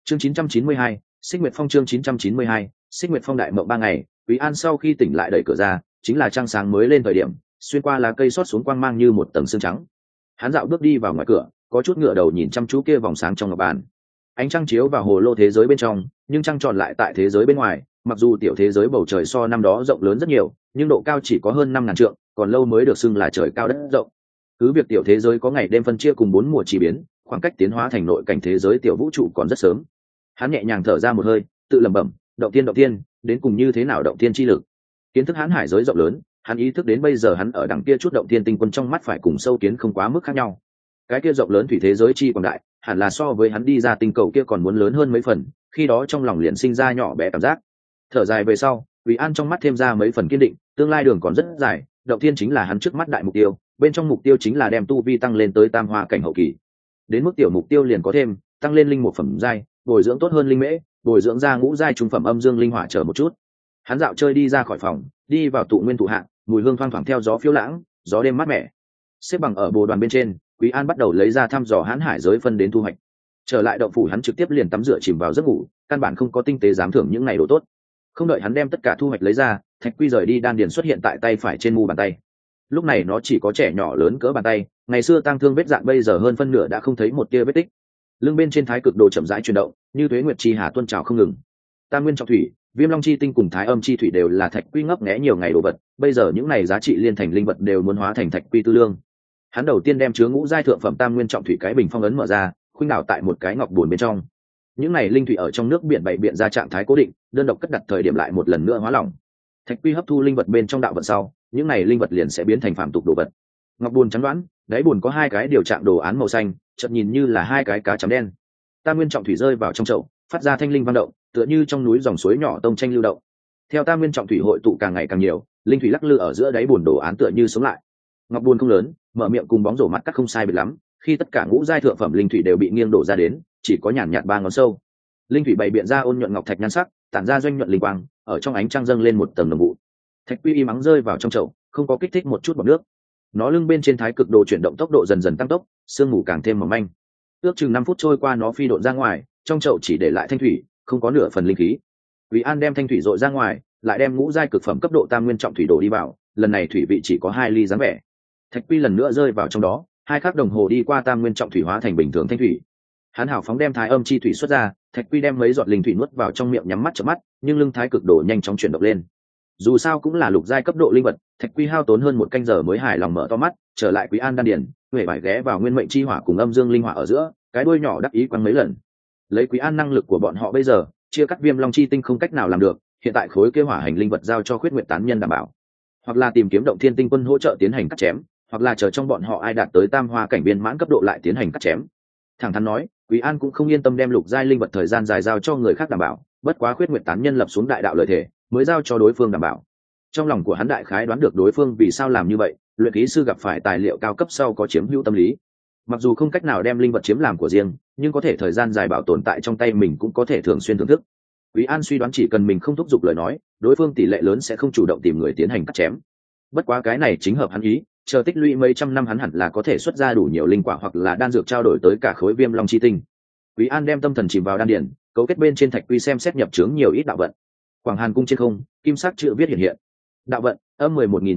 Chương 992, Xích Nguyệt Phong. Chương 992, Xích Nguyệt Phong. Đại mộng 3 ngày, Quý An sau khi tỉnh lại đẩy cửa ra, chính là trăng sáng mới lên thời điểm, xuyên qua lá cây xót xuống quang mang như một tầng sương trắng. Hắn dạo bước đi vào ngoài cửa, có chút ngựa đầu nhìn chăm chú kia vòng sáng trong ngọc bàn. Ánh trăng chiếu vào hồ lô thế giới bên trong, nhưng trăng tròn lại tại thế giới bên ngoài. Mặc dù tiểu thế giới bầu trời so năm đó rộng lớn rất nhiều, nhưng độ cao chỉ có hơn 5.000 trượng, còn lâu mới được xưng là trời cao đất rộng. Cứ việc tiểu thế giới có ngày đêm phân chia cùng 4 mùa chỉ biến, khoảng cách tiến hóa thành nội cảnh thế giới tiểu vũ trụ còn rất sớm. Hắn nhẹ nhàng thở ra một hơi, tự lẩm bẩm, động tiên, đến cùng như thế nào động tiên chi lực. Kiến thức hắn hải giới rộng lớn, hắn ý thức đến bây giờ hắn ở đằng kia chút động tiên tinh quân trong mắt phải cùng sâu kiến không quá mức khác nhau. Cái kia rộng lớn thủy thế giới chi quảng đại, hẳn là so với hắn đi ra tinh cầu kia còn muốn lớn hơn mấy phần, khi đó trong lòng liền sinh ra nhỏ bé cảm giác. Thở dài về sau, Quý An trong mắt thêm ra mấy phần kiên định, tương lai đường còn rất dài, động tiên chính là hắn trước mắt đại mục tiêu, bên trong mục tiêu chính là đem tu vi tăng lên tới tam hoa cảnh hậu kỳ. Đến mức tiểu mục tiêu liền có thêm, tăng lên linh một phẩm giai, bồi dưỡng tốt hơn linh mễ, bồi dưỡng ra ngũ giai trung phẩm âm dương linh hỏa chờ một chút. Hắn dạo chơi đi ra khỏi phòng, đi vào tụ nguyên thụ hạ, mùi hương thoang thoảng theo gió phiêu lãng, gió đêm mát mẻ. Xếp bằng ở bồ đoàn bên trên, Quý An bắt đầu lấy ra thăm dò hãn hải giới phân đến thu hoạch. Trở lại động phủ hắn trực tiếp liền tắm rửa chìm vào giấc ngủ, căn bản không có tinh tế dám thưởng những ngày đồ tốt. Không đợi hắn đem tất cả thu hoạch lấy ra, Thạch Quy rời đi đan điền xuất hiện tại tay phải trên mu bàn tay. Lúc này nó chỉ có trẻ nhỏ lớn cỡ bàn tay, ngày xưa tang thương vết dạn bây giờ hơn phân nửa đã không thấy một tia vết tích. Lưng bên trên thái cực đồ chậm rãi chuyển động, như tuế nguyệt chi hà tuôn trào không ngừng. Tam nguyên trọng thủy, Viêm Long chi tinh cùng Thái Âm chi thủy đều là Thạch Quy ngấp nghé nhiều ngày đồ vật, bây giờ những này giá trị liên thành linh vật đều muốn hóa thành Thạch Quy tư lương. Hắn đầu tiên đem chứa ngũ giai thượng phẩm tam nguyên trọng thủy cái bình phong ấn mở ra, khuynh đảo tại một cái ngọc buồn bên trong. Những này linh thủy ở trong nước biển bảy biện ra trạng thái cố định, đơn độc cất đặt thời điểm lại một lần nữa hóa lỏng. Thạch Quy hấp thu linh vật bên trong đạo vận sau, những này linh vật liền sẽ biến thành phàm tục đồ vật. Ngọc buồn trắng đoán, đáy buồn có hai cái điều trạng đồ án màu xanh, chợt nhìn như là hai cái cá chấm đen. Tam nguyên trọng thủy rơi vào trong chậu, phát ra thanh linh vang động, tựa như trong núi dòng suối nhỏ tông tranh lưu động. Theo tam nguyên trọng thủy hội tụ càng ngày càng nhiều, linh thủy lắc lư ở giữa đáy buồn đồ án tựa như sống lại. Ngọc buồn không lớn, mở miệng cùng bóng rổ mặt cắt không sai biệt lắm, khi tất cả ngũ giai thượng phẩm linh thủy đều bị nghiêng đổ ra đến, chỉ có nhàn nhạt ba ngón sâu. Linh thủy bày biện ra ôn nhuận ngọc thạch nhan sắc, tản ra doanh nhuận linh quang, ở trong ánh trăng dâng lên một tầng đồng vụ. Thạch Quy im ắng rơi vào trong chậu, không có kích thích một chút bọt nước. Nó lưng bên trên thái cực đồ chuyển động tốc độ dần dần tăng tốc, sương mù càng thêm mỏng manh. Ước chừng 5 phút trôi qua nó phi độn ra ngoài, trong chậu chỉ để lại thanh thủy, không có nửa phần linh khí. Quý An đem thanh thủy dội ra ngoài, lại đem ngũ giai cực phẩm cấp độ tam nguyên trọng thủy đổ đi vào, lần này thủy vị chỉ có 2 ly dáng vẻ. Thạch Quy lần nữa rơi vào trong đó, 2 khắc đồng hồ đi qua tam nguyên trọng thủy hóa thành bình thường thanh thủy. Hắn hào phóng đem Thái Âm chi thủy xuất ra, Thạch Quy đem mấy giọt linh thủy nuốt vào trong miệng nhắm mắt chớp mắt, nhưng lưng thái cực đồ nhanh chóng chuyển động lên. Dù sao cũng là lục giai cấp độ linh vật, Thạch Quy hao tốn hơn 1 canh giờ mới hài lòng mở to mắt, trở lại Quý An đan điền, huệ vải ghé vào nguyên mệnh chi hỏa cùng âm dương linh hỏa ở giữa, cái đuôi nhỏ đắc ý quăng mấy lần. Lấy Quý An năng lực của bọn họ bây giờ, chia cắt Viêm Long chi tinh không cách nào làm được, hiện tại khối kế hỏa hành linh vật giao cho Khuyết Nguyệt tán nhân đảm bảo, hoặc là tìm kiếm động thiên tinh quân hỗ trợ tiến hành cắt chém, hoặc là chờ trong bọn họ ai đạt tới tam hoa cảnh viên mãn cấp độ lại tiến hành cắt chém. Thẳng thắn nói, Quý An cũng không yên tâm đem lục giai linh vật thời gian dài giao cho người khác đảm bảo, bất quá Khuyết Nguyệt tán nhân lập xuống đại đạo lợi thể, mới giao cho đối phương đảm bảo. Trong lòng của hắn đại khái đoán được đối phương vì sao làm như vậy, luyện khí sư gặp phải tài liệu cao cấp sau có chiếm hữu tâm lý. Mặc dù không cách nào đem linh vật chiếm làm của riêng, nhưng có thể thời gian dài bảo tồn tại trong tay mình cũng có thể thường xuyên thưởng thức. Quý An suy đoán chỉ cần mình không thúc giục lời nói, đối phương tỷ lệ lớn sẽ không chủ động tìm người tiến hành cắt chém. Bất quá cái này chính hợp hắn ý, chờ tích lũy mấy trăm năm hắn hẳn là có thể xuất ra đủ nhiều linh quả hoặc là đan dược trao đổi tới cả khối Viêm Long chi tinh. Quý An đem tâm thần chìm vào đan điển, cấu kết bên trên Thạch Quy xem xét nhập chướng nhiều ít đạo vận. Quảng Hàn cung trên không, kim sắc chữ viết hiện hiện. Đạo vận, âm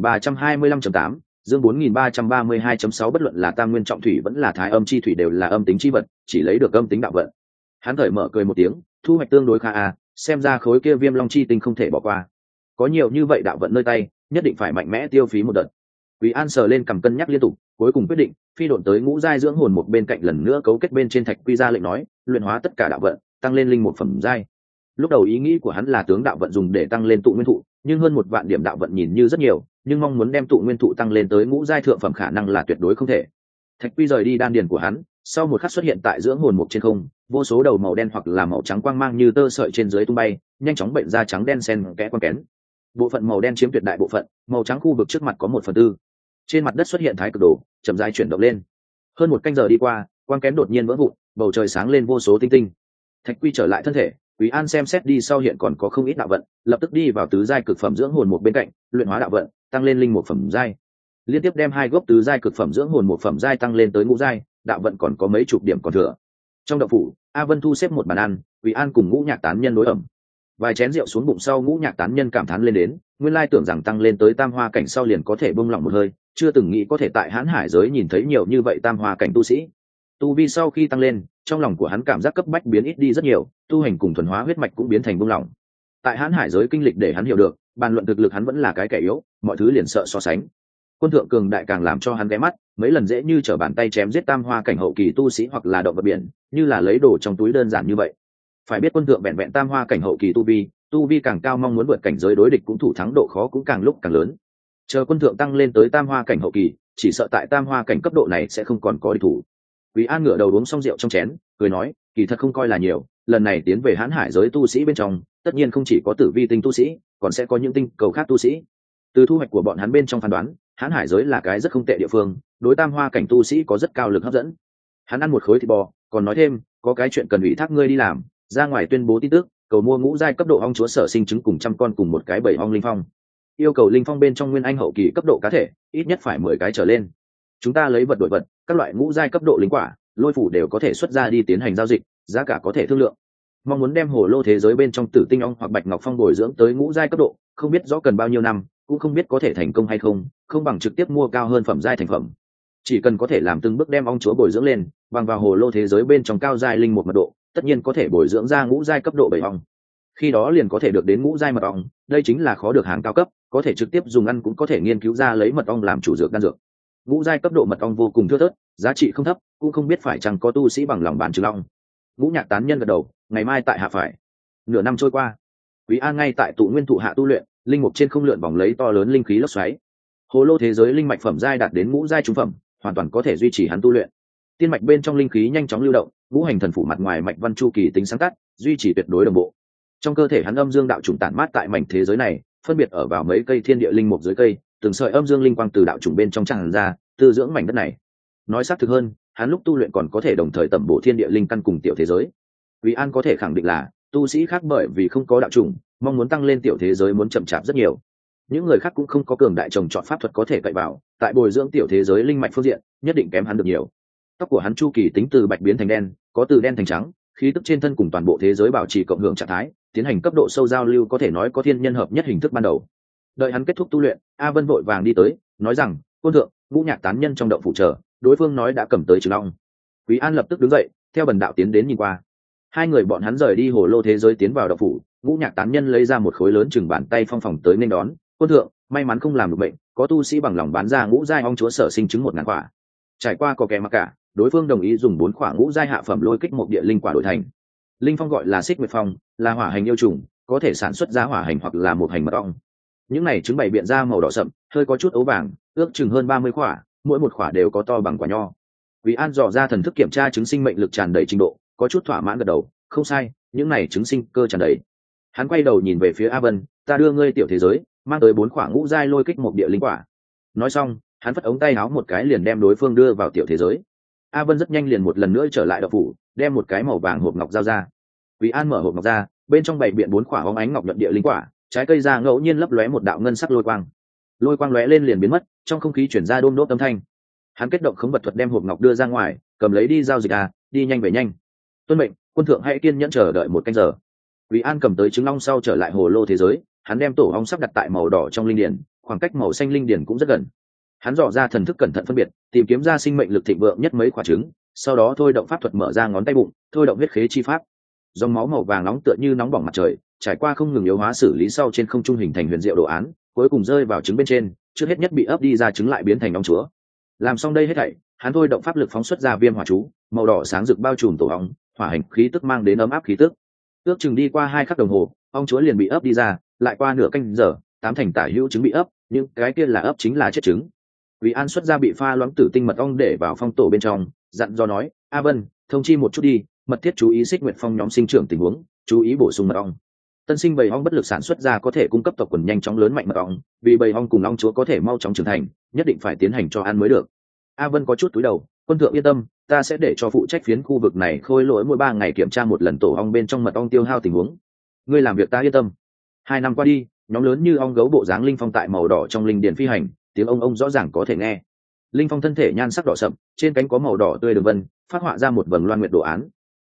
11.325.8, dương 4.332.6 bất luận là tam nguyên trọng thủy vẫn là thái âm chi thủy đều là âm tính chi vật, chỉ lấy được âm tính đạo vận. Hắn cởi mở cười một tiếng, thu hoạch tương đối khá xem ra khối kia Viêm Long chi tinh không thể bỏ qua. Có nhiều như vậy đạo vận nơi tay, nhất định phải mạnh mẽ tiêu phí một đợt. Quý An sờ lên cầm cân nhắc liên tục, cuối cùng quyết định phi độn tới ngũ giai dưỡng hồn một bên cạnh lần nữa cấu kết bên trên Thạch Quy ra lệnh nói, luyện hóa tất cả đạo vận, tăng lên linh một phẩm giai. Lúc đầu ý nghĩ của hắn là tướng đạo vận dùng để tăng lên tụ nguyên thụ, nhưng hơn 1 vạn điểm đạo vận nhìn như rất nhiều, nhưng mong muốn đem tụ nguyên thụ tăng lên tới ngũ giai thượng phẩm khả năng là tuyệt đối không thể. Thạch Quy rời đi đan điền của hắn, sau một khắc xuất hiện tại dưỡng hồn mục trên không, vô số đầu màu đen hoặc là màu trắng quang mang như tơ sợi trên dưới tung bay, nhanh chóng bệnh ra trắng đen xen kẽ quang kén. Bộ phận màu đen chiếm tuyệt đại bộ phận, màu trắng khu vực trước mặt có 1/4. Trên mặt đất xuất hiện thái cực đồ, chậm rãi chuyển động lên. Hơn 1 canh giờ đi qua, quang kén đột nhiên vỡ vụn, bầu trời sáng lên vô số tinh tinh. Thạch Quy trở lại thân thể, Quý An xem xét đi sau hiện còn có không ít đạo vận, lập tức đi vào tứ giai cực phẩm dưỡng hồn một bên cạnh, luyện hóa đạo vận, tăng lên linh một phẩm giai. Liên tiếp đem 2 gốc tứ giai cực phẩm dưỡng hồn một phẩm giai tăng lên tới ngũ giai, đạo vận còn có mấy chục điểm còn thừa. Trong động phủ, A Vân thu xếp một bàn ăn, Quý An cùng Ngũ Nhạc tán nhân đối ẩm. Vài chén rượu xuống bụng sau, Ngũ Nhạc tán nhân cảm thán lên đến, nguyên lai tưởng rằng tăng lên tới tam hoa cảnh sau liền có thể buông lỏng một hơi, chưa từng nghĩ có thể tại Hán Hải giới nhìn thấy nhiều như vậy tam hoa cảnh tu sĩ. Tu vi sau khi tăng lên, trong lòng của hắn cảm giác cấp bách biến ít đi rất nhiều, tu hành cùng thuần hóa huyết mạch cũng biến thành buông lỏng. Tại Hán Hải giới kinh lịch để hắn hiểu được, bàn luận thực lực hắn vẫn là cái kẻ yếu, mọi thứ liền sợ so sánh. Quân thượng cường đại càng làm cho hắn ghé mắt, mấy lần dễ như trở bàn tay chém giết tam hoa cảnh hậu kỳ tu sĩ hoặc là động vật biển, như là lấy đồ trong túi đơn giản như vậy. Phải biết quân thượng vẹn vẹn tam hoa cảnh hậu kỳ tu vi càng cao, mong muốn vượt cảnh giới đối địch cũng thủ thắng độ khó cũng càng lúc càng lớn. Chờ quân thượng tăng lên tới tam hoa cảnh hậu kỳ, chỉ sợ tại tam hoa cảnh cấp độ này sẽ không còn có địch thủ. Quý An ngửa đầu uống xong rượu trong chén, cười nói, kỳ thật không coi là nhiều, lần này tiến về Hán Hải giới tu sĩ bên trong, tất nhiên không chỉ có tử vi tinh tu sĩ, còn sẽ có những tinh cầu khác tu sĩ. Từ thu hoạch của bọn hắn bên trong phán đoán, Hán Hải giới là cái rất không tệ địa phương, đối tam hoa cảnh tu sĩ có rất cao lực hấp dẫn. Hắn ăn một khối thịt bò, còn nói thêm, có cái chuyện cần ủy thác ngươi đi làm, ra ngoài tuyên bố tin tức, cầu mua ngũ giai cấp độ ong chúa sở sinh trứng cùng 100 con cùng một cái bầy ong linh phong. Yêu cầu linh phong bên trong nguyên anh hậu kỳ cấp độ cá thể, ít nhất phải 10 cái trở lên. Chúng ta lấy vật đổi vật, các loại ngũ giai cấp độ linh quả, lôi phủ đều có thể xuất ra đi tiến hành giao dịch, giá cả có thể thương lượng. Mong muốn đem hồ lô thế giới bên trong tử tinh ong hoặc bạch ngọc phong bồi dưỡng tới ngũ giai cấp độ, không biết rõ cần bao nhiêu năm, cũng không biết có thể thành công hay không, không bằng trực tiếp mua cao hơn phẩm giai thành phẩm. Chỉ cần có thể làm từng bước đem ong chúa bồi dưỡng lên, bằng vào hồ lô thế giới bên trong cao giai linh một mật độ, tất nhiên có thể bồi dưỡng ra ngũ giai cấp độ 7 ong. Khi đó liền có thể được đến ngũ giai mật ong, đây chính là khó được hàng cao cấp, có thể trực tiếp dùng ăn cũng có thể nghiên cứu ra lấy mật ong làm chủ dược đan dược. Ngũ giai cấp độ mật ong vô cùng thưa thớt, giá trị không thấp, cũng không biết phải chăng có tu sĩ bằng lòng bán trứng ong. Ngũ Nhạc tán nhân gật đầu, ngày mai tại hạ phải. Nửa năm trôi qua, Quý An ngay tại tụ nguyên thụ hạ tu luyện, linh mục trên không lượn vòng lấy to lớn linh khí lốc xoáy. Hồ lô thế giới linh mạch phẩm giai đạt đến ngũ giai trung phẩm, hoàn toàn có thể duy trì hắn tu luyện. Tiên mạch bên trong linh khí nhanh chóng lưu động, ngũ hành thần phủ mặt ngoài mạch văn chu kỳ tính sáng tắt, duy trì tuyệt đối đồng bộ. Trong cơ thể hắn âm dương đạo chủng tản mát tại mảnh thế giới này, phân biệt ở vào mấy cây thiên địa linh mục dưới cây, từng sợi âm dương linh quang từ đạo chủng bên trong tràn ra, tư dưỡng mảnh đất này. Nói xác thực hơn, hắn lúc tu luyện còn có thể đồng thời tẩm bổ thiên địa linh căn cùng tiểu thế giới. Quý An có thể khẳng định là tu sĩ khác bởi vì không có đạo chủng, mong muốn tăng lên tiểu thế giới muốn chậm chạp rất nhiều. Những người khác cũng không có cường đại trồng trọt pháp thuật có thể cậy vào, tại bồi dưỡng tiểu thế giới linh mạch phương diện, nhất định kém hắn được nhiều. Tóc của hắn chu kỳ tính từ bạch biến thành đen, có từ đen thành trắng, khí tức trên thân cùng toàn bộ thế giới bảo trì cộng hưởng trạng thái, tiến hành cấp độ sâu giao lưu, có thể nói có thiên nhân hợp nhất hình thức ban đầu. Đợi hắn kết thúc tu luyện, A Vân vội vàng đi tới, nói rằng, quân thượng, Ngũ Nhạc tán nhân trong động phủ chờ, đối phương nói đã cầm tới trứng ong. Quý An lập tức đứng dậy, theo Bần đạo tiến đến nhìn qua. Hai người bọn hắn rời đi hồ lô thế giới tiến vào động phủ, Ngũ Nhạc tán nhân lấy ra một khối lớn chừng bàn tay phong phòng tới nên đón, quân thượng, may mắn không làm được bệnh, có tu sĩ bằng lòng bán ra ngũ giai ong chúa sở sinh trứng 1000 quả. Trải qua có kẻ mặc cả, đối phương đồng ý dùng 4 quả ngũ giai hạ phẩm lôi kích một địa linh quả đổi thành. Linh phong gọi là Xích Nguyệt Phong, là hỏa hành yêu trùng, có thể sản xuất ra hỏa hành hoặc là một hành mật ong. Những này trứng bày biện ra màu đỏ sậm, hơi có chút ấu vàng, ước chừng hơn 30 quả, mỗi một quả đều có to bằng quả nho. Quý An dò ra thần thức kiểm tra trứng sinh mệnh lực tràn đầy trình độ, có chút thỏa mãn gật đầu, không sai, những này trứng sinh cơ tràn đầy. Hắn quay đầu nhìn về phía A Vân, ta đưa ngươi tiểu thế giới, mang tới 4 quả ngũ giai lôi kích một địa linh quả. Nói xong, hắn phất ống tay áo một cái liền đem đối phương đưa vào tiểu thế giới. A Vân rất nhanh liền một lần nữa trở lại động phủ, đem một cái màu vàng hộp ngọc giao ra. Quý An mở hộp ngọc ra, bên trong bày biện 4 quả óng ánh ngọc nhuận địa linh quả, trái cây ra ngẫu nhiên lấp lóe một đạo ngân sắc lôi quang. Lôi quang lóe lên liền biến mất, trong không khí chuyển ra đôm đốp âm thanh. Hắn kết động khống vật thuật đem hộp ngọc đưa ra ngoài, cầm lấy đi giao dịch đi nhanh về nhanh. Tuân mệnh, quân thượng hãy kiên nhẫn chờ đợi 1 canh giờ. Quý An cầm tới trứng ong sau trở lại hồ lô thế giới, hắn đem tổ ong sắp đặt tại màu đỏ trong linh điển, khoảng cách màu xanh linh điển cũng rất gần. Hắn dò ra thần thức cẩn thận phân biệt, tìm kiếm ra sinh mệnh lực thịnh vượng nhất mấy quả trứng, sau đó thôi động pháp thuật mở ra ngón tay bụng, thôi động huyết khế chi pháp. Dòng máu màu vàng nóng tựa như nóng bỏng mặt trời, trải qua không ngừng yếu hóa xử lý sau trên không trung hình thành huyền diệu đồ án, cuối cùng rơi vào trứng bên trên, trước hết nhất bị ấp đi ra trứng lại biến thành ong chúa. Làm xong đây hết thảy, hắn thôi động pháp lực phóng xuất ra viêm hỏa chú, màu đỏ sáng rực bao trùm tổ ong, hỏa hành khí tức mang đến ấm áp khí tức. Ước chừng đi qua 2 khắc đồng hồ, ong chúa liền bị ấp đi ra, lại qua nửa canh giờ, 8 thành tả hữu trứng bị ấp, nhưng cái kia là ấp chính là chết trứng. Quý An xuất ra bị pha loãng tử tinh mật ong để vào phong tổ bên trong, dặn dò nói, A Vân, thông chi một chút đi, mật thiết chú ý Xích Nguyệt Phong nhóm sinh trưởng tình huống, chú ý bổ sung mật ong. Tân sinh bầy ong bất lực sản xuất ra có thể cung cấp tộc quần nhanh chóng lớn mạnh mật ong, vì bầy ong cùng ong chúa có thể mau chóng trưởng thành, nhất định phải tiến hành cho ăn mới được. A Vân có chút cúi đầu, quân thượng yên tâm, ta sẽ để cho phụ trách phiến khu vực này khôi lỗi mỗi 3 ngày kiểm tra một lần tổ ong bên trong mật ong tiêu hao tình huống. Ngươi làm việc ta yên tâm. 2 năm qua đi, nhóm lớn như ong gấu bộ dáng linh phong tại màu đỏ trong linh điển phi hành, tiếng ông rõ ràng có thể nghe. Linh phong thân thể nhan sắc đỏ sậm, trên cánh có màu đỏ tươi đường vân, phát họa ra một vầng loan nguyệt đồ án.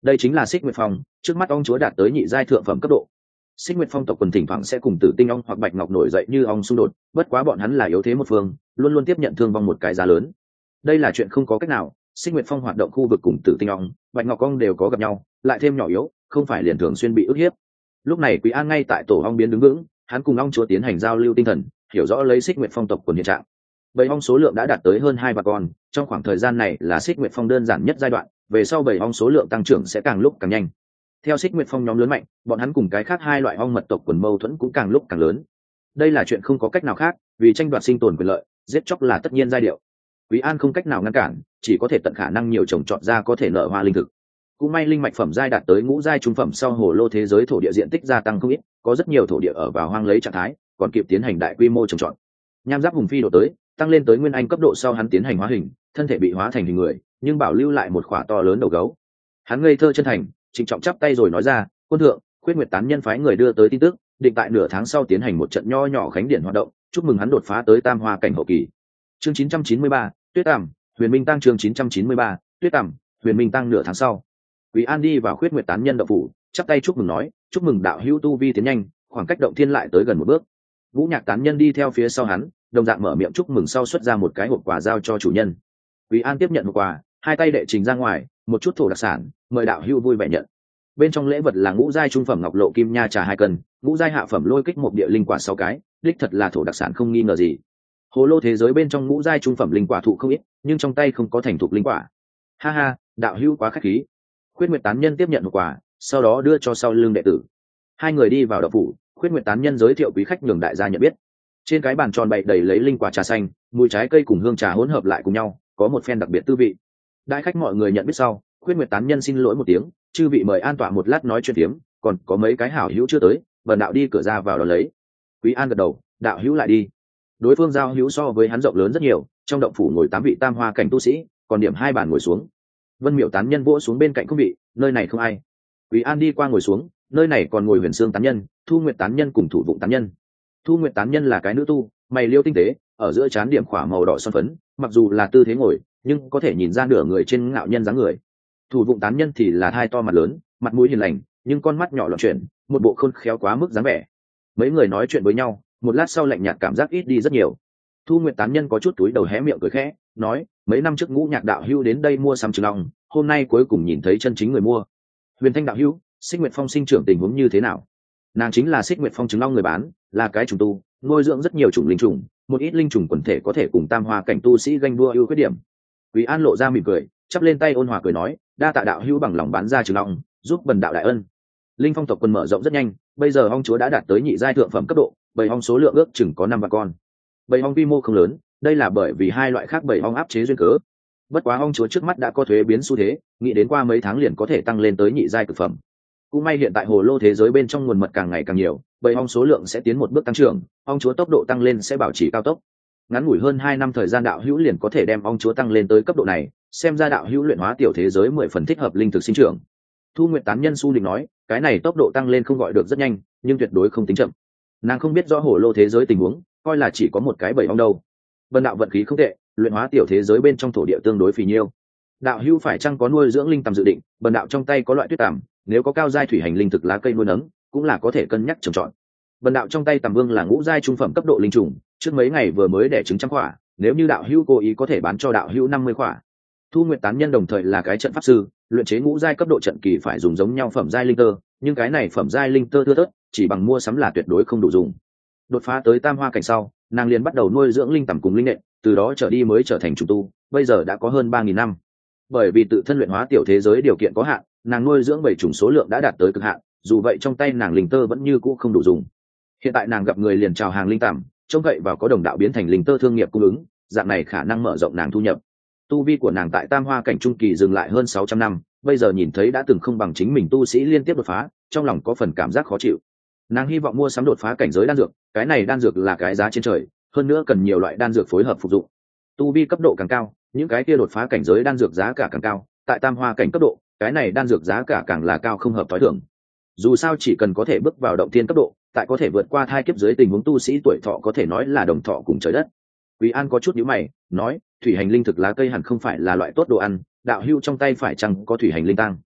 Đây chính là Xích Nguyệt Phong, trước mắt ong chúa đạt tới nhị giai thượng phẩm cấp độ. Xích Nguyệt Phong tộc quần thỉnh thoảng sẽ cùng Tử Tinh ong hoặc Bạch Ngọc nổi dậy như ong xung đột, bất quá bọn hắn là yếu thế một phương, luôn luôn tiếp nhận thương vong một cái giá lớn. Đây là chuyện không có cách nào, Xích Nguyệt Phong hoạt động khu vực cùng Tử Tinh ong, Bạch Ngọc ong đều có gặp nhau, lại thêm nhỏ yếu, không phải liền thường xuyên bị ức hiếp. Lúc này Quý An ngay tại tổ ong biến đứng vững, hắn cùng ong chúa tiến hành giao lưu tinh thần, hiểu rõ lấy Xích Nguyệt Phong tộc quần hiện trạng. Bầy ong số lượng đã đạt tới hơn 2 vạn con, trong khoảng thời gian này là Xích Nguyệt Phong đơn giản nhất giai đoạn, về sau bầy ong số lượng tăng trưởng sẽ càng lúc càng nhanh. Theo Xích Nguyệt Phong nhóm lớn mạnh, bọn hắn cùng cái khác hai loại ong mật tộc quần mâu thuẫn cũng càng lúc càng lớn. Đây là chuyện không có cách nào khác, vì tranh đoạt sinh tồn quyền lợi, giết chóc là tất nhiên giai điệu. Quý An không cách nào ngăn cản, chỉ có thể tận khả năng nhiều trồng trọt ra có thể nở hoa linh thực. Cũng may linh mạch phẩm giai đạt tới ngũ giai trung phẩm sau hồ lô thế giới thổ địa diện tích gia tăng không ít, có rất nhiều thổ địa ở vào hoang lấy trạng thái, còn kịp tiến hành đại quy mô trồng trọt. Nham Giáp Hùng Phi độ tới, tăng lên tới nguyên anh cấp độ sau hắn tiến hành hóa hình, thân thể bị hóa thành hình người, nhưng bảo lưu lại một khỏa to lớn đầu gấu. Hắn ngây thơ chân thành, trịnh trọng chắp tay rồi nói ra, quân thượng, Khuyết Nguyệt tán nhân phái người đưa tới tin tức, định tại nửa tháng sau tiến hành một trận nho nhỏ khánh điển hoạt động, chúc mừng hắn đột phá tới tam hoa cảnh hậu kỳ. Chương 993, Tuyết Tầm, Huyền Minh tăng chương 993, Tuyết Tầm, Huyền Minh tăng nửa tháng sau. Quý An đi vào Khuyết Nguyệt tán nhân động phủ, chắp tay chúc mừng nói, chúc mừng đạo hữu tu vi tiến nhanh, khoảng cách động thiên lại tới gần một bước. Vũ Nhạc tán nhân đi theo phía sau hắn, đồng dạng mở miệng chúc mừng sau xuất ra một cái hộp quà giao cho chủ nhân. Quý An tiếp nhận hộp quà, hai tay đệ trình ra ngoài, một chút thổ đặc sản, mời đạo hữu vui vẻ nhận. Bên trong lễ vật là ngũ giai trung phẩm ngọc lộ kim nha trà 2 cân, ngũ giai hạ phẩm lôi kích một địa linh quả 6 cái, đích thật là thổ đặc sản không nghi ngờ gì. Hồ lô thế giới bên trong ngũ giai trung phẩm linh quả thụ không ít, nhưng trong tay không có thành thục linh quả. Ha ha, đạo hữu quá khách khí. Khuyết Nguyệt tán nhân tiếp nhận hộp quà, sau đó đưa cho sau lưng đệ tử. Hai người đi vào động phủ, Khuyết Nguyệt tán nhân giới thiệu quý khách nhường đại gia nhận biết. Trên cái bàn tròn bày đầy lấy linh quả trà xanh, mùi trái cây cùng hương trà hỗn hợp lại cùng nhau, có một phen đặc biệt tư vị. Đại khách mọi người nhận biết sau, Khuyết Nguyệt tán nhân xin lỗi một tiếng, chư vị mời an tọa một lát nói chuyện tiếm, còn có mấy cái hảo hữu chưa tới, bần đạo đi cửa ra vào đó lấy. Quý An gật đầu, đạo hữu lại đi. Đối phương giao hữu so với hắn rộng lớn rất nhiều, trong động phủ ngồi 8 vị tam hoa cảnh tu sĩ, còn điểm 2 bàn ngồi xuống. Vân Miểu tán nhân vỗ xuống bên cạnh không vị, nơi này không ai. Quý An đi qua ngồi xuống, nơi này còn ngồi Huyền Sương tán nhân, Thu Nguyệt tán nhân cùng Thủ Vụng tán nhân. Thu Nguyệt tán nhân là cái nữ tu, mày liêu tinh tế, ở giữa trán điểm khỏa màu đỏ son phấn, mặc dù là tư thế ngồi, nhưng có thể nhìn ra nửa người trên ngạo nhân dáng người. Thủ Vụng tán nhân thì là hai to mặt lớn, mặt mũi hiền lành, nhưng con mắt nhỏ loạn chuyển, một bộ khôn khéo quá mức dáng vẻ. Mấy người nói chuyện với nhau, một lát sau lạnh nhạt cảm giác ít đi rất nhiều. Thu Nguyệt tán nhân có chút túi đầu hé miệng cười khẽ, nói, mấy năm trước Ngũ Nhạc đạo hữu đến đây mua sắm trứng long, hôm nay cuối cùng nhìn thấy chân chính người mua. Huyền Thanh đạo hữu, Xích Nguyệt Phong sinh trưởng tình huống như thế nào? Nàng chính là Xích Nguyệt Phong trứng long người bán, là cái trùng tu, nuôi dưỡng rất nhiều chủng linh trùng, một ít linh trùng quần thể có thể cùng tam hoa cảnh tu sĩ ganh đua ưu khuyết điểm. Quý An lộ ra mỉm cười, chắp lên tay ôn hòa cười nói, đa tạ đạo hữu bằng lòng bán ra trứng long, giúp bần đạo đại ân. Linh Phong tộc quân mở rộng rất nhanh, bây giờ ong chúa đã đạt tới nhị giai thượng phẩm cấp độ, bầy ong số lượng ước chừng có 5 vạn con. Bầy ong quy mô không lớn, đây là bởi vì hai loại khác bầy ong áp chế duyên cớ. Bất quá ong chúa trước mắt đã có thuế biến xu thế, nghĩ đến qua mấy tháng liền có thể tăng lên tới nhị giai cực phẩm. Cũng may hiện tại hồ lô thế giới bên trong nguồn mật càng ngày càng nhiều, bầy ong số lượng sẽ tiến một bước tăng trưởng, ong chúa tốc độ tăng lên sẽ bảo trì cao tốc. Ngắn ngủi hơn 2 năm thời gian đạo hữu liền có thể đem ong chúa tăng lên tới cấp độ này, xem ra đạo hữu luyện hóa tiểu thế giới 10 phần thích hợp linh thực sinh trưởng. Thu Nguyệt tán nhân su định nói, cái này tốc độ tăng lên không gọi được rất nhanh, nhưng tuyệt đối không tính chậm. Nàng không biết rõ hồ lô thế giới tình huống, coi là chỉ có một cái bầy ong đâu. Vân đạo vận khí không tệ, luyện hóa tiểu thế giới bên trong thổ địa tương đối phì nhiêu. Đạo hữu phải chăng có nuôi dưỡng linh tầm dự định? Vân đạo trong tay có loại tuyết tằm, nếu có cao giai thủy hành linh thực lá cây nuôi nấng, cũng là có thể cân nhắc trồng trọt. Vân đạo trong tay tầm vương là ngũ giai trung phẩm cấp độ linh trùng, trước mấy ngày vừa mới đẻ trứng trăm quả, nếu như đạo hữu cố ý có thể bán cho đạo hữu 50 quả. Thu Nguyệt tán nhân đồng thời là cái trận pháp sư, luyện chế ngũ giai cấp độ trận kỳ phải dùng giống nhau phẩm giai linh tơ, nhưng cái này phẩm giai linh tơ thưa thớt, chỉ bằng mua sắm là tuyệt đối không đủ dùng. Đột phá tới tam hoa cảnh sau, nàng liền bắt đầu nuôi dưỡng linh tầm cùng linh nện, từ đó trở đi mới trở thành trùng tu, bây giờ đã có hơn 3000 năm. Bởi vì tự thân luyện hóa tiểu thế giới điều kiện có hạn, nàng nuôi dưỡng 7 chủng số lượng đã đạt tới cực hạn, dù vậy trong tay nàng linh tơ vẫn như cũ không đủ dùng. Hiện tại nàng gặp người liền chào hàng linh tầm, trông cậy vào có đồng đạo biến thành linh tơ thương nghiệp cung ứng, dạng này khả năng mở rộng nàng thu nhập. Tu vi của nàng tại tam hoa cảnh trung kỳ dừng lại hơn 600 năm, bây giờ nhìn thấy đã từng không bằng chính mình tu sĩ liên tiếp đột phá, trong lòng có phần cảm giác khó chịu. Nàng hy vọng mua sắm đột phá cảnh giới đan dược, cái này đan dược là cái giá trên trời, hơn nữa cần nhiều loại đan dược phối hợp phục dụng. Tu vi cấp độ càng cao, những cái kia đột phá cảnh giới đan dược giá cả càng cao, tại tam hoa cảnh cấp độ, cái này đan dược giá cả càng là cao không hợp tối thường. Dù sao chỉ cần có thể bước vào động thiên cấp độ, tại có thể vượt qua thai kiếp dưới tình huống tu sĩ tuổi thọ có thể nói là đồng thọ cùng trời đất. Quý An có chút nhíu mày, nói, thủy hành linh thực lá cây hẳn không phải là loại tốt đồ ăn, đạo hữu trong tay phải chăng có thủy hành linh tăng?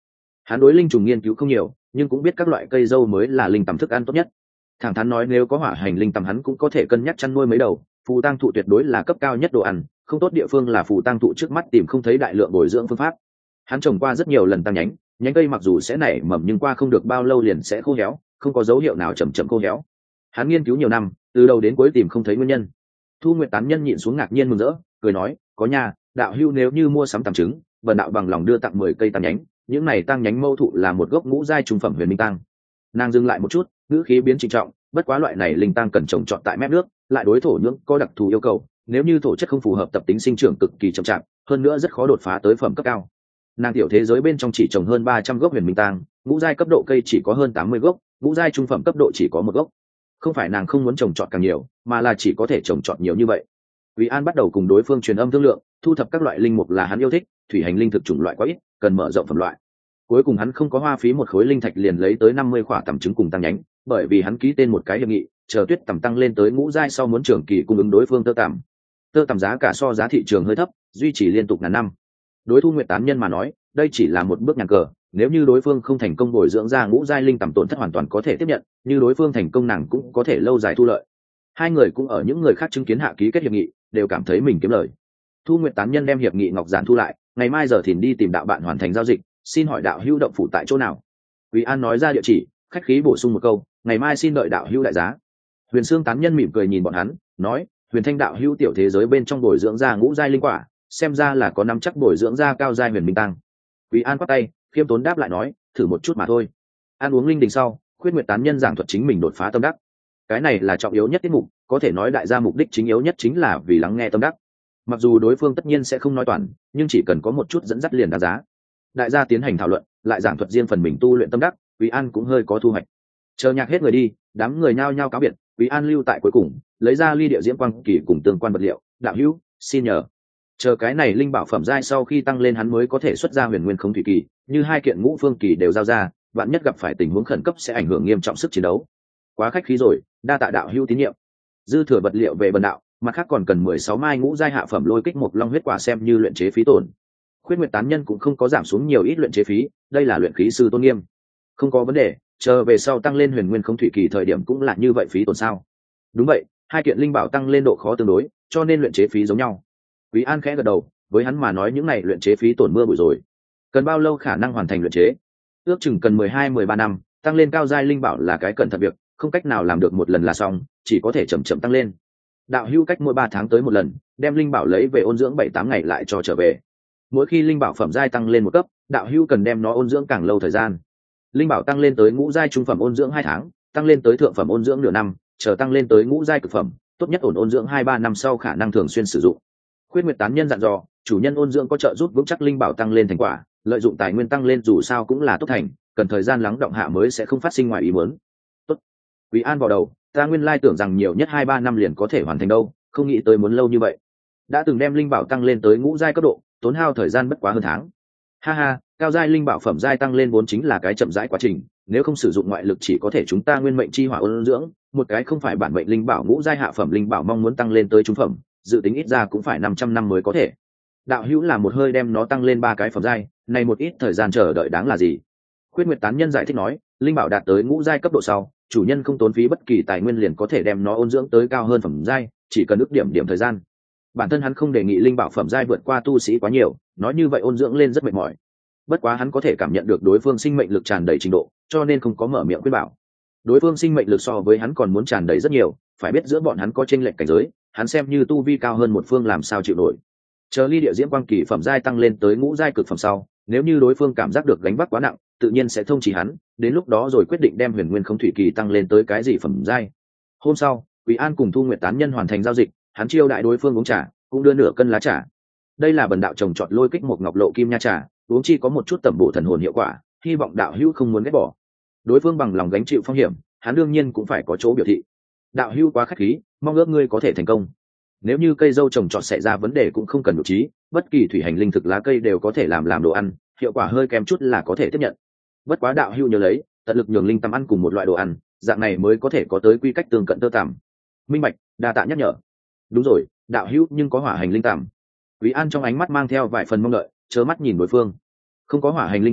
Hắn đối linh trùng nghiên cứu không nhiều, nhưng cũng biết các loại cây dâu mới là linh tầm thức ăn tốt nhất. Thẳng thắn nói, nếu có hỏa hành linh tầm hắn cũng có thể cân nhắc chăn nuôi mấy đầu. Phù tang thụ tuyệt đối là cấp cao nhất đồ ăn, không tốt địa phương là phù tang thụ trước mắt tìm không thấy đại lượng bồi dưỡng phương pháp. Hắn trồng qua rất nhiều lần tăng nhánh, nhánh cây mặc dù sẽ nảy mầm nhưng qua không được bao lâu liền sẽ khô héo, không có dấu hiệu nào chậm chậm khô héo. Hắn nghiên cứu nhiều năm, từ đầu đến cuối tìm không thấy nguyên nhân. Thu Nguyệt tán nhân nhịn xuống ngạc nhiên mừng rỡ, cười nói, có nhà đạo hưu nếu như mua sắm tầm trứng, bần đạo bằng lòng đưa tặng 10 cây tăng nhánh. Những này tăng nhánh mâu thụ là một gốc ngũ giai trung phẩm huyền minh tăng. Nàng dừng lại một chút, ngữ khí biến trịnh trọng, bất quá loại này linh tăng cần trồng trọt tại mép nước, lại đối thổ nhưỡng có đặc thù yêu cầu, nếu như thổ chất không phù hợp, tập tính sinh trưởng cực kỳ chậm chạp, hơn nữa rất khó đột phá tới phẩm cấp cao. Nàng tiểu thế giới bên trong chỉ trồng hơn 300 gốc huyền minh tăng, ngũ giai cấp độ cây chỉ có hơn 80 gốc, ngũ giai trung phẩm cấp độ chỉ có một gốc. Không phải nàng không muốn trồng trọt càng nhiều, mà là chỉ có thể trồng trọt nhiều như vậy. Quý An bắt đầu cùng đối phương truyền âm thương lượng, thu thập các loại linh mục là hắn yêu thích, thủy hành linh thực chủng loại quá ít, cần mở rộng phẩm loại. Cuối cùng hắn không có hoa phí một khối linh thạch liền lấy tới 50 quả tầm trứng cùng tăng nhánh, bởi vì hắn ký tên một cái hiệp nghị, chờ tuyết tầm tăng lên tới ngũ giai sau muốn trường kỳ cung ứng đối phương tơ tằm. Tơ tằm giá cả so giá thị trường hơi thấp, duy trì liên tục ngàn năm. Đối Thu Nguyệt tán nhân mà nói, đây chỉ là một bước nhàn cờ, nếu như đối phương không thành công bồi dưỡng ra ngũ giai linh tầm, tổn thất hoàn toàn có thể tiếp nhận, như đối phương thành công nàng cũng có thể lâu dài thu lợi. Hai người cũng ở những người khác chứng kiến hạ ký kết hiệp nghị, đều cảm thấy mình kiếm lời. Thu Nguyệt tán nhân đem hiệp nghị ngọc giản thu lại, ngày mai giờ thìn đi tìm đạo bạn hoàn thành giao dịch, xin hỏi đạo hữu động phủ tại chỗ nào. Quý An nói ra địa chỉ, khách khí bổ sung một câu, ngày mai xin đợi đạo hữu đại giá. Huyền Sương tán nhân mỉm cười nhìn bọn hắn, nói, Huyền Thanh đạo hữu tiểu thế giới bên trong bồi dưỡng ra ngũ giai linh quả, xem ra là có nắm chắc bồi dưỡng ra cao giai huyền minh tăng. Quý An quát tay, khiêm tốn đáp lại nói, thử một chút mà thôi. Ăn uống linh đình sau, Khuyết Nguyệt tán nhân giảng thuật chính mình đột phá tâm đắc. Cái này là trọng yếu nhất tiết mục, có thể nói đại gia mục đích chính yếu nhất chính là vì lắng nghe tâm đắc. Mặc dù đối phương tất nhiên sẽ không nói toàn, nhưng chỉ cần có một chút dẫn dắt liền đáng giá. Đại gia tiến hành thảo luận, lại giảng thuật riêng phần mình tu luyện tâm đắc, Quý An cũng hơi có thu hoạch. Chờ nhạc hết người đi, đám người nhao nhao cáo biệt, Quý An lưu tại cuối cùng, lấy ra ly địa diễm quang kỳ cùng tương quan vật liệu, đạo hữu, xin nhờ. Chờ cái này linh bảo phẩm giai sau khi tăng lên hắn mới có thể xuất ra huyền nguyên không thủy kỳ, như hai kiện ngũ phương kỳ đều giao ra, bạn nhất gặp phải tình huống khẩn cấp sẽ ảnh hưởng nghiêm trọng sức chiến đấu. Quá khách khí rồi, đa tạ đạo hữu tín nhiệm. Dư thừa vật liệu về bần đạo, mặt khác còn cần 16 mai ngũ giai hạ phẩm lôi kích một long huyết quả xem như luyện chế phí tổn. Khuyết Nguyệt tán nhân cũng không có giảm xuống nhiều ít luyện chế phí, đây là luyện khí sư tôn nghiêm. Không có vấn đề, chờ về sau tăng lên huyền nguyên không thủy kỳ thời điểm cũng là như vậy phí tổn sao? Đúng vậy, hai kiện linh bảo tăng lên độ khó tương đối, cho nên luyện chế phí giống nhau. Quý An khẽ gật đầu, với hắn mà nói những này luyện chế phí tổn mưa bụi rồi. Cần bao lâu khả năng hoàn thành luyện chế? Ước chừng cần 12-13 năm, tăng lên cao giai linh bảo là cái cẩn thận việc, không cách nào làm được một lần là xong, chỉ có thể chậm chậm tăng lên. Đạo hữu cách mỗi 3 tháng tới một lần, đem linh bảo lấy về ôn dưỡng 7-8 ngày lại cho trở về. Mỗi khi linh bảo phẩm giai tăng lên một cấp, đạo hữu cần đem nó ôn dưỡng càng lâu thời gian. Linh bảo tăng lên tới ngũ giai trung phẩm ôn dưỡng 2 tháng, tăng lên tới thượng phẩm ôn dưỡng nửa năm, chờ tăng lên tới ngũ giai cực phẩm, tốt nhất ôn dưỡng 2-3 năm sau khả năng thường xuyên sử dụng. Khuyết Nguyệt tán nhân dặn dò, chủ nhân ôn dưỡng có trợ giúp vững chắc linh bảo tăng lên thành quả, lợi dụng tài nguyên tăng lên dù sao cũng là tốt thành, cần thời gian lắng động hạ mới sẽ không phát sinh ngoài ý muốn. Tốt. Quý An vào đầu, ta nguyên lai tưởng rằng nhiều nhất 2-3 năm liền có thể hoàn thành đâu, không nghĩ tới muốn lâu như vậy. Đã từng đem linh bảo tăng lên tới ngũ giai cấp độ, tốn hao thời gian bất quá hơn tháng. Ha ha, cao giai linh bảo phẩm giai tăng lên vốn chính là cái chậm rãi quá trình, nếu không sử dụng ngoại lực chỉ có thể chúng ta nguyên mệnh chi hỏa ôn dưỡng, một cái không phải bản mệnh linh bảo ngũ giai hạ phẩm linh bảo mong muốn tăng lên tới trung phẩm, dự tính ít ra cũng phải 500 năm mới có thể. Đạo hữu là một hơi đem nó tăng lên 3 cái phẩm giai, này một ít thời gian chờ đợi đáng là gì? Khuyết Nguyệt tán nhân giải thích nói, linh bảo đạt tới ngũ giai cấp độ sau, chủ nhân không tốn phí bất kỳ tài nguyên liền có thể đem nó ôn dưỡng tới cao hơn phẩm giai, chỉ cần ước điểm thời gian. Bản thân hắn không đề nghị linh bảo phẩm giai vượt qua tu sĩ quá nhiều, nói như vậy ôn dưỡng lên rất mệt mỏi. Bất quá hắn có thể cảm nhận được đối phương sinh mệnh lực tràn đầy trình độ, cho nên không có mở miệng khuyên bảo. Đối phương sinh mệnh lực so với hắn còn muốn tràn đầy rất nhiều, phải biết giữa bọn hắn có chênh lệch cảnh giới, hắn xem như tu vi cao hơn một phương làm sao chịu nổi. Chờ ly địa diễm quang kỳ phẩm giai tăng lên tới ngũ giai cực phẩm sau, nếu như đối phương cảm giác được gánh vác quá nặng, tự nhiên sẽ thông chỉ hắn, đến lúc đó rồi quyết định đem huyền nguyên không thủy kỳ tăng lên tới cái gì phẩm giai. Hôm sau, Quý An cùng Thu Nguyệt tán nhân hoàn thành giao dịch, hắn chiêu đại đối phương uống trà, cũng đưa nửa cân lá trà. Đây là bần đạo trồng trọt lôi kích một ngọc lộ kim nha trà, uống chi có một chút tẩm bổ thần hồn hiệu quả, hy vọng đạo hữu không muốn ghét bỏ. Đối phương bằng lòng gánh chịu phong hiểm, hắn đương nhiên cũng phải có chỗ biểu thị. Đạo hữu quá khách khí, mong ước ngươi có thể thành công. Nếu như cây dâu trồng trọt xảy ra vấn đề cũng không cần nội trí, bất kỳ thủy hành linh thực lá cây đều có thể làm đồ ăn, hiệu quả hơi kém chút là có thể tiếp nhận. Bất quá đạo hữu nhớ lấy, tận lực nhường linh tằm ăn cùng một loại đồ ăn, dạng này mới có thể có tới quy cách tương cận tơ tằm. Minh bạch, đa tạ nhắc nhở. Đúng rồi, đạo hữu nhưng có hỏa hành linh tằm. Quý An trong ánh mắt mang theo vài phần mong đợi, chớ mắt nhìn đối phương. Không có hỏa hành linh tằm,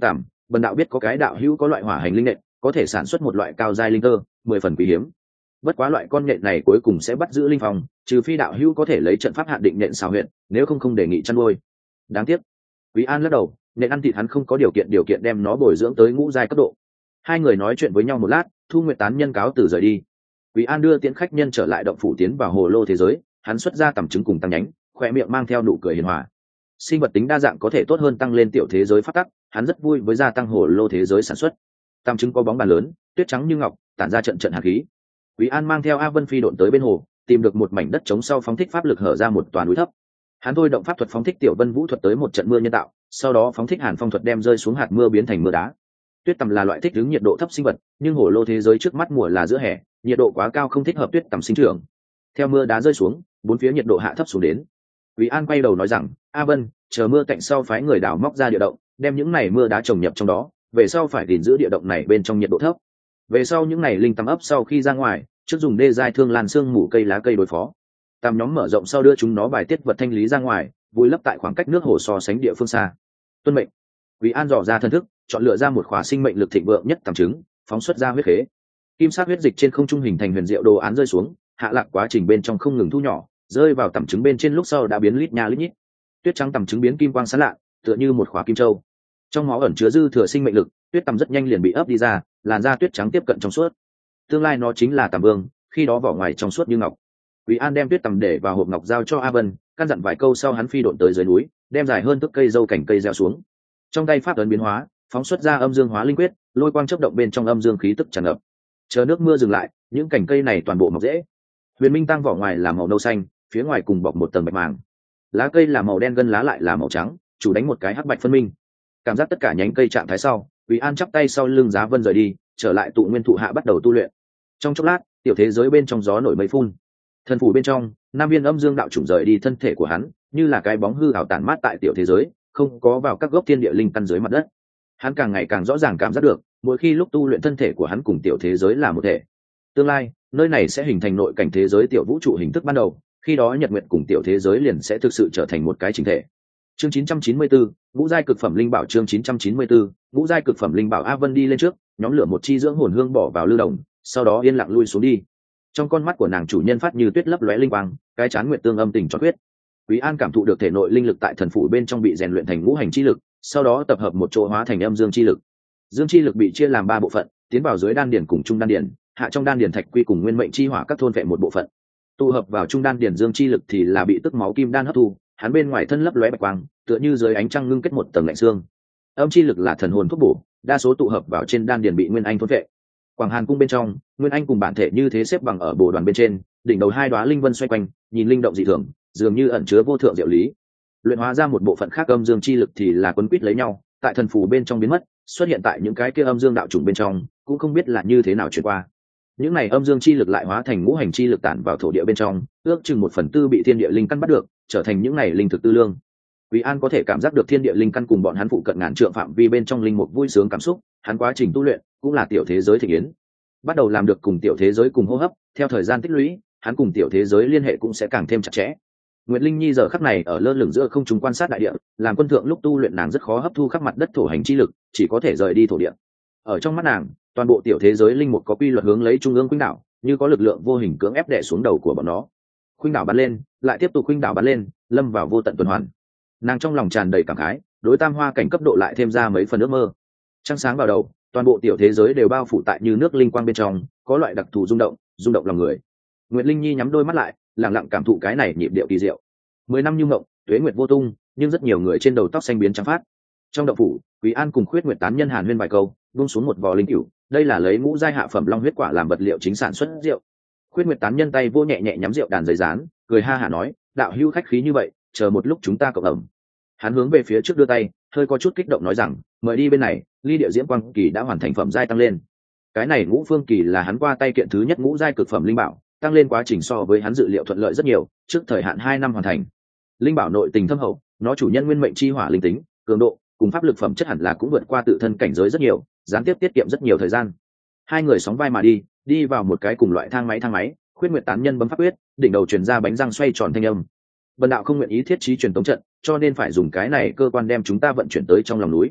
Bần đạo biết có cái đạo hữu có loại hỏa hành linh nện, có thể sản xuất một loại cao giai linh tơ, 10 phần quý hiếm. Bất quá loại con nhện này cuối cùng sẽ bắt giữ linh phòng, trừ phi đạo hữu có thể lấy trận pháp hạn định nhện xào huyện, nếu không đề nghị chăn nuôi. Đáng tiếc. Quý An lắc đầu, nhện ăn thịt hắn không có điều kiện đem nó bồi dưỡng tới ngũ giai cấp độ. Hai người nói chuyện với nhau một lát, Thu Nguyệt tán nhân cáo từ rời đi. Quý An đưa tiễn khách nhân trở lại động phủ tiến vào hồ lô thế giới, hắn xuất ra tầm chứng cùng tăng nhánh, khỏe miệng mang theo nụ cười hiền hòa. Sinh vật tính đa dạng có thể tốt hơn tăng lên tiểu thế giới phát tắc, hắn rất vui với gia tăng hồ lô thế giới sản xuất. Tầm chứng có bóng bàn lớn, tuyết trắng như ngọc, tản ra trận trận hàn khí. Quý An mang theo A Vân phi độn tới bên hồ, tìm được một mảnh đất trống sau phóng thích pháp lực hở ra một toàn núi thấp. Hắn thôi động pháp thuật phóng thích tiểu Vân Vũ thuật tới một trận mưa nhân tạo, sau đó phóng thích Hàn Phong thuật đem rơi xuống hạt mưa biến thành mưa đá. Tuyết tầm là loại thích ứng nhiệt độ thấp sinh vật, nhưng hồ lô thế giới trước mắt mùa là giữa hè, nhiệt độ quá cao không thích hợp tuyết tầm sinh trưởng. Theo mưa đá rơi xuống, bốn phía nhiệt độ hạ thấp xuống đến. Quý An quay đầu nói rằng, A Vân, chờ mưa cạnh sau phái người đào móc ra địa động, đem những này mưa đá trồng nhập trong đó, về sau phải gìn giữ địa động này bên trong nhiệt độ thấp. Về sau những này linh tầm ấp sau khi ra ngoài, trước dùng đê giai thương lan xương mủ cây lá cây đối phó. Tam nhóm mở rộng sau đưa chúng nó bài tiết vật thanh lý ra ngoài, vùi lấp tại khoảng cách nước hồ so sánh địa phương xa. Tuân mệnh. Quý An dò ra thân thức, chọn lựa ra một khỏa sinh mệnh lực thịnh vượng nhất tầm trứng, phóng xuất ra huyết khế. Kim sắc huyết dịch trên không trung hình thành huyền diệu đồ án rơi xuống, hạ lạc quá trình bên trong không ngừng thu nhỏ, rơi vào tầm trứng bên trên lúc sau đã biến lít nha lít nhít. Tuyết trắng tầm trứng biến kim quang sáng lạ, tựa như một khỏa kim châu. Trong máu ẩn chứa dư thừa sinh mệnh lực, tuyết tầm rất nhanh liền bị ấp đi ra, làn da tuyết trắng tiếp cận trong suốt. Tương lai nó chính là tầm vương, khi đó vỏ ngoài trong suốt như ngọc. Quý An đem tuyết tầm để vào hộp ngọc giao cho A Vân, căn dặn vài câu sau hắn phi độn tới dưới núi, đem dài hơn thước cây dâu cành cây gieo xuống. Trong tay pháp ấn biến hóa, phóng xuất ra âm dương hóa linh quyết, lôi quang chớp động bên trong âm dương khí tức tràn ngập. Chờ nước mưa dừng lại, những cành cây này toàn bộ mọc rễ. Huyền Minh tăng vỏ ngoài là màu nâu xanh, phía ngoài cùng bọc một tầng bạch màng. Lá cây là màu đen, gân lá lại là màu trắng, chủ đánh một cái hắc bạch phân minh. Cảm giác tất cả nhánh cây trạng thái sau, Quý An chắp tay sau lưng Giá Vân rời đi, trở lại tụ nguyên thụ hạ bắt đầu tu luyện. Trong chốc lát, tiểu thế giới bên trong gió nổi mây phun. Thần phủ bên trong, Nam Viên âm dương đạo chủng rời đi thân thể của hắn, như là cái bóng hư ảo tản mát tại tiểu thế giới, không có vào các gốc thiên địa linh căn dưới mặt đất. Hắn càng ngày càng rõ ràng cảm giác được, mỗi khi lúc tu luyện thân thể của hắn cùng tiểu thế giới là một thể. Tương lai, nơi này sẽ hình thành nội cảnh thế giới tiểu vũ trụ hình thức ban đầu, khi đó nhật nguyện cùng tiểu thế giới liền sẽ thực sự trở thành một cái chỉnh thể. Chương 994, ngũ giai cực phẩm linh bảo. Chương 994, ngũ giai cực phẩm linh bảo. A Vân đi lên trước, nhóm lửa một chi dưỡng hồn hương bỏ vào lưu đồng, sau đó yên lặng lui xuống đi. Trong con mắt của nàng chủ nhân phát như tuyết lấp lóe linh quang, cái chán nguyệt tương âm tình cho quyết. Quý An cảm thụ được thể nội linh lực tại thần phủ bên trong bị rèn luyện thành ngũ hành chi lực, sau đó tập hợp một chỗ hóa thành âm dương chi lực. Dương chi lực bị chia làm 3 bộ phận, tiến vào dưới đan điền cùng trung đan điền, hạ trong đan điền thạch quy cùng nguyên mệnh chi hỏa các thôn vệ một bộ phận. Tụ hợp vào trung đan điền dương chi lực thì là bị tức máu kim đan hấp thu, hắn bên ngoài thân lấp lóe bạch quang, tựa như dưới ánh trăng ngưng kết một tầng lạnh xương. Âm chi lực là thần hồn thuốc bổ, đa số tụ hợp vào trên đan điền bị nguyên anh thôn vệ. Quảng Hàn cung bên trong, nguyên anh cùng bản thể như thế xếp bằng ở bồ đoàn bên trên, đỉnh đầu 2 đóa linh vân xoay quanh, nhìn linh động dị thường, dường như ẩn chứa vô thượng diệu lý. Luyện hóa ra một bộ phận khác âm dương chi lực thì là quấn quýt lấy nhau, tại thần phù bên trong biến mất, xuất hiện tại những cái kia âm dương đạo chủng bên trong, cũng không biết là như thế nào chuyển qua. Những này âm dương chi lực lại hóa thành ngũ hành chi lực tản vào thổ địa bên trong, ước chừng 1/4 bị thiên địa linh căn bắt được, trở thành những này linh thực tư lương. Quý An có thể cảm giác được thiên địa linh căn cùng bọn hắn phụ cận ngàn trượng phạm vi bên trong linh mục vui sướng cảm xúc, hắn quá trình tu luyện cũng là tiểu thế giới thịnh yến. Bắt đầu làm được cùng tiểu thế giới cùng hô hấp, theo thời gian tích lũy, hắn cùng tiểu thế giới liên hệ cũng sẽ càng thêm chặt chẽ. Nguyệt Linh Nhi giờ khắc này ở lơ lửng giữa không trung quan sát đại địa, làm quân thượng lúc tu luyện nàng rất khó hấp thu khắp mặt đất thổ hành chi lực, chỉ có thể rời đi thổ địa. Ở trong mắt nàng, toàn bộ tiểu thế giới linh mục có quy luật hướng lấy trung ương khuynh đảo, như có lực lượng vô hình cưỡng ép đè xuống đầu của bọn nó. Khuynh đảo bắn lên, lại tiếp tục khuynh đảo bắn lên, lâm vào vô tận tuần hoàn. Nàng trong lòng tràn đầy cảm khái, đối tam hoa cảnh cấp độ lại thêm ra mấy phần ước mơ. Trăng sáng vào đầu, toàn bộ tiểu thế giới đều bao phủ tại như nước linh quang bên trong, có loại đặc thù rung động lòng người. Nguyệt Linh Nhi nhắm đôi mắt lại, lặng lặng cảm thụ cái này nhịp điệu kỳ diệu. 10 năm như mộng, tuế nguyệt vô tung, nhưng rất nhiều người trên đầu tóc xanh biến trắng phát. Trong động phủ, Quý An cùng Khuyết Nguyệt tán nhân hàn huyên vài câu, buông xuống một vò linh cửu, đây là lấy ngũ giai hạ phẩm long huyết quả làm vật liệu chính sản xuất rượu. Khuyết Nguyệt tán nhân tay vô nhẹ nhẹ nhắm rượu đàn giấy rán, cười ha hả nói, đạo hữu khách khí như vậy, chờ một lúc chúng ta cộng ẩm. Hắn hướng về phía trước đưa tay, hơi có chút kích động nói rằng, mời đi bên này, ly địa diễm quang kỳ đã hoàn thành phẩm giai tăng lên. Cái này ngũ phương kỳ là hắn qua tay kiện thứ nhất ngũ giai cực phẩm linh bảo, tăng lên quá trình so với hắn dự liệu thuận lợi rất nhiều, trước thời hạn 2 năm hoàn thành. Linh bảo nội tình thâm hậu, nó chủ nhân nguyên mệnh chi hỏa linh tính, cường độ cùng pháp lực phẩm chất hẳn là cũng vượt qua tự thân cảnh giới rất nhiều, gián tiếp tiết kiệm rất nhiều thời gian. Hai người sóng vai mà đi vào một cái cùng loại thang máy, Khuyết Nguyệt tán nhân bấm pháp quyết, đỉnh đầu truyền ra bánh răng xoay tròn thanh âm. Bần đạo không nguyện ý thiết trí truyền tống trận, cho nên phải dùng cái này cơ quan đem chúng ta vận chuyển tới trong lòng núi.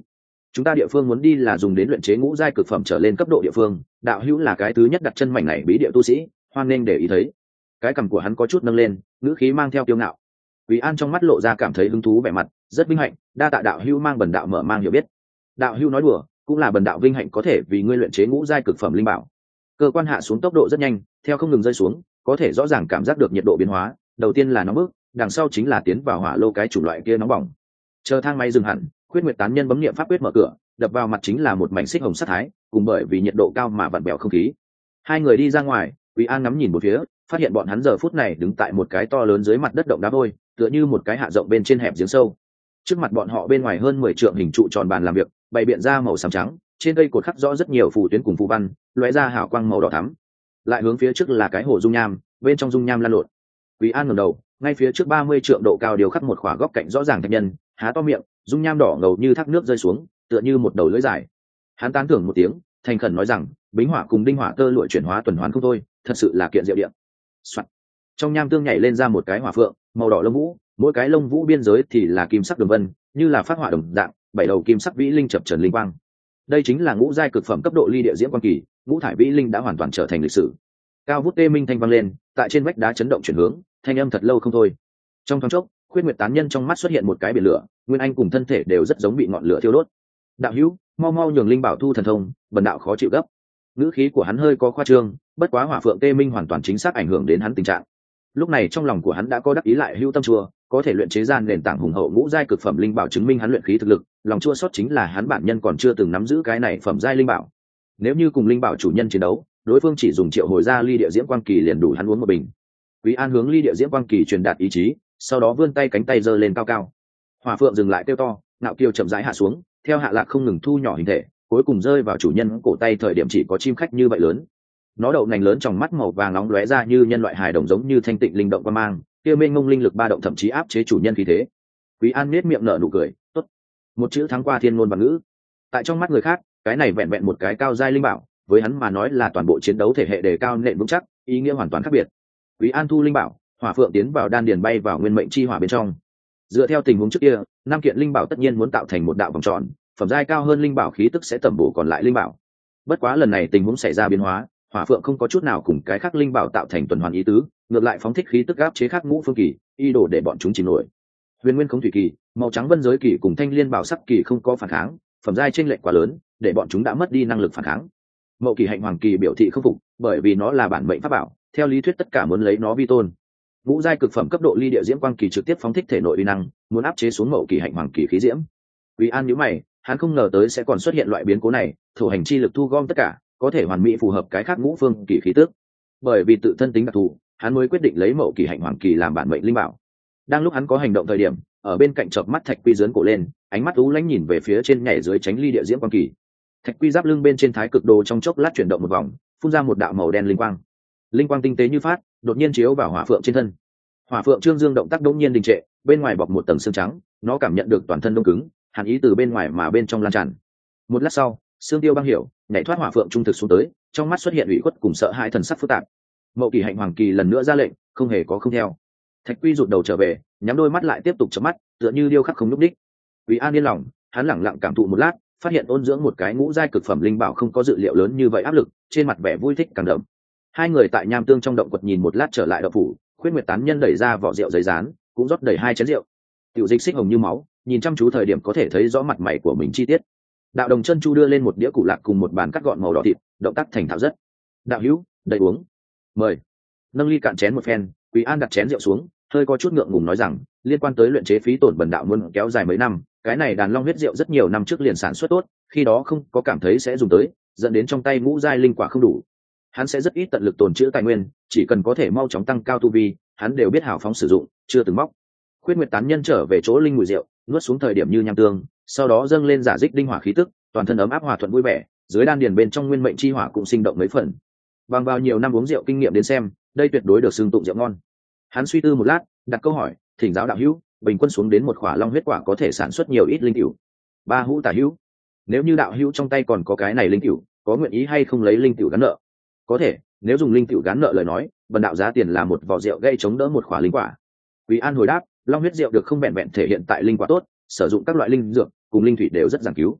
chúng ta địa phương muốn đi là dùng đến luyện chế ngũ giai cực phẩm trở lên cấp độ địa phương, đạo hữu là cái thứ nhất đặt chân mảnh này bí địa tu sĩ, hoan nghênh để ý thấy. Cái cằm của hắn có chút nâng lên, ngữ khí mang theo kiêu ngạo. Quý An trong mắt lộ ra cảm thấy hứng thú vẻ mặt, rất vinh hạnh, đa tạ đạo hữu mang bần đạo mở mang hiểu biết. Đạo hữu nói đùa, cũng là bần đạo vinh hạnh có thể vì ngươi luyện chế ngũ giai cực phẩm linh bảo. Cơ quan hạ xuống tốc độ rất nhanh, theo không ngừng rơi xuống, có thể rõ ràng cảm giác được nhiệt độ biến hóa, đầu tiên là nóng bức, đằng sau chính là tiến vào hỏa lô cái chủng loại kia nóng bỏng. Chờ thang máy dừng hẳn, Khuyết Nguyệt tán nhân bấm niệm pháp quyết mở cửa, đập vào mặt chính là một mảnh xích hồng sát thái, cùng bởi vì nhiệt độ cao mà vặn bèo không khí. Hai người đi ra ngoài, Quý An ngắm nhìn một phía, phát hiện bọn hắn giờ phút này đứng tại một cái to lớn dưới mặt đất động đá vôi, tựa như một cái hạ rộng bên trên hẹp giếng sâu. Trước mặt bọn họ bên ngoài hơn 10 trượng hình trụ tròn bàn làm việc, bày biện ra màu xám trắng, trên cây cột khắc rõ rất nhiều phù tuyến cùng phù văn, lóe ra hào quang màu đỏ thắm. Lại hướng phía trước là cái hồ dung nham, bên trong dung nham lan lộn. Quý An ngẩng đầu, ngay phía trước 30 trượng độ cao điều khắc một khỏa góc cạnh rõ ràng thạch nhân, há to miệng, dung nham đỏ ngầu như thác nước rơi xuống, tựa như một đầu lưỡi dài. Hắn tán thưởng một tiếng, thành khẩn nói rằng, bính hỏa cùng đinh hỏa tơ lụa chuyển hóa tuần hoàn không thôi, thật sự là kiện diệu điện. Soạn. Trong nham tương nhảy lên ra một cái hỏa phượng, màu đỏ lông vũ, mỗi cái lông vũ biên giới thì là kim sắc đường vân, như là phát hỏa đồng dạng, bảy đầu kim sắc vĩ linh chập chờn linh quang. Đây chính là ngũ giai cực phẩm cấp độ ly địa diễm quan kỳ, ngũ thải vĩ linh đã hoàn toàn trở thành lịch sử. Cao vút tê minh thanh vang lên, tại trên vách đá chấn động chuyển hướng, thanh âm thật lâu không thôi. Trong thoáng chốc, Khuyết Nguyệt tán nhân trong mắt xuất hiện một cái biển lửa, nguyên anh cùng thân thể đều rất giống bị ngọn lửa thiêu đốt. Đạo hữu, mau mau nhường linh bảo thu thần thông, bần đạo khó chịu gấp. Ngữ khí của hắn hơi có khoa trương, bất quá hỏa phượng tê minh hoàn toàn chính xác ảnh hưởng đến hắn tình trạng. Lúc này trong lòng của hắn đã có đắc ý lại hữu tâm chua, có thể luyện chế ra nền tảng hùng hậu ngũ giai cực phẩm linh bảo chứng minh hắn luyện khí thực lực, lòng chua sót chính là hắn bản nhân còn chưa từng nắm giữ cái này phẩm giai linh bảo. Nếu như cùng linh bảo chủ nhân chiến đấu, đối phương chỉ dùng triệu hồi ra ly địa diễm quang kỳ liền đủ hắn uống một bình. Quý An hướng ly địa diễm quang kỳ truyền đạt ý chí, sau đó vươn tay cánh tay giơ lên cao cao. Hỏa phượng dừng lại kêu to, nạo kiều chậm rãi hạ xuống, theo hạ lạc không ngừng thu nhỏ hình thể, cuối cùng rơi vào chủ nhân cổ tay thời điểm chỉ có chim khách như vậy lớn. Nó đậu nành lớn trong mắt màu vàng nóng lóe ra như nhân loại hài đồng giống như thanh tịnh linh động qua mang, kia mênh mông linh lực ba động thậm chí áp chế chủ nhân khí thế. Quý An nhếch miệng nở nụ cười, tốt, một chữ thắng qua thiên ngôn và ngữ. Tại trong mắt người khác, cái này vẹn vẹn một cái cao giai linh bảo, với hắn mà nói là toàn bộ chiến đấu thể hệ đề cao nện vững chắc, ý nghĩa hoàn toàn khác biệt. Quý An thu linh bảo, hỏa phượng tiến vào đan điền bay vào nguyên mệnh chi hỏa bên trong. Dựa theo tình huống trước kia, năm kiện linh bảo tất nhiên muốn tạo thành một đạo vòng tròn, phẩm giai cao hơn linh bảo khí tức sẽ tẩm bổ còn lại linh bảo. Bất quá lần này tình huống xảy ra biến hóa, hỏa phượng không có chút nào cùng cái khác linh bảo tạo thành tuần hoàn ý tứ, ngược lại phóng thích khí tức áp chế khác ngũ phương kỳ, ý đồ để bọn chúng chìm nổi. Huyền nguyên không thủy kỳ, màu trắng vân giới kỳ cùng thanh liên bảo sắc kỳ không có phản kháng, phẩm giai chênh lệch quá lớn, để bọn chúng đã mất đi năng lực phản kháng. Mậu kỳ hạnh hoàng kỳ biểu thị không phục, bởi vì nó là bản mệnh pháp bảo, theo lý thuyết tất cả muốn lấy nó vi tôn. Ngũ giai cực phẩm cấp độ ly địa diễm quang kỳ trực tiếp phóng thích thể nội uy năng, muốn áp chế xuống mậu kỳ hạnh hoàng kỳ khí diễm. Quý An nhíu mày, hắn không ngờ tới sẽ còn xuất hiện loại biến cố này, thổ hành chi lực thu gom tất cả, có thể hoàn mỹ phù hợp cái khác ngũ phương kỳ khí tức. Bởi vì tự thân tính đặc thù, hắn mới quyết định lấy mậu kỳ hạnh hoàng kỳ làm bản mệnh linh bảo. Đang lúc hắn có hành động thời điểm, ở bên cạnh chợp mắt Thạch Quy giớn cổ lên, ánh mắt u lãnh nhìn về phía trên nhảy dưới tránh ly địa diễm quang kỳ. Thạch Quy giáp lưng bên trên thái cực đồ trong chốc lát chuyển động một vòng, phun ra một đạo màu đen linh quang. Linh quang tinh tế như phát, đột nhiên chiếu vào hỏa phượng trên thân. Hỏa phượng trương dương động tác đống nhiên đình trệ, bên ngoài bọc một tầng xương trắng, nó cảm nhận được toàn thân đông cứng, hàn ý từ bên ngoài mà bên trong lan tràn. Một lát sau, xương tiêu băng hiểu, nhảy thoát hỏa phượng trung thực xuống tới, trong mắt xuất hiện ủy khuất cùng sợ hãi thần sắc phức tạp. Mậu kỳ hạnh hoàng kỳ lần nữa ra lệnh, không hề có không theo. Thạch Quy rụt đầu trở về, nhắm đôi mắt lại tiếp tục chớp mắt, tựa như điêu khắc không nhúc đích. Quý An yên lòng, hắn lẳng lặng cảm thụ một lát, phát hiện ôn dưỡng một cái ngũ giai cực phẩm linh bảo không có dự liệu lớn như vậy áp lực, trên mặt vẻ vui thích càng đậm. Hai người tại nham tương trong động quật nhìn một lát trở lại động phủ, Khuyết Nguyệt tán nhân đẩy ra vỏ rượu giấy rán, cũng rót đầy 2 chén rượu. Tiểu dịch xích hồng như máu, nhìn chăm chú thời điểm có thể thấy rõ mặt mày của mình chi tiết. Đạo đồng chân chu đưa lên một đĩa củ lạc cùng một bàn cắt gọn màu đỏ thịt, động tác thành thạo rất. Đạo hữu, đầy uống. Mời. Nâng ly cạn chén một phen, Quý An đặt chén rượu xuống, hơi có chút ngượng ngùng nói rằng, liên quan tới luyện chế phí tổn bần đạo muốn kéo dài mấy năm, cái này đàn long huyết rượu rất nhiều năm trước liền sản xuất tốt, khi đó không có cảm thấy sẽ dùng tới, dẫn đến trong tay ngũ giai linh quả không đủ. Hắn sẽ rất ít tận lực tồn trữ tài nguyên, chỉ cần có thể mau chóng tăng cao tu vi, hắn đều biết hào phóng sử dụng, chưa từng móc. Khuyết Nguyệt tán nhân trở về chỗ linh mùi rượu, nuốt xuống thời điểm như nham tương, sau đó dâng lên giả dích đinh hỏa khí tức, toàn thân ấm áp hòa thuận vui vẻ, dưới đan điền bên trong nguyên mệnh chi hỏa cũng sinh động mấy phần. Bằng vào nhiều năm uống rượu kinh nghiệm đến xem, đây tuyệt đối được xưng tụng rượu ngon. Hắn suy tư một lát, đặt câu hỏi, thỉnh giáo đạo hữu, bình quân xuống đến một khỏa long huyết quả có thể sản xuất nhiều ít linh cửu? 3 hũ tả hữu. Nếu như đạo hữu trong tay còn có cái này linh cửu, có nguyện ý hay không lấy linh cửu gắn nợ? Có thể, nếu dùng linh cửu gắn nợ lời nói, bần đạo giá tiền là một vò rượu gây chống đỡ một khỏa linh quả. Quý An hồi đáp, long huyết rượu được không vẹn vẹn thể hiện tại linh quả tốt, sử dụng các loại linh dược cùng linh thủy đều rất giảng cứu.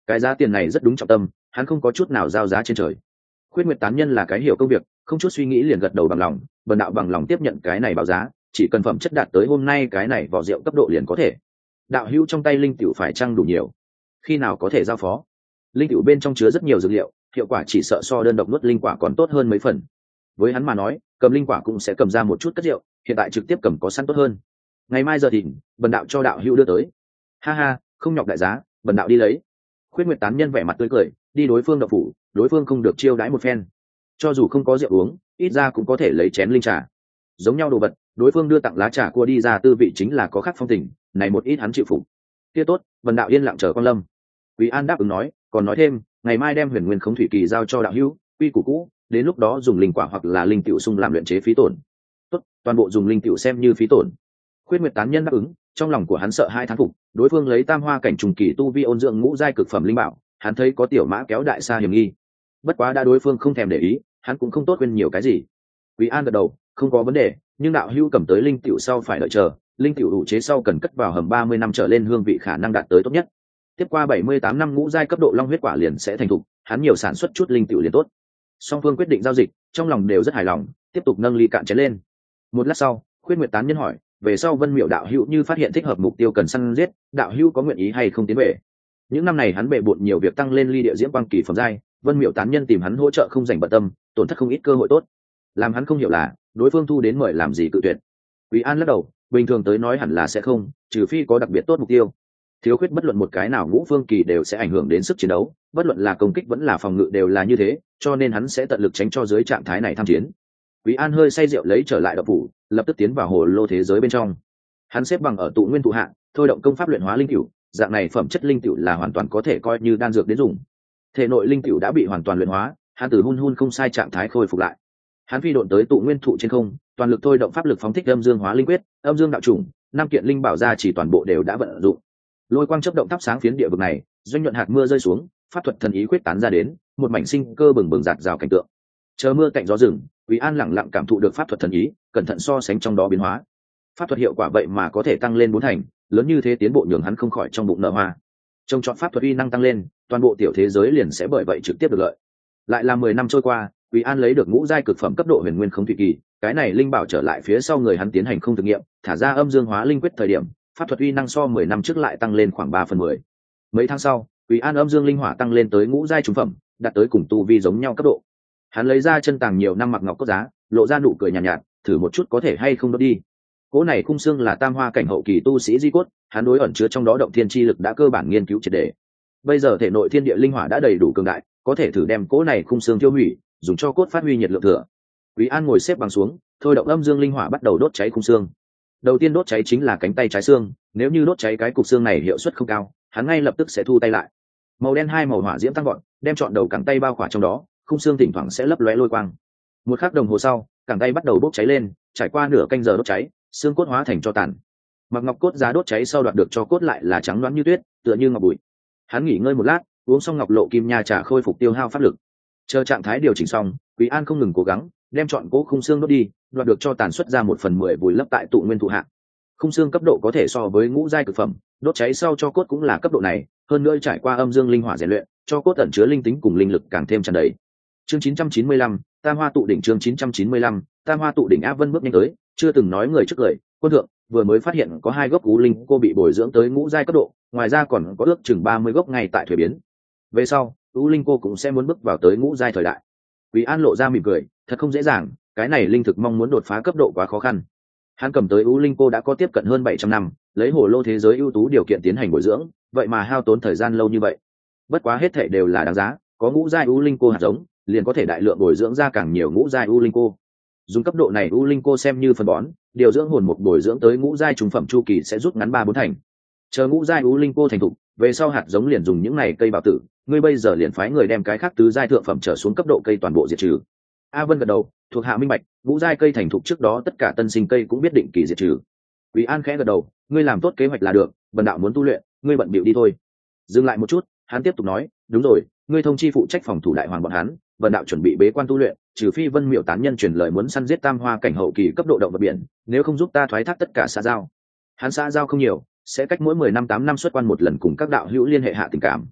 Cái giá tiền này rất đúng trọng tâm, hắn không có chút nào giao giá trên trời. Khuyết Nguyệt tán nhân là cái hiểu công việc, không chút suy nghĩ liền gật đầu bằng lòng, Bần đạo bằng lòng tiếp nhận cái này báo giá, chỉ cần phẩm chất đạt tới hôm nay cái này vỏ rượu cấp độ liền có thể. Đạo hữu trong tay linh tiểu phải chăng đủ nhiều, khi nào có thể giao phó? Linh tiểu bên trong chứa rất nhiều dược liệu, hiệu quả chỉ sợ so đơn độc nuốt linh quả còn tốt hơn mấy phần. Với hắn mà nói, cầm linh quả cũng sẽ cầm ra một chút cất rượu, hiện tại trực tiếp cầm có sẵn tốt hơn. Ngày mai giờ thìn, Bần đạo cho đạo hữu đưa tới. Ha ha, không nhọc đại giá, Bần đạo đi lấy. Khuyết Nguyệt tán nhân vẻ mặt tươi cười, đi đối phương đậu phủ, đối phương không được chiêu đãi một phen, cho dù không có rượu uống, ít ra cũng có thể lấy chén linh trà. Giống nhau đồ vật, đối phương đưa tặng lá trà cua đi ra tư vị chính là có khác phong tình, này một ít hắn chịu phục. Kia tốt, Bần đạo yên lặng chờ con lâm. Quý An đáp ứng nói, còn nói thêm, ngày mai đem Huyền Nguyên Không Thủy Kỳ giao cho đạo hữu, quy củ cũ, đến lúc đó dùng linh quả hoặc là linh tiểu sung làm luyện chế phí tổn. Tốt, toàn bộ dùng linh tiểu xem như phí tổn. Khuyết Nguyệt tán nhân đáp ứng, trong lòng của hắn sợ hai thán phục, đối phương lấy tam hoa cảnh trùng kỳ tu vi ôn dưỡng ngũ giai cực phẩm linh bảo, hắn thấy có tiểu mã kéo đại xa hiểm nghi. Bất quá đã đối phương không thèm để ý, hắn cũng không tốt quên nhiều cái gì. Quý An gật đầu, không có vấn đề, nhưng đạo hữu cầm tới linh tiểu sau phải đợi chờ, linh tiểu ủ chế sau cần cất vào hầm 30 năm trở lên hương vị khả năng đạt tới tốt nhất. Tiếp qua 78 năm ngũ giai cấp độ long huyết quả liền sẽ thành thục, hắn nhiều sản xuất chút linh tiểu liền tốt. Song phương quyết định giao dịch, trong lòng đều rất hài lòng, tiếp tục nâng ly cạn chén lên. Một lát sau, Khuyết Nguyệt tán nhân hỏi, về sau Vân Miểu đạo hữu như phát hiện thích hợp mục tiêu cần săn giết, đạo hữu có nguyện ý hay không tiến về? Những năm này hắn bệ bội nhiều việc tăng lên ly địa diễm quang kỳ phẩm giai, Vân Miểu tán nhân tìm hắn hỗ trợ không dành bận tâm, tổn thất không ít cơ hội tốt. Làm hắn không hiểu là, đối phương thu đến mời làm gì cự tuyệt. Quý An lắc đầu, bình thường tới nói hẳn là sẽ không, trừ phi có đặc biệt tốt mục tiêu. Thiếu khuyết bất luận một cái nào ngũ phương kỳ đều sẽ ảnh hưởng đến sức chiến đấu, bất luận là công kích vẫn là phòng ngự đều là như thế, cho nên hắn sẽ tận lực tránh cho dưới trạng thái này tham chiến. Quý An hơi say rượu lấy trở lại đậu phủ, lập tức tiến vào hồ lô thế giới bên trong. Hắn xếp bằng ở tụ nguyên thụ hạ, thôi động công pháp luyện hóa linh cửu, dạng này phẩm chất linh cửu là hoàn toàn có thể coi như đan dược đến dùng. Thể nội linh cửu đã bị hoàn toàn luyện hóa, hắn từ hun hun không sai trạng thái khôi phục lại. Hắn phi độn tới tụ nguyên thụ trên không, toàn lực thôi động pháp lực phóng thích âm dương hóa linh quyết, âm dương đạo chủng, năm kiện linh bảo gia chỉ toàn bộ đều đã vận dụng. Lôi quang chớp động thắp sáng phiến địa vực này, doanh nhuận hạt mưa rơi xuống, pháp thuật thần ý quyết tán ra đến, một mảnh sinh cơ bừng bừng rạt rào cảnh tượng. Chờ mưa cạnh gió rừng, Quý An lẳng lặng cảm thụ được pháp thuật thần ý, cẩn thận so sánh trong đó biến hóa. Pháp thuật hiệu quả vậy mà có thể tăng lên 4 thành, lớn như thế tiến bộ nhường hắn không khỏi trong bụng nở hoa. Trong chọn pháp thuật uy năng tăng lên, toàn bộ tiểu thế giới liền sẽ bởi vậy trực tiếp được lợi. Lại là 10 năm trôi qua, Quý An lấy được ngũ giai cực phẩm cấp độ Huyền Nguyên Không Thủy Kỳ, cái này linh bảo trở lại phía sau người hắn tiến hành không thực nghiệm, thả ra âm dương hóa linh quyết thời điểm, pháp thuật uy năng so 10 năm trước lại tăng lên khoảng 3/10. Mấy tháng sau, Quý An âm dương linh hỏa tăng lên tới ngũ giai trung phẩm, đạt tới cùng tu vi giống nhau cấp độ. Hắn lấy ra chân tàng nhiều năm mặc ngọc cốt giá, lộ ra nụ cười nhàn nhạt, thử một chút có thể hay không đốt đi. Cỗ này khung xương là tam hoa cảnh hậu kỳ tu sĩ di cốt, hắn đối ẩn chứa trong đó động thiên chi lực đã cơ bản nghiên cứu triệt để. Bây giờ thể nội thiên địa linh hỏa đã đầy đủ cường đại, có thể thử đem cỗ này khung xương tiêu hủy, dùng cho cốt phát huy nhiệt lượng thừa. Quý An ngồi xếp bằng xuống, thôi động âm dương linh hỏa bắt đầu đốt cháy khung xương. Đầu tiên đốt cháy chính là cánh tay trái xương, nếu như đốt cháy cái cục xương này hiệu suất không cao, hắn ngay lập tức sẽ thu tay lại. Màu đen hai màu hỏa diễm tăng gọn, đem trọn đầu cẳng tay bao khỏa trong đó, khung xương thỉnh thoảng sẽ lấp lóe lôi quang. Một khắc đồng hồ sau, cẳng tay bắt đầu bốc cháy lên, trải qua nửa canh giờ đốt cháy, xương cốt hóa thành tro tàn. Mặc ngọc cốt giá đốt cháy sau đoạt được cho cốt lại là trắng loáng như tuyết, tựa như ngọc bụi. Hắn nghỉ ngơi một lát, uống xong ngọc lộ kim nha trà khôi phục tiêu hao pháp lực. Chờ trạng thái điều chỉnh xong, Quý An không ngừng cố gắng, đem trọn cỗ khung xương đốt đi, đoạt được cho tàn xuất ra 1/10 vùi lấp tại tụ nguyên thụ hạ. Khung xương cấp độ có thể so với ngũ giai cực phẩm, đốt cháy sau cho cốt cũng là cấp độ này, hơn nữa trải qua âm dương linh hỏa rèn luyện, cho cốt ẩn chứa linh tính cùng linh lực càng thêm tràn đầy. Chương 995, Tam Hoa tụ đỉnh. Chương 995, Tam Hoa tụ đỉnh. A Vân bước nhanh tới, chưa từng nói người trước cười, quân thượng vừa mới phát hiện có 2 gốc ú linh cô bị bồi dưỡng tới ngũ giai cấp độ, ngoài ra còn có ước chừng 30 gốc ngay tại thuế biến. Về sau, ú linh cô cũng sẽ muốn bước vào tới ngũ giai thời đại. Quý An lộ ra mỉm cười, thật không dễ dàng, cái này linh thực mong muốn đột phá cấp độ quá khó khăn. Hắn cầm tới ú linh cô đã có tiếp cận hơn 700 năm, lấy hồ lô thế giới ưu tú điều kiện tiến hành bồi dưỡng, vậy mà hao tốn thời gian lâu như vậy. Bất quá hết thảy đều là đáng giá, có ngũ giai ú linh cô hạt giống, liền có thể đại lượng bồi dưỡng ra càng nhiều ngũ giai ú linh cô. Dùng cấp độ này ú linh cô xem như phân bón, điều dưỡng hồn mục bồi dưỡng tới ngũ giai trung phẩm chu kỳ sẽ rút ngắn 3-4 thành. Chờ ngũ giai ú linh cô thành thục, về sau hạt giống liền dùng những này cây bảo tử, ngươi bây giờ liền phái người đem cái khác tứ giai thượng phẩm trở xuống cấp độ cây toàn bộ diệt trừ. A Vân gật đầu, thuộc hạ minh bạch, ngũ giai cây thành thục trước đó tất cả tân sinh cây cũng biết định kỳ diệt trừ. Quý An khẽ gật đầu, ngươi làm tốt kế hoạch là được, bần đạo muốn tu luyện, ngươi bận bịu đi thôi. Dừng lại một chút, hắn tiếp tục nói, đúng rồi, ngươi thông chi phụ trách phòng thủ đại hoàng bọn hắn, bần đạo chuẩn bị bế quan tu luyện, trừ phi Vân Miểu tán nhân truyền lời muốn săn giết tam hoa cảnh hậu kỳ cấp độ động vật biển, nếu không giúp ta thoái thác tất cả xã giao. Hắn xã giao không nhiều, sẽ cách mỗi 10 năm 8 năm xuất quan một lần cùng các đạo hữu liên hệ hạ tình cảm.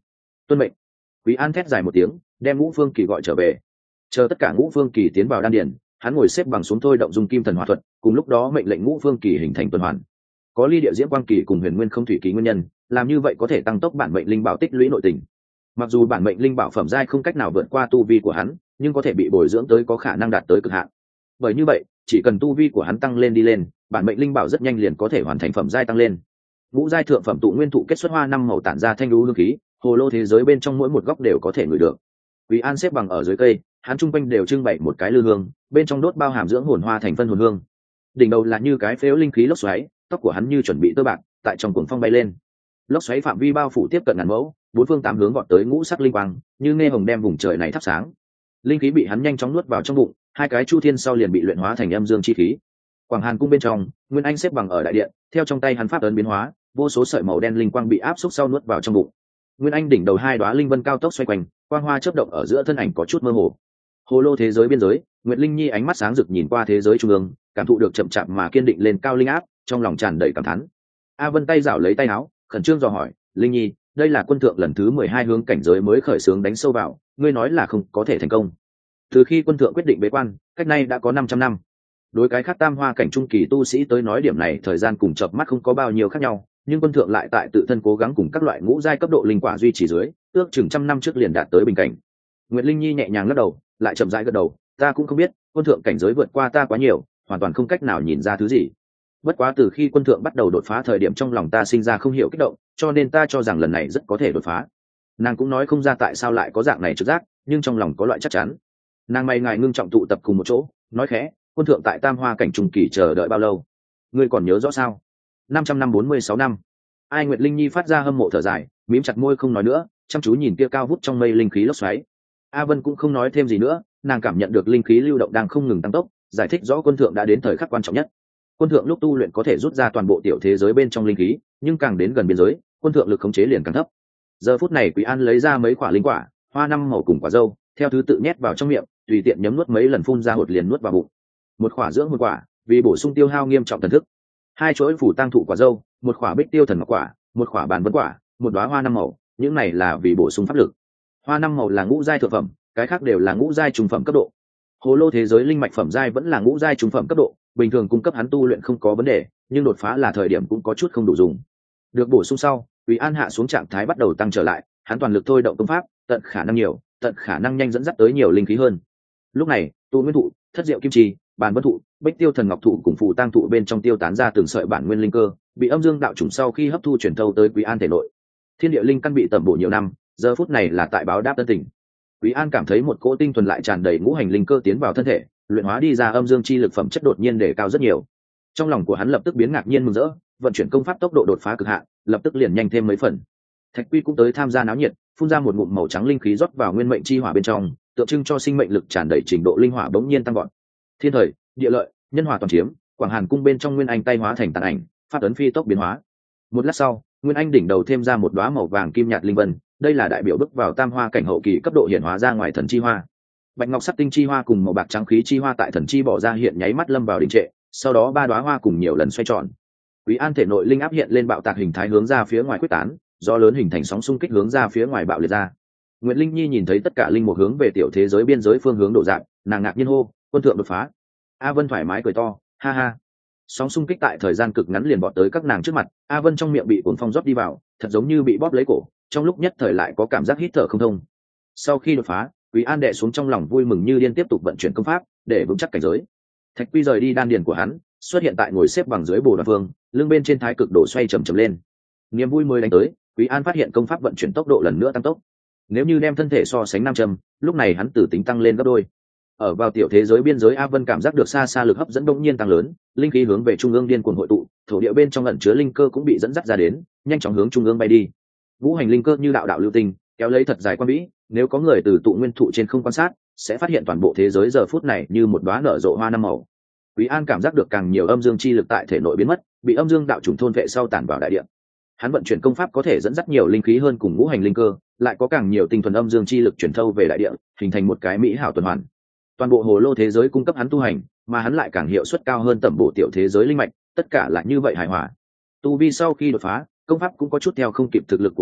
Tuân mệnh. Quý An thét dài một tiếng, đem Ngũ Phương Kỳ gọi trở về. Chờ tất cả Ngũ Phương Kỳ tiến vào đan điền, hắn ngồi xếp bằng xuống thôi động dung kim thần hỏa thuật, cùng lúc đó mệnh lệnh Ngũ Phương Kỳ hình thành tuần hoàn. Có ly địa diễm quang kỳ cùng huyền nguyên không thủy kỳ nguyên nhân, làm như vậy có thể tăng tốc bản mệnh linh bảo tích lũy nội tình. Mặc dù bản mệnh linh bảo phẩm giai không cách nào vượt qua tu vi của hắn, nhưng có thể bị bồi dưỡng tới có khả năng đạt tới cực hạn. Bởi như vậy, chỉ cần tu vi của hắn tăng lên đi lên, bản mệnh linh bảo rất nhanh liền có thể hoàn thành phẩm giai tăng lên. Ngũ giai thượng phẩm tụ nguyên thụ kết xuất hoa năm màu tản ra thanh lưu hương khí, hồ lô thế giới bên trong mỗi một góc đều có thể ngửi được. Quý An xếp bằng ở dưới cây, hắn trung quanh đều trưng bày một cái lư hương, bên trong đốt bao hàm dưỡng hồn hoa thành phân hồn hương. Đỉnh đầu là như cái phếu linh khí lốc xoáy, tóc của hắn như chuẩn bị tơ bạc, tại trong cuồng phong bay lên. Lốc xoáy phạm vi bao phủ tiếp cận ngàn mẫu, bốn phương tám hướng vọt tới ngũ sắc linh quang, như nghe hồng đem vùng trời này thắp sáng. Linh khí bị hắn nhanh chóng nuốt vào trong bụng, hai cái chu thiên sau liền bị luyện hóa thành âm dương chi khí. Quảng Hàn cung bên trong, Nguyên Anh xếp bằng ở đại điện, theo trong tay hắn pháp ấn biến hóa, vô số sợi màu đen linh quang bị áp xúc sau nuốt vào trong bụng. Nguyên Anh đỉnh đầu hai đóa linh vân cao tốc xoay quanh, quang hoa chớp động ở giữa thân ảnh có chút mơ hồ. Hồ lô thế giới biên giới, Nguyệt Linh Nhi ánh mắt sáng rực nhìn qua thế giới trung ương, cảm thụ được chậm chạp mà kiên định lên cao linh áp, trong lòng tràn đầy cảm thán. A Vân tay giảo lấy tay áo, khẩn trương dò hỏi, "Linh Nhi, đây là quân thượng lần thứ 12 hướng cảnh giới mới khởi xướng đánh sâu vào, ngươi nói là không có thể thành công?" Từ khi quân thượng quyết định bế quan, cách nay đã có 500 năm. Đối cái khác tam hoa cảnh trung kỳ tu sĩ tới nói điểm này thời gian cùng chợp mắt không có bao nhiêu khác nhau, nhưng quân thượng lại tại tự thân cố gắng cùng các loại ngũ giai cấp độ linh quả duy trì dưới, ước chừng trăm năm trước liền đạt tới bình cảnh. Nguyệt Linh Nhi nhẹ nhàng lắc đầu, lại chậm rãi gật đầu, "Ta cũng không biết, quân thượng cảnh giới vượt qua ta quá nhiều, hoàn toàn không cách nào nhìn ra thứ gì. Bất quá từ khi quân thượng bắt đầu đột phá thời điểm trong lòng ta sinh ra không hiểu kích động, cho nên ta cho rằng lần này rất có thể đột phá." Nàng cũng nói không ra tại sao lại có dạng này trực giác, nhưng trong lòng có loại chắc chắn. Nàng mày ngài ngưng trọng tụ tập cùng một chỗ, nói khẽ, "Quân thượng tại tam hoa cảnh trung kỳ chờ đợi bao lâu? Ngươi còn nhớ rõ sao?" 500 năm 46 năm. Ai Nguyệt Linh Nhi phát ra hâm mộ thở dài, mím chặt môi không nói nữa, chăm chú nhìn kia cao vút trong mây linh khí lốc xoáy. A Vân cũng không nói thêm gì nữa, nàng cảm nhận được linh khí lưu động đang không ngừng tăng tốc, giải thích rõ quân thượng đã đến thời khắc quan trọng nhất. Quân thượng lúc tu luyện có thể rút ra toàn bộ tiểu thế giới bên trong linh khí, nhưng càng đến gần biên giới, quân thượng lực khống chế liền càng thấp. Giờ phút này Quý An lấy ra mấy quả linh quả, hoa năm màu cùng quả dâu, theo thứ tự nhét vào trong miệng, tùy tiện nhấm nuốt mấy lần phun ra hột liền nuốt vào bụng. Một quả dưỡng một quả, vì bổ sung tiêu hao nghiêm trọng thần thức. Hai chuỗi phủ tang thụ quả dâu, một quả bích tiêu thần ngọc quả, một quả bàn vân quả, một đóa hoa năm màu, những này là vì bổ sung pháp lực. Hoa năm màu là ngũ giai thượng phẩm, cái khác đều là ngũ giai trung phẩm cấp độ. Hồ lô thế giới linh mạch phẩm giai vẫn là ngũ giai trung phẩm cấp độ, bình thường cung cấp hắn tu luyện không có vấn đề, nhưng đột phá là thời điểm cũng có chút không đủ dùng. Được bổ sung sau, Quý An hạ xuống trạng thái bắt đầu tăng trở lại, hắn toàn lực thôi động công pháp, tận khả năng nhiều, tận khả năng nhanh dẫn dắt tới nhiều linh khí hơn. Lúc này, tu nguyên thụ, thất diệu kim chi, bàn vân thụ, bích tiêu thần ngọc thụ cùng phù tang thụ bên trong tiêu tán ra từng sợi bản nguyên linh cơ, bị âm dương đạo chủng sau khi hấp thu chuyển thâu tới Quý An thể nội. Thiên địa linh căn bị tẩm bổ nhiều năm, giờ phút này là tại báo đáp tân tình. Quý An cảm thấy một cỗ tinh thuần lại tràn đầy ngũ hành linh cơ tiến vào thân thể, luyện hóa đi ra âm dương chi lực phẩm chất đột nhiên đề cao rất nhiều. Trong lòng của hắn lập tức biến ngạc nhiên mừng rỡ, vận chuyển công pháp tốc độ đột phá cực hạn, lập tức liền nhanh thêm mấy phần. Thạch Quy cũng tới tham gia náo nhiệt, phun ra một ngụm màu trắng linh khí rót vào nguyên mệnh chi hỏa bên trong, tượng trưng cho sinh mệnh lực tràn đầy trình độ linh hỏa bỗng nhiên tăng vọt. Thiên thời, địa lợi, nhân hòa toàn chiếm, Quảng Hàn cung bên trong Nguyên Anh tay hóa thành tàn ảnh, phát ấn phi tốc biến hóa. Một lát sau, Nguyên Anh đỉnh đầu thêm ra một đóa màu vàng kim nhạt linh vân, đây là đại biểu bước vào tam hoa cảnh hậu kỳ cấp độ hiển hóa ra ngoài thần chi hoa. Bạch ngọc sắc tinh chi hoa cùng màu bạc trắng khí chi hoa tại thần chi bỏ ra hiện nháy mắt lâm vào đình trệ, sau đó ba đóa hoa cùng nhiều lần xoay tròn. Quý An thể nội linh áp hiện lên bạo tạc hình thái hướng ra phía ngoài quyết tán, do lớn hình thành sóng xung kích hướng ra phía ngoài bạo liệt ra. Nguyệt Linh Nhi nhìn thấy tất cả linh mục hướng về tiểu thế giới biên giới phương hướng đổ dạng, nàng ngạc nhiên hô, "Quân thượng đột phá!" A Vân thoải mái cười to, "Ha ha." Sóng xung kích tại thời gian cực ngắn liền bọt tới các nàng trước mặt, A Vân trong miệng bị cuốn phong rót đi vào, thật giống như bị bóp lấy cổ, trong lúc nhất thời lại có cảm giác hít thở không thông. Sau khi đột phá, Quý An đè xuống trong lòng vui mừng như điên tiếp tục vận chuyển công pháp để vững chắc cảnh giới. Thạch Quy rời đi đan điền của hắn, xuất hiện tại ngồi xếp bằng dưới Bồ Đoàn Vương, lưng bên trên thái cực đổ xoay chậm chậm lên. Niềm vui mới đánh tới, Quý An phát hiện công pháp vận chuyển tốc độ lần nữa tăng tốc. Nếu như đem thân thể so sánh nam châm, lúc này hắn tử tính tăng lên gấp đôi. Ở vào tiểu thế giới biên giới, A Vân cảm giác được xa xa lực hấp dẫn đột nhiên tăng lớn, linh khí hướng về trung ương điên cuồng hội tụ, thổ địa bên trong ẩn chứa linh cơ cũng bị dẫn dắt ra đến, nhanh chóng hướng trung ương bay đi. Ngũ hành linh cơ như đạo đạo lưu tinh, kéo lấy thật dài quan vĩ, nếu có người từ tụ nguyên thụ trên không quan sát, sẽ phát hiện toàn bộ thế giới giờ phút này như một đóa nở rộ hoa năm màu. Quý An cảm giác được càng nhiều âm dương chi lực tại thể nội biến mất, bị âm dương đạo chủng thôn vệ sau tản vào đại địa. Hắn vận chuyển công pháp có thể dẫn dắt nhiều linh khí hơn cùng ngũ hành linh cơ, lại có càng nhiều tinh thuần âm dương chi lực chuyển thâu về đại địa, hình thành một cái mỹ hảo tuần hoàn. Toàn bộ hồ lô thế giới cung cấp hắn tu hành, mà hắn lại càng hiệu suất cao hơn tầm bộ tiểu thế giới linh mạch, tất cả là như vậy hài hòa. Tu vi sau khi đột phá, công pháp cũng có chút theo không kịp thực lực của hắn,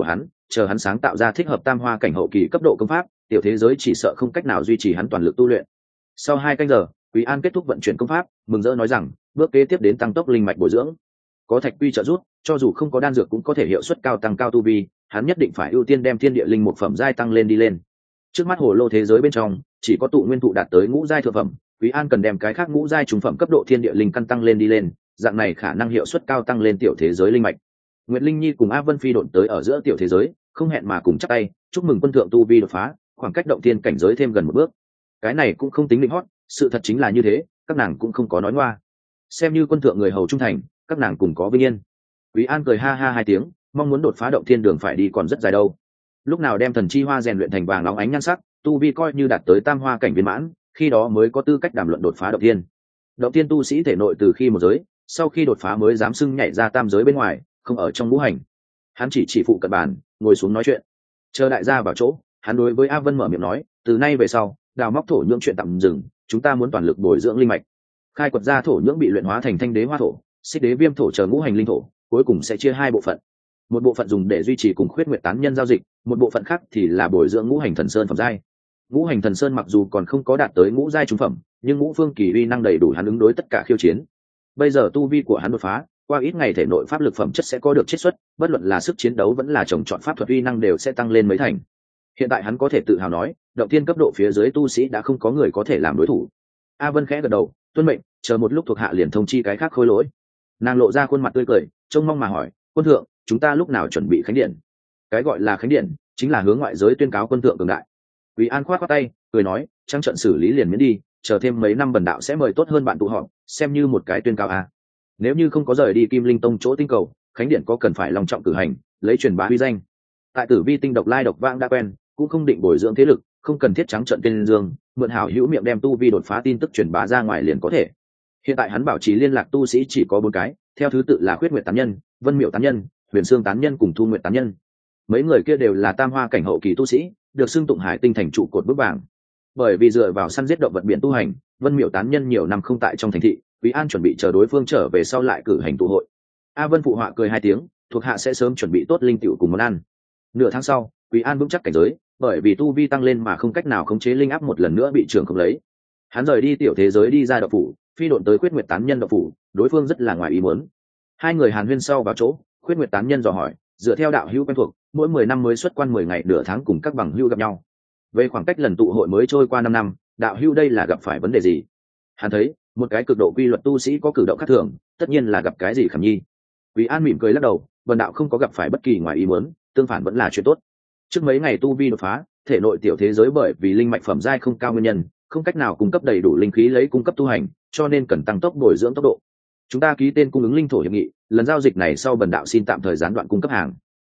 chờ hắn sáng tạo ra thích hợp tam hoa cảnh hậu kỳ cấp độ công pháp, tiểu thế giới chỉ sợ không cách nào duy trì hắn toàn lực tu luyện. Sau 2 canh giờ, Quý An kết thúc vận chuyển công pháp, mừng rỡ nói rằng bước kế tiếp đến tăng tốc linh mạch bồi dưỡng. Có thạch quy trợ giúp, cho dù không có đan dược cũng có thể hiệu suất cao tăng cao tu vi, hắn nhất định phải ưu tiên đem thiên địa linh một phẩm giai tăng lên đi lên. Trước mắt hồ lô thế giới bên trong chỉ có tụ nguyên thụ đạt tới ngũ giai thượng phẩm, Quý An cần đem cái khác ngũ giai trung phẩm cấp độ thiên địa linh căn tăng lên đi lên, dạng này khả năng hiệu suất cao tăng lên tiểu thế giới linh mạch. Nguyệt Linh Nhi cùng A Vân Phi độn tới ở giữa tiểu thế giới, không hẹn mà cùng chắp tay, chúc mừng quân thượng tu vi đột phá, khoảng cách động thiên cảnh giới thêm gần một bước. Cái này cũng không tính định hót, sự thật chính là như thế, các nàng cũng không có nói ngoa. Xem như quân thượng người hầu trung thành, các nàng cùng có vinh yên. Quý An cười ha ha 2 tiếng, mong muốn đột phá động thiên đường phải đi còn rất dài đâu. Lúc nào đem thần chi hoa rèn luyện thành vàng óng ánh nhan sắc, tu vi coi như đạt tới tam hoa cảnh viên mãn, khi đó mới có tư cách đàm luận đột phá động thiên. Động thiên tu sĩ thể nội từ khi một giới, sau khi đột phá mới dám xưng nhảy ra tam giới bên ngoài, không ở trong ngũ hành. Hắn chỉ phụ cận bàn, ngồi xuống nói chuyện. Chờ đại gia vào chỗ, hắn đối với A Vân mở miệng nói, từ nay về sau, đào móc thổ nhưỡng chuyện tạm dừng, chúng ta muốn toàn lực bồi dưỡng linh mạch. Khai quật ra thổ nhưỡng bị luyện hóa thành thanh đế hoa thổ, xích đế viêm thổ chờ ngũ hành linh thổ, cuối cùng sẽ chia 2 bộ phận. Một bộ phận dùng để duy trì cùng khuyết nguyệt tán nhân giao dịch, một bộ phận khác thì là bồi dưỡng ngũ hành thần sơn phẩm giai. Ngũ hành thần sơn mặc dù còn không có đạt tới ngũ giai trung phẩm, nhưng ngũ phương kỳ uy năng đầy đủ hắn ứng đối tất cả khiêu chiến. Bây giờ tu vi của hắn đột phá, qua ít ngày thể nội pháp lực phẩm chất sẽ có được chiết xuất, bất luận là sức chiến đấu vẫn là trồng trọt pháp thuật uy năng đều sẽ tăng lên mấy thành. Hiện tại hắn có thể tự hào nói, động thiên cấp độ phía dưới tu sĩ đã không có người có thể làm đối thủ. A Vân khẽ gật đầu, tuân mệnh, chờ một lúc thuộc hạ liền thông chi cái khác khôi lỗi. Nàng lộ ra khuôn mặt tươi cười, trông mong mà hỏi, quân thượng, chúng ta lúc nào chuẩn bị khánh điện? Cái gọi là khánh điện chính là hướng ngoại giới tuyên cáo quân thượng cường đại. Quý An khoát khoát tay, cười nói, trang trận xử lý liền miễn đi, chờ thêm mấy năm bần đạo sẽ mời tốt hơn bạn tụ họp, xem như một cái tuyên cáo a. Nếu như không có rời đi Kim Linh Tông chỗ tinh cầu, khánh điện có cần phải long trọng cử hành, lấy truyền bá uy danh. Tại Tử Vi tinh độc lai độc vãng đã quen, cũng không định bồi dưỡng thế lực, không cần thiết trắng trận tên dương, mượn hảo hữu miệng đem tu vi đột phá tin tức truyền bá ra ngoài liền có thể. Hiện tại hắn bảo trì liên lạc tu sĩ chỉ có 4 cái, theo thứ tự là Khuyết Nguyệt tán nhân, Vân Miệu tán nhân, Huyền Sương tán nhân cùng Thu Nguyệt tán nhân. Mấy người kia đều là tam hoa cảnh hậu kỳ tu sĩ, được xưng tụng hải tinh thành trụ cột bước vàng. Bởi vì dựa vào săn giết động vật biển tu hành, Vân Miệu tán nhân nhiều năm không tại trong thành thị, Quý An chuẩn bị chờ đối phương trở về sau lại cử hành tụ hội. A Vân phụ họa cười 2 tiếng, thuộc hạ sẽ sớm chuẩn bị tốt linh tiểu cùng món ăn. Nửa tháng sau, Quý An vững chắc cảnh giới, bởi vì tu vi tăng lên mà không cách nào khống chế linh áp một lần nữa bị trưởng không lấy. Hắn rời đi tiểu thế giới đi ra động phủ, phi độn tới Khuyết Nguyệt tán nhân động phủ, đối phương rất là ngoài ý muốn. 2 người hàn huyên sau vào chỗ, Khuyết Nguyệt tán nhân dò hỏi, dựa theo đạo hữu quen thuộc, mỗi 10 năm mới xuất quan 10 ngày nửa tháng cùng các bằng hữu gặp nhau. Về khoảng cách lần tụ hội mới trôi qua 5 năm, đạo hữu đây là gặp phải vấn đề gì? Hắn thấy, một cái cực độ quy luật tu sĩ có cử động khác thường, tất nhiên là gặp cái gì khảm nhi. Quý An mỉm cười lắc đầu, vân đạo không có gặp phải bất kỳ ngoài ý muốn, tương phản vẫn là chuyện tốt. Trước mấy ngày tu vi đột phá, thể nội tiểu thế giới bởi vì linh mạch phẩm giai không cao nguyên nhân, không cách nào cung cấp đầy đủ linh khí lấy cung cấp tu hành, cho nên cần tăng tốc bồi dưỡng tốc độ. Chúng ta ký tên cung ứng linh thổ hiệp nghị, lần giao dịch này sau bần đạo xin tạm thời gián đoạn cung cấp hàng.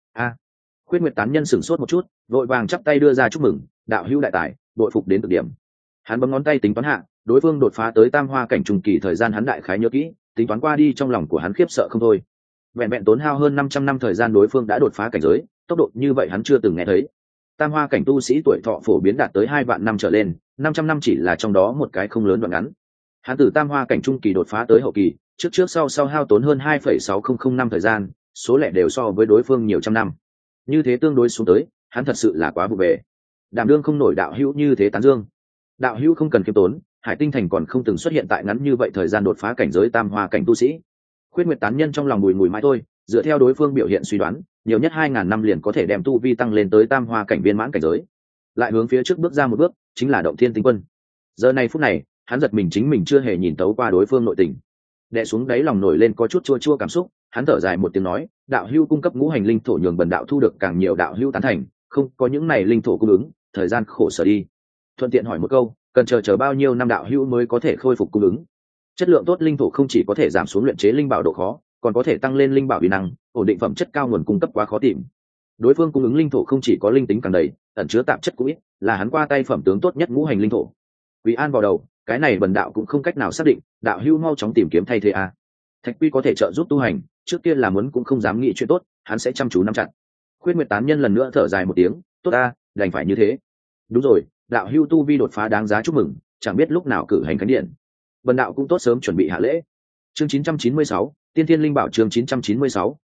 Khuyết Nguyệt tán nhân sửng sốt một chút, vội vàng chắp tay đưa ra chúc mừng, đạo hữu đại tài, bội phục đến cực điểm. Hắn bấm ngón tay tính toán hạ, đối phương đột phá tới tam hoa cảnh trung kỳ thời gian hắn đại khái nhớ kỹ, tính toán qua đi trong lòng của hắn khiếp sợ không thôi. Vẹn vẹn tốn hao hơn 500 năm thời gian đối phương đã đột phá cảnh giới, tốc độ như vậy hắn chưa từng nghe thấy. Tam hoa cảnh tu sĩ tuổi thọ phổ biến đạt tới 2 vạn năm trở lên, 500 năm chỉ là trong đó một cái không lớn đoạn ngắn. Hắn từ tam hoa cảnh trung kỳ đột phá tới hậu kỳ, trước sau hao tốn hơn 2,6005 năm thời gian, số lẻ đều so với đối phương nhiều trăm năm. Như thế tương đối xuống tới, hắn thật sự là quá vụ về. Đảm đương không nổi đạo hữu như thế tán dương. Đạo hữu không cần kiêm tốn, Hải Tinh Thành còn không từng xuất hiện tại ngắn như vậy thời gian đột phá cảnh giới tam hoa cảnh tu sĩ. Khuyết Nguyệt tán nhân trong lòng bùi ngùi mãi thôi, dựa theo đối phương biểu hiện suy đoán, nhiều nhất 2000 năm liền có thể đem tu vi tăng lên tới tam hoa cảnh viên mãn cảnh giới. Lại hướng phía trước bước ra một bước, chính là động thiên tinh quân. Giờ này phút này, hắn giật mình chính mình chưa hề nhìn tấu qua đối phương nội tình. Đè xuống đáy lòng nổi lên có chút chua chua cảm xúc, hắn thở dài một tiếng nói, đạo hữu cung cấp ngũ hành linh thổ nhường bần đạo thu được càng nhiều đạo hữu tán thành, không có những này linh thổ cung ứng, thời gian khổ sở đi. Thuận tiện hỏi một câu, cần chờ bao nhiêu năm đạo hữu mới có thể khôi phục cung ứng? Chất lượng tốt linh thổ không chỉ có thể giảm xuống luyện chế linh bảo độ khó, còn có thể tăng lên linh bảo uy năng, ổn định phẩm chất cao nguồn cung cấp quá khó tìm. Đối phương cung ứng linh thổ không chỉ có linh tính càng đầy, ẩn chứa tạp chất cũng ít, là hắn qua tay phẩm tướng tốt nhất ngũ hành linh thổ. Quý An vào đầu, cái này bần đạo cũng không cách nào xác định, đạo hữu mau chóng tìm kiếm thay thế a. Thạch Quy có thể trợ giúp tu hành, trước kia là muốn cũng không dám nghĩ chuyện tốt, hắn sẽ chăm chú nắm chặt. Khuyết Nguyệt tán nhân lần nữa thở dài một tiếng, tốt a, đành phải như thế. Đúng rồi, đạo hữu tu vi đột phá đáng giá chúc mừng, chẳng biết lúc nào cử hành khánh điện. Bần đạo cũng tốt sớm chuẩn bị hạ lễ. Chương 996, Tiên Thiên Linh Bảo chương 996,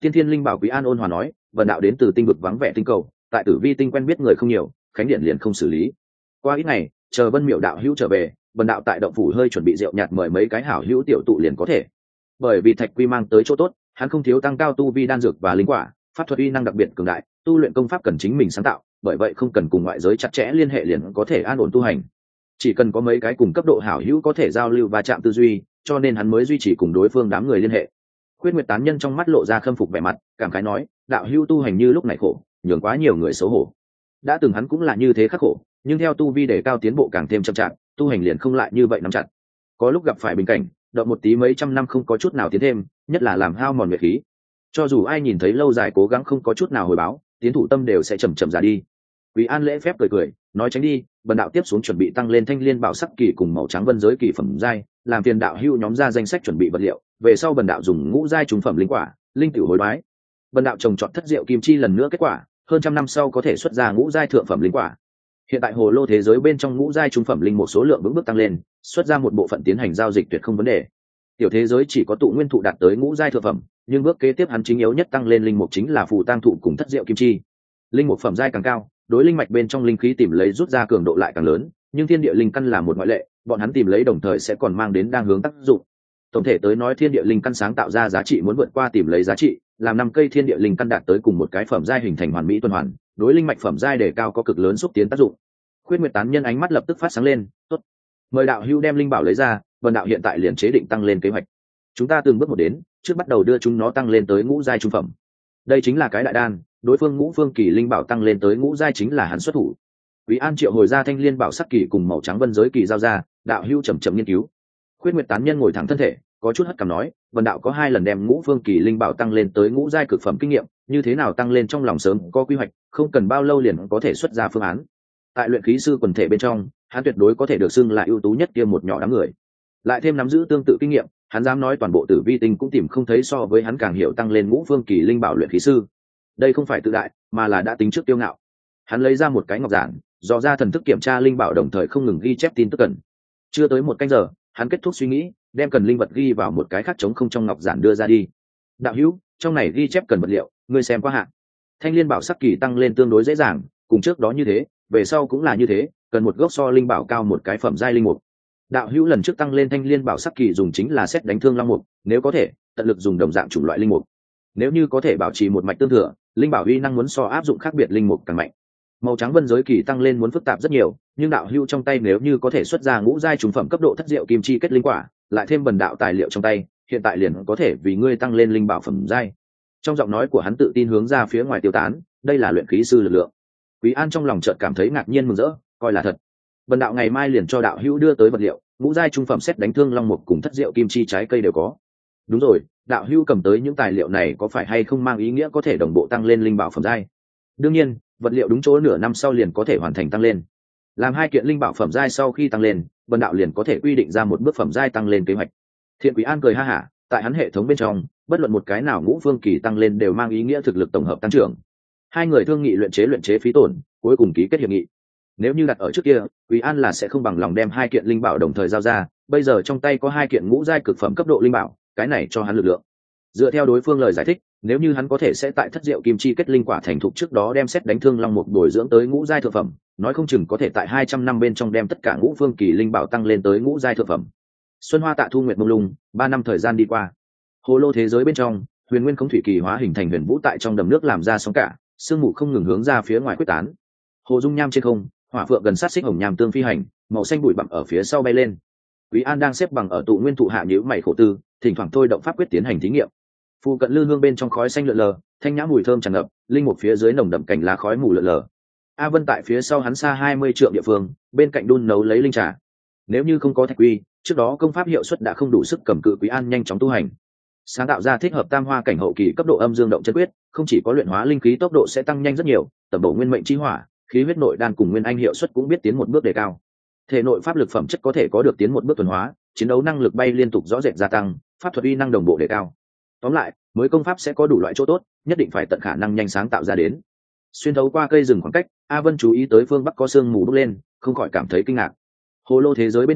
Tiên thiên linh bảo Quý An ôn hòa nói, vần đạo đến từ tinh vực vắng vẻ tinh cầu, tại tử vi tinh quen biết người không nhiều, khánh điện liền không xử lý. Qua ít ngày chờ Vân Miểu đạo hữu trở về, vần đạo tại động phủ hơi chuẩn bị rượu nhạt mời mấy cái hảo hữu tiểu tụ liền có thể. Bởi vì thạch quy mang tới chỗ tốt, hắn không thiếu tăng cao tu vi đan dược và linh quả, pháp thuật uy năng đặc biệt cường đại, tu luyện công pháp cần chính mình sáng tạo, bởi vậy không cần cùng ngoại giới chặt chẽ liên hệ liền có thể an ổn tu hành. Chỉ cần có mấy cái cùng cấp độ hảo hữu có thể giao lưu và chạm tư duy, cho nên hắn mới duy trì cùng đối phương đám người liên hệ. Khuyết Nguyệt tán nhân trong mắt lộ ra khâm phục vẻ mặt, cảm khái nói, đạo hữu tu hành như lúc này khổ, nhường quá nhiều người xấu hổ. Đã từng hắn cũng là như thế khắc khổ, nhưng theo tu vi đề cao tiến bộ càng thêm chậm chạp, tu hành liền không lại như vậy nắm chặt. Có lúc gặp phải bình cảnh, đợi một tí mấy trăm năm không có chút nào tiến thêm, nhất là làm hao mòn nguyệt khí. Cho dù ai nhìn thấy lâu dài cố gắng không có chút nào hồi báo, tiến thủ tâm đều sẽ chậm chậm ra đi. Quý An lễ phép cười cười, nói tránh đi, bần đạo tiếp xuống chuẩn bị tăng lên thanh liên bảo sắc kỳ cùng màu trắng vân giới kỳ phẩm giai, làm phiền đạo hữu nhóm ra danh sách chuẩn bị vật liệu, về sau bần đạo dùng ngũ giai trùng phẩm linh quả, linh tiểu hối đoái. Bần đạo trồng trọt thất diệu kim chi lần nữa kết quả, hơn trăm năm sau có thể xuất ra ngũ giai thượng phẩm linh quả. Hiện tại hồ lô thế giới bên trong ngũ giai trung phẩm linh một số lượng vững bước tăng lên, xuất ra một bộ phận tiến hành giao dịch tuyệt không vấn đề. Tiểu thế giới chỉ có tụ nguyên thụ đạt tới ngũ giai thượng phẩm, nhưng bước kế tiếp hắn chính yếu nhất tăng lên linh mục chính là phù tang thụ cùng thất diệu kim chi. Linh mục phẩm giai càng cao, đối linh mạch bên trong linh khí tìm lấy rút ra cường độ lại càng lớn, nhưng thiên địa linh căn là một ngoại lệ, bọn hắn tìm lấy đồng thời sẽ còn mang đến đang hướng tác dụng. Tổng thể tới nói thiên địa linh căn sáng tạo ra giá trị muốn vượt qua tìm lấy giá trị, làm 5 cây thiên địa linh căn đạt tới cùng một cái phẩm giai hình thành hoàn mỹ tuần hoàn, đối linh mạch phẩm giai đề cao có cực lớn xúc tiến tác dụng. Khuyết Nguyệt tán nhân ánh mắt lập tức phát sáng lên, tốt, mời đạo hữu đem linh bảo lấy ra, vân đạo hiện tại liền chế định tăng lên kế hoạch. Chúng ta từng bước một đến, trước bắt đầu đưa chúng nó tăng lên tới ngũ giai trung phẩm. Đây chính là cái đại đan, đối phương ngũ phương kỳ linh bảo tăng lên tới ngũ giai chính là hắn xuất thủ. Quý An triệu hồi ra thanh liên bảo sắc kỳ cùng màu trắng vân giới kỳ giao ra, đạo hữu chậm chậm nghiên cứu. Khuyết Nguyệt tán nhân ngồi thẳng thân thể, có chút hất cằm nói, vân đạo có 2 lần đem ngũ phương kỳ linh bảo tăng lên tới ngũ giai cực phẩm kinh nghiệm, như thế nào tăng lên trong lòng sớm có quy hoạch, không cần bao lâu liền có thể xuất ra phương án. Tại luyện khí sư quần thể bên trong, hắn tuyệt đối có thể được xưng là ưu tú nhất kia một nhỏ đám người. Lại thêm nắm giữ tương tự kinh nghiệm, hắn dám nói toàn bộ tử vi tinh cũng tìm không thấy so với hắn càng hiểu tăng lên ngũ phương kỳ linh bảo luyện khí sư. Đây không phải tự đại, mà là đã tính trước tiêu ngạo. Hắn lấy ra một cái ngọc giản, dò ra thần thức kiểm tra linh bảo đồng thời không ngừng ghi chép tin tức cần. Chưa tới 1 canh giờ, hắn kết thúc suy nghĩ, đem cần linh vật ghi vào một cái khác trống không trong ngọc giản đưa ra đi. Đạo hữu, trong này ghi chép cần vật liệu, ngươi xem qua hạn. Thanh liên bảo sắc kỳ tăng lên tương đối dễ dàng, cùng trước đó như thế, về sau cũng là như thế, cần một gốc so linh bảo cao một cái phẩm giai linh mục. Đạo hữu lần trước tăng lên thanh liên bảo sắc kỳ dùng chính là xét đánh thương long mục, nếu có thể, tận lực dùng đồng dạng chủng loại linh mục. Nếu như có thể bảo trì một mạch tương thừa, linh bảo uy năng muốn so áp dụng khác biệt linh mục càng mạnh. Màu trắng vân giới kỳ tăng lên muốn phức tạp rất nhiều, nhưng đạo hữu trong tay nếu như có thể xuất ra ngũ giai trùng phẩm cấp độ thất diệu kim chi kết linh quả, lại thêm bần đạo tài liệu trong tay, hiện tại liền có thể vì ngươi tăng lên linh bảo phẩm giai. Trong giọng nói của hắn tự tin hướng ra phía ngoài tiêu tán, đây là luyện khí sư lực lượng. Quý An trong lòng chợt cảm thấy ngạc nhiên mừng rỡ, coi là thật. Bần đạo ngày mai liền cho đạo hữu đưa tới vật liệu, ngũ giai trung phẩm xét đánh thương long mục cùng thất diệu kim chi trái cây đều có. Đúng rồi, đạo hữu cầm tới những tài liệu này có phải hay không mang ý nghĩa có thể đồng bộ tăng lên linh bảo phẩm giai? Đương nhiên, vật liệu đúng chỗ nửa năm sau liền có thể hoàn thành tăng lên. Làm 2 kiện linh bảo phẩm giai sau khi tăng lên, bần đạo liền có thể quy định ra một bước phẩm giai tăng lên kế hoạch. Thiện Quý An cười ha hả, tại hắn hệ thống bên trong, bất luận một cái nào ngũ phương kỳ tăng lên đều mang ý nghĩa thực lực tổng hợp tăng trưởng. 2 người thương nghị luyện chế phí tổn, cuối cùng ký kết hiệp nghị. Nếu như đặt ở trước kia, Quý An là sẽ không bằng lòng đem 2 kiện linh bảo đồng thời giao ra, bây giờ trong tay có 2 kiện ngũ giai cực phẩm cấp độ linh bảo, cái này cho hắn lực lượng. Dựa theo đối phương lời giải thích, nếu như hắn có thể sẽ tại thất diệu kim chi kết linh quả thành thục trước đó đem xét đánh thương long mục bồi dưỡng tới ngũ giai thượng phẩm, nói không chừng có thể tại 200 năm bên trong đem tất cả ngũ phương kỳ linh bảo tăng lên tới ngũ giai thượng phẩm. Xuân hoa tạ thu nguyệt mông lung, 3 năm thời gian đi qua. Hồ lô thế giới bên trong, huyền nguyên không thủy kỳ hóa hình thành huyền vũ tại trong đầm nước làm ra sóng cả, sương mù không ngừng hướng ra phía ngoài quyết tán. Hồ dung nham trên không, hỏa phượng gần sát xích hồng nham tương phi hành, màu xanh bụi bặm ở phía sau bay lên. Quý An đang xếp bằng ở tụ nguyên thụ hạ nhíu mày khổ tư, thỉnh thoảng thôi động pháp quyết tiến hành thí nghiệm. Phù cận lư hương bên trong khói xanh lượn lờ, thanh nhã mùi thơm tràn ngập, linh mục phía dưới nồng đậm cành lá khói mù lượn lờ. A Vân tại phía sau hắn xa 20 trượng địa phương, bên cạnh đun nấu lấy linh trà. Nếu như không có thạch quy, trước đó công pháp hiệu suất đã không đủ sức cầm cự Quý An nhanh chóng tu hành. Sáng tạo ra thích hợp tam hoa cảnh hậu kỳ cấp độ âm dương động chân quyết, không chỉ có luyện hóa linh khí tốc độ sẽ tăng nhanh rất nhiều, tầm bổ nguyên mệnh chi hỏa, khí huyết nội đan cùng nguyên anh hiệu suất cũng biết tiến một bước đề cao. Thể nội pháp lực phẩm chất có thể có được tiến một bước thuần hóa, chiến đấu năng lực bay liên tục rõ rệt gia tăng, pháp thuật uy năng đồng bộ đề cao. Tóm lại, mới công pháp sẽ có đủ loại chỗ tốt, nhất định phải tận khả năng nhanh sáng tạo ra đến. Xuyên thấu qua cây rừng khoảng cách, A Vân chú ý tới phương bắc có sương mù bốc lên, không khỏi cảm thấy kinh ngạc. Hồ lô thế giới bên trong,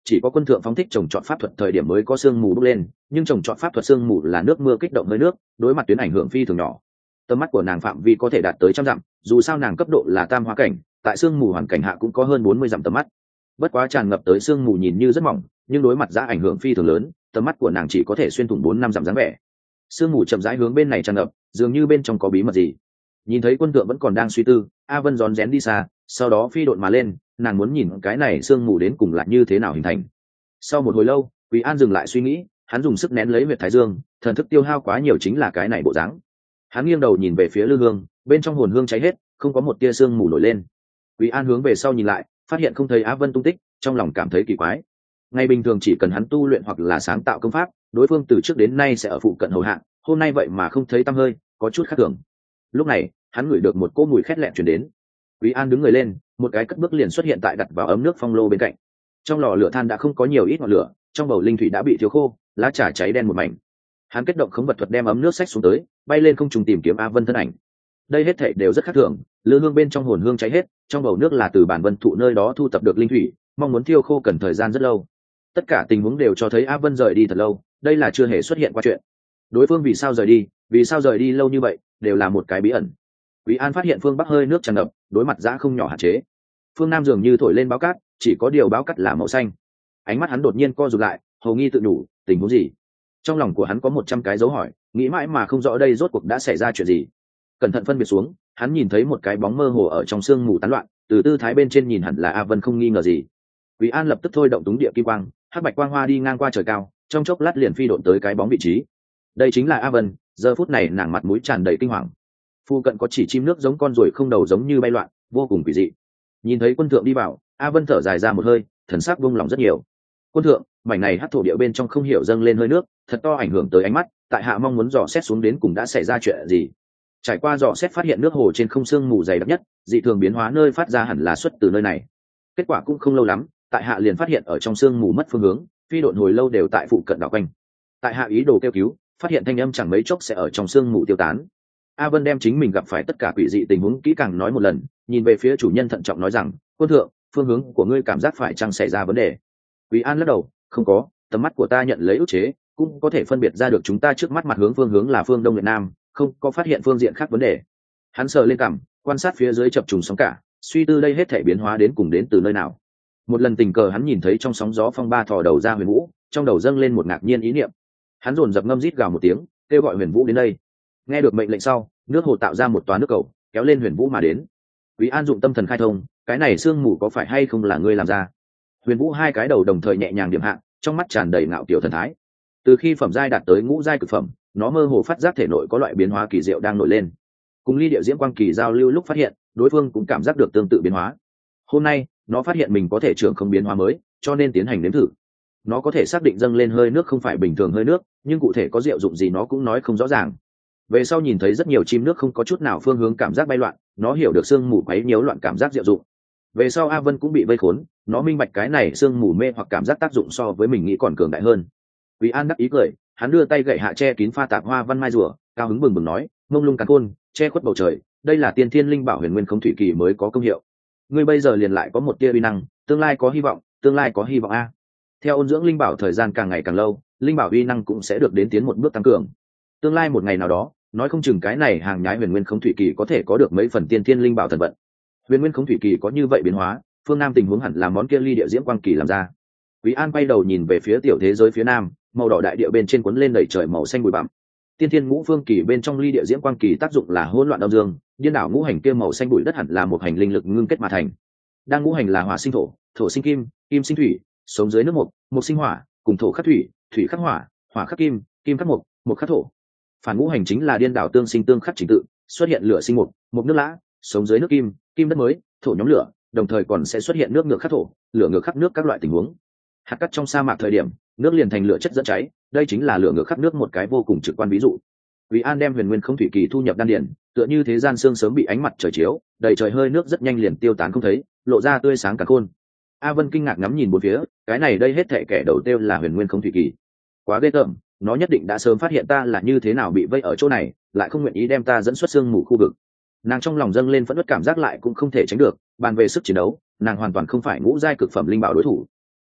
chỉ có quân thượng phóng thích trồng trọt pháp thuật thời điểm mới có sương mù bốc lên, nhưng trồng trọt pháp thuật sương mù là nước mưa kích động hơi nước, đối mặt tuyến ảnh hưởng phi thường nhỏ. Tầm mắt của nàng phạm vi có thể đạt tới trăm dặm, dù sao nàng cấp độ là tam hóa cảnh, tại sương mù hoàn cảnh hạ cũng có hơn 40 dặm tầm mắt. Bất quá tràn ngập tới sương mù nhìn như rất mỏng, nhưng đối mặt ra ảnh hưởng phi thường lớn, tầm mắt của nàng chỉ có thể xuyên thủng 4-5 dặm dáng vẻ. Sương mù chậm rãi hướng bên này tràn ngập, dường như bên trong có bí mật gì. Nhìn thấy quân thượng vẫn còn đang suy tư, A Vân rón rén đi xa, sau đó phi độn mà lên, nàng muốn nhìn cái này sương mù đến cùng là như thế nào hình thành. Sau một hồi lâu, Quý An dừng lại suy nghĩ, hắn dùng sức nén lấy huyệt thái dương, thần thức tiêu hao quá nhiều chính là cái này bộ dáng. Hắn nghiêng đầu nhìn về phía lư hương, bên trong hồn hương cháy hết, không có một tia sương mù nổi lên. Quý An hướng về sau nhìn lại, phát hiện không thấy Á Vân tung tích, trong lòng cảm thấy kỳ quái. Ngày bình thường chỉ cần hắn tu luyện hoặc là sáng tạo công pháp, đối phương từ trước đến nay sẽ ở phụ cận hầu hạ, hôm nay vậy mà không thấy tăm hơi, có chút khác thường. Lúc này, hắn ngửi được một cỗ mùi khét lẹn truyền đến. Quý An đứng người lên, một cái cất bước liền xuất hiện tại đặt vào ấm nước phong lô bên cạnh. Trong lò lửa than đã không có nhiều ít ngọn lửa, trong bầu linh thủy đã bị thiếu khô, lá trà cháy đen một mảnh. Hắn kết động khống vật thuật đem ấm nước xách xuống tới, bay lên không trung tìm kiếm A Vân thân ảnh. Đây hết thảy đều rất khác thường, lư hương bên trong hồn hương cháy hết, trong bầu nước là từ bản vân thụ nơi đó thu tập được linh thủy, mong muốn thiêu khô cần thời gian rất lâu. Tất cả tình huống đều cho thấy A Vân rời đi thật lâu, đây là chưa hề xuất hiện qua chuyện. Đối phương vì sao rời đi lâu như vậy, đều là một cái bí ẩn. Quý An phát hiện phương bắc hơi nước tràn ngập, đối mặt dã không nhỏ hạn chế. Phương nam dường như thổi lên báo cát, chỉ có điều báo cát là màu xanh. Ánh mắt hắn đột nhiên co rụt lại, hầu nghi tự nhủ, tình huống gì? Trong lòng của hắn có 100 cái dấu hỏi, nghĩ mãi mà không rõ đây rốt cuộc đã xảy ra chuyện gì. Cẩn thận phân biệt xuống, hắn nhìn thấy một cái bóng mơ hồ ở trong sương mù tán loạn, từ tư thái bên trên nhìn hẳn là A Vân không nghi ngờ gì. Quý An lập tức thôi động túng địa kim quang, hắc bạch quang hoa đi ngang qua trời cao, trong chốc lát liền phi độn tới cái bóng vị trí. Đây chính là A Vân, giờ phút này nàng mặt mũi tràn đầy kinh hoàng. Phu cận có chỉ chim nước giống con ruồi không đầu giống như bay loạn, vô cùng kỳ dị. Nhìn thấy quân thượng đi vào, A Vân thở dài ra một hơi, thần sắc buông lòng rất nhiều. Quân thượng, mảnh này hắc thổ địa bên trong không hiểu dâng lên hơi nước, thật to ảnh hưởng tới ánh mắt, tại hạ mong muốn dò xét xuống đến cùng đã xảy ra chuyện gì. Trải qua dò xét phát hiện nước hồ trên không sương mù dày đặc nhất, dị thường biến hóa nơi phát ra hẳn là xuất từ nơi này. Kết quả cũng không lâu lắm, tại hạ liền phát hiện ở trong sương mù mất phương hướng, phi độn hồi lâu đều tại phụ cận đảo quanh. Tại hạ ý đồ kêu cứu, phát hiện thanh âm chẳng mấy chốc sẽ ở trong sương mù tiêu tán. A Vân đem chính mình gặp phải tất cả quỷ dị tình huống kỹ càng nói một lần, nhìn về phía chủ nhân thận trọng nói rằng, quân thượng, phương hướng của ngươi cảm giác phải chăng xảy ra vấn đề? Quý An lắc đầu, không có, tầm mắt của ta nhận lấy ức chế, cũng có thể phân biệt ra được chúng ta trước mắt mặt hướng phương hướng là phương đông việt nam, không có phát hiện phương diện khác vấn đề. Hắn sờ lên cằm, quan sát phía dưới chập trùng sóng cả, suy tư đây hết thể biến hóa đến cùng đến từ nơi nào. Một lần tình cờ hắn nhìn thấy trong sóng gió phong ba thò đầu ra Huyền Vũ, trong đầu dâng lên một ngạc nhiên ý niệm. Hắn dồn dập ngâm rít gào một tiếng, kêu gọi Huyền Vũ đến đây. Nghe được mệnh lệnh sau, nước hồ tạo ra một toán nước cầu, kéo lên Huyền Vũ mà đến. Quý An dụng tâm thần khai thông, cái này sương mù có phải hay không là ngươi làm ra? Huyền Vũ hai cái đầu đồng thời nhẹ nhàng điểm hạ, trong mắt tràn đầy ngạo kiểu thần thái. Từ khi phẩm giai đạt tới ngũ giai cực phẩm, nó mơ hồ phát giác thể nội có loại biến hóa kỳ diệu đang nổi lên. Cùng ly địa diễm quang kỳ giao lưu lúc phát hiện, đối phương cũng cảm giác được tương tự biến hóa. Hôm nay, nó phát hiện mình có thể trưởng không biến hóa mới, cho nên tiến hành nếm thử. Nó có thể xác định dâng lên hơi nước không phải bình thường hơi nước, nhưng cụ thể có diệu dụng gì nó cũng nói không rõ ràng. Về sau nhìn thấy rất nhiều chim nước không có chút nào phương hướng cảm giác bay loạn, nó hiểu được sương mù quấy nhiễu loạn cảm giác diệu dụng. Về sau A Vân cũng bị vây khốn, nó minh bạch cái này sương mù mê hoặc cảm giác tác dụng so với mình nghĩ còn cường đại hơn. Quý An đắc ý cười, hắn đưa tay gậy hạ che kín pha tạp hoa văn mai rùa, cao hứng bừng bừng nói, mông lung càn khôn, che khuất bầu trời, đây là tiên thiên linh bảo huyền nguyên không thủy kỳ mới có công hiệu. Ngươi bây giờ liền lại có một tia uy năng, tương lai có hy vọng, tương lai có hy vọng a. Theo ôn dưỡng linh bảo thời gian càng ngày càng lâu, linh bảo uy năng cũng sẽ được đến tiến một bước tăng cường. Tương lai một ngày nào đó, nói không chừng cái này hàng nhái huyền nguyên không thủy kỳ có thể có được mấy phần tiên thiên linh bảo thần vận. Huyền nguyên không thủy kỳ có như vậy biến hóa, phương nam tình huống hẳn là món kia ly địa diễm quang kỳ làm ra. Quý An quay đầu nhìn về phía tiểu thế giới phía nam, màu đỏ đại địa bên trên cuốn lên đầy trời màu xanh bụi bặm. Tiên thiên ngũ phương kỳ bên trong ly địa diễm quang kỳ tác dụng là hỗn loạn âm dương, điên đảo ngũ hành kia màu xanh bụi đất hẳn là một hành linh lực ngưng kết mà thành. Đang ngũ hành là hỏa sinh thổ, thổ sinh kim, kim sinh thủy, sống dưới nước mộc, mộc sinh hỏa, cùng thổ khắc thủy, thủy khắc hỏa, hỏa khắc kim, kim khắc mộc, mộc khắc thổ. Phản ngũ hành chính là điên đảo tương sinh tương khắc trình tự, xuất hiện lửa sinh mộc, mộc nước lã, sống dưới nước kim, kim đất mới, thổ nhóm lửa, đồng thời còn sẽ xuất hiện nước ngược khắc thổ, lửa ngược khắc nước các loại tình huống. Hạt cát trong sa mạc thời điểm, nước liền thành lửa chất dẫn cháy, đây chính là lửa ngược khắc nước một cái vô cùng trực quan ví dụ. Quý An đem huyền nguyên không thủy kỳ thu nhập đan điển, tựa như thế gian sương sớm bị ánh mặt trời chiếu, đầy trời hơi nước rất nhanh liền tiêu tán không thấy, lộ ra tươi sáng cả khôn. A Vân kinh ngạc ngắm nhìn bốn phía, cái này đây hết thảy kẻ đầu tiêu là huyền nguyên không thủy kỳ. Quá ghê tởm, nó nhất định đã sớm phát hiện ta là như thế nào bị vây ở chỗ này, lại không nguyện ý đem ta dẫn xuất sương mù khu vực. Nàng trong lòng dâng lên phẫn uất cảm giác lại cũng không thể tránh được, bàn về sức chiến đấu, nàng hoàn toàn không phải ngũ giai cực phẩm linh bảo đối thủ.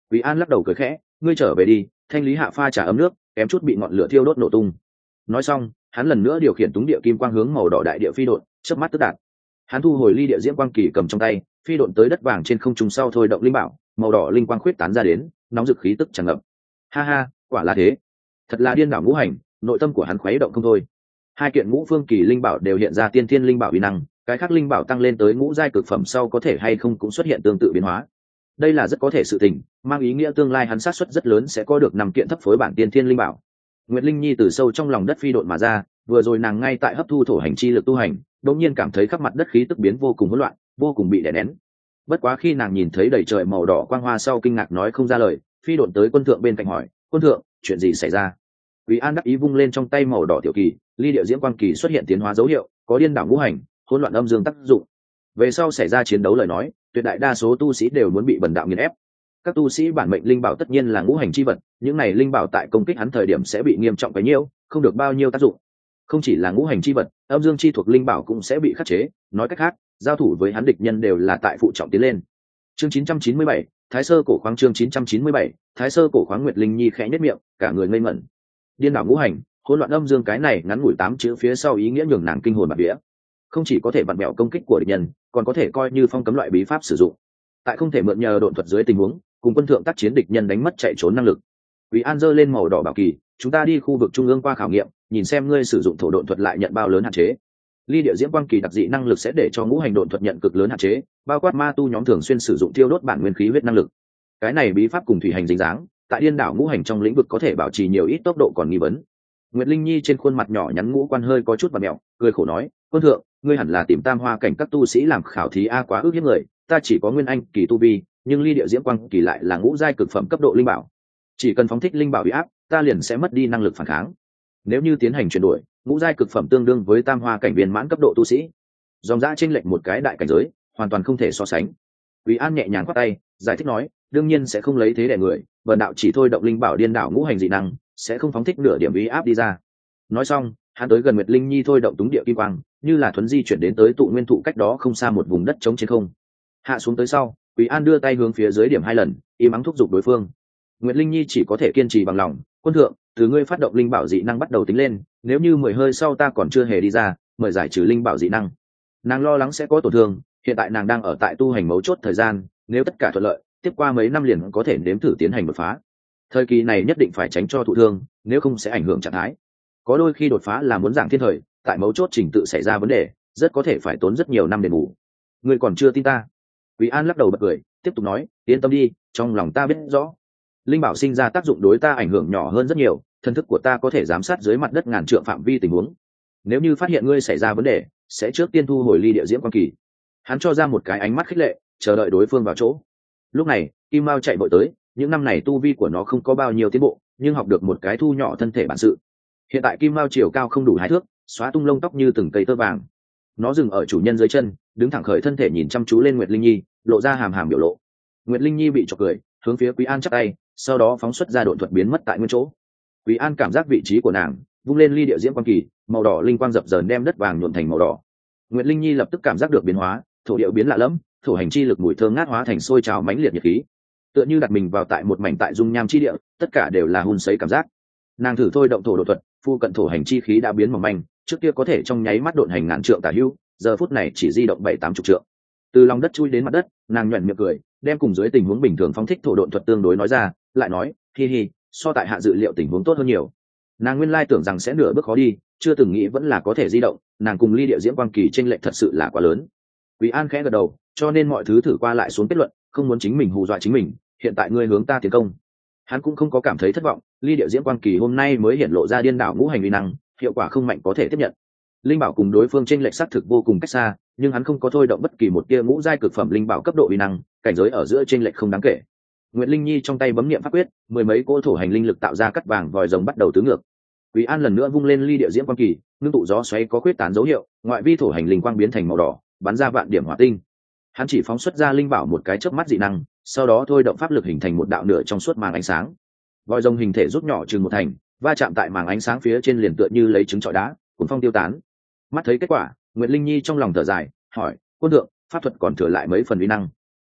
Quý An lắc đầu cười khẽ, ngươi trở về đi, thanh lý hạ pha trà ấm nước, kém chút bị ngọn lửa thiêu đốt nổ tung. Nói xong, hắn lần nữa điều khiển túng địa kim quang hướng màu đỏ đại địa phi độn, chớp mắt tức đạt. Hắn thu hồi ly địa diễm quang kỳ cầm trong tay, phi độn tới đất vàng trên không trung sau thôi động linh bảo, màu đỏ linh quang khuyết tán ra đến, nóng dực khí tức tràn ngập. Ha ha, quả là thế. Thật là điên đảo ngũ hành, nội tâm của hắn khuấy động không thôi. Hai kiện ngũ phương kỳ linh bảo đều hiện ra tiên thiên linh bảo uy năng, cái khác linh bảo tăng lên tới ngũ giai cực phẩm sau có thể hay không cũng xuất hiện tương tự biến hóa. Đây là rất có thể sự tình, mang ý nghĩa tương lai hắn sát suất rất lớn sẽ có được 5 kiện thấp phối bản tiên thiên linh bảo. Nguyệt Linh Nhi từ sâu trong lòng đất phi độn mà ra, vừa rồi nàng ngay tại hấp thu thổ hành chi lực tu hành, đột nhiên cảm thấy khắp mặt đất khí tức biến vô cùng hỗn loạn, vô cùng bị đè nén. Bất quá khi nàng nhìn thấy đầy trời màu đỏ quang hoa sau kinh ngạc nói không ra lời, phi độn tới quân thượng bên cạnh hỏi, quân thượng, chuyện gì xảy ra? Quý An đắc ý vung lên trong tay màu đỏ tiểu kỳ, ly điệu diễm quang kỳ xuất hiện tiến hóa dấu hiệu, có điên đảo ngũ hành, hỗn loạn âm dương tác dụng. Về sau xảy ra chiến đấu lời nói, tuyệt đại đa số tu sĩ đều muốn bị bần đạo nghiền ép. Các tu sĩ bản mệnh linh bảo tất nhiên là ngũ hành chi vật, những này linh bảo tại công kích hắn thời điểm sẽ bị nghiêm trọng cái nhiễu, không được bao nhiêu tác dụng. Không chỉ là ngũ hành chi vật, âm dương chi thuộc linh bảo cũng sẽ bị khắc chế, nói cách khác, giao thủ với hắn địch nhân đều là tại phụ trọng tiến lên. Chương 997, Thái Sơ cổ khoáng chương 997, Thái Sơ cổ khoáng. Nguyệt Linh Nhi khẽ nhếch miệng, cả người ngây ngẩn. Điên đảo ngũ hành, hỗn loạn âm dương, cái này ngắn ngủi 8 chữ phía sau ý nghĩa nhường nàng kinh hồn bạt vía. Không chỉ có thể vặn bẹo công kích của địch nhân, còn có thể coi như phong cấm loại bí pháp sử dụng. Tại không thể mượn nhờ độn thuật dưới tình huống, cùng quân thượng tác chiến địch nhân đánh mất chạy trốn năng lực. Quý An giơ lên màu đỏ bảo kỳ, chúng ta đi khu vực trung ương qua khảo nghiệm, nhìn xem ngươi sử dụng thổ độn thuật lại nhận bao lớn hạn chế. Ly địa diễm quang kỳ đặc dị năng lực sẽ để cho ngũ hành độn thuật nhận cực lớn hạn chế, bao quát ma tu nhóm thường xuyên sử dụng tiêu đốt bản nguyên khí huyết năng lực. Cái này bí pháp cùng thủy hành dính dáng, tại điên đảo ngũ hành trong lĩnh vực có thể bảo trì nhiều ít tốc độ còn nghi vấn. Nguyệt Linh Nhi trên khuôn mặt nhỏ nhắn ngũ quan hơi có chút vặn mèo, cười khổ nói, quân thượng, ngươi hẳn là tìm tam hoa cảnh các tu sĩ làm khảo thí a, quá ước hiếp người, ta chỉ có nguyên anh kỳ tu vi, nhưng ly địa diễm quang kỳ lại là ngũ giai cực phẩm cấp độ linh bảo, chỉ cần phóng thích linh bảo uy áp, ta liền sẽ mất đi năng lực phản kháng. Nếu như tiến hành chuyển đổi, ngũ giai cực phẩm tương đương với tam hoa cảnh viên mãn cấp độ tu sĩ, dòng dã chênh lệch một cái đại cảnh giới, hoàn toàn không thể so sánh. Quý An nhẹ nhàng khoát tay, giải thích nói, đương nhiên sẽ không lấy thế để người, vần đạo chỉ thôi động linh bảo điên đảo ngũ hành dị năng, sẽ không phóng thích nửa điểm uy áp đi ra. Nói xong, hắn tới gần Nguyệt Linh Nhi thôi động túng địa kim quang, như là thuấn di chuyển đến tới tụ nguyên thụ cách đó không xa một vùng đất trống trên không. Hạ xuống tới sau, Quý An đưa tay hướng phía dưới điểm 2 lần, im ắng thúc giục đối phương. Nguyệt Linh Nhi chỉ có thể kiên trì bằng lòng, quân thượng, từ ngươi phát động linh bảo dị năng bắt đầu tính lên, nếu như 10 hơi sau ta còn chưa hề đi ra, mời giải trừ linh bảo dị năng. Nàng lo lắng sẽ có tổn thương, hiện tại nàng đang ở tại tu hành mấu chốt thời gian, nếu tất cả thuận lợi, tiếp qua mấy năm liền có thể nếm thử tiến hành đột phá. Thời kỳ này nhất định phải tránh cho thụ thương, nếu không sẽ ảnh hưởng trạng thái. Có đôi khi đột phá là muốn giảng thiên thời, tại mấu chốt trình tự xảy ra vấn đề, rất có thể phải tốn rất nhiều năm đền bù. Ngươi còn chưa tin ta? Quý An lắc đầu bật cười, tiếp tục nói, yên tâm đi, trong lòng ta biết rõ. Linh bảo sinh ra tác dụng đối ta ảnh hưởng nhỏ hơn rất nhiều, thân thức của ta có thể giám sát dưới mặt đất ngàn trượng phạm vi tình huống. Nếu như phát hiện ngươi xảy ra vấn đề, sẽ trước tiên thu hồi ly địa diễm quang kỳ. Hắn cho ra một cái ánh mắt khích lệ, chờ đợi đối phương vào chỗ. Lúc này, Kim Mao chạy vội tới, những năm này tu vi của nó không có bao nhiêu tiến bộ, nhưng học được một cái thu nhỏ thân thể bản sự. Hiện tại Kim Mao chiều cao không đủ 2 thước, xóa tung lông tóc như từng cây tơ vàng. Nó dừng ở chủ nhân dưới chân, đứng thẳng khởi thân thể nhìn chăm chú lên Nguyệt Linh Nhi, lộ ra hàm hàm biểu lộ. Nguyệt Linh Nhi bị chọc cười, hướng phía Quý An chắp tay, sau đó phóng xuất ra độn thuật biến mất tại nguyên chỗ. Quý An cảm giác vị trí của nàng, vung lên ly địa diễm quang kỳ, màu đỏ linh quang dập dờn đem đất vàng nhuộm thành màu đỏ. Nguyệt Linh Nhi lập tức cảm giác được biến hóa, thổ địa biến lạ lẫm, thổ hành chi lực mùi thơm ngát hóa thành sôi trào mãnh liệt nhiệt khí, tựa như đặt mình vào tại một mảnh tại dung nham chi địa, tất cả đều là hun sấy cảm giác. Nàng thử thôi động thổ độ thuật, phu cận thổ hành chi khí đã biến mỏng manh, trước kia có thể trong nháy mắt độn hành ngàn trượng tả hữu, giờ phút này chỉ di động 7-80 trượng. Từ lòng đất chui đến mặt đất, nàng nhuyễn miệng cười, đem cùng dưới tình huống bình thường phóng thích thổ độn thuật tương đối nói ra, lại nói, hi hi, so tại hạ dự liệu tình huống tốt hơn nhiều. Nàng nguyên lai tưởng rằng sẽ nửa bước khó đi, chưa từng nghĩ vẫn là có thể di động, nàng cùng ly địa diễm quang kỳ chênh lệch thật sự là quá lớn. Quý An khẽ gật đầu, cho nên mọi thứ thử qua lại xuống kết luận, không muốn chính mình hù dọa chính mình, hiện tại ngươi hướng ta tiến công. Hắn cũng không có cảm thấy thất vọng, ly địa diễm quang kỳ hôm nay mới hiện lộ ra điên đảo ngũ hành uy năng, hiệu quả không mạnh có thể tiếp nhận. Linh bảo cùng đối phương chênh lệch xác thực vô cùng cách xa, nhưng hắn không có thôi động bất kỳ một tia ngũ giai cực phẩm linh bảo cấp độ uy năng, cảnh giới ở giữa chênh lệch không đáng kể. Nguyệt Linh Nhi trong tay bấm niệm pháp quyết, 10 mấy cỗ thổ hành linh lực tạo ra cắt vàng vòi rồng bắt đầu tứ ngược. Quý An lần nữa vung lên ly địa diễm quang kỳ, ngưng tụ gió xoáy có quyết tán dấu hiệu, ngoại vi thổ hành linh quang biến thành màu đỏ, bắn ra vạn điểm hỏa tinh. Hắn chỉ phóng xuất ra linh bảo một cái chớp mắt dị năng, sau đó thôi động pháp lực hình thành một đạo nửa trong suốt màng ánh sáng. Vòi rồng hình thể rút nhỏ chừng một thành, va chạm tại màng ánh sáng phía trên liền tựa như lấy trứng trọi đá, cuốn phong tiêu tán. Mắt thấy kết quả, Nguyệt Linh Nhi trong lòng thở dài, hỏi: "Quân thượng, pháp thuật còn thừa lại mấy phần uy năng?"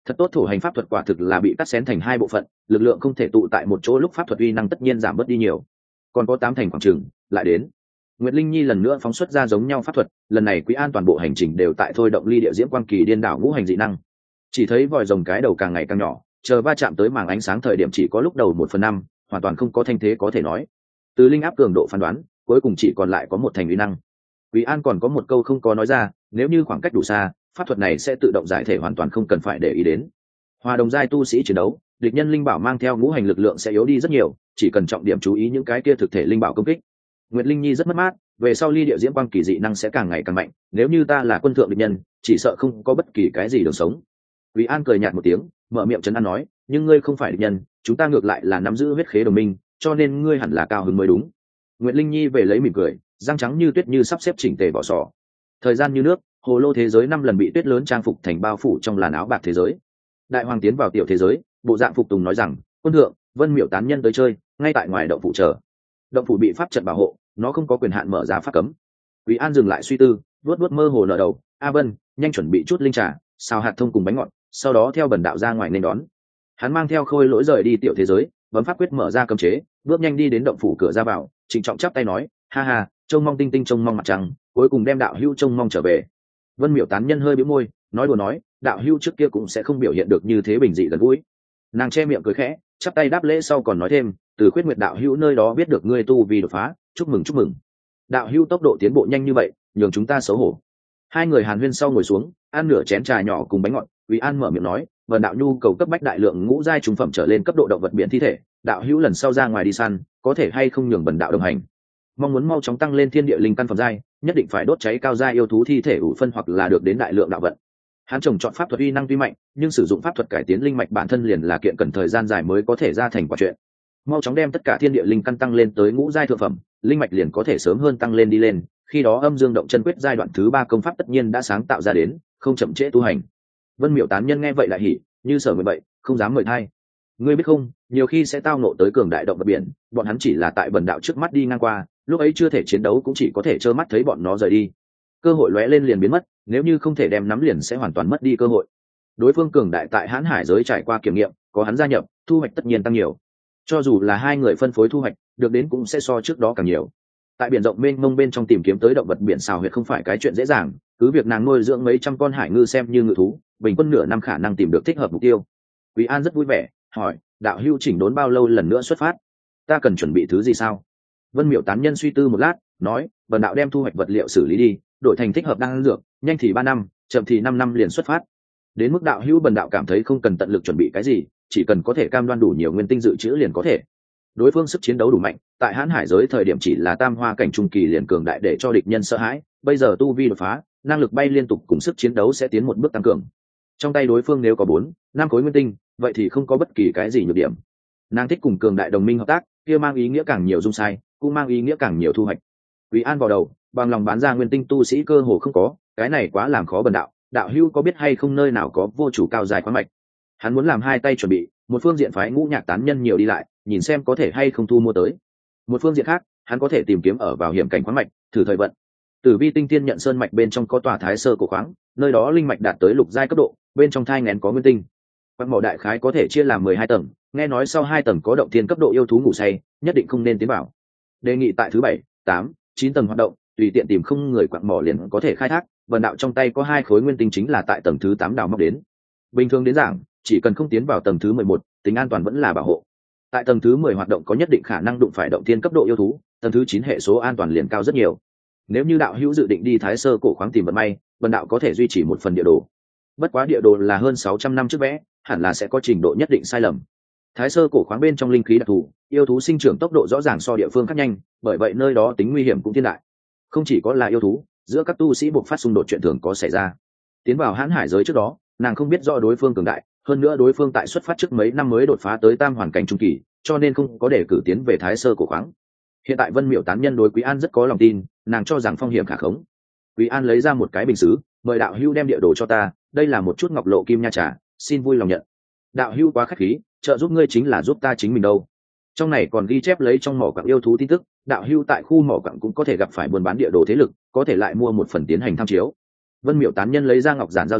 Thật tốt thổ hành pháp thuật quả thực là bị cắt xén thành hai bộ phận, lực lượng không thể tụ tại một chỗ, lúc pháp thuật uy năng tất nhiên giảm bớt đi nhiều. Còn có 8 thành khoảng trường lại đến. Nguyệt Linh Nhi lần nữa phóng xuất ra giống nhau pháp thuật, lần này Quý An toàn bộ hành trình đều tại thôi động ly địa diễm quang kỳ điên đảo ngũ hành dị năng. Chỉ thấy vòi rồng cái đầu càng ngày càng nhỏ, chờ va chạm tới màng ánh sáng thời điểm chỉ có lúc đầu 1/5, hoàn toàn không có thanh thế có thể nói. Từ linh áp cường độ phán đoán, cuối cùng chỉ còn lại có một thành uy năng. Quý An còn có một câu không có nói ra, nếu như khoảng cách đủ xa, pháp thuật này sẽ tự động giải thể, hoàn toàn không cần phải để ý đến. Hòa đồng giai tu sĩ chiến đấu, địch nhân linh bảo mang theo ngũ hành lực lượng sẽ yếu đi rất nhiều, chỉ cần trọng điểm chú ý những cái kia thực thể linh bảo công kích. Nguyệt Linh Nhi rất mất mát, về sau ly địa diễm quang kỳ dị năng sẽ càng ngày càng mạnh, nếu như ta là quân thượng địch nhân, chỉ sợ không có bất kỳ cái gì đường sống. Quý An cười nhạt một tiếng, mở miệng trấn an nói, nhưng ngươi không phải địch nhân, chúng ta ngược lại là nắm giữ huyết khế đồng minh, cho nên ngươi hẳn là cao hứng mới đúng. Nguyệt Linh Nhi về lấy mỉm cười, răng trắng như tuyết như sắp xếp chỉnh tề vỏ sò. Thời gian như nước, hồ lô thế giới 5 lần bị tuyết lớn trang phục thành bao phủ trong làn áo bạc thế giới. Đại hoàng tiến vào tiểu thế giới, bộ dạng phục tùng nói rằng, quân thượng, Vân Miểu tán nhân tới chơi, ngay tại ngoài động phủ chờ. Động phủ bị pháp trận bảo hộ, nó không có quyền hạn mở ra pháp cấm. Quý An dừng lại suy tư, vuốt vuốt mơ hồ nở đầu, a Vân, nhanh chuẩn bị chút linh trà, xào hạt thông cùng bánh ngọt, sau đó theo bần đạo ra ngoài nên đón. Hắn mang theo Khôi Lỗi rời đi tiểu thế giới, bấm pháp quyết mở ra cấm chế, bước nhanh đi đến động phủ cửa ra vào, trịnh trọng chắp tay nói, ha ha, trông mong tinh tinh trông mong mặt trăng, cuối cùng đem đạo hữu trông mong trở về. Vân Miểu tán nhân hơi bĩu môi, nói đùa nói, đạo hữu trước kia cũng sẽ không biểu hiện được như thế bình dị gần gũi. Nàng che miệng cười khẽ, chắp tay đáp lễ sau còn nói thêm, từ Khuyết Nguyệt đạo hữu nơi đó biết được ngươi tu vì đột phá, chúc mừng chúc mừng. Đạo hữu tốc độ tiến bộ nhanh như vậy, nhường chúng ta xấu hổ. Hai người hàn huyên sau ngồi xuống, ăn nửa chén trà nhỏ cùng bánh ngọt. Quý An mở miệng nói, vần đạo nhu cầu cấp bách đại lượng ngũ giai trung phẩm trở lên cấp độ động vật biển thi thể, đạo hữu lần sau ra ngoài đi săn, có thể hay không nhường bần đạo đồng hành. Mong muốn mau chóng tăng lên thiên địa linh căn phẩm giai, nhất định phải đốt cháy cao giai yêu thú thi thể ủ phân hoặc là được đến đại lượng đạo vận. Hắn trồng chọn pháp thuật uy năng tuy mạnh, nhưng sử dụng pháp thuật cải tiến linh mạch bản thân liền là kiện cần thời gian dài mới có thể ra thành quả chuyện. Mau chóng đem tất cả thiên địa linh căn tăng lên tới ngũ giai thượng phẩm, linh mạch liền có thể sớm hơn tăng lên đi lên, khi đó âm dương động chân quyết giai đoạn thứ 3 công pháp tất nhiên đã sáng tạo ra đến, không chậm trễ tu hành. Vân Miểu tán nhân nghe vậy lại hỉ, như sở người vậy, không dám mời thay. Ngươi biết không, nhiều khi sẽ tao ngộ tới cường đại động vật biển, bọn hắn chỉ là tại bần đạo trước mắt đi ngang qua, lúc ấy chưa thể chiến đấu cũng chỉ có thể trơ mắt thấy bọn nó rời đi. Cơ hội lóe lên liền biến mất, nếu như không thể đem nắm liền sẽ hoàn toàn mất đi cơ hội. Đối phương cường đại tại Hán Hải giới trải qua kiểm nghiệm, có hắn gia nhập, thu hoạch tất nhiên tăng nhiều. Cho dù là hai người phân phối thu hoạch, được đến cũng sẽ so trước đó càng nhiều. Tại biển rộng mênh mông bên trong tìm kiếm tới động vật biển xào huyệt không phải cái chuyện dễ dàng, cứ việc nàng nuôi dưỡng mấy trăm con hải ngư xem như ngự thú, bình quân nửa năm khả năng tìm được thích hợp mục tiêu. Quý An rất vui vẻ, hỏi, đạo hữu chỉnh đốn bao lâu lần nữa xuất phát? Ta cần chuẩn bị thứ gì sao? Vân Miểu tán nhân suy tư một lát, nói, bần đạo đem thu hoạch vật liệu xử lý đi, đổi thành thích hợp đan dược, nhanh thì 3 năm, chậm thì 5 năm liền xuất phát. Đến mức đạo hữu bần đạo cảm thấy không cần tận lực chuẩn bị cái gì, chỉ cần có thể cam đoan đủ nhiều nguyên tinh dự trữ liền có thể. Đối phương sức chiến đấu đủ mạnh, tại Hán Hải giới thời điểm chỉ là tam hoa cảnh trung kỳ liền cường đại để cho địch nhân sợ hãi, bây giờ tu vi đột phá, năng lực bay liên tục cùng sức chiến đấu sẽ tiến một bước tăng cường. Trong tay đối phương nếu có 4-5 khối nguyên tinh, vậy thì không có bất kỳ cái gì nhược điểm. Nàng thích cùng cường đại đồng minh hợp tác, kia mang ý nghĩa càng nhiều dung sai, cũng mang ý nghĩa càng nhiều thu hoạch. Quý An vào đầu, bằng lòng bán ra nguyên tinh tu sĩ cơ hồ không có, cái này quá làm khó bần đạo, đạo hữu có biết hay không nơi nào có vô chủ cao dài khoáng mạch? Hắn muốn làm hai tay chuẩn bị, một phương diện phái ngũ nhạc tán nhân nhiều đi lại, nhìn xem có thể hay không thu mua tới. Một phương diện khác, hắn có thể tìm kiếm ở vào hiểm cảnh khoáng mạch, thử thời vận. Tử Vi tinh thiên nhận sơn mạch bên trong có tòa Thái Sơ cổ khoáng, nơi đó linh mạch đạt tới lục giai cấp độ, bên trong thai nghén có nguyên tinh. Quặng mỏ đại khái có thể chia làm 12 tầng, nghe nói sau 2 tầng có động thiên cấp độ yêu thú ngủ say, nhất định không nên tiến vào. Đề nghị tại thứ 7, 8, 9 tầng hoạt động, tùy tiện tìm không người quặng mỏ liền có thể khai thác, vần đạo trong tay có 2 khối nguyên tinh chính là tại tầng thứ 8 đào móc đến. Bình thường đến giảng, chỉ cần không tiến vào tầng thứ 11, tính an toàn vẫn là bảo hộ. Tại tầng thứ 10 hoạt động có nhất định khả năng đụng phải động thiên cấp độ yêu thú, tầng thứ 9 hệ số an toàn liền cao rất nhiều. Nếu như đạo hữu dự định đi Thái Sơ cổ khoáng tìm vận may, vần đạo có thể duy trì một phần địa đồ. Bất quá địa đồ là hơn 600 năm trước vẽ, hẳn là sẽ có trình độ nhất định sai lầm. Thái Sơ cổ khoáng bên trong linh khí đặc thù, yêu thú sinh trưởng tốc độ rõ ràng so địa phương khác nhanh, bởi vậy nơi đó tính nguy hiểm cũng thiên đại. Không chỉ có là yêu thú, giữa các tu sĩ buộc phát xung đột chuyện thường có xảy ra. Tiến vào Hán Hải giới trước đó, nàng không biết rõ đối phương cường đại, hơn nữa đối phương tại xuất phát trước mấy năm mới đột phá tới tam hoàn cảnh trung kỳ, cho nên không có đề cử tiến về Thái Sơ cổ khoáng. Hiện tại Vân Miểu tán nhân đối Quý An rất có lòng tin, nàng cho rằng phong hiểm khả khống. Quý An lấy ra một cái bình sứ, mời đạo hữu đem địa đồ cho ta, đây là một chút ngọc lộ kim nha trà, xin vui lòng nhận. Đạo hữu quá khách khí, trợ giúp ngươi chính là giúp ta chính mình đâu. Trong này còn ghi chép lấy trong mỏ quặng yêu thú tin tức, đạo hữu tại khu mỏ quặng cũng có thể gặp phải buôn bán địa đồ thế lực, có thể lại mua một phần tiến hành tham chiếu. Vân Miểu tán nhân lấy ra ngọc giản giao ra,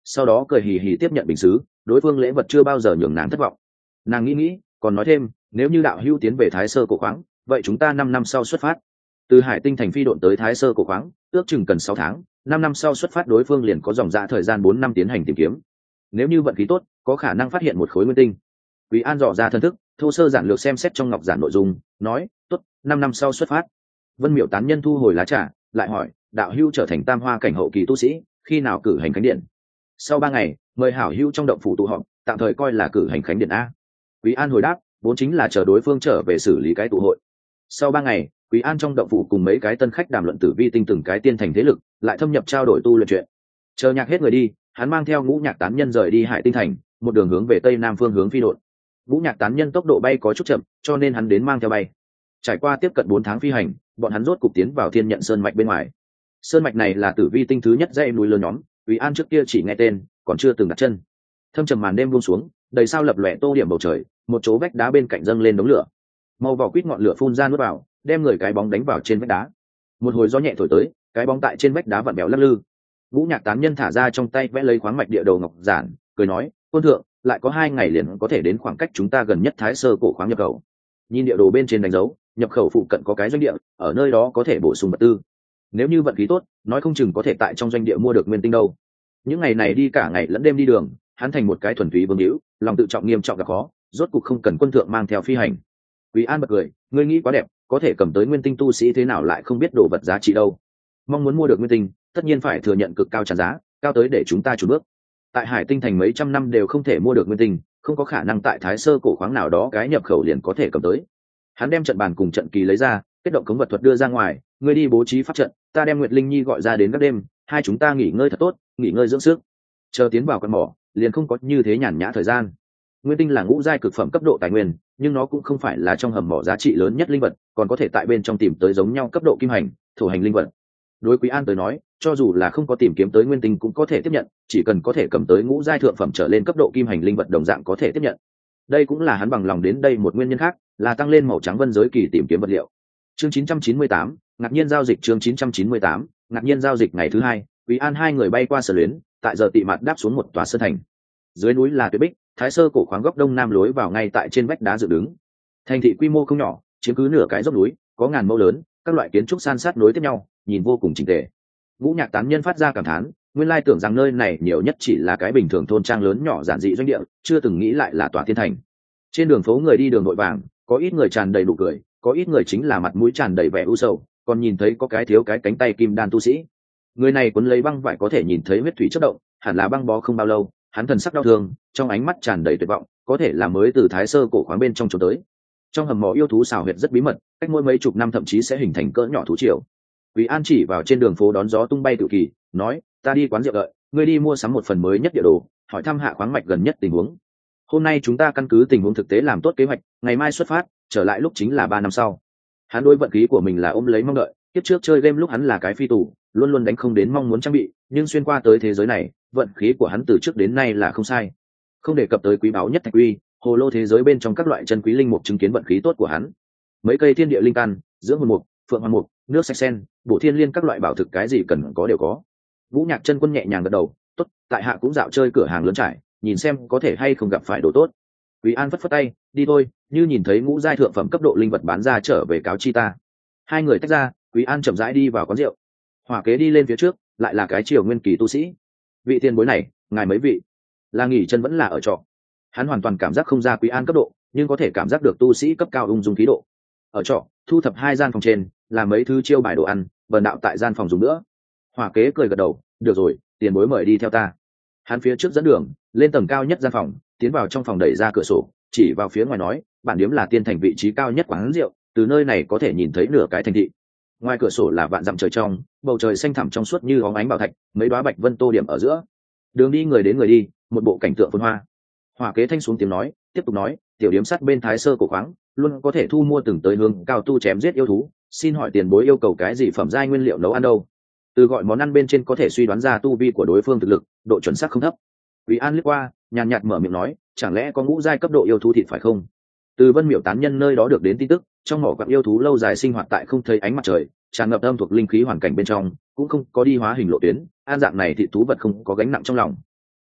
sau đó cười hì hì tiếp nhận bình xứ. Đối phương lễ vật chưa bao giờ nhường nàng thất vọng. Nàng nghĩ còn nói thêm, nếu như đạo hữu tiến về Thái Sơ cổ khoáng, vậy chúng ta 5 năm sau xuất phát. Từ Hải Tinh thành phi độn tới Thái Sơ cổ khoáng ước chừng cần 6 tháng, 5 năm sau xuất phát, đối phương liền có dòng dã thời gian 4 năm tiến hành tìm kiếm. Nếu như vận khí tốt, có khả năng phát hiện một khối nguyên tinh. Quý An dò ra thân thức, thô sơ giản lược xem xét trong ngọc giản nội dung, nói tốt, 5 năm sau xuất phát. Vân Miểu tán nhân thu hồi lá trà, lại hỏi, đạo hữu trở thành tam hoa cảnh hậu kỳ tu sĩ, khi nào cử hành khánh điện? Sau 3 ngày, mời hảo hữu trong động phủ tụ họp, tạm thời coi là cử hành khánh điện a. Quý An hồi đáp, vốn chính là chờ đối phương trở về xử lý cái tụ hội. Sau 3 ngày, Quý An trong động phủ cùng mấy cái tân khách đàm luận tử vi tinh từng cái tiên thành thế lực, lại thâm nhập trao đổi tu luyện chuyện. Chờ nhạc hết người đi, hắn mang theo Ngũ Nhạc tán nhân rời đi Hải Tinh thành, một đường hướng về tây nam phương hướng phi độn. Ngũ Nhạc tán nhân tốc độ bay có chút chậm, cho nên hắn đến mang theo bay. Trải qua tiếp cận 4 tháng phi hành, bọn hắn rốt cục tiến vào Thiên Nhận Sơn mạch bên ngoài. Sơn mạch này là tử vi tinh thứ nhất dãy núi lớn nhóm, Quý An trước kia chỉ nghe tên, còn chưa từng đặt chân. Thâm trầm màn đêm buông xuống, đầy sao lập lòe tô điểm bầu trời, một chỗ vách đá bên cạnh dâng lên đống lửa. Màu vỏ quýt ngọn lửa phun ra nuốt vào, đem người cái bóng đánh vào trên vách đá. Một hồi gió nhẹ thổi tới, cái bóng tại trên vách đá vặn bèo lắc lư. Ngũ Nhạc tán nhân thả ra trong tay vẽ lấy khoáng mạch địa đầu ngọc giản, cười nói, quân thượng, lại có 2 ngày liền có thể đến khoảng cách chúng ta gần nhất Thái Sơ cổ khoáng nhập khẩu. Nhìn địa đồ bên trên đánh dấu, nhập khẩu phụ cận có cái doanh địa, ở nơi đó có thể bổ sung vật tư. Nếu như vận khí tốt, nói không chừng có thể tại trong doanh địa mua được nguyên tinh đâu. Những ngày này đi cả ngày lẫn đêm đi đường, hắn thành một cái thuần túy vương hữu, lòng tự trọng nghiêm trọng gặp khó, rốt cục không cần quân thượng mang theo phi hành. Quý An bật cười, ngươi nghĩ quá đẹp, có thể cầm tới nguyên tinh tu sĩ thế nào lại không biết đồ vật giá trị đâu. Mong muốn mua được nguyên tinh, tất nhiên phải thừa nhận cực cao tràn giá, cao tới để chúng ta chùn bước. Tại Hải Tinh thành mấy trăm năm đều không thể mua được nguyên tinh, không có khả năng tại Thái Sơ cổ khoáng nào đó cái nhập khẩu liền có thể cầm tới. Hắn đem trận bàn cùng trận kỳ lấy ra, kết động cống vật thuật đưa ra ngoài, ngươi đi bố trí pháp trận, ta đem Nguyệt Linh Nhi gọi ra đến các đêm, hai chúng ta nghỉ ngơi thật tốt, nghỉ ngơi dưỡng sức. Chờ tiến vào con mỏ, liền không có như thế nhàn nhã thời gian. Nguyên tinh là ngũ giai cực phẩm cấp độ tài nguyên, nhưng nó cũng không phải là trong hầm mỏ giá trị lớn nhất linh vật, còn có thể tại bên trong tìm tới giống nhau cấp độ kim hành, thổ hành linh vật. Đối Quý An tới nói, cho dù là không có tìm kiếm tới nguyên tinh cũng có thể tiếp nhận, chỉ cần có thể cầm tới ngũ giai thượng phẩm trở lên cấp độ kim hành linh vật đồng dạng có thể tiếp nhận. Đây cũng là hắn bằng lòng đến đây một nguyên nhân khác, là tăng lên màu trắng vân giới kỳ tìm kiếm vật liệu. Chương 998, ngạc nhiên giao dịch. Chương 998, ngạc nhiên giao dịch. Ngày thứ hai, Quý An hai người bay qua Sở Luyến, tại giờ tị mặt đáp xuống một tòa sơn thành. Dưới núi là Tuyệt Bích, Thái Sơ cổ khoáng góc đông nam lối vào ngay tại trên vách đá dựng đứng. Thành thị quy mô không nhỏ, chiếm cứ nửa cái dốc núi, có ngàn mẫu lớn, các loại kiến trúc san sát nối tiếp nhau, nhìn vô cùng chỉnh tề. Ngũ Nhạc tán nhân phát ra cảm thán, nguyên lai tưởng rằng nơi này nhiều nhất chỉ là cái bình thường thôn trang lớn nhỏ giản dị doanh địa, chưa từng nghĩ lại là tòa thiên thành. Trên đường phố người đi đường vội vàng, có ít người tràn đầy nụ cười, có ít người chính là mặt mũi tràn đầy vẻ u sầu, còn nhìn thấy có cái thiếu cái cánh tay kim đan tu sĩ. Người này cuốn lấy băng vải có thể nhìn thấy huyết thủy chớp động, hẳn là băng bó không bao lâu, hắn thần sắc đau thương, trong ánh mắt tràn đầy tuyệt vọng, có thể là mới từ Thái Sơ cổ khoáng bên trong trốn tới. Trong hầm mỏ yêu thú xào huyệt rất bí mật, cách mỗi mấy chục năm thậm chí sẽ hình thành cỡ nhỏ thú triều. Quý An chỉ vào trên đường phố đón gió tung bay tự kỳ, nói, ta đi quán rượu đợi, ngươi đi mua sắm một phần mới nhất địa đồ, hỏi thăm hạ khoáng mạch gần nhất tình huống. Hôm nay chúng ta căn cứ tình huống thực tế làm tốt kế hoạch, ngày mai xuất phát, trở lại lúc chính là 3 năm sau. Hắn đối vận khí của mình là ôm lấy mong đợi, kiếp trước chơi game lúc hắn là cái phi tù, luôn luôn đánh không đến mong muốn trang bị, nhưng xuyên qua tới thế giới này, vận khí của hắn từ trước đến nay là không sai. Không đề cập tới quý báu nhất thạch uy, hồ lô thế giới bên trong các loại chân quý linh mục chứng kiến vận khí tốt của hắn. Mấy cây thiên địa linh căn, dưỡng hồn mục, phượng hoàng mục, nước sạch sen, bổ thiên liên các loại bảo thực cái gì cần có đều có. Vũ Nhạc chân quân nhẹ nhàng gật đầu, tốt, tại hạ cũng dạo chơi cửa hàng lớn trải, nhìn xem có thể hay không gặp phải đồ tốt. Quý An phất phất tay, đi thôi, như nhìn thấy ngũ giai thượng phẩm cấp độ linh vật bán ra trở về cáo chi ta. Hai người tách ra, Quý An chậm rãi đi vào quán rượu. Hỏa Kế đi lên phía trước, lại là cái triều nguyên kỳ tu sĩ. Vị tiền bối này, ngài mấy vị? Là nghỉ chân vẫn là ở trọ? Hắn hoàn toàn cảm giác không ra Quý An cấp độ, nhưng có thể cảm giác được tu sĩ cấp cao ung dung khí độ. Ở trọ, thu thập 2 gian phòng trên, làm mấy thứ chiêu bài đồ ăn, vần đạo tại gian phòng dùng nữa. Hỏa Kế cười gật đầu, được rồi, tiền bối mời đi theo ta. Hắn phía trước dẫn đường, lên tầng cao nhất gian phòng, tiến vào trong phòng, đẩy ra cửa sổ, chỉ vào phía ngoài nói, bản điếm là tiên thành vị trí cao nhất quán rượu, từ nơi này có thể nhìn thấy nửa cái thành thị. Ngoài cửa sổ là vạn dặm trời trong, bầu trời xanh thẳm trong suốt như óng ánh bảo thạch, mấy đóa bạch vân tô điểm ở giữa. Đường đi người đến người đi, một bộ cảnh tượng phồn hoa. Hỏa Kế thanh xuống tiếng nói, tiếp tục nói, tiểu điếm sắt bên Thái Sơ cổ khoáng, luôn có thể thu mua từng tới hướng cao tu chém giết yêu thú, xin hỏi tiền bối yêu cầu cái gì phẩm giai nguyên liệu nấu ăn đâu? Từ gọi món ăn bên trên có thể suy đoán ra tu vi của đối phương thực lực, độ chuẩn xác không thấp. Quý An liếc qua, nhàn nhạt mở miệng nói, chẳng lẽ có ngũ giai cấp độ yêu thú thịt phải không? Từ Vân Miểu tán nhân nơi đó được đến tin tức, trong mỏ quặng yêu thú lâu dài sinh hoạt tại không thấy ánh mặt trời, tràn ngập âm thuộc linh khí hoàn cảnh bên trong, cũng không có đi hóa hình lộ tuyến, an dạng này thịt thú vật không có gánh nặng trong lòng.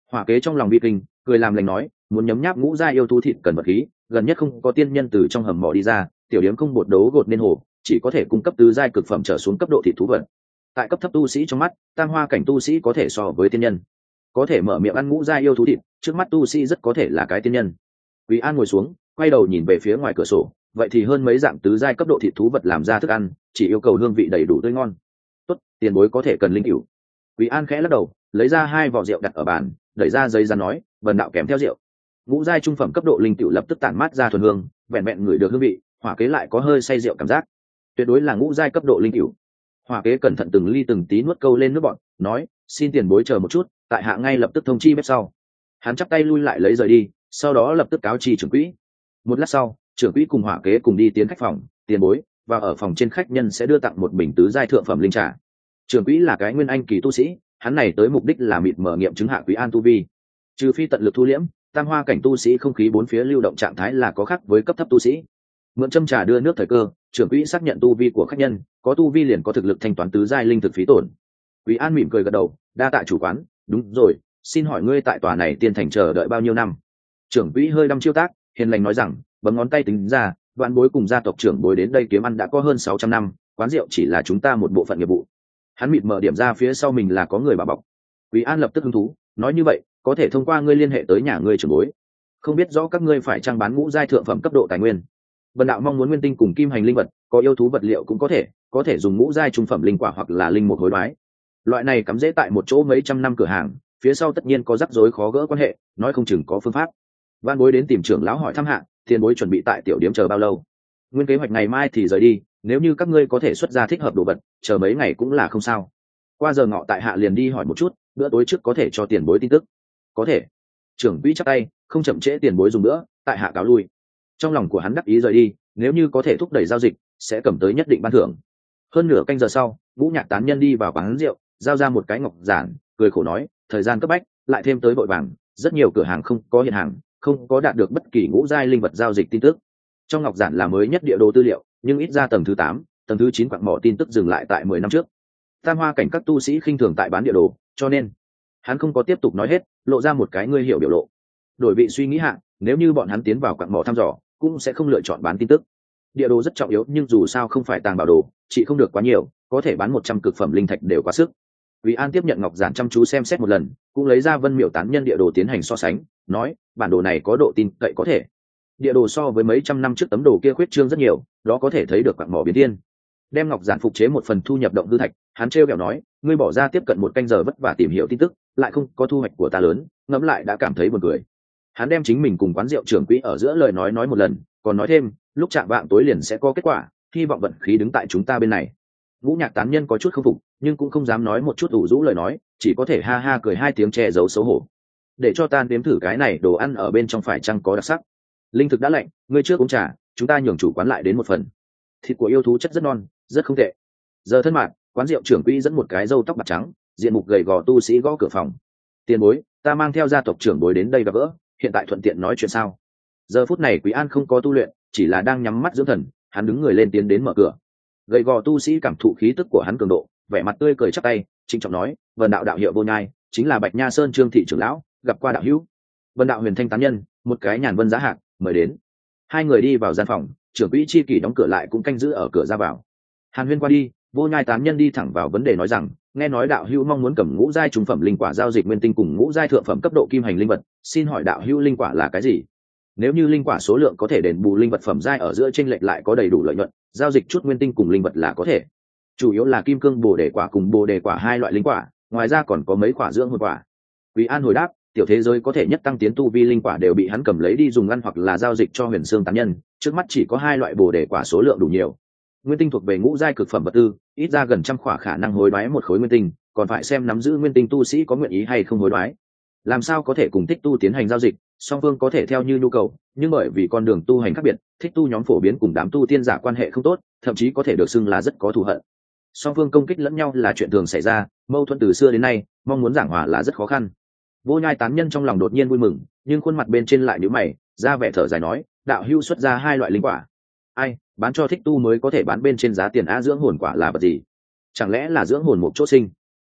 Hỏa kế trong lòng vi kinh, cười làm lành nói, muốn nhấm nháp ngũ giai yêu thú thịt cần vật khí, gần nhất không có tiên nhân từ trong hầm mỏ đi ra, tiểu điếm không bột đấu gột nên hồ, chỉ có thể cung cấp tứ giai cực phẩm trở xuống cấp độ thịt thú vật. Tại cấp thấp tu sĩ trong mắt, tam hoa cảnh tu sĩ có thể so với tiên nhân, có thể mở miệng ăn ngũ giai yêu thú thịt, trước mắt tu sĩ rất có thể là cái tiên nhân. Quý An ngồi xuống, quay đầu nhìn về phía ngoài cửa sổ, vậy thì hơn mấy dạng tứ giai cấp độ thịt thú vật làm ra thức ăn, chỉ yêu cầu hương vị đầy đủ tươi ngon. Tốt, tiền bối có thể cần linh cửu. Quý An khẽ lắc đầu, lấy ra 2 vỏ rượu đặt ở bàn, đẩy ra giấy ra nói, vần đạo kèm theo rượu. Ngũ giai trung phẩm cấp độ linh cửu lập tức tản mát ra thuần hương, vẹn vẹn ngửi được hương vị, hỏa kế lại có hơi say rượu cảm giác. Tuyệt đối là ngũ giai cấp độ linh cửu. Hỏa kế cẩn thận từng ly từng tí nuốt câu lên nước bọt, nói, xin tiền bối chờ một chút, tại hạ ngay lập tức thông chi bếp sau. Hắn chắp tay lui lại lấy rời đi, sau đó lập tức cáo chi trưởng quỹ. Một lát sau, trưởng quỹ cùng hỏa kế cùng đi tiến khách phòng, tiền bối và ở phòng trên khách nhân sẽ đưa tặng một bình tứ giai thượng phẩm linh trà. Trưởng quỹ là cái nguyên anh kỳ tu sĩ, hắn này tới mục đích là mịt mở nghiệm chứng hạ Quý An tu vi. Trừ phi tận lực thu liễm, tam hoa cảnh tu sĩ không khí bốn phía lưu động trạng thái là có khác với cấp thấp tu sĩ. Mượn châm trà đưa nước thời cơ, trưởng quỹ xác nhận tu vi của khách nhân, có tu vi liền có thực lực thanh toán tứ giai linh thực phí tổn. Quý An mỉm cười gật đầu, đa tạ chủ quán, đúng rồi, xin hỏi ngươi tại tòa này tiên thành chờ đợi bao nhiêu năm? Trưởng quỹ hơi đăm chiêu tác, hiền lành nói rằng, bấm ngón tay tính ra, đoạn bối cùng gia tộc trưởng bối đến đây kiếm ăn đã có hơn 600 năm, quán rượu chỉ là chúng ta một bộ phận nghiệp vụ. Hắn mịt mở điểm ra phía sau mình là có người bảo bọc. Quý An lập tức hứng thú, nói như vậy, có thể thông qua ngươi liên hệ tới nhà ngươi trưởng bối. Không biết rõ các ngươi phải trang bán ngũ giai thượng phẩm cấp độ tài nguyên. Bần đạo mong muốn nguyên tinh cùng kim hành linh vật, có yêu thú vật liệu cũng có thể dùng ngũ giai trung phẩm linh quả hoặc là linh một hối đoái. Loại này cắm rễ tại một chỗ mấy trăm năm cửa hàng, phía sau tất nhiên có rắc rối khó gỡ quan hệ, nói không chừng có phương pháp. Van bối đến tìm trưởng lão hỏi thăm hạ, tiền bối chuẩn bị tại tiểu điếm chờ bao lâu? Nguyên kế hoạch ngày mai thì rời đi, nếu như các ngươi có thể xuất ra thích hợp đồ vật, chờ mấy ngày cũng là không sao. Qua giờ ngọ tại hạ liền đi hỏi một chút, bữa tối trước có thể cho tiền bối tin tức. Có thể. Trưởng quỹ chắp tay, không chậm trễ tiền bối dùng nữa, tại hạ cáo lui. Trong lòng của hắn đắc ý rời đi, nếu như có thể thúc đẩy giao dịch, sẽ cầm tới nhất định ban thưởng. Hơn nửa canh giờ sau, Ngũ Nhạc tán nhân đi vào quán rượu, giao ra một cái ngọc giản, cười khổ nói, thời gian cấp bách, lại thêm tới vội vàng, rất nhiều cửa hàng không có hiện hàng, không có đạt được bất kỳ ngũ giai linh vật giao dịch tin tức. Trong ngọc giản là mới nhất địa đồ tư liệu, nhưng ít ra tầng thứ 8, tầng thứ 9 quặng mỏ tin tức dừng lại tại 10 năm trước. Tam hoa cảnh các tu sĩ khinh thường tại bán địa đồ, cho nên hắn không có tiếp tục nói hết, lộ ra một cái ngươi hiểu biểu lộ. Đổi vị suy nghĩ hạ, nếu như bọn hắn tiến vào quặng mỏ thăm dò, cũng sẽ không lựa chọn bán tin tức. Địa đồ rất trọng yếu, nhưng dù sao không phải tàng bảo đồ, chỉ không được quá nhiều, có thể bán 100 cực phẩm linh thạch đều quá sức. Quý An tiếp nhận ngọc giản chăm chú xem xét một lần, cũng lấy ra Vân Miểu tán nhân địa đồ tiến hành so sánh, nói, bản đồ này có độ tin cậy có thể. Địa đồ so với mấy trăm năm trước tấm đồ kia khuyết trương rất nhiều, đó có thể thấy được quặng mỏ biến thiên. Đem ngọc giản phục chế một phần thu nhập động hư thạch, hắn trêu ghẹo nói, ngươi bỏ ra tiếp cận một canh giờ vất vả tìm hiểu tin tức, lại không có thu hoạch của ta lớn, ngẫm lại đã cảm thấy buồn cười. Hắn đem chính mình cùng quán rượu trưởng quỹ ở giữa lời nói một lần, còn nói thêm, lúc chạm vạng tối liền sẽ có kết quả, hy vọng vận khí đứng tại chúng ta bên này. Ngũ Nhạc tán nhân có chút không phục, nhưng cũng không dám nói một chút ủ rũ lời nói, chỉ có thể ha ha cười 2 tiếng che giấu xấu hổ. Để cho ta nếm thử cái này đồ ăn ở bên trong phải chăng có đặc sắc. Linh thực đã lạnh, ngươi trước uống trà, chúng ta nhường chủ quán lại đến một phần. Thịt của yêu thú chất rất non, rất không tệ. Giờ thân mạng, quán rượu trưởng quỹ dẫn một cái râu tóc bạc trắng, diện mục gầy gò tu sĩ gõ cửa phòng. Tiền bối, ta mang theo gia tộc trưởng bối đến đây gặp gỡ, hiện tại thuận tiện nói chuyện sao? Giờ phút này Quý An không có tu luyện, chỉ là đang nhắm mắt dưỡng thần, hắn đứng người lên tiến đến mở cửa. Gầy gò tu sĩ cảm thụ khí tức của hắn cường độ, vẻ mặt tươi cười chắp tay, trịnh trọng nói, vần đạo đạo hiệu Vô Nhai, chính là Bạch Nha Sơn Trương thị trưởng lão, gặp qua đạo hữu. Vân đạo Huyền Thanh tán nhân, một cái nhàn vân giá hạng, mời đến. Hai người đi vào gian phòng, trưởng quỹ chi kỷ đóng cửa lại cũng canh giữ ở cửa ra vào. Hàn Huyên qua đi, Vô Nhai tán nhân đi thẳng vào vấn đề nói rằng, nghe nói đạo hữu mong muốn cầm ngũ giai trung phẩm linh quả giao dịch nguyên tinh cùng ngũ giai thượng phẩm cấp độ kim hành linh vật, xin hỏi đạo hữu linh quả là cái gì? Nếu như linh quả số lượng có thể đền bù linh vật phẩm giai ở giữa chênh lệch lại có đầy đủ lợi nhuận, giao dịch chút nguyên tinh cùng linh vật là có thể. Chủ yếu là kim cương bồ đề quả cùng bồ đề quả 2 loại linh quả, ngoài ra còn có mấy quả dưỡng hồn quả. Quý An hồi đáp, tiểu thế giới có thể nhất tăng tiến tu vi linh quả đều bị hắn cầm lấy đi dùng ăn hoặc là giao dịch cho Huyền Xương tán nhân, trước mắt chỉ có 2 loại bồ đề quả số lượng đủ nhiều. Nguyên tinh thuộc về ngũ giai cực phẩm vật tư, ít ra gần trăm khỏa khả năng hối đoái một khối nguyên tinh, còn phải xem nắm giữ nguyên tinh tu sĩ có nguyện ý hay không hối đoái. Làm sao có thể cùng thích tu tiến hành giao dịch, song phương có thể theo như nhu cầu, nhưng bởi vì con đường tu hành khác biệt, thích tu nhóm phổ biến cùng đám tu tiên giả quan hệ không tốt, thậm chí có thể được xưng là rất có thù hận. Song phương công kích lẫn nhau là chuyện thường xảy ra, mâu thuẫn từ xưa đến nay, mong muốn giảng hòa là rất khó khăn. Vô Nhai tán nhân trong lòng đột nhiên vui mừng, nhưng khuôn mặt bên trên lại nhíu mày, ra vẻ thở dài nói, đạo hữu xuất ra 2 loại linh quả. Ai, bán cho thích tu mới có thể bán bên trên giá tiền a, dưỡng hồn quả là vật gì? Chẳng lẽ là dưỡng hồn một chỗ sinh?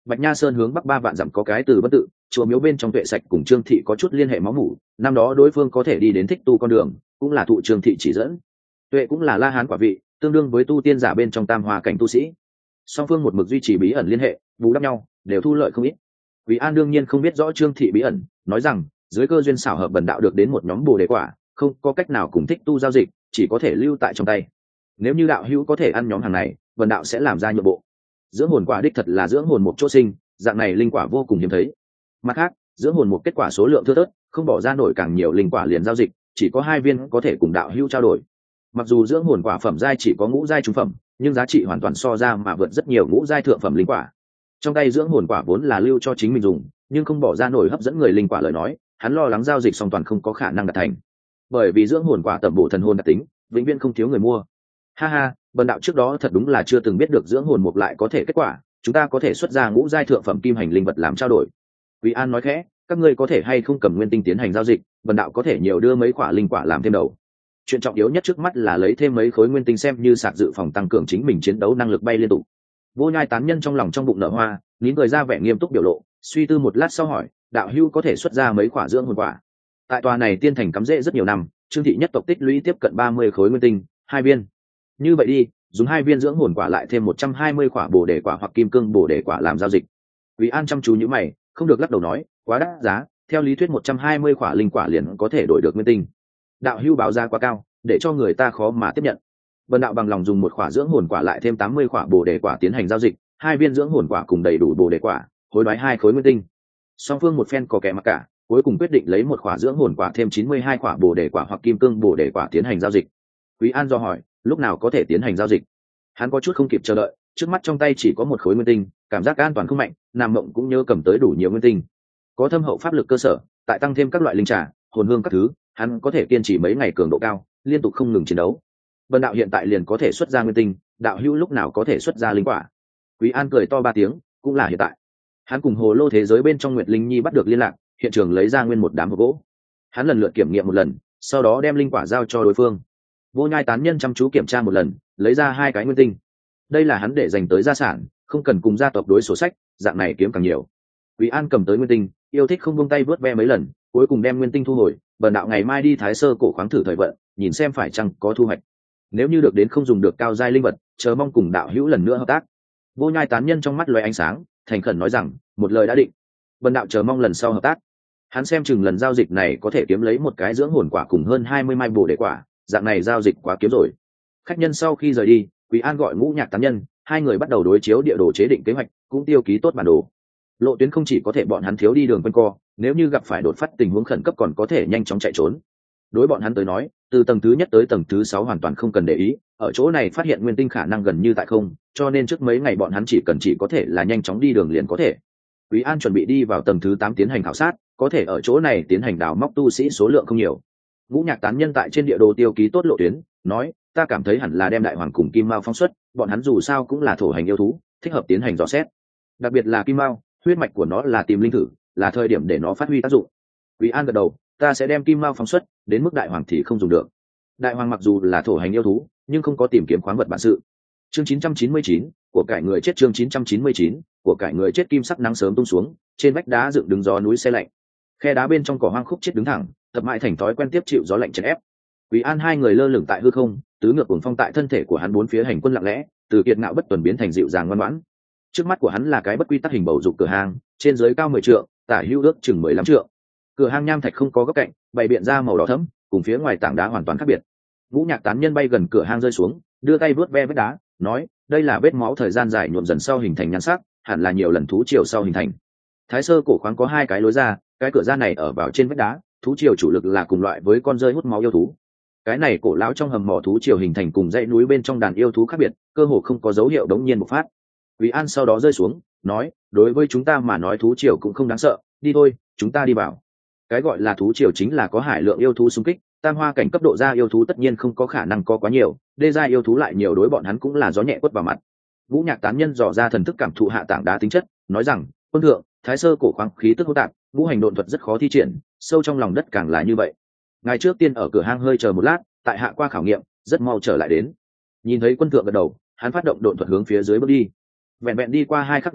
Bạch Nha Sơn hướng bắc 3 vạn dặm có cái Từ Bất Tự, chùa miếu bên trong Tuệ Sạch cùng Trương Thị có chút liên hệ máu mủ, năm đó đối phương có thể đi đến Thích Tu con đường, cũng là thụ Trương Thị chỉ dẫn. Tuệ cũng là La Hán quả vị, tương đương với tu tiên giả bên trong Tam Hoa cảnh tu sĩ. Song phương một mực duy trì bí ẩn liên hệ, bù đắp nhau, đều thu lợi không ít. Quý An đương nhiên không biết rõ Trương Thị bí ẩn, nói rằng dưới cơ duyên xảo hợp bần đạo được đến một nhóm Bồ Đề quả, không có cách nào cùng Thích Tu giao dịch, chỉ có thể lưu tại trong tay. Nếu như đạo hữu có thể ăn nhóm hàng này, bần đạo sẽ làm ra nhượng bộ. Dưỡng hồn quả đích thật là dưỡng hồn một chỗ sinh, dạng này linh quả vô cùng hiếm thấy. Mặt khác, dưỡng hồn một kết quả số lượng thưa thớt, không bỏ ra nổi càng nhiều linh quả liền giao dịch, chỉ có 2 viên có thể cùng đạo hữu trao đổi. Mặc dù dưỡng hồn quả phẩm giai chỉ có ngũ giai trung phẩm, nhưng giá trị hoàn toàn so ra mà vượt rất nhiều ngũ giai thượng phẩm linh quả. Trong tay dưỡng hồn quả vốn là lưu cho chính mình dùng, nhưng không bỏ ra nổi hấp dẫn người linh quả lời nói, hắn lo lắng giao dịch song toàn không có khả năng đạt thành. Bởi vì dưỡng hồn quả tẩm bổ thần hồn đặc tính, vĩnh viễn không thiếu người mua. Ha ha, bần đạo trước đó thật đúng là chưa từng biết được dưỡng hồn mục lại có thể kết quả, chúng ta có thể xuất ra ngũ giai thượng phẩm kim hành linh vật làm trao đổi. Quý An nói khẽ, các ngươi có thể hay không cầm nguyên tinh tiến hành giao dịch, bần đạo có thể nhiều đưa mấy quả linh quả làm thêm đầu. Chuyện trọng yếu nhất trước mắt là lấy thêm mấy khối nguyên tinh xem như sạc dự phòng tăng cường chính mình chiến đấu năng lực bay liên tục. Vô Nhai tán nhân trong lòng trong bụng nở hoa, nín cười ra vẻ nghiêm túc biểu lộ, suy tư một lát sau hỏi, đạo hữu có thể xuất ra mấy quả dưỡng hồn quả? Tại tòa này tiên thành cắm rễ rất nhiều năm, Trương Thị nhất tộc tích lũy tiếp cận 30 khối nguyên tinh, 2 viên. Như vậy đi, dùng 2 viên dưỡng hồn quả lại thêm 120 quả Bồ Đề quả hoặc kim cương Bồ Đề quả làm giao dịch. Quý An chăm chú nhíu mày, không được lắc đầu nói, quá đắt giá, theo lý thuyết 120 quả linh quả liền có thể đổi được nguyên tinh. Đạo hữu báo giá quá cao, để cho người ta khó mà tiếp nhận. Bần đạo bằng lòng dùng 1 quả dưỡng hồn quả lại thêm 80 quả Bồ Đề quả tiến hành giao dịch, 2 viên dưỡng hồn quả cùng đầy đủ Bồ Đề quả, hối đoái 2 khối nguyên tinh. Song phương một phen có kẻ mặc cả, cuối cùng quyết định lấy 1 quả dưỡng hồn quả thêm 92 quả Bồ Đề quả hoặc kim cương Bồ Đề quả tiến hành giao dịch. Quý An do hỏi, lúc nào có thể tiến hành giao dịch? Hắn có chút không kịp chờ đợi, trước mắt trong tay chỉ có 1 khối nguyên tinh, cảm giác an toàn không mạnh, Nam Mộng cũng nhớ cầm tới đủ nhiều nguyên tinh. Có thâm hậu pháp lực cơ sở, tại tăng thêm các loại linh trà, hồn hương các thứ, hắn có thể kiên trì mấy ngày cường độ cao, liên tục không ngừng chiến đấu. Vân đạo hiện tại liền có thể xuất ra nguyên tinh, đạo hữu lúc nào có thể xuất ra linh quả? Quý An cười to 3 tiếng, cũng là hiện tại. Hắn cùng hồ lô thế giới bên trong Nguyệt Linh Nhi bắt được liên lạc, hiện trường lấy ra nguyên một đám hộp gỗ. Hắn lần lượt kiểm nghiệm một lần, sau đó đem linh quả giao cho đối phương. Vô Nhai tán nhân chăm chú kiểm tra một lần, lấy ra 2 cái nguyên tinh. Đây là hắn để dành tới gia sản, không cần cùng gia tộc đối sổ sách, dạng này kiếm càng nhiều. Quý An cầm tới nguyên tinh, yêu thích không buông tay vớt ve mấy lần, cuối cùng đem nguyên tinh thu hồi. Bần đạo ngày mai đi Thái Sơ cổ khoáng thử thời vận, nhìn xem phải chăng có thu hoạch. Nếu như được đến không dùng được cao giai linh vật, chờ mong cùng đạo hữu lần nữa hợp tác. Vô Nhai tán nhân trong mắt lóe ánh sáng, thành khẩn nói rằng, một lời đã định. Bần đạo chờ mong lần sau hợp tác. Hắn xem chừng lần giao dịch này có thể kiếm lấy 1 cái dưỡng hồn quả cùng hơn 20 mai Bồ Đề quả, dạng này giao dịch quá kiếm rồi. Khách nhân sau khi rời đi, Quý An gọi Ngũ Nhạc tán nhân, 2 người bắt đầu đối chiếu địa đồ chế định kế hoạch, cũng tiêu ký tốt bản đồ. Lộ tuyến không chỉ có thể bọn hắn thiếu đi đường quanh co, nếu như gặp phải đột phát tình huống khẩn cấp còn có thể nhanh chóng chạy trốn. Đối bọn hắn tới nói, từ tầng thứ nhất tới tầng thứ 6 hoàn toàn không cần để ý, ở chỗ này phát hiện nguyên tinh khả năng gần như tại không, cho nên trước mấy ngày bọn hắn chỉ có thể là nhanh chóng đi đường liền có thể. Quý An chuẩn bị đi vào tầng thứ 8 tiến hành khảo sát, có thể ở chỗ này tiến hành đào móc tu sĩ số lượng không nhiều. Ngũ Nhạc tán nhân tại trên địa đồ tiêu ký tốt lộ tuyến, nói, ta cảm thấy hẳn là đem Đại Hoàng cùng Kim Mao phóng xuất, bọn hắn dù sao cũng là thổ hành yêu thú, thích hợp tiến hành dò xét. Đặc biệt là Kim Mao, huyết mạch của nó là tìm linh thử, là thời điểm để nó phát huy tác dụng. Quý An gật đầu, ta sẽ đem Kim Mao phóng xuất, đến mức Đại Hoàng thì không dùng được. Đại Hoàng mặc dù là thổ hành yêu thú, nhưng không có tìm kiếm khoáng vật bản sự. Chương 999, của cải người chết. Chương 999, của cải người chết. Kim sắc nắng sớm tung xuống, trên vách đá dựng đứng gió núi se lạnh. Khe đá bên trong cỏ hoang khúc chết đứng thẳng, tập mãi thành thói quen tiếp chịu gió lạnh chèn ép. Quý An 2 người lơ lửng tại hư không, tứ ngược cuồng phong tại thân thể của hắn bốn phía hành quân lặng lẽ, từ kiệt ngạo bất tuần biến thành dịu dàng ngoan ngoãn. Trước mắt của hắn là cái bất quy tắc hình bầu dục cửa hang, trên dưới cao 10 trượng, tả hữu ước chừng 15 trượng. Cửa hang nham thạch không có góc cạnh, bày biện ra màu đỏ thẫm, cùng phía ngoài tảng đá hoàn toàn khác biệt. Ngũ Nhạc tán nhân bay gần cửa hang rơi xuống, đưa tay vuốt ve vết đá, nói, đây là vết máu thời gian dài nhuộm dần sau hình thành nhan sắc, hẳn là nhiều lần thú triều sau hình thành. Thái Sơ cổ khoáng có 2 cái lối ra, cái cửa ra này ở vào trên vách đá, thú triều chủ lực là cùng loại với con rơi hút máu yêu thú. Cái này cổ lão trong hầm mỏ thú triều hình thành cùng dãy núi bên trong đàn yêu thú khác biệt, cơ hồ không có dấu hiệu đống nhiên bộc phát. Quý An sau đó rơi xuống, nói, đối với chúng ta mà nói thú triều cũng không đáng sợ, đi thôi, chúng ta đi vào. Cái gọi là thú triều chính là có hải lượng yêu thú xung kích, tam hoa cảnh cấp độ ra yêu thú tất nhiên không có khả năng có quá nhiều, đê gia yêu thú lại nhiều, đối bọn hắn cũng là gió nhẹ quất vào mặt. Ngũ Nhạc tán nhân dò ra thần thức cảm thụ hạ tảng đá tính chất, nói rằng, quân thượng, Thái Sơ cổ khoáng khí tức hỗn tạp, ngũ hành độn thuật rất khó thi triển, sâu trong lòng đất càng là như vậy. Ngài trước tiên ở cửa hang hơi chờ một lát, tại hạ qua khảo nghiệm, rất mau trở lại đến. Nhìn thấy quân thượng gật đầu, hắn phát động độn thuật hướng phía dưới bước đi. Vẹn vẹn đi qua 2 khắc đồng hồ,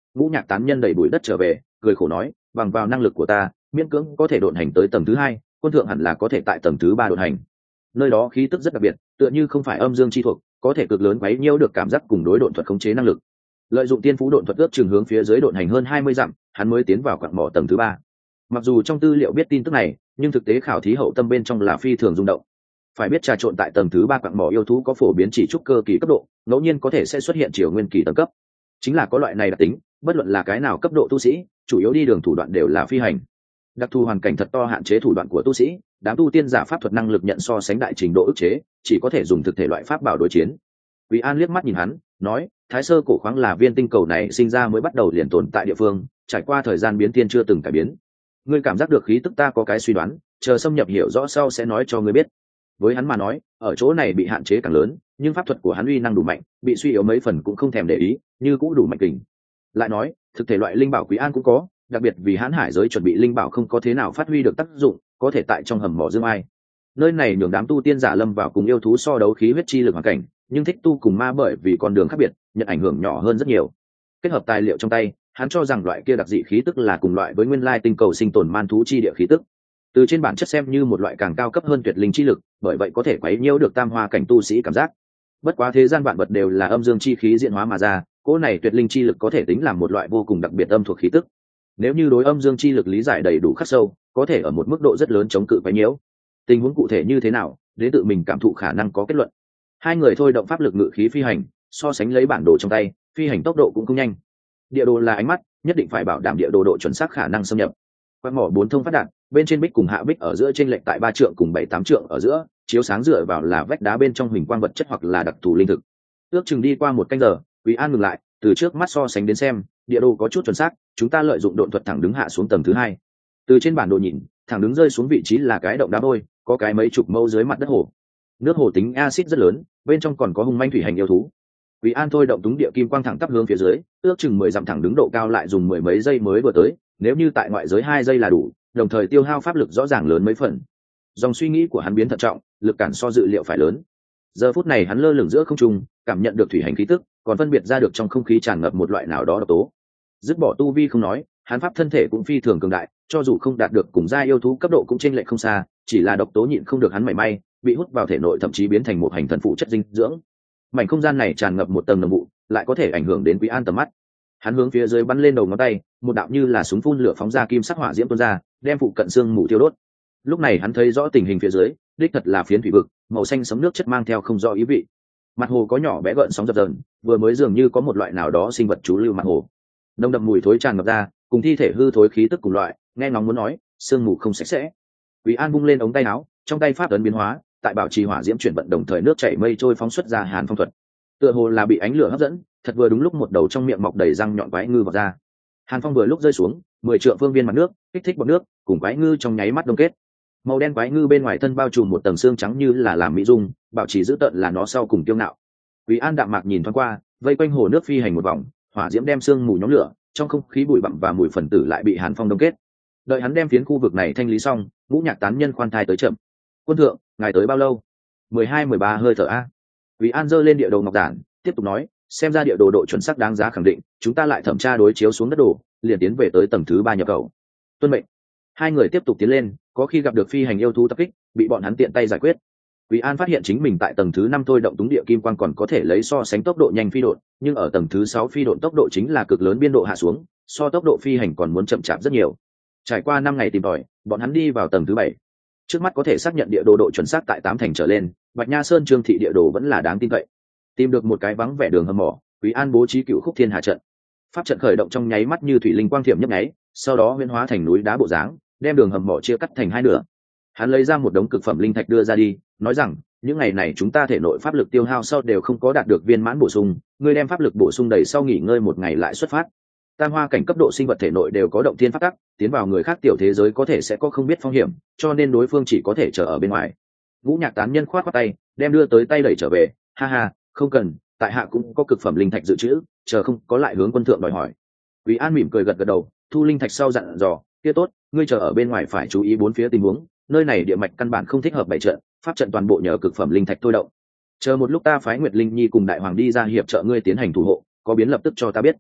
Ngũ Nhạc tán nhân đẩy bụi đất trở về, cười khổ nói, bằng vào năng lực của ta, miễn cưỡng có thể độn hành tới tầng thứ 2, quân thượng hẳn là có thể tại tầng thứ 3 độn hành. Nơi đó khí tức rất đặc biệt, tựa như không phải âm dương chi thuộc, có thể cực lớn quấy nhiễu được cảm giác cùng đối độn thuật khống chế năng lực. Lợi dụng tiên phú độn thuật ước chừng hướng phía dưới độn hành hơn 20 dặm, hắn mới tiến vào quặng mỏ tầng thứ 3. Mặc dù trong tư liệu biết tin tức này, nhưng thực tế khảo thí hậu tâm bên trong là phi thường rung động. Phải biết trà trộn tại tầng thứ 3 quặng mỏ yêu thú có phổ biến chỉ trúc cơ kỳ cấp độ, ngẫu nhiên có thể sẽ xuất hiện triều nguyên kỳ tầng cấp. Chính là có loại này đặc tính, bất luận là cái nào cấp độ tu sĩ, chủ yếu đi đường thủ đoạn đều là phi hành. Đặc thù hoàn cảnh thật to hạn chế thủ đoạn của tu sĩ, đám tu tiên giả pháp thuật năng lực nhận so sánh đại trình độ ức chế, chỉ có thể dùng thực thể loại pháp bảo đối chiến. Quý An liếc mắt nhìn hắn, nói, Thái Sơ cổ khoáng là viên tinh cầu này sinh ra mới bắt đầu liền tồn tại địa phương, trải qua thời gian biến thiên chưa từng cải biến. Ngươi cảm giác được khí tức ta có cái suy đoán, chờ xâm nhập hiểu rõ sau sẽ nói cho ngươi biết. Với hắn mà nói, ở chỗ này bị hạn chế càng lớn, nhưng pháp thuật của hắn uy năng đủ mạnh, bị suy yếu mấy phần cũng không thèm để ý, như cũng đủ mạnh kình. Lại nói, thực thể loại linh bảo Quý An cũng có, đặc biệt vì hãn hải giới chuẩn bị linh bảo không có thế nào phát huy được tác dụng, có thể tại trong hầm mỏ dương ai. Nơi này nhường đám tu tiên giả lâm vào cùng yêu thú so đấu khí huyết chi lực hoàn cảnh, nhưng thích tu cùng ma bởi vì con đường khác biệt, nhận ảnh hưởng nhỏ hơn rất nhiều. Kết hợp tài liệu trong tay, hắn cho rằng loại kia đặc dị khí tức là cùng loại với nguyên lai tinh cầu sinh tồn man thú chi địa khí tức. Từ trên bản chất xem như một loại càng cao cấp hơn tuyệt linh chi lực, bởi vậy có thể quấy nhiễu được tam hoa cảnh tu sĩ cảm giác. Bất quá thế gian vạn vật đều là âm dương chi khí diễn hóa mà ra, cỗ này tuyệt linh chi lực có thể tính là một loại vô cùng đặc biệt âm thuộc khí tức. Nếu như đối âm dương chi lực lý giải đầy đủ khắc sâu, có thể ở một mức độ rất lớn chống cự quấy nhiễu. Tình huống cụ thể như thế nào, đến tự mình cảm thụ khả năng có kết luận. Hai người thôi động pháp lực ngự khí phi hành, so sánh lấy bản đồ trong tay, phi hành tốc độ cũng không nhanh. Địa đồ là ánh mắt, nhất định phải bảo đảm địa đồ độ chuẩn xác khả năng xâm nhập. Quạt mỏ 4 thông phát đạt, bên trên bích cùng hạ bích ở giữa trên lệch tại 3 trượng cùng 7-8 trượng ở giữa, chiếu sáng dựa vào là vách đá bên trong huỳnh quang vật chất hoặc là đặc thù linh thực. Ước chừng đi qua 1 canh giờ, Quý An ngừng lại, từ trước mắt so sánh đến xem, địa đồ có chút chuẩn xác, chúng ta lợi dụng độn thuật thẳng đứng hạ xuống tầng thứ 2. Từ trên bản đồ nhìn, thẳng đứng rơi xuống vị trí là cái động đá vôi, có cái mấy chục mẫu dưới mặt đất hồ. Nước hồ tính axit rất lớn, bên trong còn có hung manh thủy hành yêu thú. Quý An thôi động túng địa kim quang thẳng tắp hướng phía dưới, ước chừng 10 dặm thẳng đứng độ cao lại dùng 10 mấy giây mới vừa tới, nếu như tại ngoại giới 2 giây là đủ, đồng thời tiêu hao pháp lực rõ ràng lớn mấy phần. Dòng suy nghĩ của hắn biến thận trọng, lực cản so dự liệu phải lớn. Giờ phút này hắn lơ lửng giữa không trung, cảm nhận được thủy hành khí tức, còn phân biệt ra được trong không khí tràn ngập một loại nào đó độc tố. Dứt bỏ tu vi không nói, hắn pháp thân thể cũng phi thường cường đại, cho dù không đạt được cùng gia yêu thú cấp độ cũng chênh lệch không xa, chỉ là độc tố nhịn không được hắn mảy may, bị hút vào thể nội thậm chí biến thành một hành thần phụ chất dinh dưỡng. Mảnh không gian này tràn ngập một tầng nồng vụ, lại có thể ảnh hưởng đến Quý An tầm mắt. Hắn hướng phía dưới bắn lên đầu ngón tay, một đạo như là súng phun lửa phóng ra kim sắc hỏa diễm tuôn ra, đem phụ cận xương mù tiêu đốt. Lúc này hắn thấy rõ tình hình phía dưới, đích thật là phiến thủy vực, màu xanh sẫm nước chất mang theo không rõ ý vị. Mặt hồ có nhỏ bé gợn sóng dập dờn, vừa mới dường như có một loại nào đó sinh vật trú lưu mặt hồ. Nồng đậm mùi thối tràn ngập ra, cùng thi thể hư thối khí tức cùng loại, nghe ngóng muốn nói, sương mù không sạch sẽ. Quý An bung lên ống tay áo, trong tay pháp ấn biến hóa, tại bảo trì hỏa diễm chuyển vận đồng thời nước chảy mây trôi phóng xuất ra hàn phong thuật. Tựa hồ là bị ánh lửa hấp dẫn, thật vừa đúng lúc một đầu trong miệng mọc đầy răng nhọn quái ngư vọt ra. Hàn phong vừa lúc rơi xuống, 10 trượng phương viên mặt nước, kích thích bọt nước, cùng quái ngư trong nháy mắt đông kết. Màu đen quái ngư bên ngoài thân bao trùm một tầng xương trắng như là làm mỹ dung, bảo trì giữ tợn là nó sau cùng kiêu ngạo. Quý An đạm mạc nhìn thoáng qua, vây quanh hồ nước phi hành một vòng, hỏa diễm đem sương mù nhóm lửa, trong không khí bụi bặm và mùi phần tử lại bị hàn phong đông kết. Đợi hắn đem phiến khu vực này thanh lý xong, Ngũ Nhạc tán nhân khoan thai tới chậm. Quân thượng, ngài tới bao lâu? 12-13 hơi thở a. Quý An giơ lên địa đồ ngọc giản, tiếp tục nói, xem ra địa đồ độ chuẩn xác đáng giá khẳng định, chúng ta lại thẩm tra đối chiếu xuống đất đồ, liền tiến về tới tầng thứ 3 nhập khẩu. Tuân mệnh. Hai người tiếp tục tiến lên, có khi gặp được phi hành yêu thú tập kích, bị bọn hắn tiện tay giải quyết. Quý An phát hiện chính mình tại tầng thứ 5 thôi động túng địa kim quang còn có thể lấy so sánh tốc độ nhanh phi độn, nhưng ở tầng thứ 6 phi độn tốc độ chính là cực lớn biên độ hạ xuống, so tốc độ phi hành còn muốn chậm chạp rất nhiều. Trải qua 5 ngày tìm tòi, bọn hắn đi vào tầng thứ 7. Trước mắt có thể xác nhận địa đồ độ chuẩn xác tại 8 thành trở lên, Bạch Nha Sơn Trương thị địa đồ vẫn là đáng tin cậy. Tìm được một cái vắng vẻ đường hầm mỏ, Quý An bố trí Cựu Khúc Thiên Hà trận. Pháp trận khởi động trong nháy mắt như thủy linh quang thiểm nhấp nháy, sau đó huyễn hóa thành núi đá bộ dáng, đem đường hầm mỏ chia cắt thành 2 nửa. Hắn lấy ra một đống cực phẩm linh thạch đưa ra đi, nói rằng, những ngày này chúng ta thể nội pháp lực tiêu hao sau đều không có đạt được viên mãn bổ sung, ngươi đem pháp lực bổ sung đầy sau nghỉ ngơi 1 ngày lại xuất phát. Tam hoa cảnh cấp độ sinh vật thể nội đều có động thiên pháp tắc, tiến vào người khác tiểu thế giới có thể sẽ có không biết phong hiểm, cho nên đối phương chỉ có thể chờ ở bên ngoài. Ngũ Nhạc tán nhân khoát qua tay, đem đưa tới tay đẩy trở về, ha ha, không cần, tại hạ cũng có cực phẩm linh thạch dự trữ, chờ không có lại hướng quân thượng đòi hỏi. Quý An mỉm cười gật gật đầu, thu linh thạch sau dặn dò, kia tốt, ngươi chờ ở bên ngoài phải chú ý 4 phía tình huống, nơi này địa mạch căn bản không thích hợp bày trận, pháp trận toàn bộ nhờ cực phẩm linh thạch thôi động. Chờ một lúc ta phái Nguyệt Linh Nhi cùng Đại Hoàng đi ra hiệp trợ ngươi tiến hành thủ hộ, có biến lập tức cho ta biết.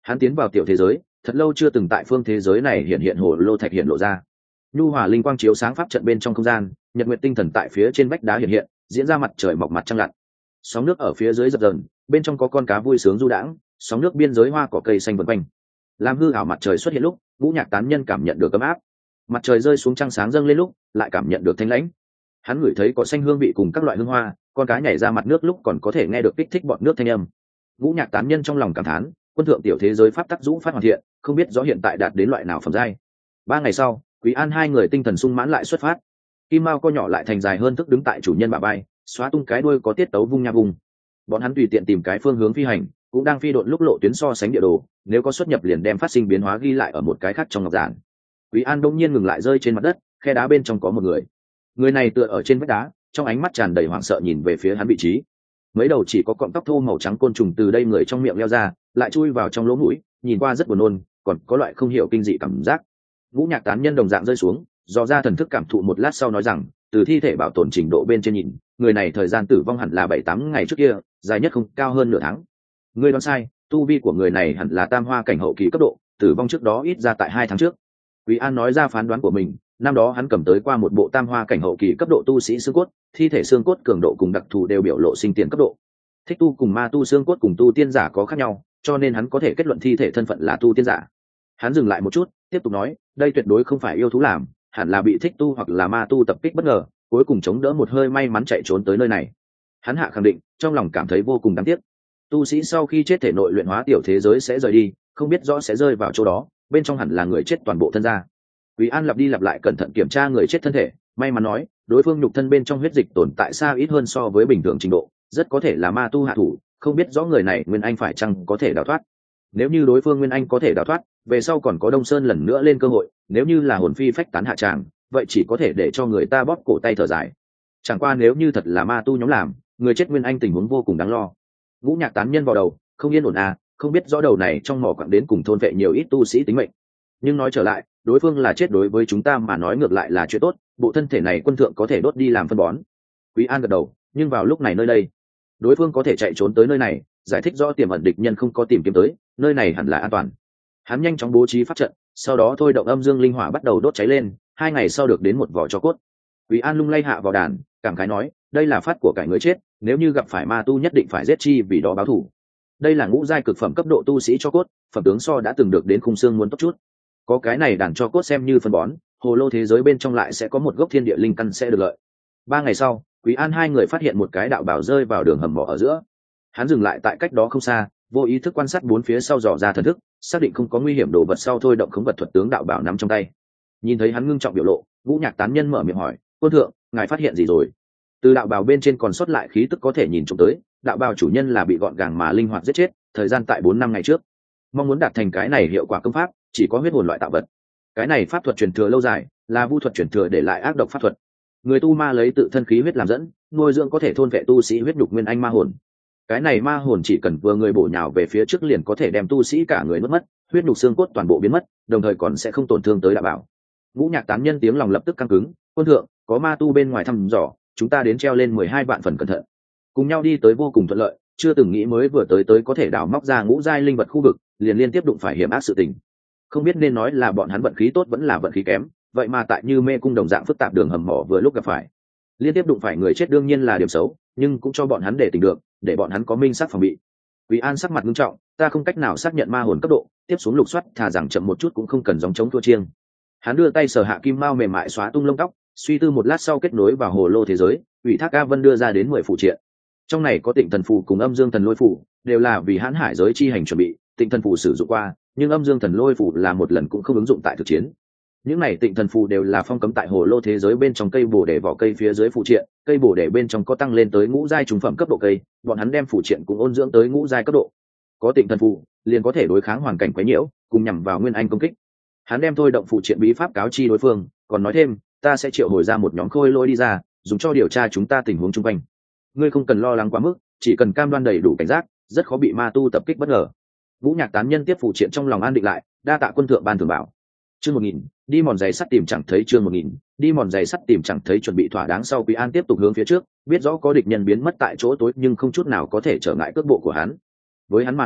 Hắn tiến vào tiểu thế giới, thật lâu chưa từng tại phương thế giới này hiện hồ lô thạch hiện lộ ra. Nhu hòa linh quang chiếu sáng pháp trận bên trong không gian, nhật nguyệt tinh thần tại phía trên vách đá hiện, diễn ra mặt trời mọc mặt trăng lặn. Sóng nước ở phía dưới dập dờn, bên trong có con cá vui sướng du đãng, sóng nước biên giới hoa cỏ cây xanh vần quanh. Làm hư ảo mặt trời xuất hiện lúc, Ngũ Nhạc Tán Nhân cảm nhận được ấm áp. Mặt trời rơi xuống trăng sáng dâng lên lúc, lại cảm nhận được thanh lãnh. Hắn ngửi thấy có xanh hương vị cùng các loại hương hoa, con cá nhảy ra mặt nước lúc còn có thể nghe được kích thích bọt nước thanh âm. Ngũ Nhạc Tán Nhân trong lòng cảm thán, quân thượng tiểu thế giới pháp tắc dũng phát hoàn thiện, không biết rõ hiện tại đạt đến loại nào phẩm giai. 3 ngày sau, Quý An hai người tinh thần sung mãn lại xuất phát. Kim Mao co nhỏ lại thành dài hơn thức đứng tại chủ nhân bả vai, xóa tung cái đuôi có tiết tấu vung nha vùng. Bọn hắn tùy tiện tìm cái phương hướng phi hành, cũng đang phi độn lúc lộ tuyến so sánh địa đồ, nếu có xuất nhập liền đem phát sinh biến hóa ghi lại ở một cái khác trong ngọc giản. Quý An đông nhiên ngừng lại rơi trên mặt đất, khe đá bên trong có một người. Người này tựa ở trên vách đá, trong ánh mắt tràn đầy hoảng sợ nhìn về phía hắn vị trí. Mấy đầu chỉ có cọng tóc thô màu trắng côn trùng từ đây người trong miệng leo ra, lại chui vào trong lỗ mũi, nhìn qua rất buồn nôn, còn có loại không hiểu kinh dị cảm giác. Ngũ Nhạc Tán Nhân đồng dạng rơi xuống, dò ra thần thức cảm thụ một lát sau nói rằng, từ thi thể bảo tồn trình độ bên trên nhìn, người này thời gian tử vong hẳn là 7-8 ngày trước kia, dài nhất không cao hơn nửa tháng. Ngươi đoán sai, tu vi của người này hẳn là tam hoa cảnh hậu kỳ cấp độ, tử vong trước đó ít ra tại 2 tháng trước. Quý An nói ra phán đoán của mình, năm đó hắn cầm tới qua một bộ tam hoa cảnh hậu kỳ cấp độ tu sĩ xương cốt, thi thể xương cốt cường độ cùng đặc thù đều biểu lộ sinh tiền cấp độ. Thích tu cùng ma tu xương cốt cùng tu tiên giả có khác nhau, cho nên hắn có thể kết luận thi thể thân phận là tu tiên giả. Hắn dừng lại một chút, tiếp tục nói, đây tuyệt đối không phải yêu thú làm, hẳn là bị thích tu hoặc là ma tu tập kích bất ngờ, cuối cùng chống đỡ một hơi may mắn chạy trốn tới nơi này. Hắn hạ khẳng định, trong lòng cảm thấy vô cùng đáng tiếc. Tu sĩ sau khi chết thể nội luyện hóa tiểu thế giới sẽ rời đi, không biết rõ sẽ rơi vào chỗ đó, bên trong hẳn là người chết toàn bộ thân ra. Quý An lặp đi lặp lại cẩn thận kiểm tra người chết thân thể, may mắn nói, đối phương nhục thân bên trong huyết dịch tồn tại xa ít hơn so với bình thường trình độ, rất có thể là ma tu hạ thủ, không biết rõ người này Nguyên Anh phải chăng có thể đào thoát. Nếu như đối phương Nguyên Anh có thể đào thoát, về sau còn có Đông Sơn lần nữa lên cơ hội, nếu như là hồn phi phách tán hạ tràng, vậy chỉ có thể để cho người ta bóp cổ tay thở dài. Chẳng qua nếu như thật là ma tu nhóm làm, người chết Nguyên Anh tình huống vô cùng đáng lo. Ngũ Nhạc Tán Nhân vào đầu, không yên ổn à, không biết rõ đầu này trong mỏ quặng đến cùng thôn vệ nhiều ít tu sĩ tính mệnh. Nhưng nói trở lại, đối phương là chết đối với chúng ta mà nói ngược lại là chuyện tốt, bộ thân thể này quân thượng có thể đốt đi làm phân bón. Quý An gật đầu, nhưng vào lúc này nơi đây, đối phương có thể chạy trốn tới nơi này, giải thích rõ tiềm ẩn địch nhân không có tìm kiếm tới, nơi này hẳn là an toàn. Hắn nhanh chóng bố trí pháp trận, sau đó thôi động âm dương linh hỏa bắt đầu đốt cháy lên, 2 ngày sau được đến một vỏ tro cốt. Quý An lung lay hạ vào đàn, cảm khái nói, đây là phát của cải người chết, nếu như gặp phải ma tu nhất định phải giết chi vì đó báo thù. Đây là ngũ giai cực phẩm cấp độ tu sĩ cho cốt, phẩm tướng so đã từng được đến khung xương muốn tốt chút. Có cái này đàn cho cốt xem như phân bón, hồ lô thế giới bên trong lại sẽ có một gốc thiên địa linh căn sẽ được lợi. 3 ngày sau, Quý An hai người phát hiện một cái đạo bảo rơi vào đường hầm mỏ ở giữa. Hắn dừng lại tại cách đó không xa, vô ý thức quan sát bốn phía sau dò ra thần thức, xác định không có nguy hiểm đồ vật sau thôi động khống vật thuật tướng đạo bảo nắm trong tay. Nhìn thấy hắn ngưng trọng biểu lộ, Ngũ Nhạc Tán Nhân mở miệng hỏi, quân thượng, ngài phát hiện gì rồi? Từ đạo bào bên trên còn sót lại khí tức có thể nhìn trộm tới, đạo bào chủ nhân là bị gọn gàng mà linh hoạt giết chết, thời gian tại 4 năm ngày trước. Mong muốn đạt thành cái này hiệu quả công pháp, chỉ có huyết hồn loại tạo vật. Cái này pháp thuật truyền thừa lâu dài, là vu thuật truyền thừa để lại ác độc pháp thuật. Người tu ma lấy tự thân khí huyết làm dẫn, nuôi dưỡng có thể thôn vệ tu sĩ huyết nhục nguyên anh ma hồn. Cái này ma hồn chỉ cần vừa người bổ nhào về phía trước liền có thể đem tu sĩ cả người nuốt mất, huyết nhục xương cốt toàn bộ biến mất, đồng thời còn sẽ không tổn thương tới đạo bảo. Ngũ Nhạc Tán Nhân tiếng lòng lập tức căng cứng, quân thượng, có ma tu bên ngoài thăm dò, chúng ta đến treo lên 12 vạn phần cẩn thận. Cùng nhau đi tới vô cùng thuận lợi, chưa từng nghĩ mới vừa tới có thể đào móc ra ngũ giai linh vật khu vực, liền liên tiếp đụng phải hiểm ác sự tình. Không biết nên nói là bọn hắn vận khí tốt vẫn là vận khí kém, vậy mà tại Như Mê cung đồng dạng phức tạp đường hầm mỏ vừa lúc gặp phải. Liên tiếp đụng phải người chết đương nhiên là điểm xấu, nhưng cũng cho bọn hắn để tỉnh được, để bọn hắn có minh sát phòng bị. Quý An sắc mặt nghiêm trọng, ta không cách nào xác nhận ma hồn cấp độ, tiếp xuống lục soát thà rằng chậm một chút cũng không cần gióng chống thua chiêng. Hắn đưa tay sờ hạ kim mao mềm mại xóa tung lông tóc, suy tư một lát sau kết nối vào hồ lô thế giới, ủy thác A Vân đưa ra đến 10 phụ triện. Trong này có Tịnh Thần phù cùng Âm Dương Thần Lôi phù, đều là vì Hán Hải giới chi hành chuẩn bị, Tịnh Thần phù sử dụng qua, nhưng Âm Dương Thần Lôi phù là một lần cũng không ứng dụng tại thực chiến. Những này Tịnh Thần phù đều là phong cấm tại hồ lô thế giới bên trong cây bồ đề vỏ cây phía dưới phụ triện, cây bồ đề bên trong có tăng lên tới ngũ giai trùng phẩm cấp độ cây, bọn hắn đem phụ triện cũng ôn dưỡng tới ngũ giai cấp độ. Có Tịnh Thần phù, liền có thể đối kháng hoàn cảnh quấy nhiễu, cùng nhằm vào nguyên anh công kích. Hắn đem thôi động phụ triện bí pháp cáo chi đối phương, còn nói thêm, ta sẽ triệu hồi ra một nhóm khôi lỗi đi ra, dùng cho điều tra chúng ta tình huống chung quanh. Ngươi không cần lo lắng quá mức, chỉ cần cam đoan đầy đủ cảnh giác, rất khó bị ma tu tập kích bất ngờ. Ngũ Nhạc Tán Nhân tiếp phụ triện trong lòng an định lại, đa tạ quân thượng ban thưởng bảo. Chương 1000, đi mòn giày sắt tìm chẳng thấy. Chương 1000, đi mòn giày sắt tìm chẳng thấy. Chuẩn bị thỏa đáng sau, Quý An tiếp tục hướng phía trước, biết rõ có địch nhân biến mất tại chỗ tối nhưng không chút nào có thể trở ngại cước bộ của hắn. Với hắn mà nói,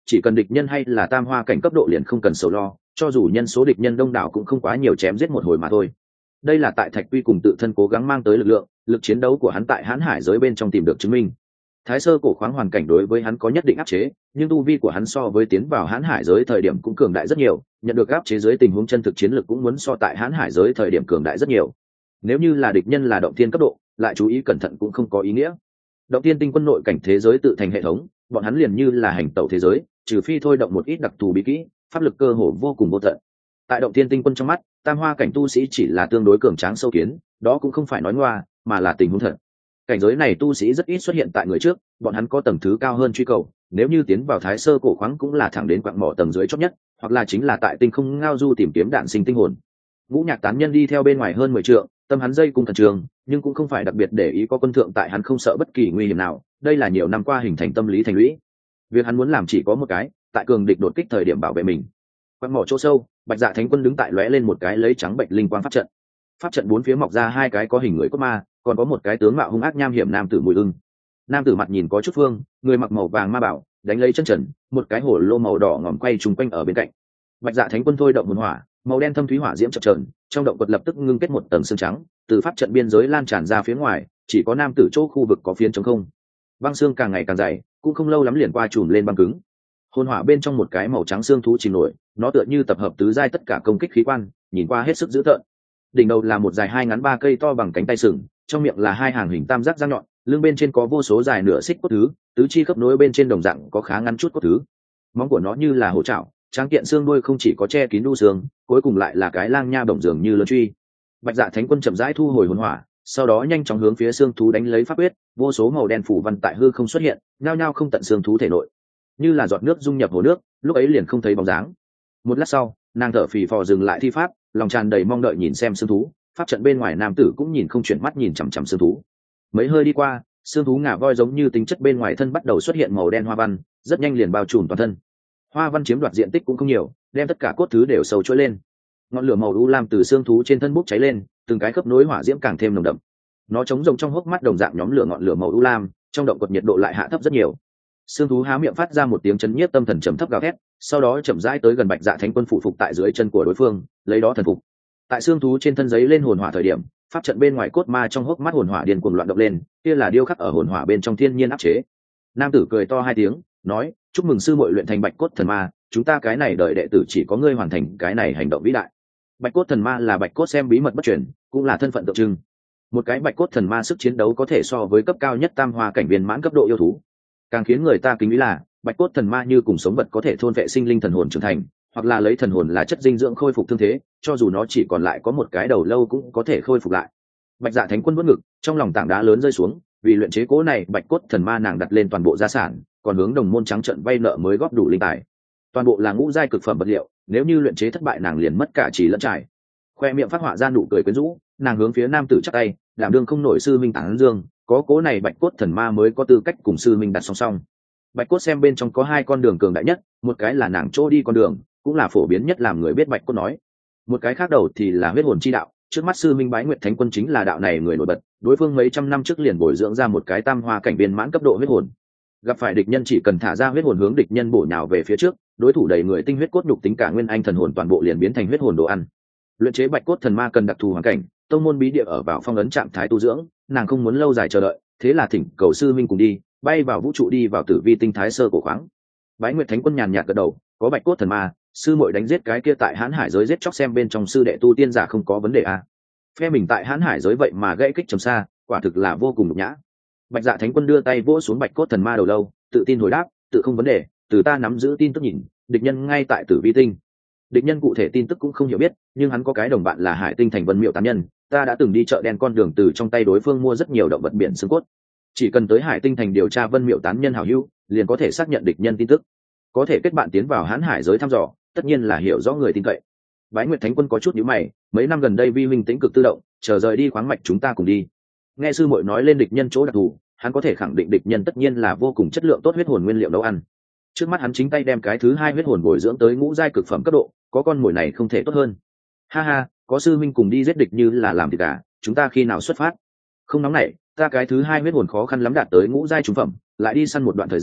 chỉ cần địch nhân hay là tam hoa cảnh cấp độ liền không cần sầu lo, cho dù nhân số địch nhân đông đảo cũng không quá nhiều, chém giết một hồi mà thôi. Đây là tại Thạch Quy cùng tự thân cố gắng mang tới lực lượng, lực chiến đấu của hắn tại hãn hải giới bên trong tìm được chứng minh. Thái sơ cổ khoáng hoàn cảnh đối với hắn có nhất định áp chế, nhưng tu vi của hắn so với tiến vào hãn hải giới thời điểm cũng cường đại rất nhiều, nhận được áp chế dưới tình huống chân thực chiến lực cũng muốn so tại hãn hải giới thời điểm cường đại rất nhiều. Nếu như là địch nhân là động thiên cấp độ, lại chú ý cẩn thận cũng không có ý nghĩa. Động thiên tinh quân nội cảnh thế giới tự thành hệ thống, bọn hắn liền như là hành tẩu thế giới, trừ phi thôi động một ít đặc thù bí kỹ, pháp lực cơ hồ vô cùng vô tận. Tại động thiên tinh quân trong mắt, tam hoa cảnh tu sĩ chỉ là tương đối cường tráng sâu kiến, đó cũng không phải nói ngoa, mà là tình huống thật. Cảnh giới này tu sĩ rất ít xuất hiện tại người trước, bọn hắn có tầng thứ cao hơn truy cầu, nếu như tiến vào thái sơ cổ khoáng cũng là thẳng đến quặng mỏ tầng dưới chót nhất, hoặc là chính là tại tinh không ngao du tìm kiếm đạn sinh tinh hồn. Ngũ Nhạc tán nhân đi theo bên ngoài hơn 10 trượng, tâm hắn dây cung thần trường, nhưng cũng không phải đặc biệt để ý có quân thượng tại, hắn không sợ bất kỳ nguy hiểm nào, đây là nhiều năm qua hình thành tâm lý thành lũy. Việc hắn muốn làm chỉ có một cái, tại cường địch đột kích thời điểm bảo vệ mình. Quặng mỏ chỗ sâu, Bạch Dạ Thánh Quân đứng tại lóe lên một cái lấy trắng bệnh linh quang pháp trận. Pháp trận bốn phía mọc ra hai cái có hình người cốt ma, còn có một cái tướng mạo hung ác nham hiểm nam tử mùi ưng. Nam tử mặt nhìn có chút phương, người mặc màu vàng ma bảo, đánh lấy chân trần, một cái hổ lô màu đỏ ngòm quay trùng quanh ở bên cạnh. Bạch Dạ Thánh Quân thôi động hồn hỏa, màu đen thâm thúy hỏa diễm chập chờn, trong động quật lập tức ngưng kết một tầng xương trắng, từ pháp trận biên giới lan tràn ra phía ngoài, chỉ có nam tử chỗ khu vực có phiến trống không. Băng xương càng ngày càng dày, cũng không lâu lắm liền qua trùm lên băng cứng. Hồn hỏa bên trong một cái màu trắng xương thú chìm nổi, nó tựa như tập hợp tứ giai tất cả công kích khí quan, nhìn qua hết sức dữ tợn. Đỉnh đầu là một dài 2 ngắn 3 cây to bằng cánh tay sừng, trong miệng là 2 hàng hình tam giác răng nhọn, lưng bên trên có vô số dài nửa xích cốt thứ, tứ chi khớp nối bên trên đồng dạng có khá ngắn chút cốt thứ. Móng của nó như là hổ trảo, tráng kiện xương đuôi không chỉ có che kín đu xương, cuối cùng lại là cái lang nha bổng dường như lớn truy. Bạch Dạ Thánh Quân chậm rãi thu hồi hồn hỏa, sau đó nhanh chóng hướng phía xương thú đánh lấy pháp quyết, vô số màu đen phủ văn tại hư không xuất hiện, nhao nhao không tận xương thú thể nội, như là giọt nước dung nhập hồ nước, lúc ấy liền không thấy bóng dáng. Một lát sau, nàng thở phì phò dừng lại thi pháp, lòng tràn đầy mong đợi nhìn xem xương thú. Pháp trận bên ngoài nam tử cũng nhìn không chuyển mắt nhìn chằm chằm xương thú. Mấy hơi đi qua, xương thú ngà voi giống như tính chất bên ngoài thân bắt đầu xuất hiện màu đen hoa văn, rất nhanh liền bao trùm toàn thân. Hoa văn chiếm đoạt diện tích cũng không nhiều, đem tất cả cốt thứ đều sâu chuỗi lên. Ngọn lửa màu u lam từ xương thú trên thân bốc cháy lên, từng cái khớp nối hỏa diễm càng thêm nồng đậm. Nó chống rồng trong hốc mắt đồng dạng nhóm lửa ngọn lửa màu u lam, trong động quật nhiệt độ lại hạ thấp rất nhiều. Xương thú há miệng phát ra một tiếng chấn nhiếp tâm thần trầm thấp gào thét, sau đó chậm rãi tới gần Bạch Dạ Thánh Quân phụ phục tại dưới chân của đối phương, lấy đó thần phục. Tại xương thú trên thân giấy lên hồn hỏa thời điểm, pháp trận bên ngoài cốt ma trong hốc mắt hồn hỏa điên cuồng loạn động lên, kia là điêu khắc ở hồn hỏa bên trong thiên nhiên áp chế. Nam tử cười to 2 tiếng, nói: "Chúc mừng sư muội luyện thành Bạch cốt thần ma, chúng ta cái này đợi đệ tử chỉ có ngươi hoàn thành cái này hành động vĩ đại." Bạch cốt thần ma là Bạch cốt xem bí mật bất truyền, cũng là thân phận tượng trưng. Một cái Bạch cốt thần ma sức chiến đấu có thể so với cấp cao nhất tam hoa cảnh viên mãn cấp độ yêu thú. Càng khiến người ta kính ý là Bạch cốt thần ma như cùng sống vật có thể thôn vệ sinh linh thần hồn trưởng thành, hoặc là lấy thần hồn là chất dinh dưỡng khôi phục thương thế, cho dù nó chỉ còn lại có một cái đầu lâu cũng có thể khôi phục lại. Bạch Dạ Thánh Quân vỗ ngực, trong lòng tảng đá lớn rơi xuống, vì luyện chế cố này Bạch cốt thần ma nàng đặt lên toàn bộ gia sản, còn hướng đồng môn trắng trợn vay nợ mới góp đủ linh tài. Toàn bộ là ngũ giai cực phẩm vật liệu, nếu như luyện chế thất bại nàng liền mất cả chỉ lẫn trải. Khoe miệng phát họa ra nụ cười quyến rũ, nàng hướng phía nam tử chắp tay, đảm đương không nổi sư minh tán dương, có cố này Bạch cốt thần ma mới có tư cách cùng sư minh đặt song song. Bạch cốt xem bên trong có 2 con đường cường đại nhất, một cái là nàng chỗ đi con đường, cũng là phổ biến nhất làm người biết Bạch cốt nói. Một cái khác đầu thì là huyết hồn chi đạo, trước mắt sư minh Bái Nguyệt Thánh Quân chính là đạo này người nổi bật, đối phương mấy trăm năm trước liền bồi dưỡng ra một cái tam hoa cảnh viên mãn cấp độ huyết hồn. Gặp phải địch nhân chỉ cần thả ra huyết hồn hướng địch nhân bổ nhào về phía trước, đối thủ đầy người tinh huyết cốt nhục tính cả nguyên anh thần hồn toàn bộ liền biến thành huyết hồn đồ ăn. Luyện chế Bạch cốt thần ma cần đặc thù hoàn cảnh, tông môn bí địa ở vào phong ấn trạng thái tu dưỡng, nàng không muốn lâu dài chờ đợi, thế là thỉnh cầu sư minh cùng đi, bay vào vũ trụ đi vào tử vi tinh thái sơ cổ khoáng. Bái Nguyệt Thánh Quân nhàn nhạt gật đầu, có Bạch cốt thần ma, sư muội đánh giết cái kia tại hãn hải giới giết chóc xem bên trong sư đệ tu tiên giả không có vấn đề à. Phe mình tại hãn hải giới vậy mà gãy kích trầm xa, quả thực là vô cùng nhục nhã. Bạch Dạ Thánh Quân đưa tay vỗ xuống Bạch cốt thần ma đầu lâu, tự tin hồi đáp, tự không vấn đề, từ ta nắm giữ tin tức nhìn, địch nhân ngay tại tử vi tinh. Địch nhân cụ thể tin tức cũng không hiểu biết, nhưng hắn có cái đồng bạn là Hải Tinh thành Vân Miệu tán nhân, ta đã từng đi chợ đen con đường từ trong tay đối phương mua rất nhiều động vật biển xương cốt. Chỉ cần tới Hải Tinh thành điều tra Vân Miệu tán nhân hảo hữu, liền có thể xác nhận địch nhân tin tức. Có thể kết bạn tiến vào hãn hải giới thăm dò, tất nhiên là hiểu rõ người tin cậy. Bái Nguyệt Thánh Quân có chút nhíu mày, mấy năm gần đây vi huynh tĩnh cực tự động, chờ rời đi khoáng mạch chúng ta cùng đi. Nghe sư muội nói lên địch nhân chỗ đặc thù, hắn có thể khẳng định địch nhân tất nhiên là vô cùng chất lượng tốt huyết hồn nguyên liệu nấu ăn. Trước mắt hắn chính tay đem cái thứ 2 huyết hồn bồi dưỡng tới ngũ giai cực phẩm cấp độ, có con mồi này không thể tốt hơn. Ha ha, có sư minh cùng đi giết địch như là làm thì cả, chúng ta khi nào xuất phát? Không nóng nảy, ta cái thứ 2 huyết hồn khó khăn lắm đạt tới ngũ giai trung phẩm, lại đi săn một đoạn thời gian,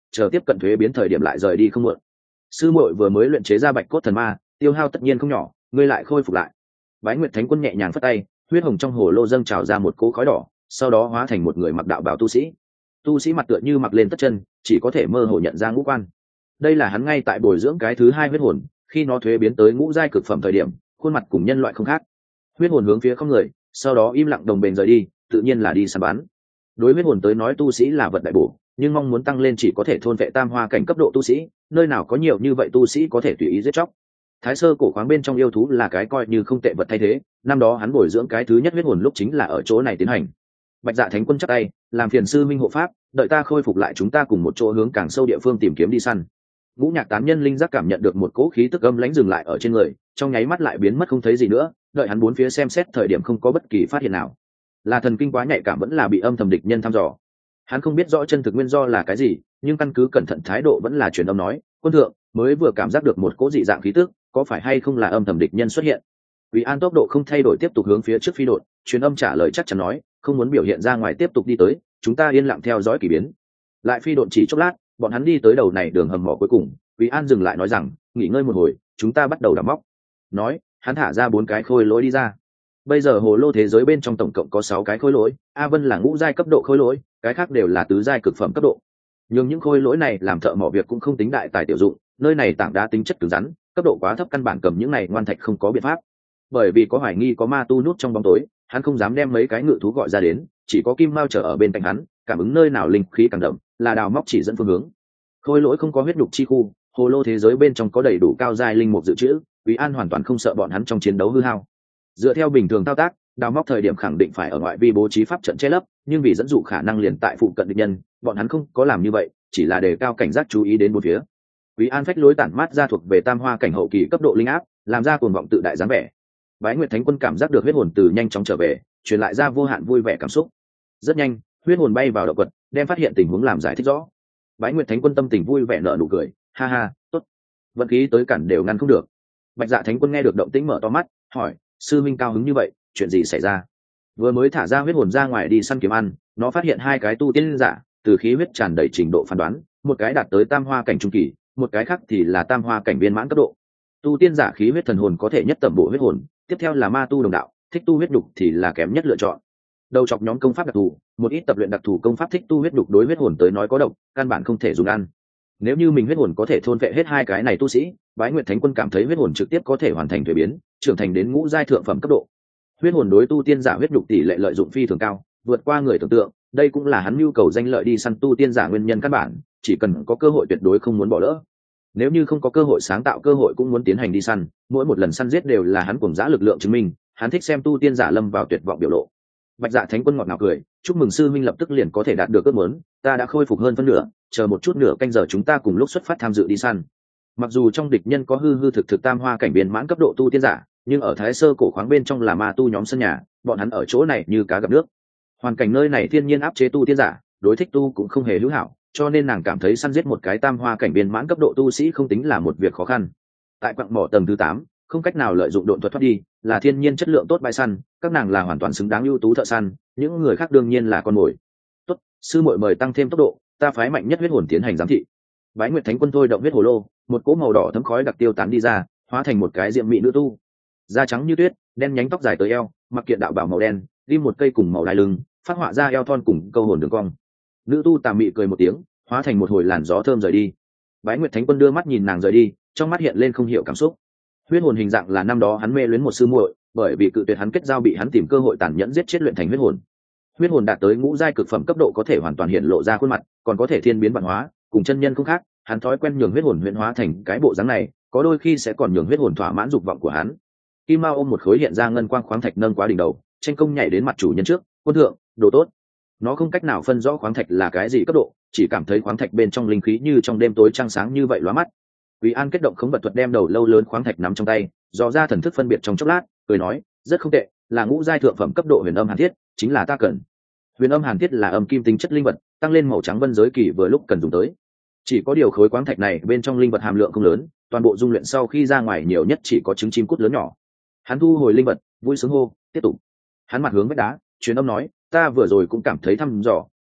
chờ tiếp cận thuế biến thời điểm lại rời đi không muộn. Sư muội vừa mới luyện chế ra bạch cốt thần ma, tiêu hao tất nhiên không nhỏ, ngươi lại khôi phục lại. Bái Nguyệt Thánh Quân nhẹ nhàng phất tay, huyết hồng trong hồ lô dâng trào ra một cỗ khói đỏ, sau đó hóa thành một người mặc đạo bào tu sĩ. Tu sĩ mặt tựa như mặc lên tất chân, chỉ có thể mơ hồ nhận ra ngũ quan. Đây là hắn ngay tại bồi dưỡng cái thứ hai huyết hồn, khi nó thuế biến tới ngũ giai cực phẩm thời điểm, khuôn mặt cùng nhân loại không khác. Huyết hồn hướng phía không người, sau đó im lặng đồng bền rời đi, tự nhiên là đi săn bắn. Đối huyết hồn tới nói tu sĩ là vật đại bổ, nhưng mong muốn tăng lên chỉ có thể thôn vệ tam hoa cảnh cấp độ tu sĩ, nơi nào có nhiều như vậy tu sĩ có thể tùy ý giết chóc. Thái sơ cổ khoáng bên trong yêu thú là cái coi như không tệ vật thay thế, năm đó hắn bồi dưỡng cái thứ nhất huyết hồn lúc chính là ở chỗ này tiến hành. Bạch Dạ Thánh Quân chắp tay, làm phiền sư minh hộ pháp, đợi ta khôi phục lại chúng ta cùng một chỗ hướng càng sâu địa phương tìm kiếm đi săn. Ngũ Nhạc Tán Nhân linh giác cảm nhận được một cỗ khí tức âm lãnh dừng lại ở trên người, trong nháy mắt lại biến mất không thấy gì nữa, đợi hắn bốn phía xem xét thời điểm không có bất kỳ phát hiện nào. Là thần kinh quá nhạy cảm vẫn là bị âm thầm địch nhân thăm dò. Hắn không biết rõ chân thực nguyên do là cái gì, nhưng căn cứ cẩn thận thái độ vẫn là truyền âm nói, quân thượng mới vừa cảm giác được một cỗ dị dạng khí tức, có phải hay không là âm thầm địch nhân xuất hiện. Vì an tốc độ không thay đổi tiếp tục hướng phía trước phi đột, truyền âm trả lời chắc chắn nói, không muốn biểu hiện ra ngoài tiếp tục đi tới, chúng ta yên lặng theo dõi kỳ biến. Lại phi đột chỉ chốc lát, bọn hắn đi tới đầu này đường hầm mỏ cuối cùng, Vì an dừng lại nói rằng, nghỉ ngơi một hồi, chúng ta bắt đầu đào móc. Nói, hắn thả ra 4 cái khôi lỗi đi ra. Bây giờ hồ lô thế giới bên trong tổng cộng có 6 cái khôi lỗi, A Vân là ngũ giai cấp độ khôi lỗi, cái khác đều là tứ giai cực phẩm cấp độ. Nhưng những khôi lỗi này làm thợ mỏ việc cũng không tính đại tài tiểu dụng, nơi này tảng đá tính chất cứng rắn, cấp độ quá thấp căn bản cầm những này ngoan thạch không có biện pháp. Bởi vì có hoài nghi có ma tu nút trong bóng tối, hắn không dám đem mấy cái ngự thú gọi ra đến, chỉ có Kim Mao chờ ở bên cạnh hắn, cảm ứng nơi nào linh khí càng đậm, là đào móc chỉ dẫn phương hướng. Khôi lỗi không có huyết nhục chi khu, hồ lô thế giới bên trong có đầy đủ cao giai linh mục dự trữ, Quý An hoàn toàn không sợ bọn hắn trong chiến đấu hư hao. Dựa theo bình thường thao tác, đào móc thời điểm khẳng định phải ở ngoại vi bố trí pháp trận che lấp, nhưng vì dẫn dụ khả năng liền tại phụ cận địch nhân, bọn hắn không có làm như vậy, chỉ là đề cao cảnh giác chú ý đến bốn phía. Quý An phách lối tản mát ra thuộc về tam hoa cảnh hậu kỳ cấp độ linh áp, làm ra cuồng vọng tự đại dáng vẻ. Bái Nguyệt Thánh Quân cảm giác được huyết hồn từ nhanh chóng trở về, truyền lại ra vô hạn vui vẻ cảm xúc. Rất nhanh, huyết hồn bay vào động quật, đem phát hiện tình huống làm giải thích rõ. Bái Nguyệt Thánh Quân tâm tình vui vẻ nở nụ cười, ha ha, tốt, vận khí tới cản đều ngăn không được. Bạch Dạ Thánh Quân nghe được động tĩnh mở to mắt, hỏi, sư minh cao hứng như vậy, chuyện gì xảy ra? Vừa mới thả ra huyết hồn ra ngoài đi săn kiếm ăn, nó phát hiện 2 cái tu tiên giả, từ khí huyết tràn đầy trình độ phán đoán, một cái đạt tới tam hoa cảnh trung kỳ, một cái khác thì là tam hoa cảnh viên mãn cấp độ. Tu tiên giả khí huyết thần hồn có thể nhất tầm bộ huyết hồn, tiếp theo là ma tu đồng đạo, thích tu huyết đục thì là kém nhất lựa chọn. Đầu chọc nhóm công pháp đặc thù, một ít tập luyện đặc thù công pháp thích tu huyết đục đối huyết hồn tới nói có độc, căn bản không thể dùng ăn. Nếu như mình huyết hồn có thể thôn vệ hết 2 cái này tu sĩ, Bái Nguyệt Thánh Quân cảm thấy huyết hồn trực tiếp có thể hoàn thành thuế biến, trưởng thành đến ngũ giai thượng phẩm cấp độ. Huyết hồn đối tu tiên giả huyết nhục tỷ lệ lợi dụng phi thường cao, vượt qua người tưởng tượng, đây cũng là hắn nhu cầu danh lợi đi săn tu tiên giả nguyên nhân căn bản, chỉ cần có cơ hội tuyệt đối không muốn bỏ lỡ. Nếu như không có cơ hội sáng tạo cơ hội cũng muốn tiến hành đi săn, mỗi một lần săn giết đều là hắn cuồng dã lực lượng chứng minh, hắn thích xem tu tiên giả lâm vào tuyệt vọng biểu lộ. Bạch Dạ Thánh Quân ngọt ngào cười, chúc mừng sư minh lập tức liền có thể đạt được ước muốn, ta đã khôi phục hơn phân nửa, chờ một chút nửa canh giờ chúng ta cùng lúc xuất phát tham dự đi săn. Mặc dù trong địch nhân có hư hư thực thực tam hoa cảnh viên mãn cấp độ tu tiên giả, nhưng ở Thái Sơ cổ khoáng bên trong là ma tu nhóm sân nhà, bọn hắn ở chỗ này như cá gặp nước. Hoàn cảnh nơi này thiên nhiên áp chế tu tiên giả, đối thích tu cũng không hề hữu hảo, cho nên nàng cảm thấy săn giết một cái tam hoa cảnh viên mãn cấp độ tu sĩ không tính là một việc khó khăn. Tại quặng mỏ tầng thứ 8, không cách nào lợi dụng độn thuật thoát đi, là thiên nhiên chất lượng tốt bãi săn, các nàng là hoàn toàn xứng đáng ưu tú thợ săn, những người khác đương nhiên là con mồi. Tốt, sư muội mời tăng thêm tốc độ, ta phái mạnh nhất huyết hồn tiến hành giám thị. Bái Nguyệt Thánh Quân thôi động huyết hồ lô, một cỗ màu đỏ thấm khói đặc tiêu tán đi ra, hóa thành một cái diệm mị nữ tu, da trắng như tuyết, đen nhánh tóc dài tới eo, mặc kiện đạo bào màu đen, ghim một cây cùng màu đai lưng, phát họa ra eo thon cùng câu hồn đường cong. Nữ tu tà mị cười một tiếng, hóa thành một hồi làn gió thơm rời đi. Bái Nguyệt Thánh Quân đưa mắt nhìn nàng rời đi, trong mắt hiện lên không hiểu cảm xúc. Huyết hồn hình dạng là năm đó hắn mê luyến một sư muội, bởi vì cự tuyệt hắn kết giao bị hắn tìm cơ hội tàn nhẫn giết chết luyện thành huyết hồn. Huyết hồn đạt tới ngũ giai cực phẩm cấp độ có thể hoàn toàn hiện lộ ra khuôn mặt, còn có thể thiên biến vạn hóa, cùng chân nhân không khác, hắn thói quen nhường huyết hồn huyễn hóa thành cái bộ dáng này, có đôi khi sẽ còn nhường huyết hồn thỏa mãn dục vọng của hắn. Kim Mao ôm một khối hiện ra ngân quang khoáng thạch nâng quá đỉnh đầu, tranh công nhảy đến mặt chủ nhân trước, quân thượng, đồ tốt. Nó không cách nào phân rõ khoáng thạch là cái gì cấp độ, chỉ cảm thấy khoáng thạch bên trong linh khí như trong đêm tối trăng sáng như vậy lóa mắt. Quý An kết động khống vật thuật đem đầu lâu lớn khoáng thạch nắm trong tay, dò ra thần thức phân biệt trong chốc lát, cười nói, rất không tệ, là ngũ giai thượng phẩm cấp độ huyền âm hàn thiết, chính là ta cần. Huyền âm hàn thiết là âm kim tính chất linh vật, tăng lên màu trắng vân giới kỳ vừa lúc cần dùng tới. Chỉ có điều khối khoáng thạch này bên trong linh vật hàm lượng không lớn, toàn bộ dung luyện sau khi ra ngoài nhiều nhất chỉ có trứng chim cút lớn nhỏ. Hắn thu hồi linh vật, vui sướng hô, tiếp tục. Hắn mặt hướng vách đá, truyền âm nói, ta vừa rồi cũng cảm thấy thăm dò,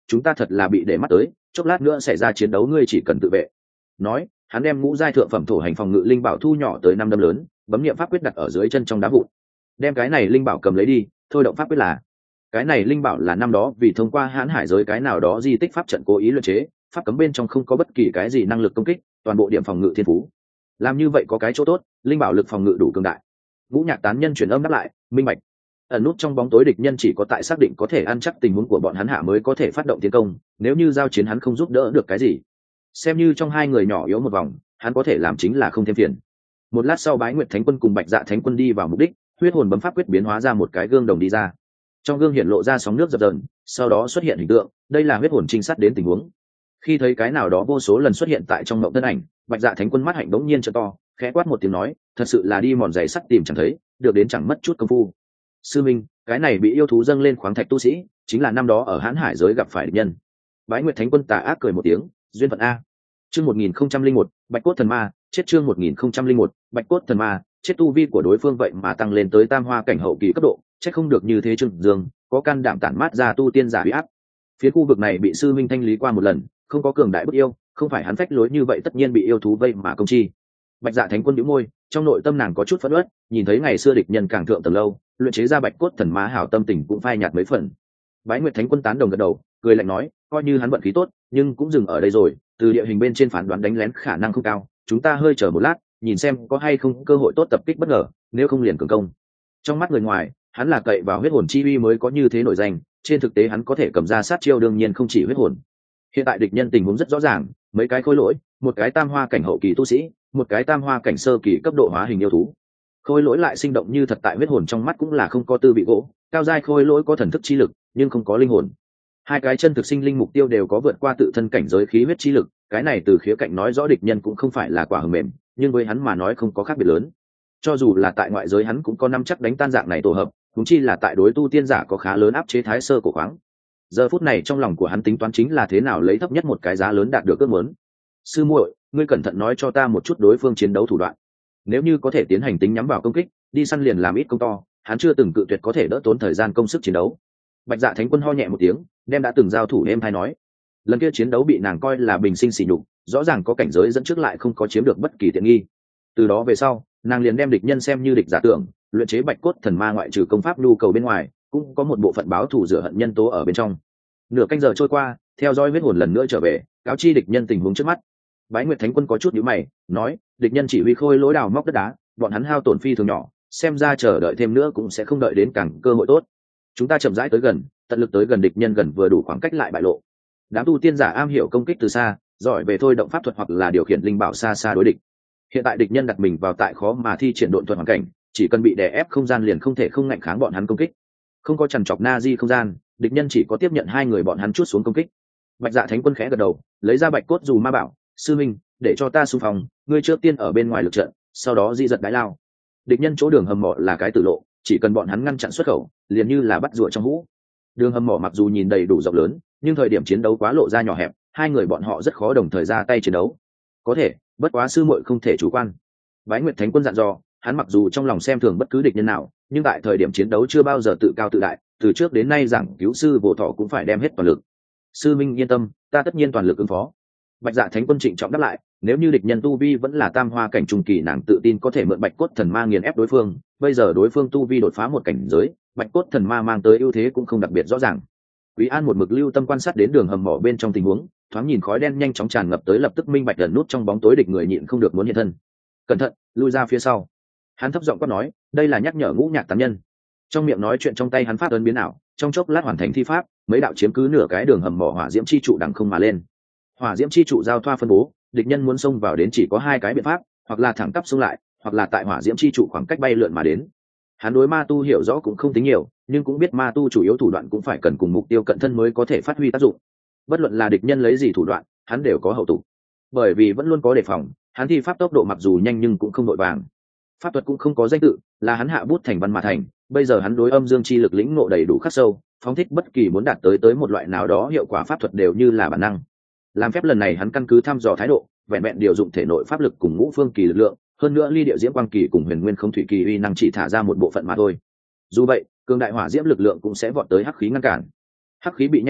chúng ta thật là bị để mắt tới, chốc lát nữa xảy ra chiến đấu ngươi chỉ cần tự vệ. Nói, hắn đem ngũ giai thượng phẩm thổ hành phòng ngự linh bảo thu nhỏ tới 5 đâm lớn, bấm niệm pháp quyết đặt ở dưới chân trong đá vụn. Đem cái này linh bảo cầm lấy đi, thôi động pháp quyết là. Cái này linh bảo là năm đó vì thông qua hãn hải giới cái nào đó di tích pháp trận cố ý luyện chế, pháp cấm bên trong không có bất kỳ cái gì năng lực công kích, toàn bộ điểm phòng ngự thiên phú. Làm như vậy có cái chỗ tốt, linh bảo lực phòng ngự đủ cường đại. Ngũ Nhạc tán nhân chuyển âm đáp lại, minh bạch. Ẩn nút trong bóng tối địch nhân chỉ có tại xác định có thể ăn chắc tình huống của bọn hắn hạ mới có thể phát động tiến công, nếu như giao chiến hắn không giúp đỡ được cái gì. Xem như trong hai người nhỏ yếu một vòng, hắn có thể làm chính là không thêm phiền. Một lát sau Bái Nguyệt Thánh Quân cùng Bạch Dạ Thánh Quân đi vào mục đích, huyết hồn bấm pháp quyết biến hóa ra một cái gương đồng đi ra. Trong gương hiện lộ ra sóng nước dập dờn, sau đó xuất hiện hình tượng, đây là huyết hồn trinh sát đến tình huống. Khi thấy cái nào đó vô số lần xuất hiện tại trong mộng thân ảnh, Bạch Dạ Thánh Quân mắt hạnh bỗng nhiên trợ to, khẽ quát một tiếng nói, thật sự là đi mòn giày sắt tìm chẳng thấy, được đến chẳng mất chút công phu. Sư minh, cái này bị yêu thú dâng lên khoáng thạch tu sĩ, chính là năm đó ở Hán Hải giới gặp phải địch nhân. Bái Nguyệt Thánh Quân tà ác cười một tiếng, duyên phận a. Chương 1001, Bạch cốt thần ma, chết chương 1001, Bạch cốt thần ma, chết tu vi của đối phương vậy mà tăng lên tới tam hoa cảnh hậu kỳ cấp độ, chắc không được như thế Trương Dương, có can đảm tản mát ra tu tiên giả uy áp. Phía khu vực này bị sư minh thanh lý qua một lần, không có cường đại bức yêu, không phải hắn phách lối như vậy tất nhiên bị yêu thú vây mà công chi. Bạch Dạ Thánh Quân nhíu môi, trong nội tâm nàng có chút phẫn uất, nhìn thấy ngày xưa địch nhân càng thượng tầng lâu, luyện chế ra Bạch cốt thần ma hảo tâm tình cũng phai nhạt mấy phần. Bái Nguyệt Thánh Quân tán đồng gật đầu, cười lạnh nói, coi như hắn vận khí tốt, nhưng cũng dừng ở đây rồi, từ địa hình bên trên phán đoán đánh lén khả năng không cao, chúng ta hơi chờ một lát, nhìn xem có hay không cơ hội tốt tập kích bất ngờ, nếu không liền cường công. Trong mắt người ngoài, hắn là cậy vào huyết hồn chi uy mới có như thế nổi danh, trên thực tế hắn có thể cầm ra sát chiêu đương nhiên không chỉ huyết hồn. Hiện tại địch nhân tình huống rất rõ ràng, mấy cái khôi lỗi, một cái tam hoa cảnh hậu kỳ tu sĩ, một cái tam hoa cảnh sơ kỳ cấp độ hóa hình yêu thú. Khôi lỗi lại sinh động như thật tại huyết hồn trong mắt cũng là không có tư vị gỗ, cao giai khôi lỗi có thần thức chi lực, nhưng không có linh hồn. Hai cái chân thực sinh linh mục tiêu đều có vượt qua tự thân cảnh giới khí huyết chi lực, cái này từ khía cạnh nói rõ địch nhân cũng không phải là quả hờ mềm, nhưng với hắn mà nói không có khác biệt lớn. Cho dù là tại ngoại giới hắn cũng có năm chắc đánh tan dạng này tổ hợp, huống chi là tại đối tu tiên giả có khá lớn áp chế thái sơ cổ khoáng. Giờ phút này trong lòng của hắn tính toán chính là thế nào lấy thấp nhất một cái giá lớn đạt được ước muốn. Sư muội, ngươi cẩn thận nói cho ta một chút đối phương chiến đấu thủ đoạn. Nếu như có thể tiến hành tính nhắm vào công kích, đi săn liền làm ít công to, hắn chưa từng cự tuyệt có thể đỡ tốn thời gian công sức chiến đấu. Bạch Dạ Thánh Quân ho nhẹ một tiếng, đem đã từng giao thủ êm hay nói. Lần kia chiến đấu bị nàng coi là bình sinh sỉ nhục, rõ ràng có cảnh giới dẫn trước lại không có chiếm được bất kỳ tiện nghi. Từ đó về sau, nàng liền đem địch nhân xem như địch giả tưởng, luyện chế Bạch cốt thần ma ngoại trừ công pháp nhu cầu bên ngoài, cũng có một bộ phận báo thù rửa hận nhân tố ở bên trong. Nửa canh giờ trôi qua, theo dõi huyết hồn lần nữa trở về, cáo chi địch nhân tình huống trước mắt. Bái Nguyệt Thánh Quân có chút nhíu mày, nói, địch nhân chỉ huy khôi lỗi đào móc đất đá, bọn hắn hao tổn phi thường nhỏ, xem ra chờ đợi thêm nữa cũng sẽ không đợi đến càng cơ hội tốt. Chúng ta chậm rãi tới gần, tận lực tới gần địch nhân gần vừa đủ khoảng cách lại bại lộ. Đám tu tiên giả am hiểu công kích từ xa, giỏi về thôi động pháp thuật hoặc là điều khiển linh bảo xa xa đối địch. Hiện tại địch nhân đặt mình vào tại khó mà thi triển độn thuật hoàn cảnh, chỉ cần bị đè ép không gian liền không thể không ngạnh kháng bọn hắn công kích. Không có chằn chọc na di không gian, địch nhân chỉ có tiếp nhận hai người bọn hắn chuốt xuống công kích. Bạch Dạ Thánh Quân khẽ gật đầu, lấy ra Bạch cốt dù ma bảo, sư minh, để cho ta xung phong, ngươi trước tiên ở bên ngoài lực trận, sau đó di giật đái lao. Địch nhân chỗ đường hầm mỏ là cái tử lộ, chỉ cần bọn hắn ngăn chặn xuất khẩu, liền như là bắt rùa trong hũ. Đường hầm mỏ mặc dù nhìn đầy đủ rộng lớn, nhưng thời điểm chiến đấu quá lộ ra nhỏ hẹp, hai người bọn họ rất khó đồng thời ra tay chiến đấu. Có thể, bất quá sư muội không thể chủ quan. Bái Nguyệt Thánh Quân dặn dò, hắn mặc dù trong lòng xem thường bất cứ địch nhân nào, nhưng tại thời điểm chiến đấu chưa bao giờ tự cao tự đại, từ trước đến nay giảng cứu sư Vô Thọ cũng phải đem hết toàn lực. Sư minh yên tâm, ta tất nhiên toàn lực ứng phó. Bạch Dạ Thánh Quân trịnh trọng đáp lại, nếu như địch nhân tu vi vẫn là tam hoa cảnh trung kỳ, nàng tự tin có thể mượn Bạch cốt thần ma nghiền ép đối phương, bây giờ đối phương tu vi đột phá một cảnh giới, Bạch cốt thần ma mang tới ưu thế cũng không đặc biệt rõ ràng. Quý An một mực lưu tâm quan sát đến đường hầm mỏ bên trong tình huống, thoáng nhìn khói đen nhanh chóng tràn ngập tới lập tức minh bạch gần nút trong bóng tối địch người nhịn không được muốn hiện thân. Cẩn thận, lui ra phía sau. Hắn thấp giọng quát nói, đây là nhắc nhở Ngũ Nhạc tán nhân. Trong miệng nói chuyện trong tay hắn pháp ấn biến ảo, trong chốc lát hoàn thành thi pháp, mấy đạo chiếm cứ nửa cái đường hầm mỏ hỏa diễm chi trụ đằng không mà lên. Hỏa diễm chi trụ giao thoa phân bố, địch nhân muốn xông vào đến chỉ có hai cái biện pháp, hoặc là thẳng tắp xông lại, hoặc là tại hỏa diễm chi trụ khoảng cách bay lượn mà đến. Hắn đối ma tu hiểu rõ cũng không tính nhiều, nhưng cũng biết ma tu chủ yếu thủ đoạn cũng phải cần cùng mục tiêu cận thân mới có thể phát huy tác dụng. Bất luận là địch nhân lấy gì thủ đoạn, hắn đều có hậu tục. Bởi vì vẫn luôn có đề phòng, hắn thi pháp tốc độ mặc dù nhanh nhưng cũng không đội vàng. Pháp thuật cũng không có danh tự, là hắn hạ bút thành văn mà thành. Bây giờ hắn đối âm dương chi lực lĩnh ngộ đầy đủ khắc sâu, phóng thích bất kỳ muốn đạt tới một loại nào đó hiệu quả pháp thuật đều như là bản năng. Làm phép lần này hắn căn cứ thăm dò thái độ, vẹn vẹn điều dụng thể nội pháp lực cùng ngũ phương kỳ lực lượng, hơn nữa ly địa diễm quang kỳ cùng huyền nguyên không thủy kỳ uy năng chỉ thả ra một bộ phận mà thôi. Dù vậy, cường đại hỏa diễm lực lượng cũng sẽ vọt tới hắc khí ngăn cản. Hắc khí bị nhen lửa,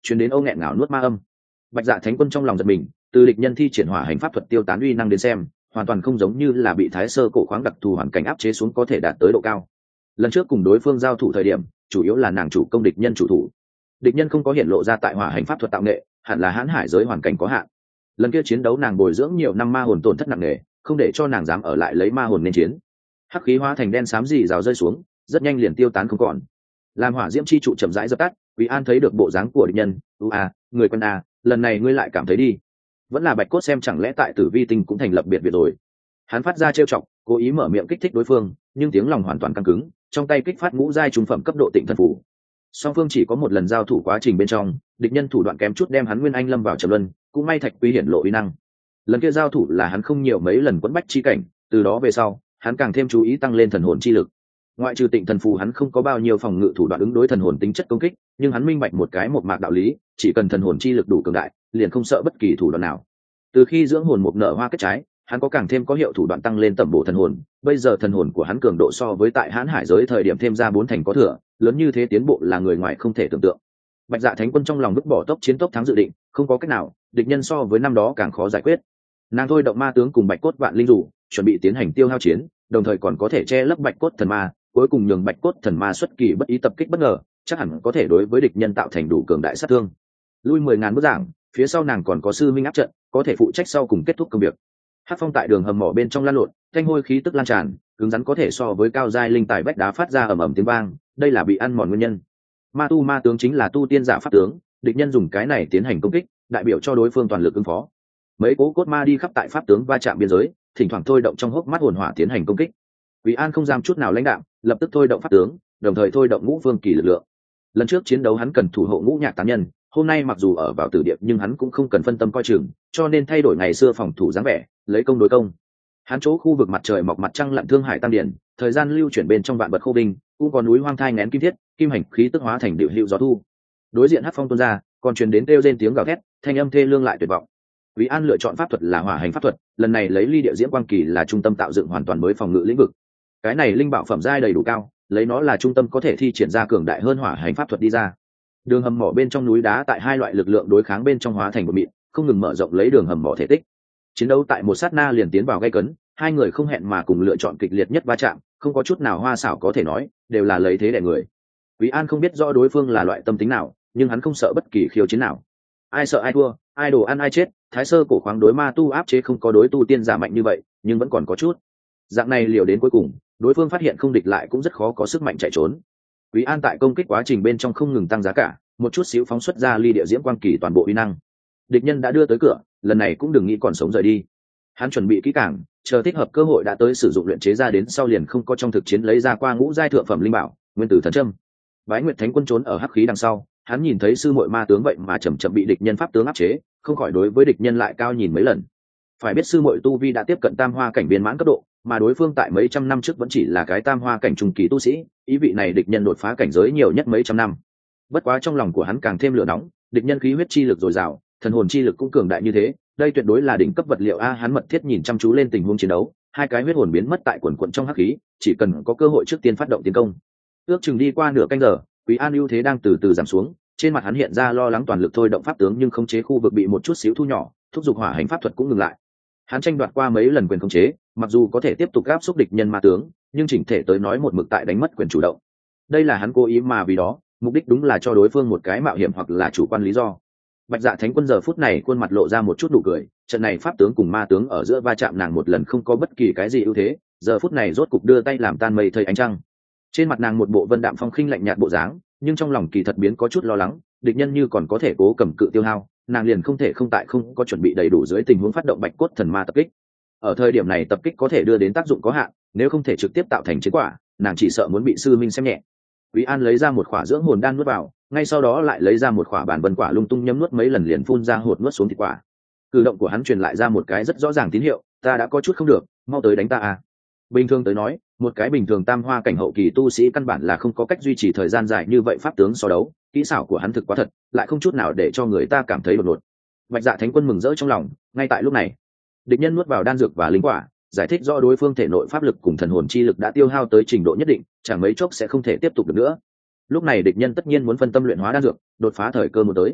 chuyển đến âu nghẹn ngào nuốt ma âm. Bạch Dạ Thánh Quân trong lòng giật mình, từ địch nhân thi triển hỏa hành pháp thuật tiêu tán uy năng đến xem, hoàn toàn không giống như là bị thái sơ cổ khoáng đặc thù hoàn cảnh áp chế xuống có thể đạt tới độ cao. Lần trước cùng đối phương giao thủ thời điểm, chủ yếu là nàng chủ công địch nhân chủ thủ. Địch nhân không có hiện lộ ra tại hỏa hành pháp thuật tạo nghệ, hẳn là hãn hải giới hoàn cảnh có hạn. Lần kia chiến đấu nàng bồi dưỡng nhiều năm ma hồn tổn thất nặng nề, không để cho nàng dám ở lại lấy ma hồn nên chiến. Hắc khí hóa thành đen xám rì rào rơi xuống, rất nhanh liền tiêu tán không còn. Làm hỏa diễm chi trụ chậm rãi dập tắt, Quý An thấy được bộ dáng của địch nhân, người quân lần này ngươi lại cảm thấy đi. Vẫn là Bạch Cốt xem chẳng lẽ tại Tử Vi Tinh cũng thành lập biệt biệt rồi. Hắn phát ra trêu chọc, cố ý mở miệng kích thích đối phương, nhưng tiếng lòng hoàn toàn căng cứng, trong tay kích phát ngũ giai trung phẩm cấp độ Tịnh Thần Phủ. Song phương chỉ có một lần giao thủ quá trình bên trong, địch nhân thủ đoạn kém chút đem hắn Nguyên Anh lâm vào trầm luân, cũng may Thạch Quy hiển lộ uy năng. Lần kia giao thủ là hắn không nhiều mấy lần quấn bách chi cảnh, từ đó về sau, hắn càng thêm chú ý tăng lên thần hồn chi lực. Ngoại trừ Tịnh Thần Phù hắn không có bao nhiêu phòng ngự thủ đoạn ứng đối thần hồn tính chất công kích, nhưng hắn minh bạch một cái một mạc đạo lý, chỉ cần thần hồn chi lực đủ cường đại, liền không sợ bất kỳ thủ đoạn nào. Từ khi dưỡng hồn một nở hoa kết trái, hắn có càng thêm có hiệu thủ đoạn tăng lên tầm bổ thần hồn, bây giờ thần hồn của hắn cường độ so với tại Hán Hải giới thời điểm thêm ra 4 thành có thừa, lớn như thế tiến bộ là người ngoài không thể tưởng tượng. Bạch Dạ Thánh Quân trong lòng vứt bỏ tốc chiến tốc thắng dự định, không có cách nào, địch nhân so với năm đó càng khó giải quyết. Nàng thôi động ma tướng cùng Bạch Cốt Vạn Linh Dụ, chuẩn bị tiến hành tiêu hao chiến, đồng thời còn có thể che lấp Bạch Cốt Thần Ma, cuối cùng nhường Bạch Cốt Thần Ma xuất kỳ bất ý tập kích bất ngờ, chắc hẳn có thể đối với địch nhân tạo thành đủ cường đại sát thương. Lui 10.000 bước giảng, phía sau nàng còn có sư minh áp trận, có thể phụ trách sau cùng kết thúc công việc. Hắc phong tại đường hầm mỏ bên trong lan lộn, thanh hôi khí tức lan tràn, cứng rắn có thể so với cao giai linh tài vách đá phát ra ầm ầm tiếng vang, đây là bị ăn mòn nguyên nhân. Ma tướng chính là tu tiên giả pháp tướng, địch nhân dùng cái này tiến hành công kích, đại biểu cho đối phương toàn lực ứng phó. Mấy cố cốt ma đi khắp tại pháp tướng va chạm biên giới, thỉnh thoảng thôi động trong hốc mắt hồn hỏa tiến hành công kích. Quý An không dám chút nào lãnh đạm, lập tức thôi động pháp tướng, đồng thời thôi động ngũ phương kỳ lực lượng. Lần trước chiến đấu hắn cần thủ hộ ngũ nhạc tán nhân, hôm nay mặc dù ở vào tử địa nhưng hắn cũng không cần phân tâm coi chừng, cho nên thay đổi ngày xưa phòng thủ dáng vẻ, lấy công đối công. Hắn chỗ khu vực mặt trời mọc mặt trăng lặn thương hải tam điển, thời gian lưu chuyển bên trong vạn vật khô binh, cũng có núi hoang thai ngén kim thiết, kim hành khí tức hóa thành điệu hữu gió thu. Đối diện Hắc Phong tuôn ra, còn truyền đến kêu rên tiếng gào thét, thanh âm thê lương lại tuyệt vọng. Quý An lựa chọn pháp thuật là hỏa hành pháp thuật, lần này lấy ly địa diễm quang kỳ là trung tâm tạo dựng hoàn toàn mới phòng ngự lĩnh vực. Cái này linh bảo phẩm giai đầy đủ cao, lấy nó là trung tâm có thể thi triển ra cường đại hơn hỏa hành pháp thuật đi ra. Đường hầm mỏ bên trong núi đá tại hai loại lực lượng đối kháng bên trong hóa thành một mịn, không ngừng mở rộng lấy đường hầm mỏ thể tích. Chiến đấu tại một sát na liền tiến vào gay cấn, hai người không hẹn mà cùng lựa chọn kịch liệt nhất va chạm, không có chút nào hoa xảo có thể nói, đều là lấy thế đè người. Quý An không biết rõ đối phương là loại tâm tính nào, nhưng hắn không sợ bất kỳ khiêu chiến nào. Ai sợ ai thua, ai đồ ăn ai chết, thái sơ cổ khoáng đối ma tu áp chế không có đối tu tiên giả mạnh như vậy, nhưng vẫn còn có chút. Dạng này liều đến cuối cùng, đối phương phát hiện không địch lại cũng rất khó có sức mạnh chạy trốn. Quý An tại công kích quá trình bên trong không ngừng tăng giá cả, một chút xíu phóng xuất ra ly địa diễm quang kỳ toàn bộ uy năng. Địch nhân đã đưa tới cửa, lần này cũng đừng nghĩ còn sống rời đi. Hắn chuẩn bị kỹ càng, chờ thích hợp cơ hội đã tới sử dụng luyện chế ra đến sau liền không có trong thực chiến lấy ra qua ngũ giai thượng phẩm linh bảo, nguyên tử thần châm. Bái Nguyệt Thánh Quân trốn ở hắc khí đằng sau, hắn nhìn thấy sư muội ma tướng vậy mà chậm chậm bị địch nhân pháp tướng áp chế, không khỏi đối với địch nhân lại cao nhìn mấy lần. Phải biết sư muội tu vi đã tiếp cận tam hoa cảnh viên mãn cấp độ, mà đối phương tại mấy trăm năm trước vẫn chỉ là cái tam hoa cảnh trung kỳ tu sĩ, ý vị này địch nhân đột phá cảnh giới nhiều nhất mấy trăm năm. Bất quá trong lòng của hắn càng thêm lửa nóng, địch nhân khí huyết chi lực dồi dào, thần hồn chi lực cũng cường đại như thế, đây tuyệt đối là đỉnh cấp vật liệu a. Hắn mật thiết nhìn chăm chú lên tình huống chiến đấu, hai cái huyết hồn biến mất tại quần quần trong hắc khí, chỉ cần có cơ hội trước tiên phát động tiến công. Ước chừng đi qua nửa canh giờ, Quý An ưu thế đang từ từ giảm xuống, trên mặt hắn hiện ra lo lắng toàn lực thôi động pháp tướng nhưng khống chế khu vực bị một chút xíu thu nhỏ, thúc giục hỏa hành pháp thuật cũng ngừng lại. Hắn tranh đoạt qua mấy lần quyền khống chế, mặc dù có thể tiếp tục áp xúc địch nhân ma tướng, nhưng chỉnh thể tới nói một mực tại đánh mất quyền chủ động. Đây là hắn cố ý mà vì đó, mục đích đúng là cho đối phương một cái mạo hiểm hoặc là chủ quan lý do. Bạch Dạ Thánh Quân giờ phút này khuôn mặt lộ ra một chút nụ cười, trận này pháp tướng cùng ma tướng ở giữa va chạm nàng một lần không có bất kỳ cái gì ưu thế, giờ phút này rốt cục đưa tay làm tan mây thây ánh trăng. Trên mặt nàng một bộ vân đạm phong khinh lạnh nhạt bộ dáng, nhưng trong lòng kỳ thật biến có chút lo lắng, địch nhân như còn có thể cố cầm cự tiêu hao, nàng liền không thể không tại không có chuẩn bị đầy đủ dưới tình huống phát động Bạch Cốt Thần Ma tập kích. Ở thời điểm này tập kích có thể đưa đến tác dụng có hạn, nếu không thể trực tiếp tạo thành chiến quả, nàng chỉ sợ muốn bị sư minh xem nhẹ. Quý An lấy ra một khỏa dưỡng hồn đan nuốt vào, ngay sau đó lại lấy ra một khỏa bản vân quả lung tung nhấm nuốt mấy lần liền phun ra hột nuốt xuống thịt quả. Cử động của hắn truyền lại ra một cái rất rõ ràng tín hiệu, ta đã có chút không được, mau tới đánh ta à. Bình thường tới nói, một cái bình thường tam hoa cảnh hậu kỳ tu sĩ căn bản là không có cách duy trì thời gian dài như vậy pháp tướng so đấu, kỹ xảo của hắn thực quá thật, lại không chút nào để cho người ta cảm thấy đột ngột. Bạch Dạ Thánh Quân mừng rỡ trong lòng, ngay tại lúc này, địch nhân nuốt vào đan dược và linh quả, giải thích do đối phương thể nội pháp lực cùng thần hồn chi lực đã tiêu hao tới trình độ nhất định, chẳng mấy chốc sẽ không thể tiếp tục được nữa. Lúc này địch nhân tất nhiên muốn phân tâm luyện hóa đan dược, đột phá thời cơ muốn tới.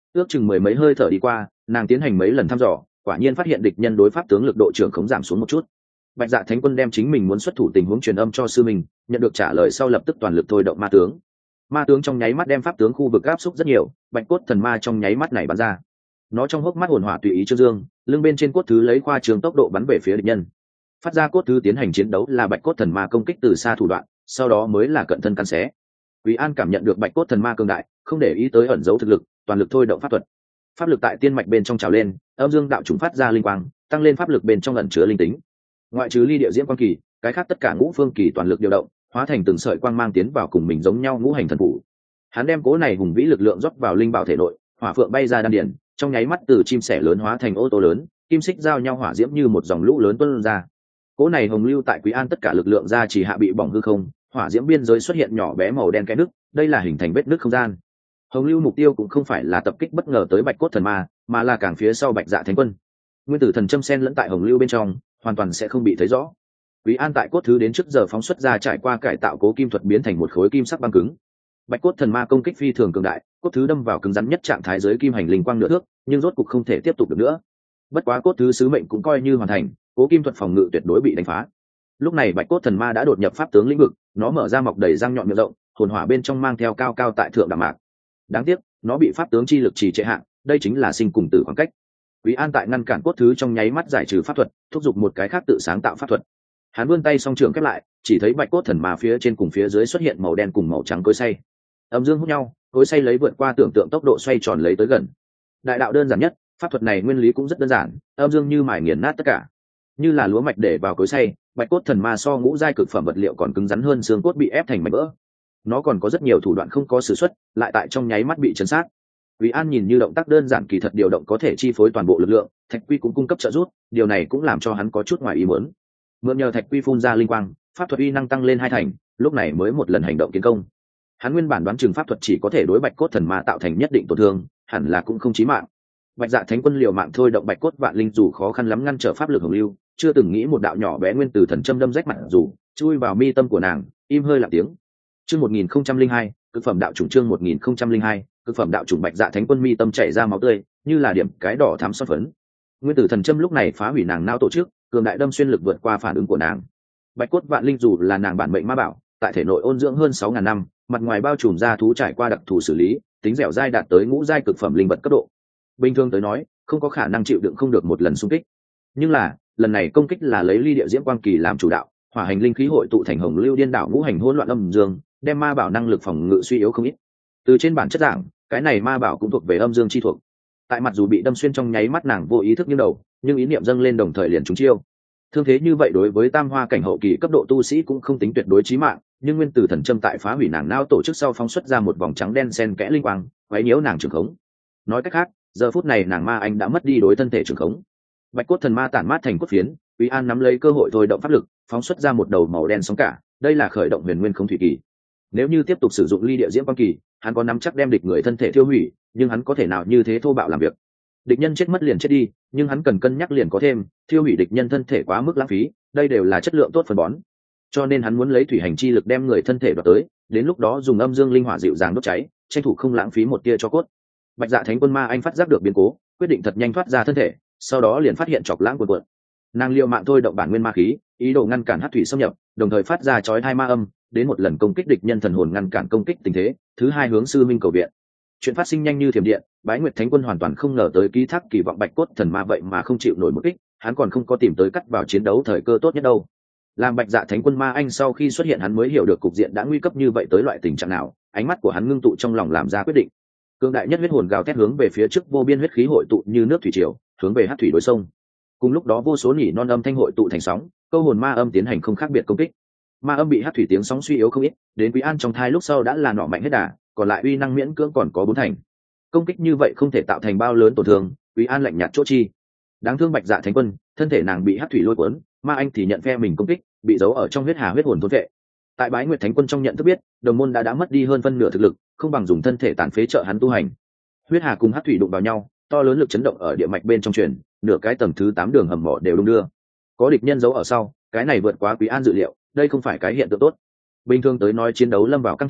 ước chừng mười mấy hơi thở đi qua, nàng tiến hành mấy lần thăm dò, quả nhiên phát hiện địch nhân đối pháp tướng lực độ trưởng khống giảm xuống một chút. Bạch Dạ Thánh Quân đem chính mình muốn xuất thủ tình huống truyền âm cho sư mình, nhận được trả lời sau lập tức toàn lực thôi động ma tướng. Ma tướng trong nháy mắt đem pháp tướng khu vực áp xúc rất nhiều, bạch cốt thần ma trong nháy mắt này bắn ra. Nó trong hốc mắt hồn hỏa tùy ý trương dương, lưng bên trên cốt thứ lấy khoa trường tốc độ bắn về phía địch nhân. Phát ra cốt thứ tiến hành chiến đấu là bạch cốt thần ma công kích từ xa thủ đoạn, sau đó mới là cận thân căn xé. Quý An cảm nhận được bạch cốt thần ma cường đại, không để ý tới ẩn dấu thực lực, toàn lực thôi động pháp thuật. Pháp lực tại tiên mạch bên trong trào lên, âm dương đạo trùng phát ra linh quang, tăng lên pháp lực bên trong ẩn chứa linh tính. Ngoại trừ ly địa diễm quang kỳ, cái khác tất cả ngũ phương kỳ toàn lực điều động, hóa thành từng sợi quang mang tiến vào cùng mình giống nhau ngũ hành thần phủ. Hắn đem cố này hùng vĩ lực lượng rót vào linh bảo thể nội, hỏa phượng bay ra đan điển, trong nháy mắt từ chim sẻ lớn hóa thành ô tô lớn, kim xích giao nhau hỏa diễm như một dòng lũ lớn tuôn ra. Cố này hồng lưu tại Quý An tất cả lực lượng ra chỉ hạ bị bỏng hư không, hỏa diễm biên giới xuất hiện nhỏ bé màu đen kẽ nước, đây là hình thành vết nứt không gian. Hồng lưu mục tiêu cũng không phải là tập kích bất ngờ tới bạch cốt thần ma, mà là càng phía sau Bạch Dạ Thánh Quân. Nguyên tử thần châm sen lẫn tại hồng lưu bên trong, hoàn toàn sẽ không bị thấy rõ. Quý An tại cốt thứ đến trước giờ phóng xuất ra trải qua cải tạo cố kim thuật biến thành một khối kim sắc băng cứng. Bạch cốt thần ma công kích phi thường cường đại, cốt thứ đâm vào cứng rắn nhất trạng thái dưới kim hành linh quang nửa thước, nhưng rốt cục không thể tiếp tục được nữa. Bất quá cốt thứ sứ mệnh cũng coi như hoàn thành, cố kim thuật phòng ngự tuyệt đối bị đánh phá. Lúc này bạch cốt thần ma đã đột nhập pháp tướng lĩnh vực, nó mở ra mọc đầy răng nhọn miệng rộng, hồn hỏa bên trong mang theo cao cao tại thượng đạm mạc. Đáng tiếc, nó bị pháp tướng chi lực trì trệ hạn, đây chính là sinh cùng tử khoảng cách. Quý An tại ngăn cản cốt thứ trong nháy mắt giải trừ pháp thuật, thúc giục một cái khác tự sáng tạo pháp thuật. Hắn vươn tay song trường khép lại, chỉ thấy bạch cốt thần ma phía trên cùng phía dưới xuất hiện màu đen cùng màu trắng cối xay. Âm dương hút nhau, cối xay lấy vượt qua tưởng tượng tốc độ xoay tròn lấy tới gần. Đại đạo đơn giản nhất, pháp thuật này nguyên lý cũng rất đơn giản, âm dương như mài nghiền nát tất cả. Như là lúa mạch để vào cối xay, bạch cốt thần ma so ngũ giai cực phẩm vật liệu còn cứng rắn hơn xương cốt bị ép thành mảnh vỡ. Nó còn có rất nhiều thủ đoạn không có sử xuất, lại tại trong nháy mắt bị chấn sát. Quý An nhìn như động tác đơn giản kỳ thật điều động có thể chi phối toàn bộ lực lượng, Thạch Quy cũng cung cấp trợ giúp, điều này cũng làm cho hắn có chút ngoài ý muốn. Mượn nhờ Thạch Quy phun ra linh quang, pháp thuật uy năng tăng lên 2 thành, lúc này mới một lần hành động tiến công. Hắn nguyên bản đoán chừng pháp thuật chỉ có thể đối bạch cốt thần ma tạo thành nhất định tổn thương, hẳn là cũng không chí mạng. Bạch Dạ Thánh Quân liều mạng thôi động bạch cốt vạn linh dù khó khăn lắm ngăn trở pháp lực hồng lưu, chưa từng nghĩ một đạo nhỏ bé nguyên từ thần châm đâm rách mặt dù, chui vào mi tâm của nàng, im hơi lặng tiếng. Chương 1002, cực phẩm đạo chủng chương 1002, cực phẩm đạo chủng Bạch Dạ Thánh Quân mi tâm chảy ra máu tươi, như là điểm cái đỏ thắm son phấn. Nguyên tử thần châm lúc này phá hủy nàng não tổ chức, cường đại đâm xuyên lực vượt qua phản ứng của nàng. Bạch cốt vạn linh dù là nàng bản mệnh ma bảo, tại thể nội ôn dưỡng hơn 6000 năm, mặt ngoài bao trùm ra thú trải qua đặc thù xử lý, tính dẻo dai đạt tới ngũ giai cực phẩm linh vật cấp độ. Bình thường tới nói, không có khả năng chịu đựng không được một lần xung kích. Nhưng là, lần này công kích là lấy ly địa diễm quang kỳ làm chủ đạo, hỏa hành linh khí hội tụ thành hồng lưu điên đảo ngũ hành hỗn loạn âm dương, đem ma bảo năng lực phòng ngự suy yếu không ít. Từ trên bản chất dạng, cái này ma bảo cũng thuộc về âm dương chi thuộc. Tại mặt dù bị đâm xuyên trong nháy mắt nàng vô ý thức nghiêng đầu, nhưng ý niệm dâng lên đồng thời liền trúng chiêu. Thương thế như vậy đối với tam hoa cảnh hậu kỳ cấp độ tu sĩ cũng không tính tuyệt đối chí mạng, nhưng nguyên tử thần châm tại phá hủy nàng não tổ chức sau phóng xuất ra một vòng trắng đen xen kẽ linh quang, quấy nhiễu nàng trường khống. Nói cách khác, giờ phút này nàng ma anh đã mất đi đối thân thể trường khống. Bạch cốt thần ma tản mát thành cốt phiến, Quý An nắm lấy cơ hội thôi động pháp lực, phóng xuất ra một đầu màu đen sóng cả, đây là khởi động huyền nguyên không thủy kỳ. Nếu như tiếp tục sử dụng ly địa diễm quang kỳ, hắn có nắm chắc đem địch người thân thể tiêu hủy, nhưng hắn có thể nào như thế thô bạo làm việc. Địch nhân chết mất liền chết đi, nhưng hắn cần cân nhắc liền có thêm, tiêu hủy địch nhân thân thể quá mức lãng phí, đây đều là chất lượng tốt phân bón. Cho nên hắn muốn lấy thủy hành chi lực đem người thân thể đoạt tới, đến lúc đó dùng âm dương linh hỏa dịu dàng đốt cháy, tranh thủ không lãng phí một tia cho cốt. Bạch Dạ Thánh Quân ma anh phát giác được biến cố, quyết định thật nhanh thoát ra thân thể, sau đó liền phát hiện chọc lãng cuộn. Nàng liều mạng thôi động bản nguyên ma khí, ý đồ ngăn cản hắc thủy xâm nhập, đồng thời phát ra chói hai ma âm, đến một lần công kích địch nhân thần hồn ngăn cản công kích tình thế, thứ hai hướng sư minh cầu viện. Chuyện phát sinh nhanh như thiểm điện, Bái Nguyệt Thánh Quân hoàn toàn không ngờ tới ký thác kỳ vọng bạch cốt thần ma vậy mà không chịu nổi một kích, hắn còn không có tìm tới cắt vào chiến đấu thời cơ tốt nhất đâu. Làm Bạch Dạ Thánh Quân ma anh sau khi xuất hiện hắn mới hiểu được cục diện đã nguy cấp như vậy tới loại tình trạng nào, ánh mắt của hắn ngưng tụ trong lòng làm ra quyết định. Cương đại nhất huyết hồn gào thét hướng về phía trước, vô biên huyết khí hội tụ như nước thủy triều, hướng về hắc thủy đối sông. Cùng lúc đó vô số nhỉ non âm thanh hội tụ thành sóng, câu hồn ma âm tiến hành không khác biệt công kích. Ma âm bị hắc thủy tiếng sóng suy yếu không ít, đến Quý An trong thai lúc sau đã là nọ mạnh hết đà, còn lại uy năng miễn cưỡng còn có 4 thành. Công kích như vậy không thể tạo thành bao lớn tổn thương, Quý An lạnh nhạt chỗ chi. Đáng thương Bạch Dạ Thánh Quân, thân thể nàng bị hắc thủy lôi cuốn, ma anh thì nhận phe mình công kích, bị giấu ở trong huyết hà huyết hồn thôn vệ. Tại Bái Nguyệt Thánh Quân trong nhận thức biết, đồng môn đã mất đi hơn phân nửa thực lực, không bằng dùng thân thể tàn phế trợ hắn tu hành. Huyết hà cùng hắc thủy đụng vào nhau, to lớn lực chấn động ở địa mạch bên trong truyền, nửa cái tầng thứ 8 đường hầm mỏ đều đung đưa. Có địch nhân giấu ở sau, cái này vượt quá Quý An dự liệu, đây không phải cái hiện tượng tốt. Bình thường tới nói chiến đấu lâm vào căng thẳng,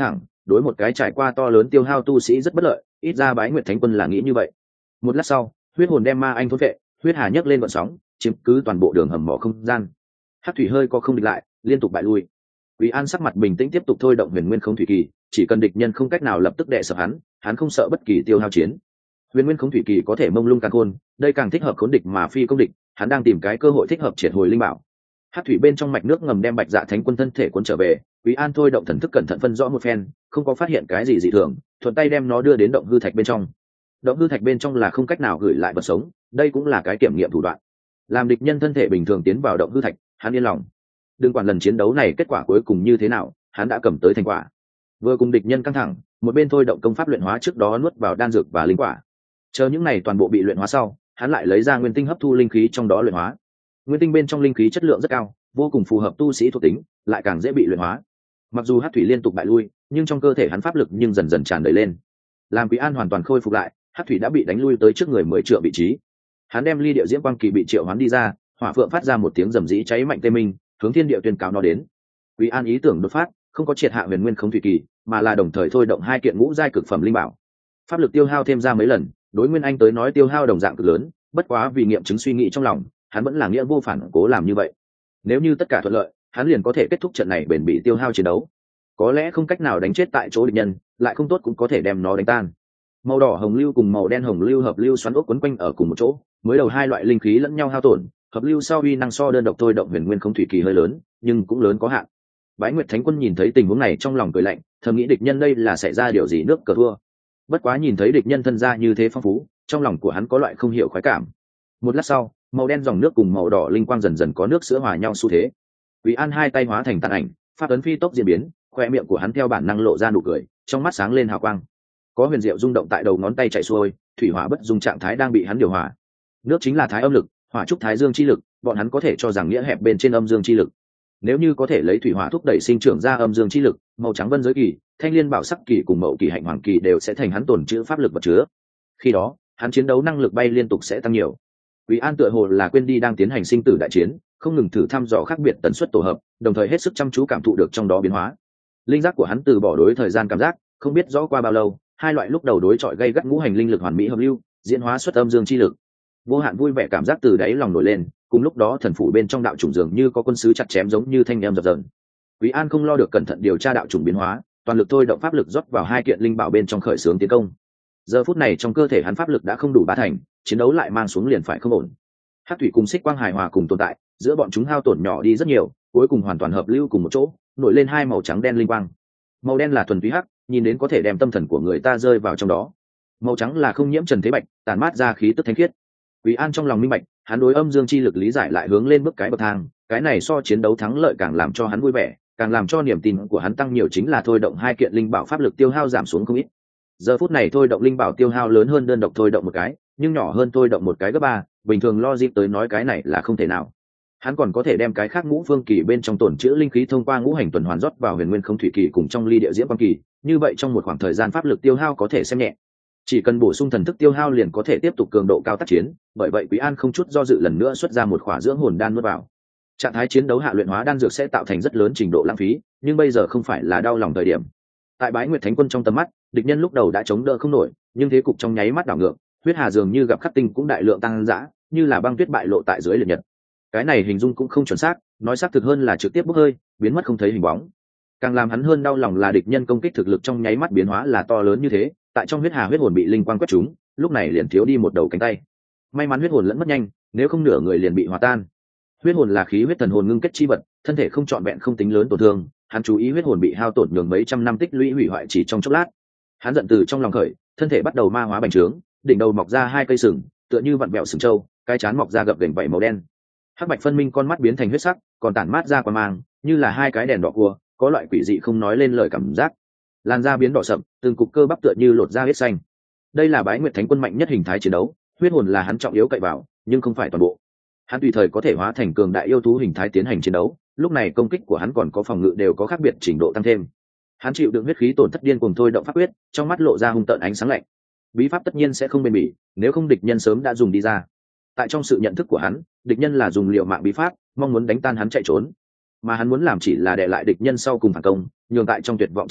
đối một cái trải qua to lớn tiêu hao tu sĩ rất bất lợi, ít ra Bái Nguyệt Thánh Quân là nghĩ như vậy. Một lát sau, huyết hồn đem ma anh thôn vệ, huyết hà nhấc lên vận sóng, chiếm cứ toàn bộ đường hầm mỏ không gian. Hắc thủy hơi có không địch lại, liên tục bại lui. Quý An sắc mặt bình tĩnh tiếp tục thôi động Huyền Nguyên Không Thủy Kỳ, chỉ cần địch nhân không cách nào lập tức đè sập hắn không sợ bất kỳ tiêu hao chiến. Huyền Nguyên Không Thủy Kỳ có thể mông lung càn khôn, đây càng thích hợp khốn địch mà phi công địch, hắn đang tìm cái cơ hội thích hợp triệt hồi linh bảo. Hắc thủy bên trong mạch nước ngầm đem Bạch Dạ Thánh Quân thân thể cuốn trở về, Quý An thôi động thần thức cẩn thận phân rõ một phen, không có phát hiện cái gì dị thường, thuận tay đem nó đưa đến động hư thạch bên trong. Động hư thạch bên trong là không cách nào gửi lại vật sống, đây cũng là cái kiểm nghiệm thủ đoạn. Làm địch nhân thân thể bình thường tiến vào động hư thạch, hắn yên lòng. Đừng quản lần chiến đấu này kết quả cuối cùng như thế nào, hắn đã cầm tới thành quả. Vừa cùng địch nhân căng thẳng, một bên thôi động công pháp luyện hóa trước đó nuốt vào đan dược và linh quả. Chờ những này toàn bộ bị luyện hóa sau, hắn lại lấy ra nguyên tinh hấp thu linh khí trong đó luyện hóa. Nguyên tinh bên trong linh khí chất lượng rất cao, vô cùng phù hợp tu sĩ thuộc tính, lại càng dễ bị luyện hóa. Mặc dù hắc thủy liên tục bại lui, nhưng trong cơ thể hắn pháp lực nhưng dần dần tràn đầy lên. Làm Quý An hoàn toàn khôi phục lại, hắc thủy đã bị đánh lui tới trước người 10 trượng vị trí. Hắn đem ly địa diễm quang kỳ bị triệu hoán đi ra, hỏa phượng phát ra một tiếng rầm rĩ cháy mạnh tê minh, hướng thiên địa tuyên cáo nó đến. Quý An ý tưởng đột phát, không có triệt hạ Huyền Nguyên Không Thủy Kỳ, mà là đồng thời thôi động 2 kiện ngũ giai cực phẩm linh bảo. Pháp lực tiêu hao thêm ra mấy lần, đối Nguyên Anh tới nói tiêu hao đồng dạng cực lớn, bất quá vì nghiệm chứng suy nghĩ trong lòng, hắn vẫn là nghĩa vô phản cố làm như vậy. Nếu như tất cả thuận lợi, hắn liền có thể kết thúc trận này bền bỉ tiêu hao chiến đấu. Có lẽ không cách nào đánh chết tại chỗ địch nhân, lại không tốt cũng có thể đem nó đánh tan. Màu đỏ hồng lưu cùng màu đen hồng lưu hợp lưu xoắn ốc quấn quanh ở cùng một chỗ, mới đầu hai loại linh khí lẫn nhau hao tổn, hợp lưu sau uy năng so đơn độc thôi động Huyền Nguyên Không Thủy Kỳ hơi lớn, nhưng cũng lớn có hạn. Bái Nguyệt Thánh Quân nhìn thấy tình huống này trong lòng cười lạnh, thầm nghĩ địch nhân đây là xảy ra điều gì nước cờ thua. Bất quá nhìn thấy địch nhân thân gia như thế phong phú, trong lòng của hắn có loại không hiểu khoái cảm. Một lát sau, màu đen dòng nước cùng màu đỏ linh quang dần dần có nước sữa hòa nhau xu thế. Quý An hai tay hóa thành tàn ảnh, pháp ấn phi tốc diễn biến, khoe miệng của hắn theo bản năng lộ ra nụ cười, trong mắt sáng lên hào quang. Có huyền diệu rung động tại đầu ngón tay chạy xuôi, thủy hỏa bất dung trạng thái đang bị hắn điều hòa. Nước chính là thái âm lực, hỏa trúc thái dương chi lực, bọn hắn có thể cho rằng nghĩa hẹp bên trên âm dương chi lực. Nếu như có thể lấy thủy hỏa thúc đẩy sinh trưởng ra âm dương chi lực, màu trắng vân giới kỳ, thanh liên bảo sắc kỳ cùng mậu kỳ hạnh hoàng kỳ đều sẽ thành hắn tồn trữ pháp lực vật chứa. Khi đó, hắn chiến đấu năng lực bay liên tục sẽ tăng nhiều. Quý An tựa hồ là quên đi đang tiến hành sinh tử đại chiến, không ngừng thử thăm dò khác biệt tần suất tổ hợp, đồng thời hết sức chăm chú cảm thụ được trong đó biến hóa. Linh giác của hắn từ bỏ đối thời gian cảm giác, không biết rõ qua bao lâu, hai loại lúc đầu đối chọi gây gắt ngũ hành linh lực hoàn mỹ hợp lưu, diễn hóa xuất âm dương chi lực. Vô hạn vui vẻ cảm giác từ đáy lòng nổi lên, cùng lúc đó thần phủ bên trong đạo chủng dường như có quân sứ chặt chém giống như thanh em dập dờn. Quý An không lo được cẩn thận điều tra đạo chủng biến hóa, toàn lực thôi động pháp lực rót vào hai kiện linh bảo bên trong khởi xướng tiến công. Giờ phút này trong cơ thể hắn pháp lực đã không đủ bá thành, chiến đấu lại mang xuống liền phải không ổn. Hắc thủy cùng xích quang hài hòa cùng tồn tại, giữa bọn chúng hao tổn nhỏ đi rất nhiều, cuối cùng hoàn toàn hợp lưu cùng một chỗ, nổi lên hai màu trắng đen linh quang. Màu đen là thuần túy hắc, nhìn đến có thể đem tâm thần của người ta rơi vào trong đó. Màu trắng là không nhiễm trần thế bạch, tàn mát ra khí tức thánh khiết. Quý An trong lòng minh bạch, hắn đối âm dương chi lực lý giải lại hướng lên bước cái bậc thang, cái này so chiến đấu thắng lợi càng làm cho hắn vui vẻ, càng làm cho niềm tin của hắn tăng nhiều chính là thôi động hai kiện linh bảo pháp lực tiêu hao giảm xuống không ít. Giờ phút này thôi động linh bảo tiêu hao lớn hơn đơn độc thôi động một cái, nhưng nhỏ hơn thôi động một cái gấp 3, bình thường logic tới nói cái này là không thể nào. Hắn còn có thể đem cái khác ngũ phương kỳ bên trong tổn trữ linh khí thông qua ngũ hành tuần hoàn rót vào Huyền Nguyên Không Thủy Kỳ cùng trong ly địa diễm quang kỳ, như vậy trong một khoảng thời gian pháp lực tiêu hao có thể xem nhẹ. Chỉ cần bổ sung thần thức tiêu hao liền có thể tiếp tục cường độ cao tác chiến, bởi vậy Quý An không chút do dự lần nữa xuất ra một khỏa dưỡng hồn đan nuốt vào. Trạng thái chiến đấu hạ luyện hóa đan dược sẽ tạo thành rất lớn trình độ lãng phí, nhưng bây giờ không phải là đau lòng thời điểm. Tại Bái Nguyệt Thánh Quân trong tầm mắt, địch nhân lúc đầu đã chống đỡ không nổi, nhưng thế cục trong nháy mắt đảo ngược, huyết hà dường như gặp khắc tinh cũng đại lượng tăng dã, như là băng tuyết bại lộ tại dưới liệt nhật. Cái này hình dung cũng không chuẩn xác, nói xác thực hơn là trực tiếp bốc hơi, biến mất không thấy hình bóng. Càng làm hắn hơn đau lòng là địch nhân công kích thực lực trong nháy mắt biến hóa là to lớn như thế, tại trong huyết hà huyết hồn bị linh quang quét trúng, lúc này liền thiếu đi một đầu cánh tay. May mắn huyết hồn lẫn mất nhanh, nếu không nửa người liền bị hòa tan. Huyết hồn là khí huyết thần hồn ngưng kết chi vật, thân thể không trọn vẹn không tính lớn tổn thương, hắn chú ý huyết hồn bị hao tổn nhường mấy trăm năm tích lũy hủy hoại chỉ trong chốc lát. Hắn giận từ trong lòng khởi, thân thể bắt đầu ma hóa bành trướng, đỉnh đầu mọc ra hai cây sừng, tựa như vặn vẹo sừng trâu, cái trán mọc ra gập ghềnh vảy màu đen. Hắc bạch phân minh con mắt biến thành huyết sắc, còn tản mát ra quang mang, như là hai cái đèn đỏ cua, có loại quỷ dị không nói lên lời cảm giác. Làn da biến đỏ sậm, từng cục cơ bắp tựa như lột da huyết xanh. Đây là Bái Nguyệt Thánh Quân mạnh nhất hình thái chiến đấu, huyết hồn là hắn trọng yếu cậy vào, nhưng không phải toàn bộ. Hắn tùy thời có thể hóa thành cường đại yêu thú hình thái tiến hành chiến đấu, lúc này công kích của hắn còn có phòng ngự đều có khác biệt trình độ tăng thêm. Hắn chịu đựng huyết khí tổn thất điên cuồng thôi động pháp quyết, trong mắt lộ ra hung tợn ánh sáng lạnh. Bí pháp tất nhiên sẽ không bền bỉ, nếu không địch nhân sớm đã dùng đi ra. Tại trong sự nhận thức của hắn, địch nhân là dùng liệu mạng bí pháp, mong muốn đánh tan hắn chạy trốn, mà hắn muốn làm chỉ là đè lại địch nhân sau cùng phản công, nhường tại trong tuyệt vọng trầm luân,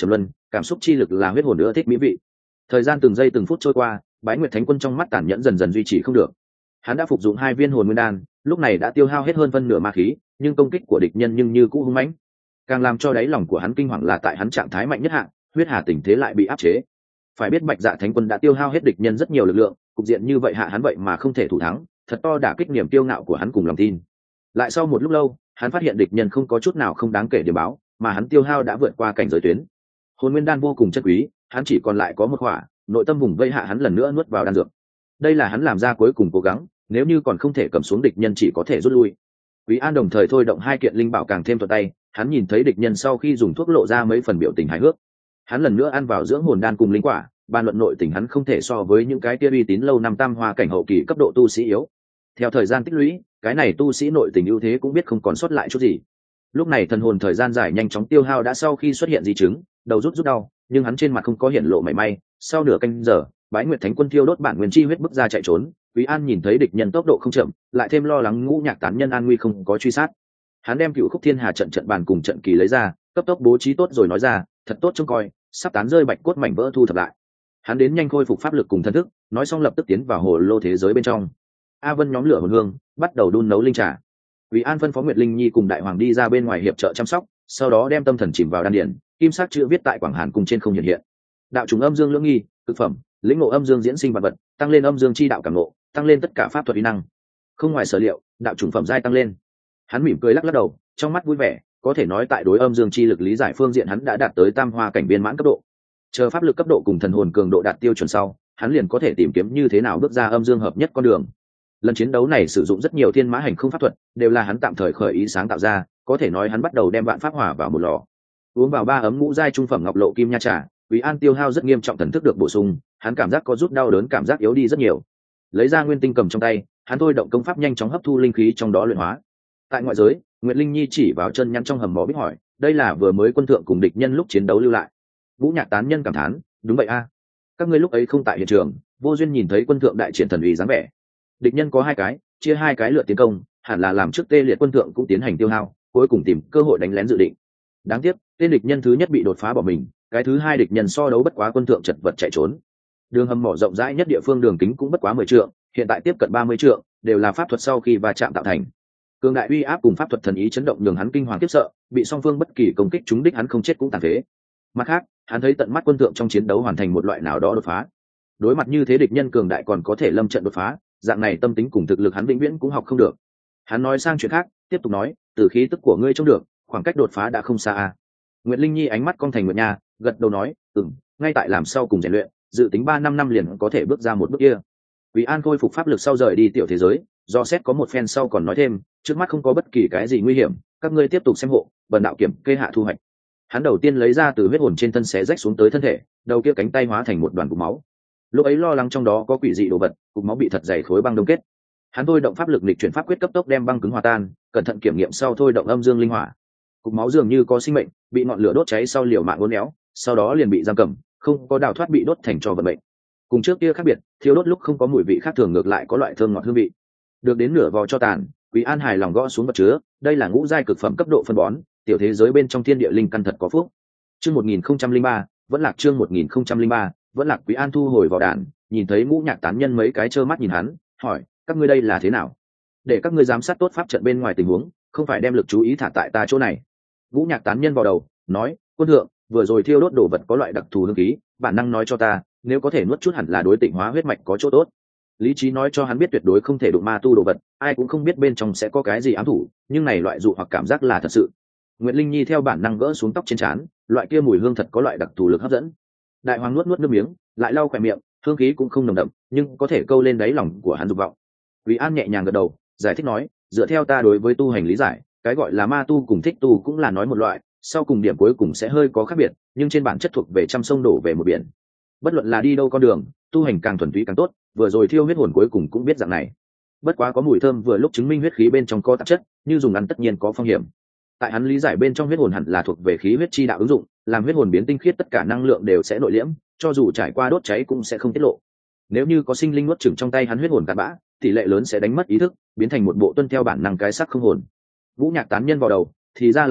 cảm xúc chi lực là huyết hồn nữa thích mỹ vị. Thời gian từng giây từng phút trôi qua, Bái Nguyệt Thánh Quân trong mắt tàn nhẫn dần dần duy trì không được. Hắn đã phục dụng 2 viên hồn nguyên đan, lúc này đã tiêu hao hết hơn phân nửa ma khí, nhưng công kích của địch nhân nhưng như cũ hung mãnh. Càng làm cho đáy lòng của hắn kinh hoàng là tại hắn trạng thái mạnh nhất hạng, huyết hà tình thế lại bị áp chế. Phải biết Bạch Dạ Thánh Quân đã tiêu hao hết địch nhân rất nhiều lực lượng, cục diện như vậy hạ hắn vậy mà không thể thủ thắng, thật to đả kích niềm kiêu ngạo của hắn cùng lòng tin. Lại sau một lúc lâu, hắn phát hiện địch nhân không có chút nào không đáng kể điểm báo, mà hắn tiêu hao đã vượt qua cảnh giới tuyến. Hồn nguyên đan vô cùng chất quý, hắn chỉ còn lại có một khỏa, nội tâm vùng vây hạ hắn lần nữa nuốt vào đan dược. Đây là hắn làm ra cuối cùng cố gắng, nếu như còn không thể cầm xuống địch nhân chỉ có thể rút lui. Quý An đồng thời thôi động 2 kiện linh bảo càng thêm thuận tay, hắn nhìn thấy địch nhân sau khi dùng thuốc lộ ra mấy phần biểu tình hài hước. Hắn lần nữa ăn vào dưỡng hồn đan cùng linh quả, bàn luận nội tình hắn không thể so với những cái kia uy tín lâu năm tam hoa cảnh hậu kỳ cấp độ tu sĩ yếu. Theo thời gian tích lũy, cái này tu sĩ nội tình ưu thế cũng biết không còn sót lại chút gì. Lúc này thần hồn thời gian dài nhanh chóng tiêu hao đã sau khi xuất hiện di chứng, đầu rút đau, nhưng hắn trên mặt không có hiện lộ mảy may. Sau nửa canh giờ, Bái Nguyệt Thánh Quân thiêu đốt bản nguyên chi huyết bức ra chạy trốn. Quý An nhìn thấy địch nhân tốc độ không chậm, lại thêm lo lắng Ngũ Nhạc tán nhân an nguy không có truy sát. Hắn đem Cựu Khúc Thiên Hà trận bàn cùng trận kỳ lấy ra, cấp tốc bố trí tốt rồi nói ra, thật tốt trông coi, sắp tán rơi bạch cốt mảnh vỡ thu thập lại. Hắn đến nhanh khôi phục pháp lực cùng thân thức, nói xong lập tức tiến vào hồ lô thế giới bên trong. A Vân nhóm lửa hồn hương, bắt đầu đun nấu linh trà. Quý An phân phó Nguyệt Linh Nhi cùng Đại Hoàng đi ra bên ngoài hiệp trợ chăm sóc, sau đó đem tâm thần chìm vào đan điển, kim sắc chữ viết tại Quảng Hàn cung trên không hiện hiện. Đạo trùng âm dương lưỡng nghi, thực phẩm, lĩnh ngộ âm dương diễn sinh vật vật, tăng lên âm dương chi đạo cảm ngộ, tăng lên tất cả pháp thuật uy năng. Không ngoài sở liệu, đạo trùng phẩm giai tăng lên. Hắn mỉm cười lắc lắc đầu, trong mắt vui vẻ, có thể nói tại đối âm dương chi lực lý giải phương diện hắn đã đạt tới tam hoa cảnh viên mãn cấp độ. Chờ pháp lực cấp độ cùng thần hồn cường độ đạt tiêu chuẩn sau, hắn liền có thể tìm kiếm như thế nào bước ra âm dương hợp nhất con đường. Lần chiến đấu này sử dụng rất nhiều thiên mã hành không pháp thuật, đều là hắn tạm thời khởi ý sáng tạo ra, có thể nói hắn bắt đầu đem vạn pháp hỏa vào một lò. Uống vào 3 ấm ngũ giai trung phẩm ngọc lộ kim nha trà, Quý An tiêu hao rất nghiêm trọng, thần thức được bổ sung, hắn cảm giác có rút đau đớn cảm giác yếu đi rất nhiều. Lấy ra nguyên tinh cầm trong tay, hắn thôi động công pháp nhanh chóng hấp thu linh khí trong đó luyện hóa. Tại ngoại giới, Nguyệt Linh Nhi chỉ vào chân nhăn trong hầm mỏ biết hỏi, đây là vừa mới quân thượng cùng địch nhân lúc chiến đấu lưu lại. Vũ Nhạc tán nhân cảm thán, đúng vậy a, các ngươi lúc ấy không tại hiện trường, vô duyên nhìn thấy quân thượng đại triển thần uy dáng vẻ. Địch nhân có 2 cái, chia 2 cái lượt tiến công, hẳn là làm trước tê liệt quân thượng cũng tiến hành tiêu hao, cuối cùng tìm cơ hội đánh lén dự định. Đáng tiếc, tên địch nhân thứ nhất bị đột phá bỏ mình, cái thứ 2 địch nhân so đấu bất quá quân thượng chật vật chạy trốn. Đường hầm mỏ rộng rãi nhất địa phương đường kính cũng bất quá 10 trượng, hiện tại tiếp cận 30 trượng, đều là pháp thuật sau khi va chạm tạo thành. Cường đại uy áp cùng pháp thuật thần ý chấn động nhường hắn kinh hoàng khiếp sợ, bị song phương bất kỳ công kích trúng đích hắn không chết cũng tàn phế. Mặt khác, hắn thấy tận mắt quân thượng trong chiến đấu hoàn thành một loại nào đó đột phá. Đối mặt như thế địch nhân cường đại còn có thể lâm trận đột phá, dạng này tâm tính cùng thực lực hắn vĩnh viễn cũng học không được. Hắn nói sang chuyện khác, tiếp tục nói, từ khí tức của ngươi trông được, khoảng cách đột phá đã không xa a. Nguyệt Linh Nhi ánh mắt cong thành nguyệt nha, gật đầu nói, ngay tại làm sau cùng rèn luyện, dự tính 3 năm liền có thể bước ra một bước kia. Quý An khôi phục pháp lực sau rời đi tiểu thế giới, do xét có một phen sau còn nói thêm, trước mắt không có bất kỳ cái gì nguy hiểm, các ngươi tiếp tục xem hộ, bần đạo kiểm kê hạ thu hoạch. Hắn đầu tiên lấy ra từ huyết hồn trên thân xé rách xuống tới thân thể, đầu kia cánh tay hóa thành một đoàn cục máu. Lúc ấy lo lắng trong đó có quỷ dị đồ vật, cục máu bị thật dày khối băng đông kết. Hắn thôi động pháp lực lịch chuyển pháp quyết cấp tốc đem băng cứng hòa tan, cẩn thận kiểm nghiệm sau thôi động âm dương linh hỏa. Cục máu dường như có sinh mệnh, bị ngọn lửa đốt cháy sau liều mạng uốn éo, sau đó liền bị giam cầm, không có đào thoát bị đốt thành tro vận mệnh. Cùng trước kia khác biệt, thiêu đốt lúc không có mùi vị khác thường, ngược lại có loại thơm ngọt hương vị. Được đến nửa vò cho tàn, Quý An hài lòng gõ xuống vật chứa, đây là ngũ giai cực phẩm cấp độ phân bón, tiểu thế giới bên trong thiên địa linh căn thật có phúc. Chương 1003, vẫn lạc chương 1003, vẫn lạc. Quý An thu hồi vào đàn, nhìn thấy Ngũ Nhạc tán nhân mấy cái trơ mắt nhìn hắn, hỏi, các ngươi đây là thế nào? Để các ngươi giám sát tốt pháp trận bên ngoài tình huống, không phải đem lực chú ý thả tại ta chỗ này. Ngũ Nhạc tán nhân vào đầu, nói, quân thượng, vừa rồi thiêu đốt đồ vật có loại đặc thù hương khí, bản năng nói cho ta, nếu có thể nuốt chút hẳn là đối tịnh hóa huyết mạch có chỗ tốt. Lý trí nói cho hắn biết tuyệt đối không thể đụng ma tu đồ vật, ai cũng không biết bên trong sẽ có cái gì ám thủ, nhưng này loại dụ hoặc cảm giác là thật sự. Nguyệt Linh Nhi theo bản năng gỡ xuống tóc trên trán, loại kia mùi hương thật có loại đặc thù lực hấp dẫn. Đại Hoàng nuốt nuốt nước miếng, lại lau khỏe miệng, hương khí cũng không nồng đậm, nhưng có thể câu lên đáy lòng của hắn dục vọng. Quý An nhẹ nhàng gật đầu, giải thích nói, dựa theo ta đối với tu hành lý giải, cái gọi là ma tu cùng thích tu cũng là nói một loại, sau cùng điểm cuối cùng sẽ hơi có khác biệt, nhưng trên bản chất thuộc về trăm sông đổ về một biển. Bất luận là đi đâu con đường, tu hành càng thuần túy càng tốt, vừa rồi thiêu huyết hồn cuối cùng cũng biết dạng này. Bất quá có mùi thơm vừa lúc chứng minh huyết khí bên trong có tạp chất, như dùng ăn tất nhiên có phong hiểm. Tại hắn lý giải bên trong huyết hồn hẳn là thuộc về khí huyết chi đạo ứng dụng, làm huyết hồn biến tinh khiết tất cả năng lượng đều sẽ nội liễm, cho dù trải qua đốt cháy cũng sẽ không tiết lộ. Nếu như có sinh linh nuốt chửng trong tay hắn huyết hồn cặn bã, tỷ lệ lớn sẽ đánh mất ý thức, biến thành một bộ tuân theo bản năng cái xác không hồn. Vũ Nhạc tán nhân vào đầu, thì ra là thế,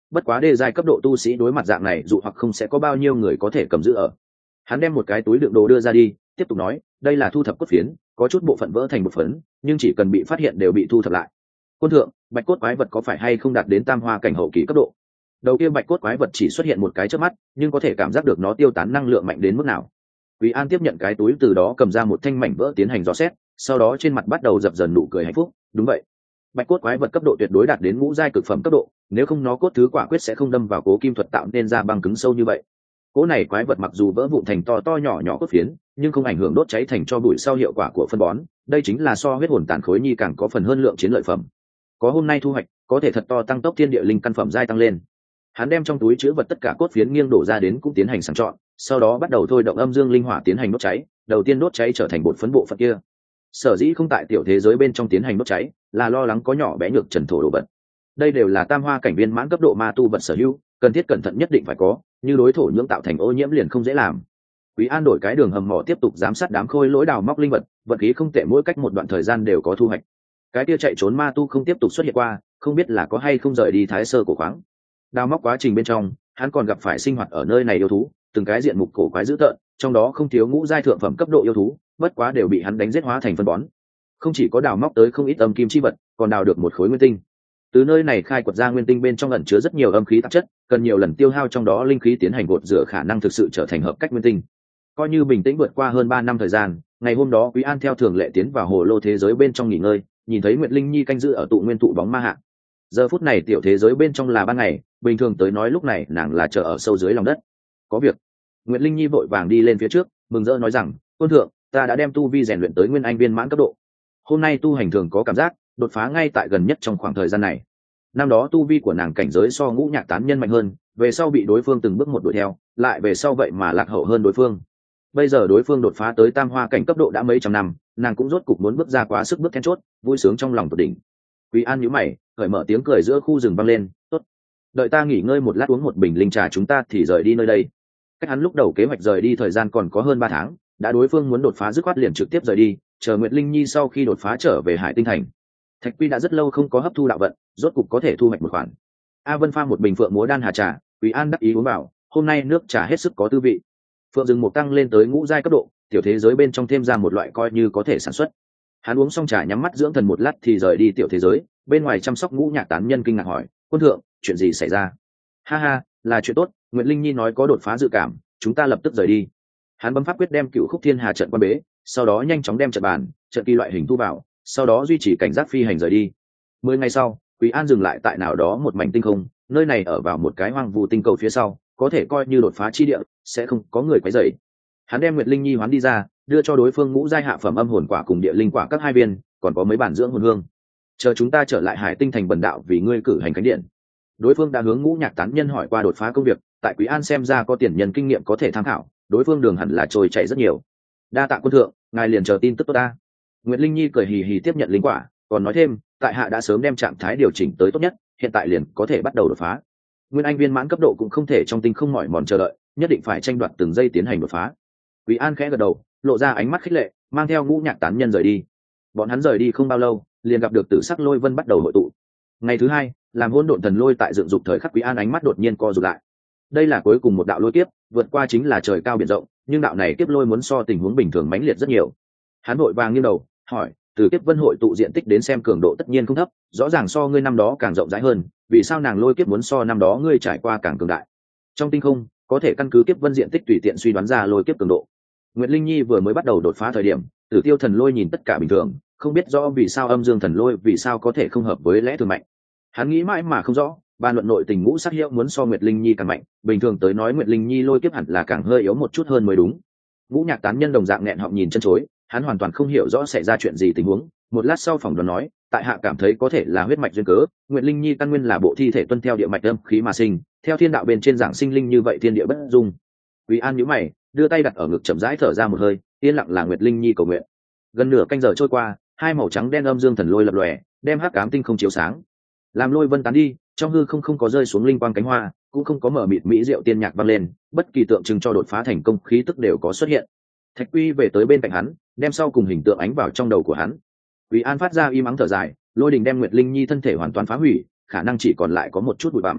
bất quá đê giai cấp độ tu sĩ đối mặt dạng này dụ hoặc không sẽ có bao nhiêu người có thể cầm giữ ở. Hắn đem một cái túi đựng đồ đưa ra đi, tiếp tục nói, đây là thu thập cốt phiến, có chút bộ phận vỡ thành một phấn, nhưng chỉ cần bị phát hiện đều bị thu thập lại. Quân thượng, bạch cốt quái vật có phải hay không đạt đến tam hoa cảnh hậu kỳ cấp độ? Đầu kia bạch cốt quái vật chỉ xuất hiện một cái chớp mắt, nhưng có thể cảm giác được nó tiêu tán năng lượng mạnh đến mức nào. Quý An tiếp nhận cái túi, từ đó cầm ra một thanh mảnh vỡ tiến hành dò xét, sau đó trên mặt bắt đầu dập dần nụ cười hạnh phúc. Đúng vậy, bạch cốt quái vật cấp độ tuyệt đối đạt đến ngũ giai cực phẩm cấp độ, nếu không nó cốt thứ quả quyết sẽ không đâm vào cố kim thuật tạo nên ra băng cứng sâu như vậy. Cỗ này quái vật mặc dù vỡ vụn thành to to nhỏ nhỏ cốt phiến, nhưng không ảnh hưởng đốt cháy thành cho bụi sau hiệu quả của phân bón. Đây chính là so huyết hồn tàn khối nhi càng có phần hơn lượng chiến lợi phẩm. Có hôm nay thu hoạch, có thể thật to tăng tốc thiên địa linh căn phẩm giai tăng lên. Hắn đem trong túi chứa vật tất cả cốt phiến nghiêng đổ ra đến cũng tiến hành sàng chọn, sau đó bắt đầu thôi động âm dương linh hỏa tiến hành đốt cháy. Đầu tiên đốt cháy trở thành bột phấn bộ phận kia. Sở dĩ không tại tiểu thế giới bên trong tiến hành đốt cháy, là lo lắng có nhỏ bé nhược trần thổ đồ vật. Đây đều là tam hoa cảnh viên mãn cấp độ ma tu vật sở hữu, cần thiết cẩn thận nhất định phải có, như đối thổ nhưỡng tạo thành ô nhiễm liền không dễ làm. Quý An đổi cái đường hầm mỏ tiếp tục giám sát đám khôi lỗi đào móc linh vật, vận khí không tệ, mỗi cách một đoạn thời gian đều có thu hoạch. Cái kia chạy trốn ma tu không tiếp tục xuất hiện qua, không biết là có hay không rời đi Thái Sơ cổ khoáng. Đào móc quá trình bên trong, hắn còn gặp phải sinh hoạt ở nơi này yêu thú, từng cái diện mục cổ quái dữ tợn, trong đó không thiếu ngũ giai thượng phẩm cấp độ yêu thú, bất quá đều bị hắn đánh giết hóa thành phân bón. Không chỉ có đào móc tới không ít âm kim chi vật, còn đào được một khối nguyên tinh. Từ nơi này khai quật ra nguyên tinh bên trong ẩn chứa rất nhiều âm khí tạp chất, cần nhiều lần tiêu hao trong đó linh khí tiến hành gột rửa khả năng thực sự trở thành hợp cách nguyên tinh. Coi như bình tĩnh vượt qua hơn 3 năm thời gian, ngày hôm đó Quý An theo thường lệ tiến vào hồ lô thế giới bên trong nghỉ ngơi, nhìn thấy Nguyệt Linh Nhi canh giữ ở tụ nguyên tụ bóng ma hạ. Giờ phút này tiểu thế giới bên trong là ban ngày, bình thường tới nói lúc này nàng là chờ ở sâu dưới lòng đất. Có việc. Nguyệt Linh Nhi vội vàng đi lên phía trước, mừng rỡ nói rằng, quân thượng, ta đã đem tu vi rèn luyện tới nguyên anh viên mãn cấp độ. Hôm nay tu hành thường có cảm giác đột phá ngay tại gần nhất trong khoảng thời gian này. Năm đó tu vi của nàng cảnh giới so Ngũ Nhạc tán nhân mạnh hơn, về sau bị đối phương từng bước một đuổi theo, lại về sau vậy mà lạc hậu hơn đối phương. Bây giờ đối phương đột phá tới tam hoa cảnh cấp độ đã mấy trăm năm, nàng cũng rốt cục muốn bước ra quá sức bước then chốt, vui sướng trong lòng tột đỉnh. Quý An nhíu mày, cởi mở tiếng cười giữa khu rừng vang lên, "Tốt, đợi ta nghỉ ngơi một lát uống một bình linh trà chúng ta thì rời đi nơi đây." Cách hắn lúc đầu kế hoạch rời đi thời gian còn có hơn 3 tháng, đã đối phương muốn đột phá dứt khoát liền trực tiếp rời đi, chờ Nguyệt Linh Nhi sau khi đột phá trở về Hải Tinh Thành. Thạch Quy đã rất lâu không có hấp thu đạo vận, rốt cục có thể thu hoạch một khoản. A Vân pha một bình phượng múa đan hà trà, Quý An đắc ý uống vào, hôm nay nước trà hết sức có tư vị. Phượng rừng mục tăng lên tới ngũ giai cấp độ, tiểu thế giới bên trong thêm ra một loại coi như có thể sản xuất. Hắn uống xong trà nhắm mắt dưỡng thần một lát thì rời đi tiểu thế giới, bên ngoài chăm sóc Ngũ Nhạc tán nhân kinh ngạc hỏi, "Quân thượng, chuyện gì xảy ra?" "Ha ha, là chuyện tốt, Nguyệt Linh Nhi nói có đột phá dự cảm, chúng ta lập tức rời đi." Hắn bấm pháp quyết đem Cựu Khúc Thiên Hà trận quan bế, sau đó nhanh chóng đem trận bàn, trận kỳ loại hình thu vào, sau đó duy trì cảnh giác phi hành rời đi. 10 ngày sau, Quý An dừng lại tại nào đó một mảnh tinh không, nơi này ở vào một cái hoang vu tinh cầu phía sau, có thể coi như đột phá chi địa, sẽ không có người quấy rầy. Hắn đem Nguyệt Linh Nhi hoán đi ra, đưa cho đối phương ngũ giai hạ phẩm âm hồn quả cùng địa linh quả các 2 viên, còn có mấy bản dưỡng hồn hương. Chờ chúng ta trở lại Hải Tinh Thành bần đạo vì ngươi cử hành khánh điện. Đối phương đã hướng Ngũ Nhạc tán nhân hỏi qua đột phá công việc, tại Quý An xem ra có tiền nhân kinh nghiệm có thể tham khảo, đối phương đường hẳn là trôi chảy rất nhiều. Đa tạ quân thượng, ngài liền chờ tin tức tốt ta. Nguyệt Linh Nhi cười hì hì tiếp nhận linh quả, còn nói thêm, tại hạ đã sớm đem trạng thái điều chỉnh tới tốt nhất, hiện tại liền có thể bắt đầu đột phá. Nguyên anh viên mãn cấp độ cũng không thể trong tinh không mỏi mòn chờ đợi, nhất định phải tranh đoạt từng giây tiến hành đột phá. Quý An khẽ gật đầu, lộ ra ánh mắt khích lệ, mang theo Ngũ Nhạc tán nhân rời đi. Bọn hắn rời đi không bao lâu, liền gặp được Tử Sắc Lôi Vân bắt đầu hội tụ. Ngày thứ 2, làm hỗn độn thần lôi tại dựng dục thời khắc, Quý An ánh mắt đột nhiên co rụt lại. Đây là cuối cùng một đạo lôi kiếp, vượt qua chính là trời cao biển rộng, nhưng đạo này kiếp lôi muốn so tình huống bình thường mãnh liệt rất nhiều. Hắn vội vàng nghiêng đầu, hỏi, từ kiếp vân hội tụ diện tích đến xem cường độ tất nhiên không thấp, rõ ràng so ngươi năm đó càng rộng rãi hơn, vì sao nàng lôi kiếp muốn so năm đó ngươi trải qua càng cường đại? Trong tinh không, có thể căn cứ kiếp vân diện tích tùy tiện suy đoán ra lôi kiếp cường độ. Nguyệt Linh Nhi vừa mới bắt đầu đột phá thời điểm, Tử Tiêu thần lôi nhìn tất cả bình thường, không biết rõ vì sao âm dương thần lôi vì sao có thể không hợp với lẽ thường mạnh. Hắn nghĩ mãi mà không rõ, bàn luận nội tình ngũ sát hiệu muốn so Nguyệt Linh Nhi càng mạnh, bình thường tới nói Nguyệt Linh Nhi lôi kiếp hẳn là càng hơi yếu một chút hơn mới đúng. Ngũ Nhạc tán nhân đồng dạng nghẹn họng nhìn chân chối, hắn hoàn toàn không hiểu rõ xảy ra chuyện gì tình huống. Một lát sau phỏng đoán nói, tại hạ cảm thấy có thể là huyết mạch duyên cớ, Nguyệt Linh Nhi căn nguyên là bộ thi thể tuân theo địa mạch âm khí mà sinh, theo thiên đạo bên trên giảng sinh linh như vậy thiên địa bất dung. Quý An nhíu mày, đưa tay đặt ở ngực chậm rãi thở ra một hơi, yên lặng là Nguyệt Linh Nhi cầu nguyện. Gần nửa canh giờ trôi qua, hai màu trắng đen âm dương thần lôi lập lòe, đem hắc ám tinh không chiếu sáng. Làm lôi vân tán đi, trong hư không có rơi xuống linh quang cánh hoa, cũng không có mở mịt mỹ diệu tiên nhạc vang lên, bất kỳ tượng trưng cho đột phá thành công khí tức đều có xuất hiện. Thạch Quy về tới bên cạnh hắn, đem sau cùng hình tượng ánh vào trong đầu của hắn. Quý An phát ra im ắng thở dài, lôi đình đem Nguyệt Linh Nhi thân thể hoàn toàn phá hủy, khả năng chỉ còn lại có một chút bụi bặm.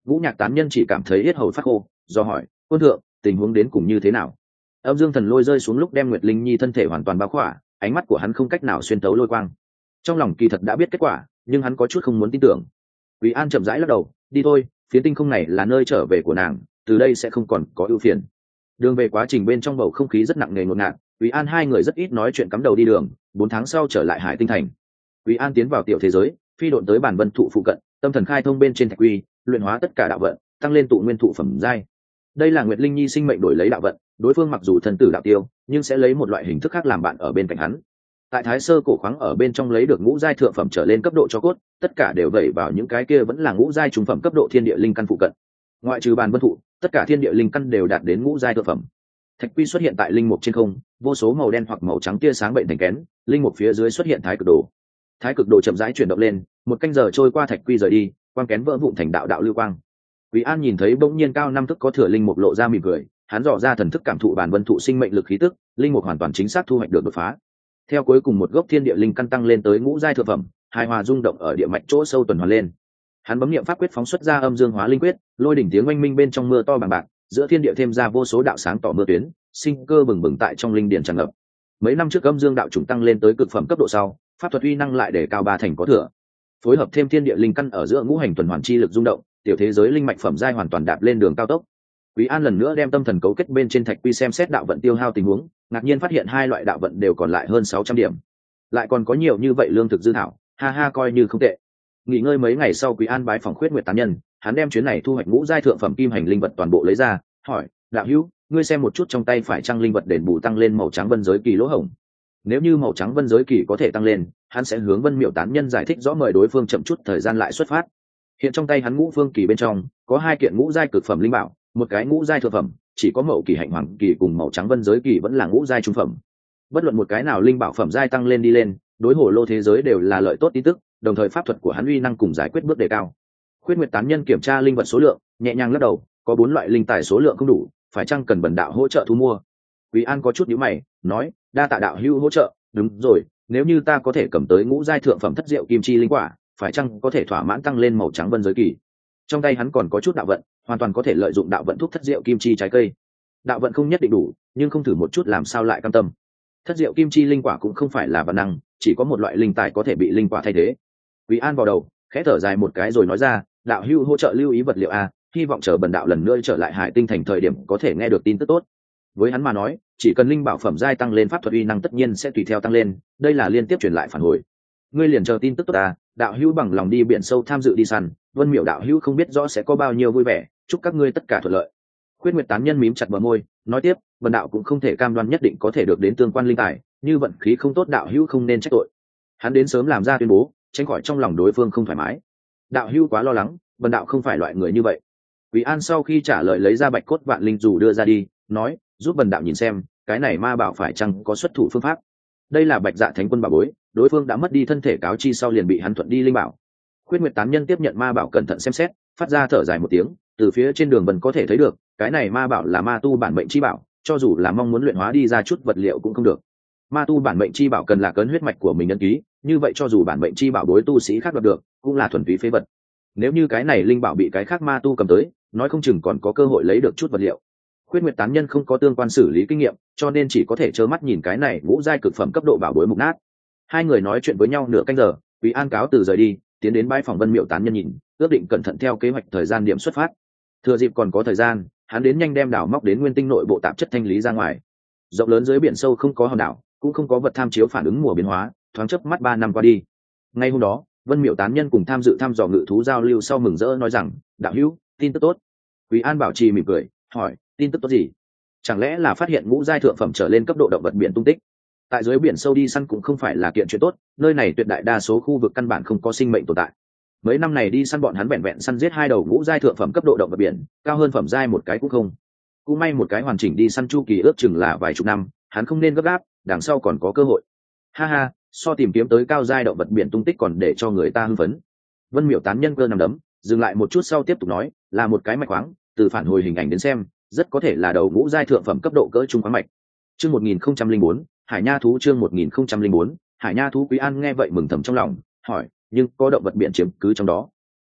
Ngũ Nhạc tán nhân chỉ cảm thấy yết hầu phát khô, do hỏi quân thượng tình huống đến cùng như thế nào. Âm dương thần lôi rơi xuống lúc đem Nguyệt Linh Nhi thân thể hoàn toàn bao khỏa, ánh mắt của hắn không cách nào xuyên tấu lôi quang. Trong lòng kỳ thật đã biết kết quả, nhưng hắn có chút không muốn tin tưởng. Quý An chậm rãi lắc đầu, đi thôi, phiến tinh không này là nơi trở về của nàng, từ đây sẽ không còn có ưu phiền. Đường về quá trình bên trong bầu không khí rất nặng nề ngột ngạt, Quý An hai người rất ít nói chuyện, cắm đầu đi đường. 4 tháng sau trở lại Hải Tinh thành. Quý An tiến vào tiểu thế giới, phi độn tới bản vân thụ phụ cận, tâm thần khai thông bên trên thạch quy, luyện hóa tất cả đạo vận, tăng lên tụ nguyên thụ phẩm giai. Đây là Nguyệt Linh Nhi sinh mệnh đổi lấy đạo vận, đối phương mặc dù thần tử đạo tiêu, nhưng sẽ lấy một loại hình thức khác làm bạn ở bên cạnh hắn. Tại Thái Sơ cổ khoáng ở bên trong lấy được ngũ giai thượng phẩm trở lên cấp độ cho cốt, tất cả đều vẩy vào những cái kia vẫn là ngũ giai trung phẩm cấp độ thiên địa linh căn phụ cận. Ngoại trừ bàn vân thụ, tất cả thiên địa linh căn đều đạt đến ngũ giai thượng phẩm. Thạch quy xuất hiện tại linh mục trên không, vô số màu đen hoặc màu trắng tia sáng bệnh thành kén, linh mục phía dưới xuất hiện thái cực đồ. Thái cực đồ chậm rãi chuyển động lên, 1 canh giờ trôi qua thạch quy rời đi, quang kén vỡ vụn thành đạo đạo lưu quang. Quý An nhìn thấy bỗng nhiên cao 5 thước có thừa linh mục lộ ra mỉm cười, hắn dò ra thần thức cảm thụ bản vân thụ sinh mệnh lực khí tức, linh mục hoàn toàn chính xác thu hoạch được đột phá. Theo cuối cùng một gốc thiên địa linh căn tăng lên tới ngũ giai thượng phẩm, hài hòa rung động ở địa mạch chỗ sâu tuần hoàn lên. Hắn bấm niệm pháp quyết phóng xuất ra âm dương hóa linh quyết, lôi đỉnh tiếng oanh minh bên trong mưa to bằng bạc, giữa thiên địa thêm ra vô số đạo sáng tỏ mưa tuyến, sinh cơ bừng bừng tại trong linh điển tràn ngập. Mấy năm trước âm dương đạo chủng tăng lên tới cực phẩm cấp độ sau, pháp thuật uy năng lại để cao 3 thành có thừa. Phối hợp thêm thiên địa linh căn ở giữa ngũ hành tuần hoàn chi lực rung động, tiểu thế giới linh mạch phẩm giai hoàn toàn đạp lên đường cao tốc. Quý An lần nữa đem tâm thần cấu kết bên trên thạch quy xem xét đạo vận tiêu hao tình huống, ngạc nhiên phát hiện 2 loại đạo vận đều còn lại hơn 600 điểm. Lại còn có nhiều như vậy lương thực dư thảo, ha ha coi như không tệ. Nghỉ ngơi mấy ngày sau, Quý An bái phòng Khuyết Nguyệt tán nhân, hắn đem chuyến này thu hoạch ngũ giai thượng phẩm kim hành linh vật toàn bộ lấy ra, hỏi: "Đạo hữu, ngươi xem một chút trong tay phải trang linh vật đền bù tăng lên màu trắng vân giới kỳ lỗ hổng. Nếu như màu trắng vân giới kỳ có thể tăng lên, hắn sẽ hướng Vân Miểu tán nhân giải thích rõ, mời đối phương chậm chút thời gian lại xuất phát." Hiện trong tay hắn ngũ phương kỳ bên trong có 2 kiện ngũ giai cực phẩm linh bảo, một cái ngũ giai thượng phẩm, chỉ có mậu kỳ hạnh hoàng kỳ cùng màu trắng vân giới kỳ vẫn là ngũ giai trung phẩm. Bất luận một cái nào linh bảo phẩm giai tăng lên đi lên, đối hồ lô thế giới đều là lợi tốt tin tức, đồng thời pháp thuật của hắn uy năng cùng giải quyết bước đề cao. Khuyết Nguyệt tán nhân kiểm tra linh vật số lượng, nhẹ nhàng lắc đầu, có 4 loại linh tài số lượng không đủ, phải chăng cần bần đạo hỗ trợ thu mua. Quý An có chút nhíu mày, nói: "Đa tạ đạo hữu hỗ trợ, đúng rồi, nếu như ta có thể cầm tới ngũ giai thượng phẩm thất diệu kim chi linh quả, phải chăng có thể thỏa mãn tăng lên màu trắng vân giới kỳ?" Trong tay hắn còn có chút đạo vận, hoàn toàn có thể lợi dụng đạo vận thuốc thất diệu kim chi trái cây. Đạo vận không nhất định đủ, nhưng không thử một chút làm sao lại cam tâm. Thất diệu kim chi linh quả cũng không phải là văn năng, chỉ có một loại linh tài có thể bị linh quả thay thế. Quý An vào đầu, khẽ thở dài một cái rồi nói ra: "Đạo hữu hỗ trợ lưu ý vật liệu a, hy vọng chờ bần đạo lần nữa trở lại Hải Tinh thành thời điểm có thể nghe được tin tức tốt." Với hắn mà nói, chỉ cần linh bảo phẩm giai tăng lên, pháp thuật uy năng tất nhiên sẽ tùy theo tăng lên, đây là liên tiếp truyền lại phản hồi. Ngươi liền chờ tin tức tốt à, đạo hữu bằng lòng đi biển sâu tham dự đi săn, Vân Miểu đạo hữu không biết rõ sẽ có bao nhiêu vui vẻ, chúc các ngươi tất cả thuận lợi. Khuyết Nguyệt tán nhân mím chặt bờ môi, nói tiếp: "Vân đạo cũng không thể cam đoan nhất định có thể được đến tương quan linh tài, như vận khí không tốt đạo hữu không nên trách tội." Hắn đến sớm làm ra tuyên bố, tránh khỏi trong lòng đối phương không thoải mái. Đạo hữu quá lo lắng, Vân đạo không phải loại người như vậy. Quý An sau khi trả lời lấy ra bạch cốt vạn linh dù đưa ra đi, nói: "Giúp Vân đạo nhìn xem, cái này ma bảo phải chăng có xuất thủ phương pháp." Đây là Bạch Dạ Thánh Quân bảo bối, đối phương đã mất đi thân thể cáo chi sau liền bị hắn thuận đi linh bảo. Khuyết Nguyệt tán nhân tiếp nhận ma bảo cẩn thận xem xét, phát ra thở dài một tiếng, từ phía trên đường vân có thể thấy được, cái này ma bảo là ma tu bản mệnh chi bảo, cho dù là mong muốn luyện hóa đi ra chút vật liệu cũng không được. Ma tu bản mệnh chi bảo cần là cấn huyết mạch của mình ấn ký, như vậy cho dù bản mệnh chi bảo đối tu sĩ khác đoạt được, cũng là thuần túy phế vật. Nếu như cái này linh bảo bị cái khác ma tu cầm tới, nói không chừng còn có cơ hội lấy được chút vật liệu. Khuyết Nguyệt tán nhân không có tương quan xử lý kinh nghiệm, cho nên chỉ có thể trơ mắt nhìn cái này ngũ giai cực phẩm cấp độ bảo bối mục nát. Hai người nói chuyện với nhau nửa canh giờ, Quý An cáo từ rời đi, tiến đến bãi phòng Vân Miểu tán nhân nhìn, ước định cẩn thận theo kế hoạch thời gian điểm xuất phát. Thừa dịp còn có thời gian, hắn đến nhanh đem đào móc đến nguyên tinh nội bộ tạp chất thanh lý ra ngoài. Rộng lớn dưới biển sâu không có hòn đảo, cũng không có vật tham chiếu phản ứng mùa biến hóa, thoáng chớp mắt 3 năm qua đi. Ngay hôm đó, Vân Miểu tán nhân cùng tham dự thăm dò ngự thú giao lưu sau mừng rỡ nói rằng: "Đạo hữu, tin tức tốt." Quý An bảo trì mỉm cười, hỏi: "Tin tức tốt gì? Chẳng lẽ là phát hiện ngũ giai thượng phẩm trở lên cấp độ động vật biển tung tích?" Tại dưới biển sâu đi săn cũng không phải là kiện chuyện tốt, nơi này tuyệt đại đa số khu vực căn bản không có sinh mệnh tồn tại. Mấy năm này đi săn bọn hắn vẹn vẹn săn giết 2 đầu ngũ giai thượng phẩm cấp độ động vật biển, cao hơn phẩm giai một cái cũng không. Cũng may một cái hoàn chỉnh đi săn chu kỳ ước chừng là vài chục năm, hắn không nên gấp gáp, đằng sau còn có cơ hội. Ha ha, so tìm kiếm tới cao giai động vật biển tung tích còn để cho người ta hưng phấn. Vân Miểu tán nhân cơ nằm đấm, dừng lại một chút sau tiếp tục nói: "Là một cái mạch khoáng, từ phản hồi hình ảnh đến xem, rất có thể là đầu ngũ giai thượng phẩm cấp độ cỡ trung khoáng mạch." Chương 1004, Hải Nha thú. Chương 1004, Hải Nha thú. Quý An nghe vậy mừng thầm trong lòng, hỏi: "Nhưng có động vật biển chiếm cứ trong đó?"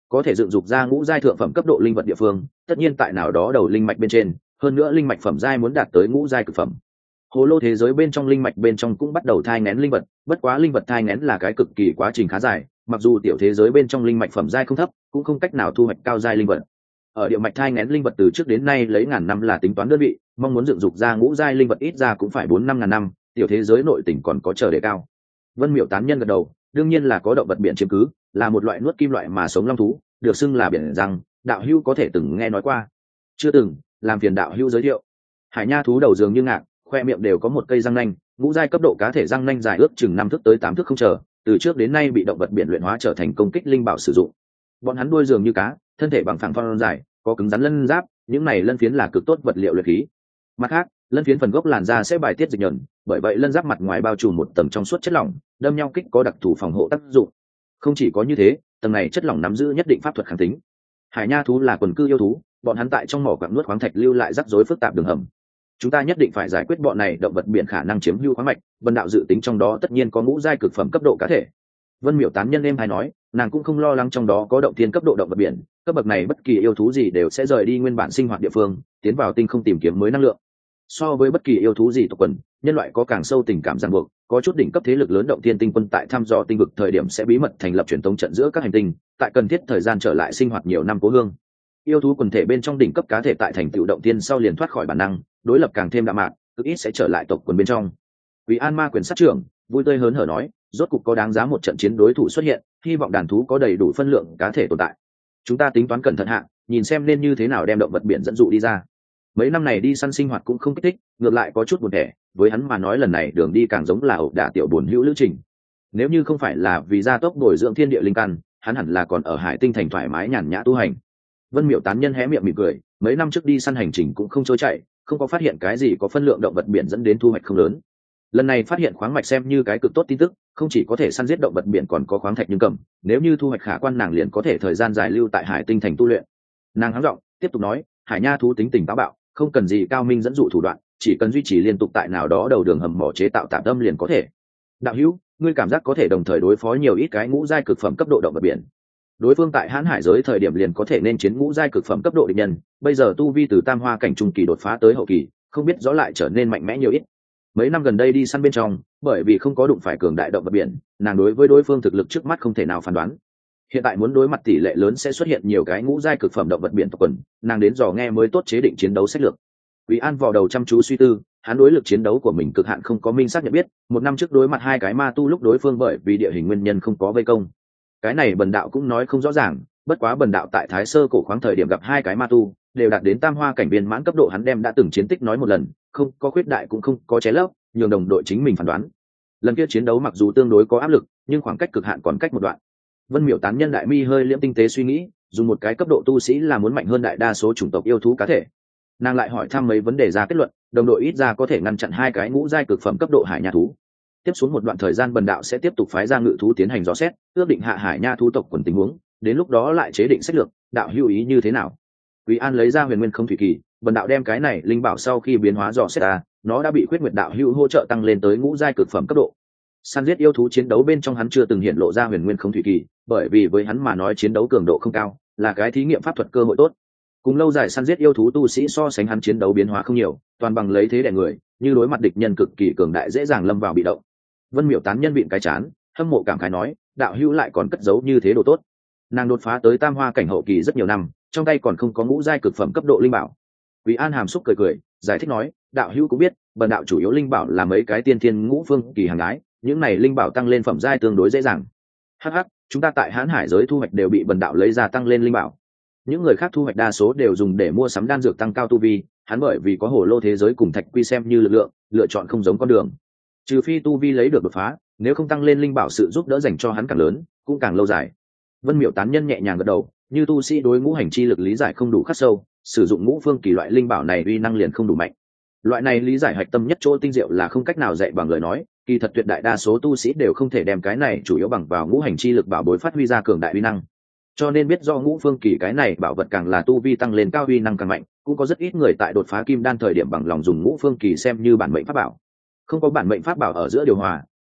có thể dựng dục ra ngũ giai thượng phẩm cấp độ linh vật địa phương tất nhiên tại nào đó đầu linh mạch bên trên, hơn nữa linh mạch phẩm giai muốn đạt tới ngũ giai cực phẩm. Hồ lô thế giới bên trong linh mạch bên trong cũng bắt đầu thai nghén linh vật, bất quá linh vật thai nghén là cái cực kỳ quá trình khá dài, mặc dù tiểu thế giới bên trong linh mạch phẩm giai không thấp, cũng không cách nào thu hoạch cao giai linh vật. Ở địa mạch thai nghén linh vật từ trước đến nay lấy ngàn năm là tính toán đơn vị, mong muốn dựng dục ra ngũ giai linh vật ít ra cũng phải 4-5 ngàn năm, tiểu thế giới nội tỉnh còn có chờ đề cao. Vân Miểu tán nhân gật đầu, đương nhiên là có động vật biển chiếm cứ, là một loại nuốt kim loại mà sống long thú, được xưng là biển răng, đạo hữu có thể từng nghe nói qua. Chưa từng, làm phiền đạo hữu giới thiệu. Hải nha thú đầu dường như ngạc, khoe miệng đều có một cây răng nanh, ngũ giai cấp độ cá thể răng nanh dài ước chừng 5 thước tới 8 thước không chờ, từ trước đến nay bị động vật biển luyện hóa trở thành công kích linh bảo sử dụng. Bọn hắn đuôi dường như cá, thân thể bằng phẳng thon dài, có cứng rắn lân giáp, những này lân phiến là cực tốt vật liệu luyện khí. Mặt khác, lân phiến phần gốc làn da sẽ bài tiết dịch nhờn, bởi vậy lân giáp mặt ngoài bao trùm một tầng trong suốt chất lỏng, đâm nhau kích có đặc thù phòng hộ tác dụng. Không chỉ có như thế, tầng này chất lỏng nắm giữ nhất định pháp thuật kháng tính. Hải nha thú là quần cư yêu thú, bọn hắn tại trong mỏ quặng nuốt khoáng thạch lưu lại rắc rối phức tạp đường hầm. Chúng ta nhất định phải giải quyết bọn này động vật biển khả năng chiếm hữu khoáng mạch, Vân đạo dự tính trong đó tất nhiên có ngũ giai cực phẩm cấp độ cá thể. Vân Miểu tán nhân em hay nói, nàng cũng không lo lắng trong đó có động thiên cấp độ động vật biển, cấp bậc này bất kỳ yêu thú gì đều sẽ rời đi nguyên bản sinh hoạt địa phương, tiến vào tinh không tìm kiếm mới năng lượng. So với bất kỳ yêu thú gì tộc quần, nhân loại có càng sâu tình cảm ràng buộc, có chút đỉnh cấp thế lực lớn động thiên tinh quân tại thăm dò tinh vực thời điểm sẽ bí mật thành lập truyền thống trận giữa các hành tinh, tại cần thiết thời gian trở lại sinh hoạt nhiều năm cố hương. Yêu thú quần thể bên trong đỉnh cấp cá thể tại thành tựu động thiên sau liền thoát khỏi bản năng, đối lập càng thêm đạm mạc, cực ít sẽ trở lại tộc quần bên trong. Vì An Ma quyền sát trưởng vui tươi hớn hở nói, rốt cục có đáng giá một trận chiến đối thủ xuất hiện, hy vọng đàn thú có đầy đủ phân lượng cá thể tồn tại. Chúng ta tính toán cẩn thận hạ, nhìn xem nên như thế nào đem động vật biển dẫn dụ đi ra. Mấy năm này đi săn sinh hoạt cũng không kích thích, ngược lại có chút buồn tẻ, với hắn mà nói lần này đường đi càng giống là ẩu đả tiểu buồn hữu lữ trình. Nếu như không phải là vì gia tốc bồi dưỡng thiên địa linh căn, hắn hẳn là còn ở Hải Tinh thành thoải mái nhàn nhã tu hành. Vân Miểu tán nhân hé miệng mỉm cười, mấy năm trước đi săn hành trình cũng không trôi chảy, không có phát hiện cái gì có phân lượng động vật biển dẫn đến thu hoạch không lớn. Lần này phát hiện khoáng mạch xem như cái cực tốt tin tức, không chỉ có thể săn giết động vật biển còn có khoáng thạch nhưng cầm, nếu như thu hoạch khả quan nàng liền có thể thời gian dài lưu tại Hải Tinh thành tu luyện. Nàng hắng giọng tiếp tục nói, hải nha thú tính tình táo bạo, không cần gì cao minh dẫn dụ thủ đoạn, chỉ cần duy trì liên tục tại nào đó đầu đường hầm mỏ chế tạo tạm tâm liền có thể. Đạo hữu, ngươi cảm giác có thể đồng thời đối phó nhiều ít cái ngũ giai cực phẩm cấp độ động vật biển. Đối phương tại hãn hải giới thời điểm liền có thể nên chiến ngũ giai cực phẩm cấp độ địch nhân, bây giờ tu vi từ tam hoa cảnh trung kỳ đột phá tới hậu kỳ, không biết rõ lại trở nên mạnh mẽ nhiều ít. Mấy năm gần đây đi săn bên trong, bởi vì không có đụng phải cường đại động vật biển, nàng đối với đối phương thực lực trước mắt không thể nào phán đoán. Hiện tại muốn đối mặt tỷ lệ lớn sẽ xuất hiện nhiều cái ngũ giai cực phẩm động vật biển tộc quần, nàng đến dò nghe mới tốt chế định chiến đấu sách lược. Quý An vò đầu chăm chú suy tư, hắn đối lực chiến đấu của mình cực hạn không có minh xác nhận biết, một năm trước đối mặt hai cái ma tu lúc đối phương bởi vì địa hình nguyên nhân không có vây công. Cái này bần đạo cũng nói không rõ ràng, bất quá bần đạo tại Thái Sơ cổ khoáng thời điểm gặp hai cái ma tu, đều đạt đến tam hoa cảnh viên mãn cấp độ, hắn đem đã từng chiến tích nói một lần, không có khuyết đại cũng không có ché lấp, nhường đồng đội chính mình phán đoán. Lần kia chiến đấu mặc dù tương đối có áp lực, nhưng khoảng cách cực hạn còn cách một đoạn. Vân Miểu tán nhân đại mi hơi liễm tinh tế suy nghĩ, dùng một cái cấp độ tu sĩ là muốn mạnh hơn đại đa số chủng tộc yêu thú cá thể. Nàng lại hỏi thăm mấy vấn đề ra kết luận, đồng đội ít ra có thể ngăn chặn hai cái ngũ giai cực phẩm cấp độ hải nha thú. Tiếp xuống một đoạn thời gian bần đạo sẽ tiếp tục phái ra ngự thú tiến hành dò xét, ước định hạ hải nha thú tộc quần tình huống, đến lúc đó lại chế định sách lược, đạo hữu ý như thế nào? Quý An lấy ra huyền nguyên không thủy kỳ, bần đạo đem cái này linh bảo sau khi biến hóa dò xét ta, nó đã bị khuyết nguyệt đạo hữu hỗ trợ tăng lên tới ngũ giai cực phẩm cấp độ. Săn giết yêu thú chiến đấu bên trong hắn chưa từng hiện lộ ra huyền nguyên không thủy kỳ, bởi vì với hắn mà nói chiến đấu cường độ không cao, là cái thí nghiệm pháp thuật cơ hội tốt. Cùng lâu dài săn giết yêu thú tu sĩ so sánh hắn chiến đấu biến hóa không nhiều, toàn bằng lấy thế đè người, như đối mặt địch nhân cực kỳ cường đại dễ dàng lâm vào bị động. Vân Miểu tán nhân vịn cái chán, hâm mộ cảm khái nói, đạo hữu lại còn cất giấu như thế đồ tốt. Nàng đột phá tới tam hoa cảnh hậu kỳ rất nhiều năm, trong tay còn không có ngũ giai cực phẩm cấp độ linh bảo. Quý An hàm xúc cười cười, giải thích nói, đạo hữu cũng biết, bần đạo chủ yếu linh bảo là mấy cái tiên thiên ngũ phương kỳ hàng gái, những này linh bảo tăng lên phẩm giai tương đối dễ dàng. Hắc hắc, chúng ta tại hãn hải giới thu hoạch đều bị bần đạo lấy ra tăng lên linh bảo. Những người khác thu hoạch đa số đều dùng để mua sắm đan dược tăng cao tu vi, hắn bởi vì có hồ lô thế giới cùng thạch quy xem như lực lượng, lựa chọn không giống con đường. Trừ phi tu vi lấy được đột phá, nếu không tăng lên linh bảo sự giúp đỡ dành cho hắn càng lớn, cũng càng lâu dài. Vân Miểu tán nhân nhẹ nhàng gật đầu, như tu sĩ đối ngũ hành chi lực lý giải không đủ khắc sâu, sử dụng ngũ phương kỳ loại linh bảo này uy năng liền không đủ mạnh. Loại này lý giải hạch tâm nhất chỗ tinh diệu là không cách nào dạy bằng lời nói, kỳ thật tuyệt đại đa số tu sĩ đều không thể đem cái này chủ yếu bằng vào ngũ hành chi lực bảo bối phát huy ra cường đại uy năng. Cho nên biết do ngũ phương kỳ cái này bảo vật càng là tu vi tăng lên cao uy năng càng mạnh, cũng có rất ít người tại đột phá kim đan thời điểm bằng lòng dùng ngũ phương kỳ xem như bản mệnh pháp bảo. Không có bản mệnh pháp bảo ở giữa điều hòa,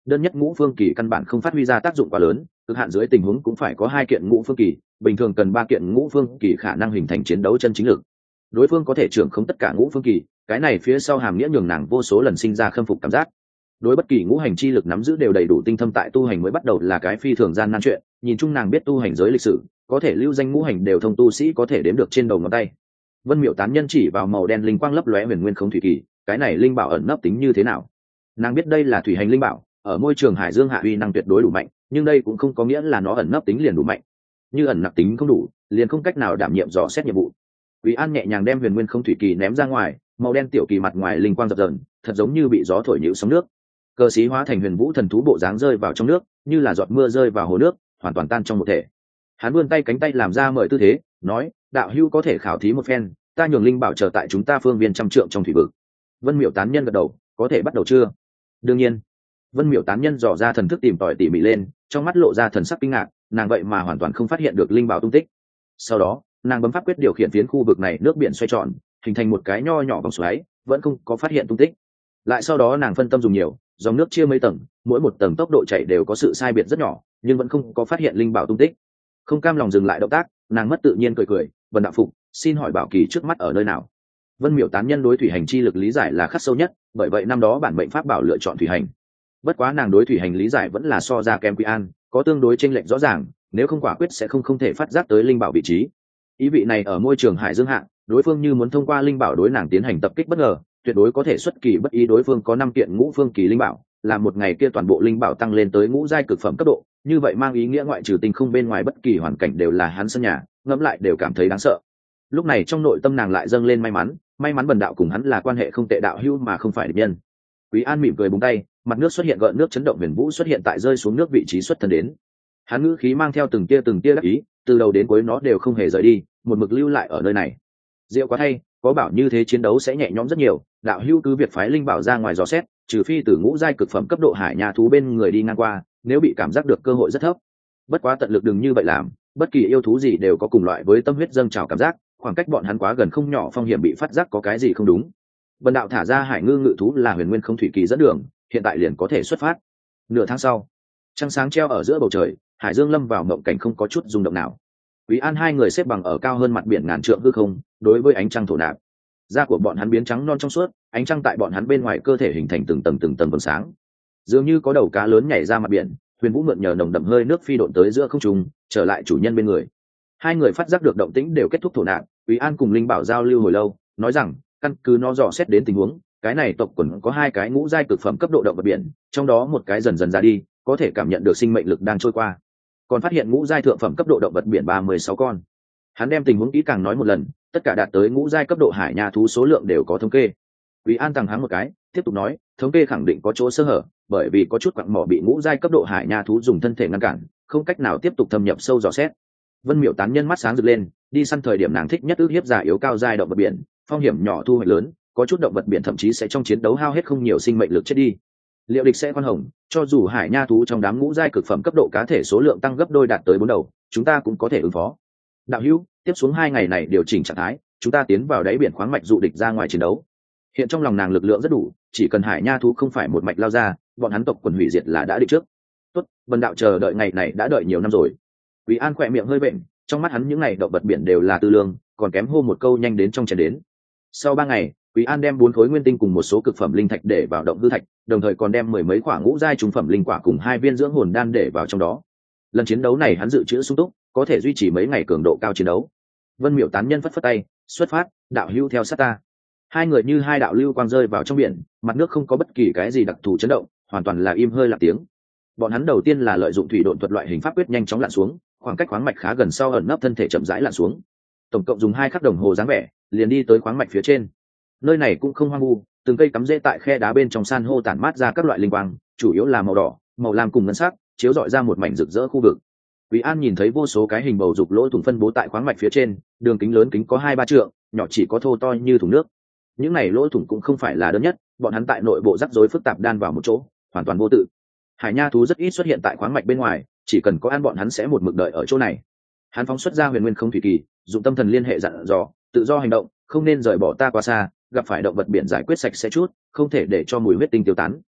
đơn nhất ngũ phương kỳ căn bản không phát huy ra tác dụng quá lớn, cực hạn dưới tình huống cũng phải có 2 kiện ngũ phương kỳ, bình thường cần 3 kiện ngũ phương kỳ khả năng hình thành chiến đấu chân chính lực. Đối phương có thể trưởng không tất cả ngũ phương kỳ, cái này phía sau hàm nghĩa nhường nàng vô số lần sinh ra khâm phục cảm giác. Đối bất kỳ ngũ hành chi lực nắm giữ đều đầy đủ tinh thâm tại tu hành mới bắt đầu là cái phi thường gian nan chuyện, nhìn chung nàng biết tu hành giới lịch sử, có thể lưu danh ngũ hành đều thông tu sĩ có thể đếm được trên đầu ngón tay. Vân Miểu tán nhân chỉ vào màu đen linh quang lấp lóe huyền nguyên không thủy kỳ, cái này linh bảo ẩn nấp tính như thế nào? Nàng biết đây là thủy hành linh bảo, ở môi trường hải dương hạ uy năng tuyệt đối đủ mạnh, nhưng đây cũng không có nghĩa là nó ẩn nấp tính liền đủ mạnh. Như ẩn nặc tính không đủ, liền không cách nào đảm nhiệm dò xét nhiệm vụ. Quý An nhẹ nhàng đem huyền nguyên không thủy kỳ ném ra ngoài, màu đen tiểu kỳ mặt ngoài linh quang dập dờn, thật giống như bị gió thổi nhũ sóng nước. Cờ xí hóa thành huyền vũ thần thú bộ dáng rơi vào trong nước, như là giọt mưa rơi vào hồ nước, hoàn toàn tan trong một thể. Hắn vươn tay cánh tay làm ra mời tư thế, nói: đạo hữu có thể khảo thí một phen, ta nhường linh bảo chờ tại chúng ta phương viên trăm trượng trong thủy vực. Vân Miểu tán nhân gật đầu, có thể bắt đầu chưa? Đương nhiên. Vân Miểu tán nhân dò ra thần thức tìm tòi tỉ mỉ lên, trong mắt lộ ra thần sắc kinh ngạc, nàng vậy mà hoàn toàn không phát hiện được linh bảo tung tích. Sau đó, nàng bấm pháp quyết điều khiển phiến khu vực này nước biển xoay tròn, hình thành một cái nho nhỏ vòng xoáy, vẫn không có phát hiện tung tích. Lại sau đó nàng phân tâm dùng nhiều, dòng nước chia mấy tầng, mỗi một tầng tốc độ chảy đều có sự sai biệt rất nhỏ, nhưng vẫn không có phát hiện linh bảo tung tích. Không cam lòng dừng lại động tác, nàng mất tự nhiên cười cười, "Vân đạo phục, xin hỏi bảo kỳ trước mắt ở nơi nào?" Vân Miểu tán nhân đối thủy hành chi lực lý giải là khắc sâu nhất, bởi vậy năm đó bản mệnh pháp bảo lựa chọn thủy hành. Bất quá nàng đối thủy hành lý giải vẫn là so ra kém Quý An, có tương đối chênh lệch rõ ràng, nếu không quả quyết sẽ không thể phát giác tới linh bảo vị trí. Ý vị này ở môi trường hải dương hạ, đối phương như muốn thông qua linh bảo đối nàng tiến hành tập kích bất ngờ, tuyệt đối có thể xuất kỳ bất ý. Đối phương có 5 kiện ngũ phương kỳ linh bảo, làm một ngày kia toàn bộ linh bảo tăng lên tới ngũ giai cực phẩm cấp độ, như vậy mang ý nghĩa ngoại trừ tinh không bên ngoài bất kỳ hoàn cảnh đều là hắn sân nhà, ngẫm lại đều cảm thấy đáng sợ. Lúc này trong nội tâm nàng lại dâng lên may mắn Bần đạo cùng hắn là quan hệ không tệ, đạo hữu mà không phải địch nhân. Quý An mỉm cười búng tay, mặt nước xuất hiện gợn nước chấn động, huyền vũ xuất hiện tại rơi xuống nước vị trí xuất thân đến. Hắn ngữ khí mang theo từng tia đắc ý, từ đầu đến cuối nó đều không hề rời đi, một mực lưu lại ở nơi này. Diệu quá thay, có bảo như thế chiến đấu sẽ nhẹ nhõm rất nhiều, đạo hữu cứ việc phái linh bảo ra ngoài dò xét, trừ phi từ ngũ giai cực phẩm cấp độ hải nha thú bên người đi ngang qua, nếu bị cảm giác được cơ hội rất thấp. Bất quá tận lực đừng như vậy làm, bất kỳ yêu thú gì đều có cùng loại với tâm huyết dâng trào cảm giác, khoảng cách bọn hắn quá gần không nhỏ phong hiểm bị phát giác có cái gì không đúng. Vân đạo thả ra hải ngư ngự thú là huyền nguyên không thủy kỳ dẫn đường, hiện tại liền có thể xuất phát. Nửa tháng sau, trăng sáng treo ở giữa bầu trời, hải dương lâm vào mộng cảnh không có chút rung động nào. Quý An hai người xếp bằng ở cao hơn mặt biển ngàn trượng hư không, đối với ánh trăng thổ nạp. Da của bọn hắn biến trắng non trong suốt, ánh trăng tại bọn hắn bên ngoài cơ thể hình thành từng tầng vầng sáng. Dường như có đầu cá lớn nhảy ra mặt biển, huyền vũ mượn nhờ nồng đậm hơi nước phi độn tới giữa không trung, trở lại chủ nhân bên người. Hai người phát giác được động tĩnh đều kết thúc thổ nạp. Quý An cùng linh bảo giao lưu hồi lâu, nói rằng căn cứ nó dò xét đến tình huống, cái này tộc quần có 2 cái ngũ giai cực phẩm cấp độ động vật biển, trong đó một cái dần dần ra đi, có thể cảm nhận được sinh mệnh lực đang trôi qua. Còn phát hiện ngũ giai thượng phẩm cấp độ động vật biển 36 con. Hắn đem tình huống kỹ càng nói một lần, tất cả đạt tới ngũ giai cấp độ hải nha thú số lượng đều có thống kê. Quý An tăng háng một cái, tiếp tục nói, thống kê khẳng định có chỗ sơ hở, bởi vì có chút quặng mỏ bị ngũ giai cấp độ hải nha thú dùng thân thể ngăn cản, không cách nào tiếp tục thâm nhập sâu dò xét. Vân Miểu tán nhân mắt sáng rực lên, đi săn thời điểm nàng thích nhất ước hiếp già yếu cao giai động vật biển, phong hiểm nhỏ thu hoạch lớn, có chút động vật biển thậm chí sẽ trong chiến đấu hao hết không nhiều sinh mệnh lực chết đi. Liệu địch sẽ khoan hồng, cho dù hải nha thú trong đám ngũ giai cực phẩm cấp độ cá thể số lượng tăng gấp đôi đạt tới 4 đầu, chúng ta cũng có thể ứng phó. Đạo hữu, tiếp xuống 2 ngày này điều chỉnh trạng thái, chúng ta tiến vào đáy biển khoáng mạch dụ địch ra ngoài chiến đấu. Hiện trong lòng nàng lực lượng rất đủ, chỉ cần hải nha thú không phải một mạch lao ra, bọn hắn tộc quần hủy diệt là đã định trước. Tốt, Vân đạo chờ đợi ngày này đã đợi nhiều năm rồi. Quý An khỏe miệng hơi bệnh, trong mắt hắn những ngày động vật biển đều là tư lương, còn kém hô một câu nhanh đến trong chén đến. Sau 3 ngày, Quý An đem 4 khối nguyên tinh cùng một số cực phẩm linh thạch để vào động hư thạch, đồng thời còn đem 10 mấy quả ngũ giai trung phẩm linh quả cùng 2 viên dưỡng hồn đan để vào trong đó. Lần chiến đấu này hắn dự trữ sung túc, có thể duy trì mấy ngày cường độ cao chiến đấu. Vân Miểu tán nhân phất phất tay, xuất phát, đạo hữu theo sát ta. Hai người như 2 đạo lưu quang rơi vào trong biển, mặt nước không có bất kỳ cái gì đặc thù chấn động, hoàn toàn là im hơi lặng tiếng. Bọn hắn đầu tiên là lợi dụng thủy độn thuật loại hình pháp quyết nhanh chóng lặn xuống, khoảng cách khoáng mạch khá gần sau ẩn nấp thân thể chậm rãi lặn xuống. Tổng cộng dùng 2 khắc đồng hồ dáng vẻ, liền đi tới khoáng mạch phía trên. Nơi này cũng không hoang vu, từng cây cắm rễ tại khe đá bên trong san hô tản mát ra các loại linh quang, chủ yếu là màu đỏ, màu lam cùng ngân sắc, chiếu rọi ra một mảnh rực rỡ khu vực. Quý An nhìn thấy vô số cái hình bầu dục lỗ thủng phân bố tại khoáng mạch phía trên, đường kính lớn kính có 2-3 trượng, nhỏ chỉ có thô to như thùng nước. Những này lỗ thủng cũng không phải là đơn nhất, bọn hắn tại nội bộ rắc rối phức tạp đan vào một chỗ, hoàn toàn vô tự. Hải nha thú rất ít xuất hiện tại khoáng mạch bên ngoài, chỉ cần có ăn bọn hắn sẽ một mực đợi ở chỗ này. Hắn phóng xuất ra huyền nguyên không thủy kỳ, dùng tâm thần liên hệ dặn dò, tự do hành động, không nên rời bỏ ta quá xa, gặp phải động vật biển giải quyết sạch sẽ chút, không thể để cho mùi huyết tinh tiêu tán.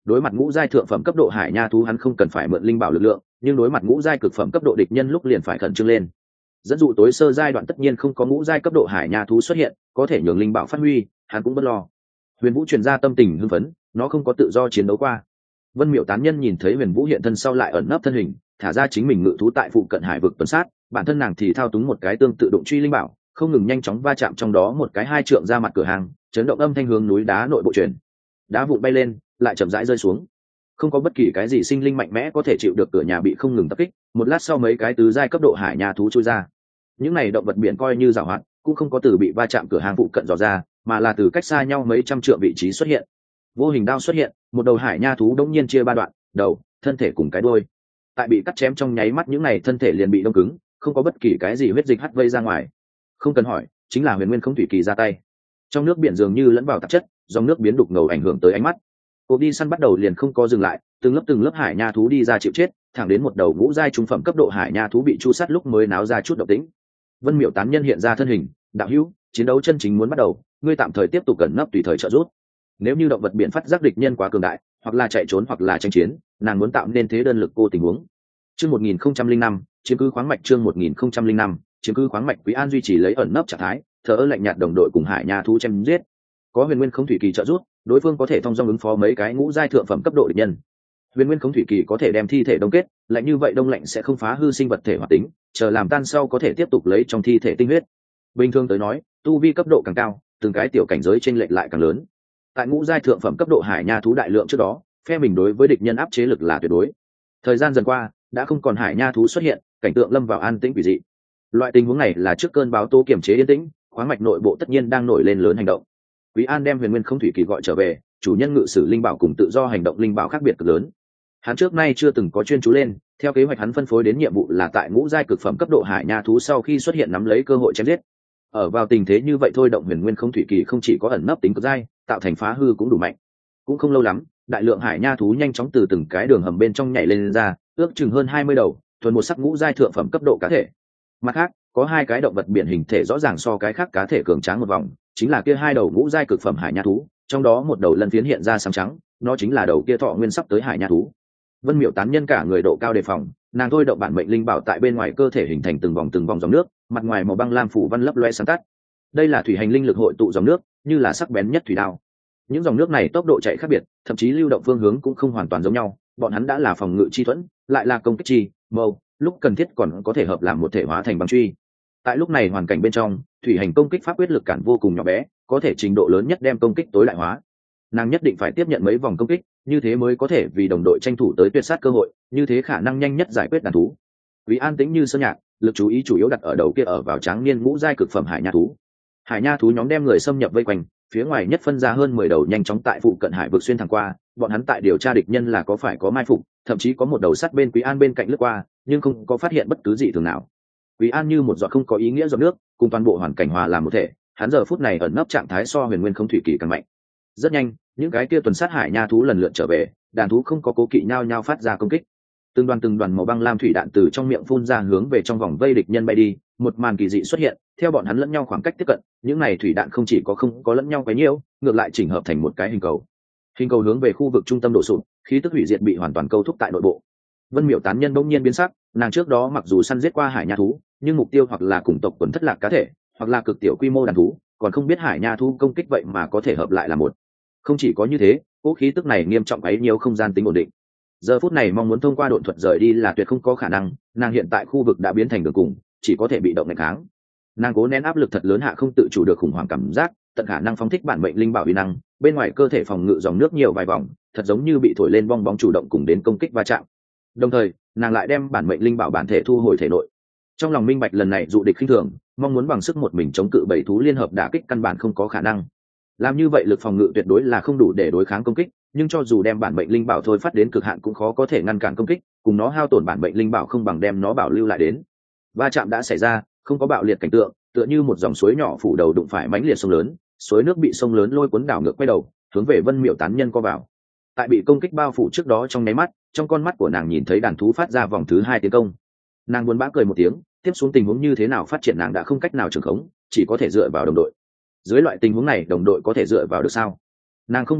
đối mặt ngũ giai thượng phẩm cấp độ hải nha thú hắn không cần phải mượn linh bảo lực lượng, nhưng đối mặt ngũ giai cực phẩm cấp độ địch nhân lúc liền phải khẩn trương lên. Dẫn dụ tối sơ giai đoạn tất nhiên không có ngũ giai cấp độ hải nha thú xuất hiện, có thể nhường linh bảo phát huy, hắn cũng bất lo. Huyền Vũ truyền ra tâm tình hưng phấn, nó không có tự do chiến đấu qua. Vân Miểu tán nhân nhìn thấy Huyền Vũ hiện thân sau lại ẩn nấp thân hình, thả ra chính mình ngự thú tại phụ cận hải vực tuần sát, bản thân nàng thì thao túng một cái tương tự động truy linh bảo, không ngừng nhanh chóng va chạm trong đó một cái hai trượng ra mặt cửa hàng, chấn động âm thanh hướng núi đá nội bộ truyền. Đá vụn bay lên, lại chậm rãi rơi xuống. Không có bất kỳ cái gì sinh linh mạnh mẽ có thể chịu được cửa nhà bị không ngừng tập kích, một lát sau mấy cái tứ giai cấp độ hải nha thú chui ra. Những này động vật biển coi như giàu hoạt, cũng không có từ bị va chạm cửa hàng phụ cận dò ra, mà là từ cách xa nhau mấy trăm trượng vị trí xuất hiện. Vô hình đao xuất hiện, một đầu hải nha thú đống nhiên chia ba đoạn, đầu, thân thể cùng cái đuôi. Tại bị cắt chém trong nháy mắt những này thân thể liền bị đông cứng, không có bất kỳ cái gì huyết dịch hắt vây ra ngoài. Không cần hỏi, chính là Huyền Nguyên Không Thủy Kỳ ra tay. Trong nước biển dường như lẫn vào tạp chất, dòng nước biến đục ngầu ảnh hưởng tới ánh mắt. Cuộc đi săn bắt đầu liền không có dừng lại, từng lớp hải nha thú đi ra chịu chết, thẳng đến một đầu ngũ giai trung phẩm cấp độ hải nha thú bị chu sát lúc mới náo ra chút động tĩnh. Vân Miểu tán nhân hiện ra thân hình, đạo hữu, chiến đấu chân chính muốn bắt đầu, ngươi tạm thời tiếp tục cẩn nấp tùy thời trợ giúp. Nếu như động vật biển phát giác địch nhân quá cường đại, hoặc là chạy trốn hoặc là tranh chiến, nàng muốn tạo nên thế đơn lực cô tình huống. Chương 1005, chiếm cứ khoáng mạch. Chương 1005, chiếm cứ khoáng mạch. Quý An duy trì lấy ẩn nấp trạng thái, thờ ơ lạnh nhạt đồng đội cùng hải nha thú chém giết. Có Huyền Nguyên Không Thủy Kỳ trợ giúp, đối phương có thể thông dong ứng phó mấy cái ngũ giai thượng phẩm cấp độ địch nhân. Huyền Nguyên Không Thủy Kỳ có thể đem thi thể đông kết, lạnh như vậy đông lạnh sẽ không phá hư sinh vật thể hoạt tính, chờ làm tan sau có thể tiếp tục lấy trong thi thể tinh huyết. Bình thường tới nói, tu vi cấp độ càng cao, từng cái tiểu cảnh giới chênh lệch lại càng lớn. Tại ngũ giai thượng phẩm cấp độ hải nha thú đại lượng trước đó, phe mình đối với địch nhân áp chế lực là tuyệt đối. Thời gian dần qua, đã không còn hải nha thú xuất hiện, cảnh tượng lâm vào an tĩnh quỷ dị. Loại tình huống này là trước cơn báo tố kiềm chế yên tĩnh, khoáng mạch nội bộ tất nhiên đang nổi lên lớn hành động. Quý An đem Huyền Nguyên Không Thủy Kỳ gọi trở về, chủ nhân ngự sử linh bảo cùng tự do hành động linh bảo khác biệt cực lớn. Hắn trước nay chưa từng có chuyên chú lên, theo kế hoạch hắn phân phối đến nhiệm vụ là tại ngũ giai cực phẩm cấp độ hải nha thú sau khi xuất hiện nắm lấy cơ hội chém giết. Ở vào tình thế như vậy thôi động Huyền Nguyên Không Thủy Kỳ không chỉ có ẩn nấp tính cực giai, tạo thành phá hư cũng đủ mạnh. Cũng không lâu lắm, đại lượng hải nha thú nhanh chóng từ từng cái đường hầm bên trong nhảy lên ra, ước chừng hơn 20 đầu, thuần một sắc ngũ giai thượng phẩm cấp độ cá thể. Mặt khác, có hai cái động vật biển hình thể rõ ràng so cái khác cá thể cường tráng một vòng, chính là kia hai đầu ngũ giai cực phẩm hải nha thú, trong đó một đầu lân phiến hiện ra sáng trắng, nó chính là đầu kia thọ nguyên sắp tới hải nha thú. Vân Miểu tán nhân cả người độ cao đề phòng, nàng thôi động bản mệnh linh bảo tại bên ngoài cơ thể hình thành từng vòng dòng nước, mặt ngoài màu băng lam phủ văn lấp loe sáng tắt. Đây là thủy hành linh lực hội tụ dòng nước, như là sắc bén nhất thủy đao. Những dòng nước này tốc độ chạy khác biệt, thậm chí lưu động phương hướng cũng không hoàn toàn giống nhau, bọn hắn đã là phòng ngự chi thuẫn, lại là công kích chi mâu, lúc cần thiết còn có thể hợp làm một thể hóa thành băng truy. Tại lúc này hoàn cảnh bên trong, thủy hành công kích pháp quyết lực cản vô cùng nhỏ bé, có thể trình độ lớn nhất đem công kích tối đại hóa. Nàng nhất định phải tiếp nhận mấy vòng công kích, như thế mới có thể vì đồng đội tranh thủ tới tuyệt sát cơ hội, như thế khả năng nhanh nhất giải quyết đàn thú. Vì an tĩnh như sơn nhạc, lực chú ý chủ yếu đặt ở đầu kia ở vào tráng niên ngũ giai cực phẩm hải nha thú. Hải nha thú nhóm đem người xâm nhập vây quanh, phía ngoài nhất phân ra hơn 10 đầu nhanh chóng tại phụ cận hải vực xuyên thẳng qua, bọn hắn tại điều tra địch nhân là có phải có mai phục, thậm chí có một đầu sắt bên Quý An bên cạnh lướt qua, nhưng không có phát hiện bất cứ gì thường nào. Quý An như một giọt không có ý nghĩa giọt nước, cùng toàn bộ hoàn cảnh hòa làm một thể, hắn giờ phút này ẩn nấp trạng thái so Huyền Nguyên Không Thủy Kỳ càng mạnh. Rất nhanh, những cái kia tuần sát hải nha thú lần lượt trở về, đàn thú không có cố kỵ nhau phát ra công kích. Từng đoàn màu băng lam thủy đạn từ trong miệng phun ra hướng về trong vòng vây địch nhân bay đi, một màn kỳ dị xuất hiện, theo bọn hắn lẫn nhau khoảng cách tiếp cận, những này thủy đạn không chỉ có không có lẫn nhau quấy nhiễu, ngược lại chỉnh hợp thành một cái hình cầu. Hình cầu hướng về khu vực trung tâm đổ sụp, khí tức hủy diệt bị hoàn toàn câu thúc tại nội bộ. Vân Miểu tán nhân bỗng nhiên biến sắc, nàng trước đó mặc dù săn giết qua hải nha thú, nhưng mục tiêu hoặc là cùng tộc quần thất lạc cá thể, hoặc là cực tiểu quy mô đàn thú, còn không biết hải nha thú công kích vậy mà có thể hợp lại là một. Không chỉ có như thế, cỗ khí tức này nghiêm trọng ấy nhiều không gian tính ổn định. Giờ phút này mong muốn thông qua độn thuật rời đi là tuyệt không có khả năng, nàng hiện tại khu vực đã biến thành đường cùng, chỉ có thể bị động ngày kháng. Nàng cố nén áp lực thật lớn hạ không tự chủ được khủng hoảng cảm giác, tận khả năng phóng thích bản mệnh linh bảo uy năng, bên ngoài cơ thể phòng ngự dòng nước nhiều vài vòng, thật giống như bị thổi lên bong bóng chủ động cùng đến công kích va chạm. Đồng thời, nàng lại đem bản mệnh linh bảo bản thể thu hồi thể nội. Trong lòng minh bạch lần này dụ địch khinh thường, mong muốn bằng sức một mình chống cự bảy thú liên hợp đả kích căn bản không có khả năng. Làm như vậy lực phòng ngự tuyệt đối là không đủ để đối kháng công kích, nhưng cho dù đem bản mệnh linh bảo thôi phát đến cực hạn cũng khó có thể ngăn cản công kích, cùng nó hao tổn bản mệnh linh bảo không bằng đem nó bảo lưu lại đến. Va chạm đã xảy ra, không có bạo liệt cảnh tượng, tựa như một dòng suối nhỏ phủ đầu đụng phải mãnh liệt sông lớn, suối nước bị sông lớn lôi cuốn đảo ngược quay đầu, hướng về Vân Miểu tán nhân co vào. Tại bị công kích bao phủ trước đó trong nháy mắt, trong con mắt của nàng nhìn thấy đàn thú phát ra vòng thứ 2 tiến công. Nàng buồn bã cười một tiếng, tiếp xuống tình huống như thế nào phát triển nàng đã không cách nào trường khống, chỉ có thể dựa vào đồng đội. Dưới loại tình huống này đồng đội có thể dựa vào được sao? Nàng không biết rõ,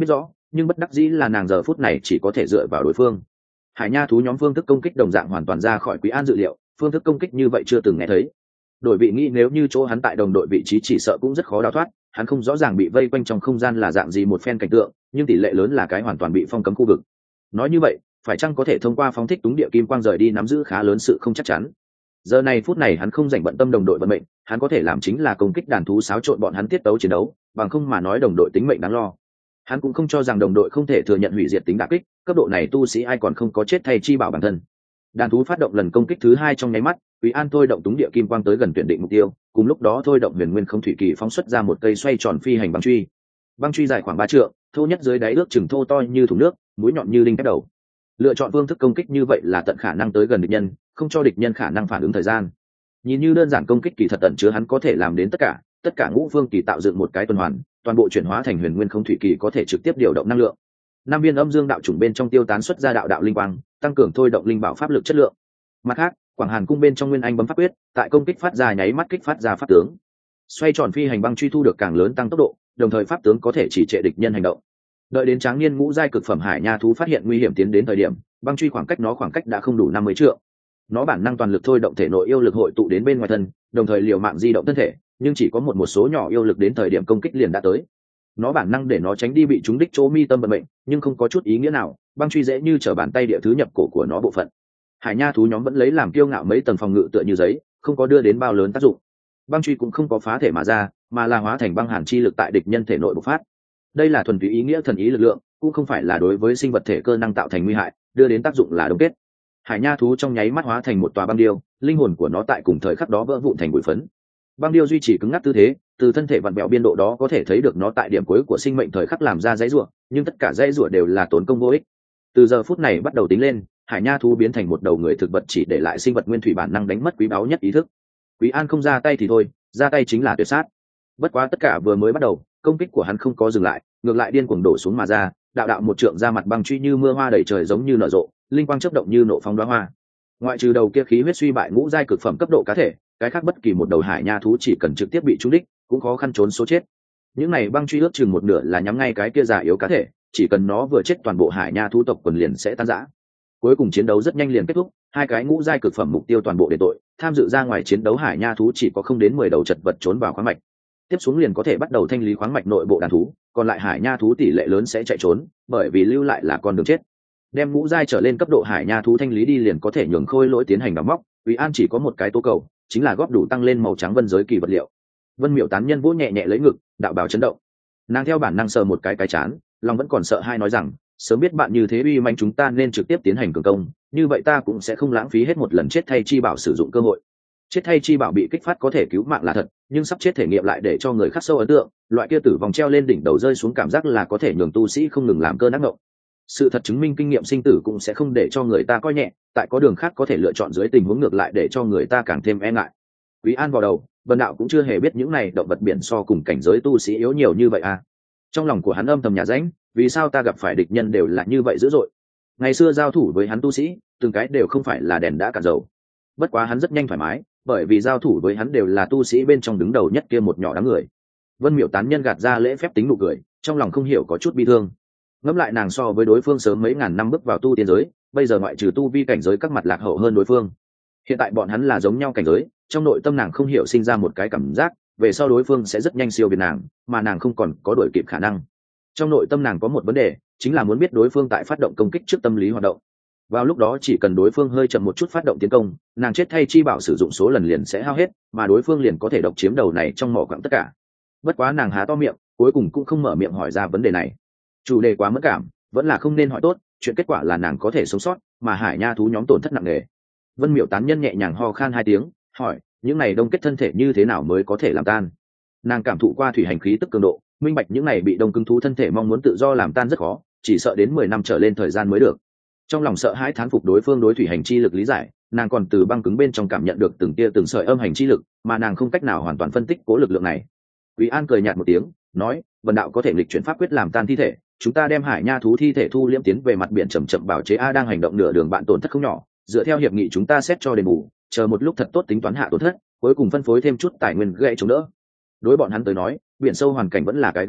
nhưng bất đắc dĩ là nàng giờ phút này chỉ có thể dựa vào đối phương. Hải nha thú nhóm phương thức công kích đồng dạng hoàn toàn ra khỏi Quý An dự liệu, phương thức công kích như vậy chưa từng nghe thấy. Đổi vị nghĩ nếu như chỗ hắn tại đồng đội vị trí chỉ sợ cũng rất khó đào thoát, hắn không rõ ràng bị vây quanh trong không gian là dạng gì một phen cảnh tượng, nhưng tỷ lệ lớn là cái hoàn toàn bị phong cấm khu vực. Nói như vậy, phải chăng có thể thông qua phóng thích túng địa kim quang rời đi nắm giữ khá lớn sự không chắc chắn. Giờ này phút này hắn không dành bận tâm đồng đội vận mệnh, hắn có thể làm chính là công kích đàn thú xáo trộn bọn hắn tiết tấu chiến đấu, bằng không mà nói đồng đội tính mệnh đáng lo. Hắn cũng không cho rằng đồng đội không thể thừa nhận hủy diệt tính đả kích, cấp độ này tu sĩ ai còn không có chết thay chi bảo bản thân. Đàn thú phát động lần công kích thứ hai trong nháy mắt, Quý An thôi động túng địa kim quang tới gần tuyển định mục tiêu, cùng lúc đó thôi động huyền nguyên không thủy kỳ phóng xuất ra một cây xoay tròn phi hành băng truy. Băng truy dài khoảng 3 trượng, thô nhất dưới đáy ước chừng thô to như thùng nước, mũi nhọn như đinh thép đầu. Lựa chọn phương thức công kích như vậy là tận khả năng tới gần địch nhân, không cho địch nhân khả năng phản ứng thời gian. Nhìn như đơn giản công kích kỳ thật tận chứa hắn có thể làm đến tất cả ngũ phương kỳ tạo dựng một cái tuần hoàn, toàn bộ chuyển hóa thành huyền nguyên không thủy kỳ có thể trực tiếp điều động năng lượng. 5 viên âm dương đạo chủng bên trong tiêu tán xuất ra đạo đạo linh quang, tăng cường thôi động linh bảo pháp lực chất lượng. Mặt khác, Quảng Hàn cung bên trong Nguyên Anh bấm pháp quyết, tại công kích phát ra nháy mắt kích phát ra pháp tướng. Xoay tròn phi hành băng truy thu được càng lớn tăng tốc độ, đồng thời pháp tướng có thể chỉ trệ địch nhân hành động. Đợi đến tráng niên ngũ giai cực phẩm hải nha thú phát hiện nguy hiểm tiến đến thời điểm, băng truy khoảng cách đã không đủ 50 trượng. Nó bản năng toàn lực thôi động thể nội yêu lực hội tụ đến bên ngoài thân, đồng thời liều mạng di động thân thể, nhưng chỉ có một số nhỏ yêu lực đến thời điểm công kích liền đã tới. Nó bản năng để nó tránh đi bị trúng đích chỗ mi tâm vận mệnh, nhưng không có chút ý nghĩa nào, băng truy dễ như trở bàn tay địa thứ nhập cổ của nó bộ phận. Hải nha thú nhóm vẫn lấy làm kiêu ngạo mấy tầng phòng ngự tựa như giấy, không có đưa đến bao lớn tác dụng. Băng truy cũng không có phá thể mà ra, mà là hóa thành băng hàn chi lực tại địch nhân thể nội bộc phát. Đây là thuần túy ý nghĩa thần ý lực lượng, cũng không phải là đối với sinh vật thể cơ năng tạo thành nguy hại, đưa đến tác dụng là đông kết. Hải nha thú trong nháy mắt hóa thành một tòa băng điêu, linh hồn của nó tại cùng thời khắc đó vỡ vụn thành bụi phấn. Băng điêu duy trì cứng ngắc tư thế, từ thân thể vặn vẹo biên độ đó có thể thấy được nó tại điểm cuối của sinh mệnh thời khắc làm ra dãy rủa, nhưng tất cả dãy rủa đều là tốn công vô ích. Từ giờ phút này bắt đầu tính lên, hải nha thú biến thành một đầu người thực vật chỉ để lại sinh vật nguyên thủy bản năng đánh mất quý báu nhất ý thức. Quý An không ra tay thì thôi, ra tay chính là tuyệt sát. Bất quá tất cả vừa mới bắt đầu, công kích của hắn không có dừng lại, ngược lại điên cuồng đổ xuống mà ra, đạo đạo một trượng ra mặt băng truy như mưa hoa đầy trời giống như nở rộ, linh quang chớp động như nộ phóng đóa hoa. Ngoại trừ đầu kia khí huyết suy bại ngũ giai cực phẩm cấp độ cá thể, cái khác bất kỳ một đầu hải nha thú chỉ cần trực tiếp bị trúng đích, cũng khó khăn trốn số chết. Những này băng truy ước chừng một nửa là nhắm ngay cái kia già yếu cá thể, chỉ cần nó vừa chết toàn bộ hải nha thú tộc quần liền sẽ tan rã. Cuối cùng chiến đấu rất nhanh liền kết thúc, hai cái ngũ giai cực phẩm mục tiêu toàn bộ đền tội, tham dự ra ngoài chiến đấu hải nha thú chỉ có không đến 10 đầu chật vật trốn vào khoáng mạch. Tiếp xuống liền có thể bắt đầu thanh lý khoáng mạch nội bộ đàn thú, còn lại hải nha thú tỷ lệ lớn sẽ chạy trốn, bởi vì lưu lại là con đường chết. Đem ngũ giai trở lên cấp độ hải nha thú thanh lý đi liền có thể nhường khôi lỗi tiến hành đào móc. Quý An chỉ có một cái tố cầu, chính là góp đủ tăng lên màu trắng vân giới kỳ vật liệu. Vân Miểu tán nhân vỗ nhẹ nhẹ lấy ngực, đạo bào chấn động. Nàng theo bản năng sờ một cái chán, lòng vẫn còn sợ hai nói rằng, sớm biết bạn như thế uy manh chúng ta nên trực tiếp tiến hành cường công, như vậy ta cũng sẽ không lãng phí hết một lần chết thay chi bảo sử dụng cơ hội. Chết thay chi bảo bị kích phát có thể cứu mạng là thật, nhưng sắp chết thể nghiệm lại để cho người khắc sâu ấn tượng, loại kia tử vong treo lên đỉnh đầu rơi xuống cảm giác là có thể nhường tu sĩ không ngừng làm cơn ác mộng. Sự thật chứng minh kinh nghiệm sinh tử cũng sẽ không để cho người ta coi nhẹ, tại có đường khác có thể lựa chọn dưới tình huống ngược lại để cho người ta càng thêm e ngại. Quý An vào đầu, Vân Đạo cũng chưa hề biết những này động vật biển so cùng cảnh giới tu sĩ yếu nhiều như vậy à. Trong lòng của hắn âm thầm nhà rãnh, vì sao ta gặp phải địch nhân đều là như vậy dữ dội. Ngày xưa giao thủ với hắn tu sĩ, từng cái đều không phải là đèn đã cạn dầu. Bất quá hắn rất nhanh thoải mái, bởi vì giao thủ với hắn đều là tu sĩ bên trong đứng đầu nhất kia một nhỏ đám người. Vân Miểu tán nhân gạt ra lễ phép tính nụ cười, trong lòng không hiểu có chút bi thương. Ngẫm lại nàng so với đối phương sớm mấy ngàn năm bước vào tu tiên giới, bây giờ ngoại trừ tu vi cảnh giới các mặt lạc hậu hơn đối phương. Hiện tại bọn hắn là giống nhau cảnh giới, trong nội tâm nàng không hiểu sinh ra một cái cảm giác, về sau đối phương sẽ rất nhanh siêu việt nàng, mà nàng không còn có đuổi kịp khả năng. Trong nội tâm nàng có một vấn đề, chính là muốn biết đối phương tại phát động công kích trước tâm lý hoạt động. Vào lúc đó chỉ cần đối phương hơi chậm một chút phát động tiến công, nàng chết thay chi bảo sử dụng số lần liền sẽ hao hết, mà đối phương liền có thể độc chiếm đầu này trong mỏ quặng tất cả. Bất quá nàng há to miệng, cuối cùng cũng không mở miệng hỏi ra vấn đề này. Chủ đề quá mẫn cảm, vẫn là không nên hỏi tốt, chuyện kết quả là nàng có thể sống sót, mà hải nha thú nhóm tổn thất nặng nề. Vân Miểu tán nhân nhẹ nhàng ho khan 2 tiếng, hỏi, những này đông kết thân thể như thế nào mới có thể làm tan? Nàng cảm thụ qua thủy hành khí tức cường độ, minh bạch những này bị đông cứng thú thân thể mong muốn tự do làm tan rất khó, chỉ sợ đến 10 năm trở lên thời gian mới được. Trong lòng sợ hãi thán phục đối phương đối thủy hành chi lực lý giải, nàng còn từ băng cứng bên trong cảm nhận được từng tia từng sợi âm hành chi lực, mà nàng không cách nào hoàn toàn phân tích cố lực lượng này. Quý An cười nhạt một tiếng, nói, Vân đạo có thể nghịch chuyển pháp quyết làm tan thi thể, chúng ta đem hải nha thú thi thể thu liễm tiến về mặt biển chậm chậm bảo chế a đang hành động nửa đường bạn tổn thất không nhỏ, dựa theo hiệp nghị chúng ta xét cho đền bù, chờ một lúc thật tốt tính toán hạ tổn thất, cuối cùng phân phối thêm chút tài nguyên gậy chống đỡ. Đối bọn hắn tới nói, biển sâu hoàn cảnh vẫn là cái gánh vác,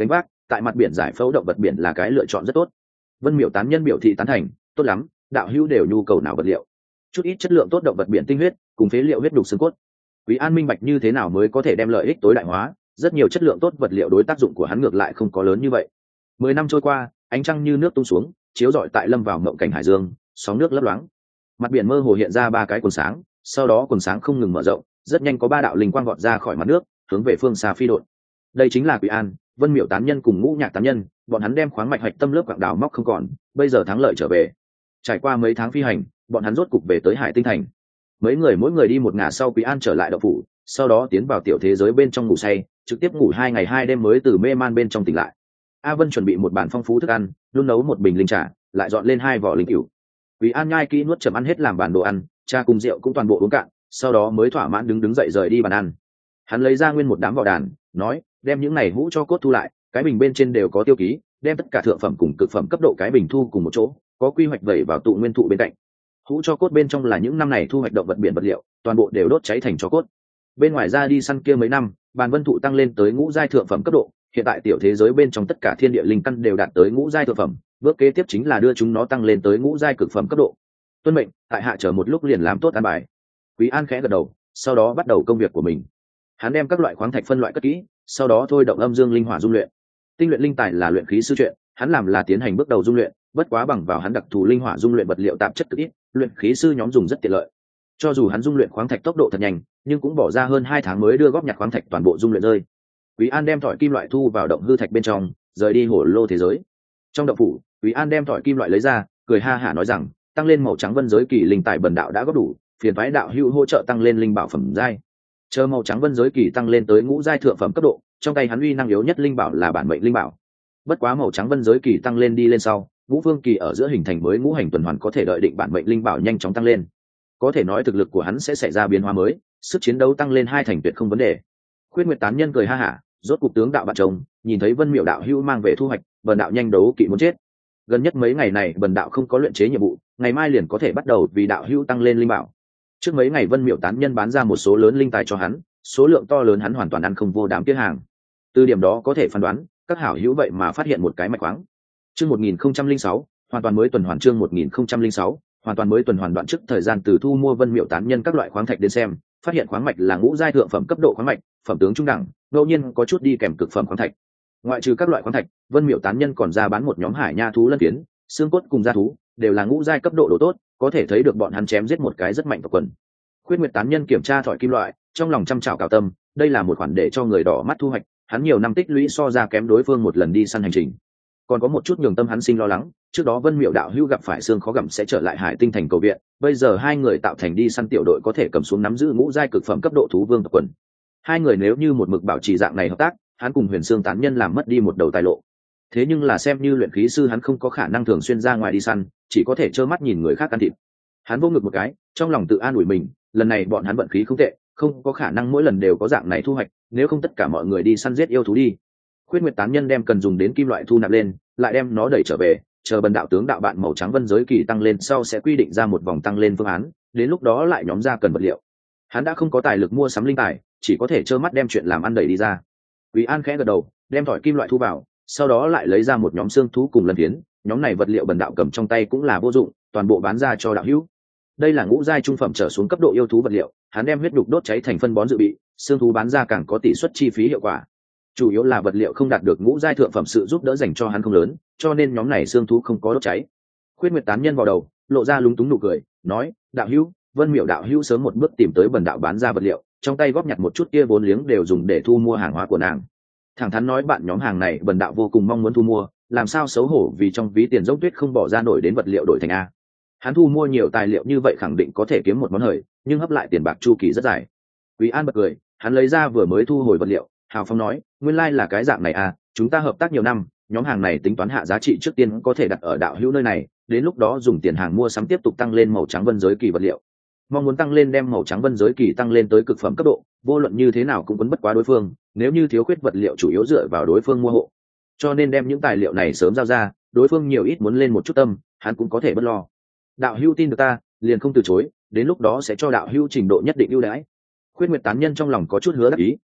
tại mặt biển giải phẫu động vật biển là cái lựa chọn rất tốt. Vân Miểu tán nhân biểu thị tán thành, tốt lắm, đạo hữu đều nhu cầu nào vật liệu. Chút ít chất lượng tốt động vật biển tinh huyết cùng phế liệu huyết đục xương cốt. Quý An minh bạch như thế nào mới có thể đem lợi ích tối đại hóa, rất nhiều chất lượng tốt vật liệu đối tác dụng của hắn ngược lại không có lớn như vậy. 10 năm trôi qua, ánh trăng như nước tung xuống, chiếu rọi tại lâm vào mộng cảnh hải dương, sóng nước lấp loáng. Mặt biển mơ hồ hiện ra ba cái quần sáng, sau đó quần sáng không ngừng mở rộng, rất nhanh có ba đạo linh quang vọt ra khỏi mặt nước, hướng về phương xa phi độn. Đây chính là Quý An, Vân Miểu tán nhân cùng Ngũ Nhạc tán nhân, bọn hắn đem khoáng mạch hạch tâm lớp quặng đào móc không còn, bây giờ thắng lợi trở về. Trải qua mấy tháng phi hành, bọn hắn rốt cục về tới Hải Tinh thành. Mấy người mỗi người đi một ngả sau, Quý An trở lại động phủ, sau đó tiến vào tiểu thế giới bên trong ngủ say, trực tiếp ngủ 2 ngày 2 đêm mới từ mê man bên trong tỉnh lại. A Vân chuẩn bị một bàn phong phú thức ăn, đun nấu một bình linh trà, lại dọn lên 2 vỏ linh cửu. Quý An nhai kỹ nuốt chậm ăn hết làm bàn đồ ăn, trà cùng rượu cũng toàn bộ uống cạn, sau đó mới thỏa mãn đứng dậy rời đi bàn ăn. Hắn lấy ra nguyên một đám vỏ đàn, nói, đem những này hũ cho cốt thu lại, cái bình bên trên đều có tiêu ký, đem tất cả thượng phẩm cùng cực phẩm cấp độ cái bình thu cùng một chỗ, có quy hoạch vẩy vào tụ nguyên thụ bên cạnh. Hũ cho cốt bên trong là những năm này thu hoạch động vật biển vật liệu, toàn bộ đều đốt cháy thành cho cốt. Bên ngoài ra đi săn kia mấy năm, bàn vân thụ tăng lên tới ngũ giai thượng phẩm cấp độ, hiện tại tiểu thế giới bên trong tất cả thiên địa linh căn đều đạt tới ngũ giai thượng phẩm, bước kế tiếp chính là đưa chúng nó tăng lên tới ngũ giai cực phẩm cấp độ. Tuân mệnh, tại hạ chờ một lúc liền làm tốt an bài. Quý An khẽ gật đầu, sau đó bắt đầu công việc của mình. Hắn đem các loại khoáng thạch phân loại cất kỹ, sau đó thôi động âm dương linh hỏa dung luyện. Tinh luyện linh tài là luyện khí sư chuyện, hắn làm là tiến hành bước đầu dung luyện, bất quá bằng vào hắn đặc thù linh hỏa dung luyện vật liệu tạp chất cực ít, luyện khí sư nhóm dùng rất tiện lợi. Cho dù hắn dung luyện khoáng thạch tốc độ thật nhanh, nhưng cũng bỏ ra hơn 2 tháng mới đưa góp nhặt khoáng thạch toàn bộ dung luyện rơi. Quý An đem thỏi kim loại thu vào động hư thạch bên trong, rời đi hổ lô thế giới. Trong động phủ, Quý An đem thỏi kim loại lấy ra, cười ha hả nói rằng, tăng lên màu trắng vân giới kỳ linh tài bần đạo đã góp đủ, phiền toái đạo hữu hỗ trợ tăng lên linh bảo phẩm giai. Chờ màu trắng vân giới kỳ tăng lên tới ngũ giai thượng phẩm cấp độ, trong tay hắn uy năng yếu nhất linh bảo là bản mệnh linh bảo. Bất quá màu trắng vân giới kỳ tăng lên đi lên sau, ngũ phương kỳ ở giữa hình thành mới ngũ hành tuần hoàn có thể đợi định bản mệnh linh bảo nhanh chóng tăng lên. Có thể nói thực lực của hắn sẽ xảy ra biến hóa mới, sức chiến đấu tăng lên 2 thành tuyệt không vấn đề. Khuyết Nguyệt tán nhân cười ha hả, rốt cục tướng đạo bạn chồng, nhìn thấy Vân Miểu đạo hữu mang về thu hoạch, bần đạo nhanh đấu kỵ muốn chết. Gần nhất mấy ngày này bần đạo không có luyện chế nhiệm vụ, ngày mai liền có thể bắt đầu vì đạo hữu tăng lên linh bảo. Trước mấy ngày Vân Miểu tán nhân bán ra một số lớn linh tài cho hắn, số lượng to lớn hắn hoàn toàn ăn không vô đám kia hàng. Từ điểm đó có thể phán đoán, các hảo hữu vậy mà phát hiện một cái mạch khoáng. Chương 1006, hoàn toàn mới tuần hoàn. Chương 1006, hoàn toàn mới tuần hoàn. Đoạn trước thời gian từ thu mua Vân Miểu tán nhân các loại khoáng thạch đến xem, phát hiện khoáng mạch là ngũ giai thượng phẩm cấp độ khoáng mạch, phẩm tướng trung đẳng, ngẫu nhiên có chút đi kèm cực phẩm khoáng thạch. Ngoại trừ các loại khoáng thạch, Vân Miểu tán nhân còn ra bán một nhóm hải nha thú lân phiến, xương cốt cùng da thú, đều là ngũ giai cấp độ đồ tốt, có thể thấy được bọn hắn chém giết một cái rất mạnh tộc quần. Khuyết Nguyệt tán nhân kiểm tra thỏi kim loại, trong lòng trăm trảo cào tâm, đây là một khoản để cho người đỏ mắt thu hoạch, hắn nhiều năm tích lũy so ra kém đối phương một lần đi săn hành trình. Còn có một chút nhường tâm hắn sinh lo lắng, trước đó Vân Miểu đạo hữu gặp phải xương khó gặm sẽ trở lại Hải Tinh thành cầu viện, bây giờ hai người tạo thành đi săn tiểu đội có thể cầm xuống nắm giữ ngũ giai cực phẩm cấp độ thú vương tộc quần. Hai người nếu như một mực bảo trì dạng này hợp tác, hắn cùng Huyền Xương tán nhân làm mất đi một đầu tài lộ. Thế nhưng là xem như luyện khí sư hắn không có khả năng thường xuyên ra ngoài đi săn, chỉ có thể trơ mắt nhìn người khác ăn thịt. Hắn vô ngực một cái, trong lòng tự an ủi mình, lần này bọn hắn vận khí không tệ, không có khả năng mỗi lần đều có dạng này thu hoạch, nếu không tất cả mọi người đi săn giết yêu thú đi. Khuyết Nguyệt tán nhân đem cần dùng đến kim loại thu nạp lên, lại đem nó đẩy trở về, chờ bần đạo tướng đạo bạn màu trắng vân giới kỳ tăng lên sau sẽ quy định ra một vòng tăng lên phương án, đến lúc đó lại nhóm ra cần vật liệu. Hắn đã không có tài lực mua sắm linh tài, chỉ có thể trơ mắt đem chuyện làm ăn đẩy đi ra. Quý An khẽ gật đầu, đem thỏi kim loại thu vào, sau đó lại lấy ra một nhóm xương thú cùng lân phiến, nhóm này vật liệu bần đạo cầm trong tay cũng là vô dụng, toàn bộ bán ra cho đạo hữu. Đây là ngũ giai trung phẩm trở xuống cấp độ yêu thú vật liệu, hắn đem huyết nhục đốt cháy thành phân bón dự bị, xương thú bán ra càng có tỷ suất chi phí hiệu quả. Chủ yếu là vật liệu không đạt được ngũ giai thượng phẩm sự giúp đỡ dành cho hắn không lớn, cho nên nhóm này xương thú không có đốt cháy. Khuyết Nguyệt tán nhân vào đầu, lộ ra lúng túng nụ cười, nói: đạo hữu, Vân Miểu đạo hữu sớm một bước tìm tới bần đạo bán ra vật liệu, trong tay góp nhặt một chút kia vốn liếng đều dùng để thu mua hàng hóa của nàng. Thẳng thắn nói bạn nhóm hàng này bần đạo vô cùng mong muốn thu mua, làm sao xấu hổ vì trong ví tiền dốc tuyết không bỏ ra nổi đến vật liệu đổi thành a. Hắn thu mua nhiều tài liệu như vậy khẳng định có thể kiếm một món hời, nhưng hấp lại tiền bạc chu kỳ rất dài. Quý An bật cười, hắn lấy ra vừa mới thu hồi vật liệu, hào phóng nói: nguyên lai là cái dạng này à, chúng ta hợp tác nhiều năm, nhóm hàng này tính toán hạ giá trị trước tiên có thể đặt ở đạo hữu nơi này, đến lúc đó dùng tiền hàng mua sắm tiếp tục tăng lên màu trắng vân giới kỳ vật liệu. Mong muốn tăng lên đem màu trắng vân giới kỳ tăng lên tới cực phẩm cấp độ, vô luận như thế nào cũng quấn bất quá đối phương, nếu như thiếu khuyết vật liệu chủ yếu dựa vào đối phương mua hộ, cho nên đem những tài liệu này sớm giao ra, đối phương nhiều ít muốn lên một chút tâm, hắn cũng có thể bất lo. Đạo hữu tin được ta, liền không từ chối, đến lúc đó sẽ cho đạo hữu trình độ nhất định ưu đãi. Khuyết Nguyệt tán nhân trong lòng có chút hứa đắc ý,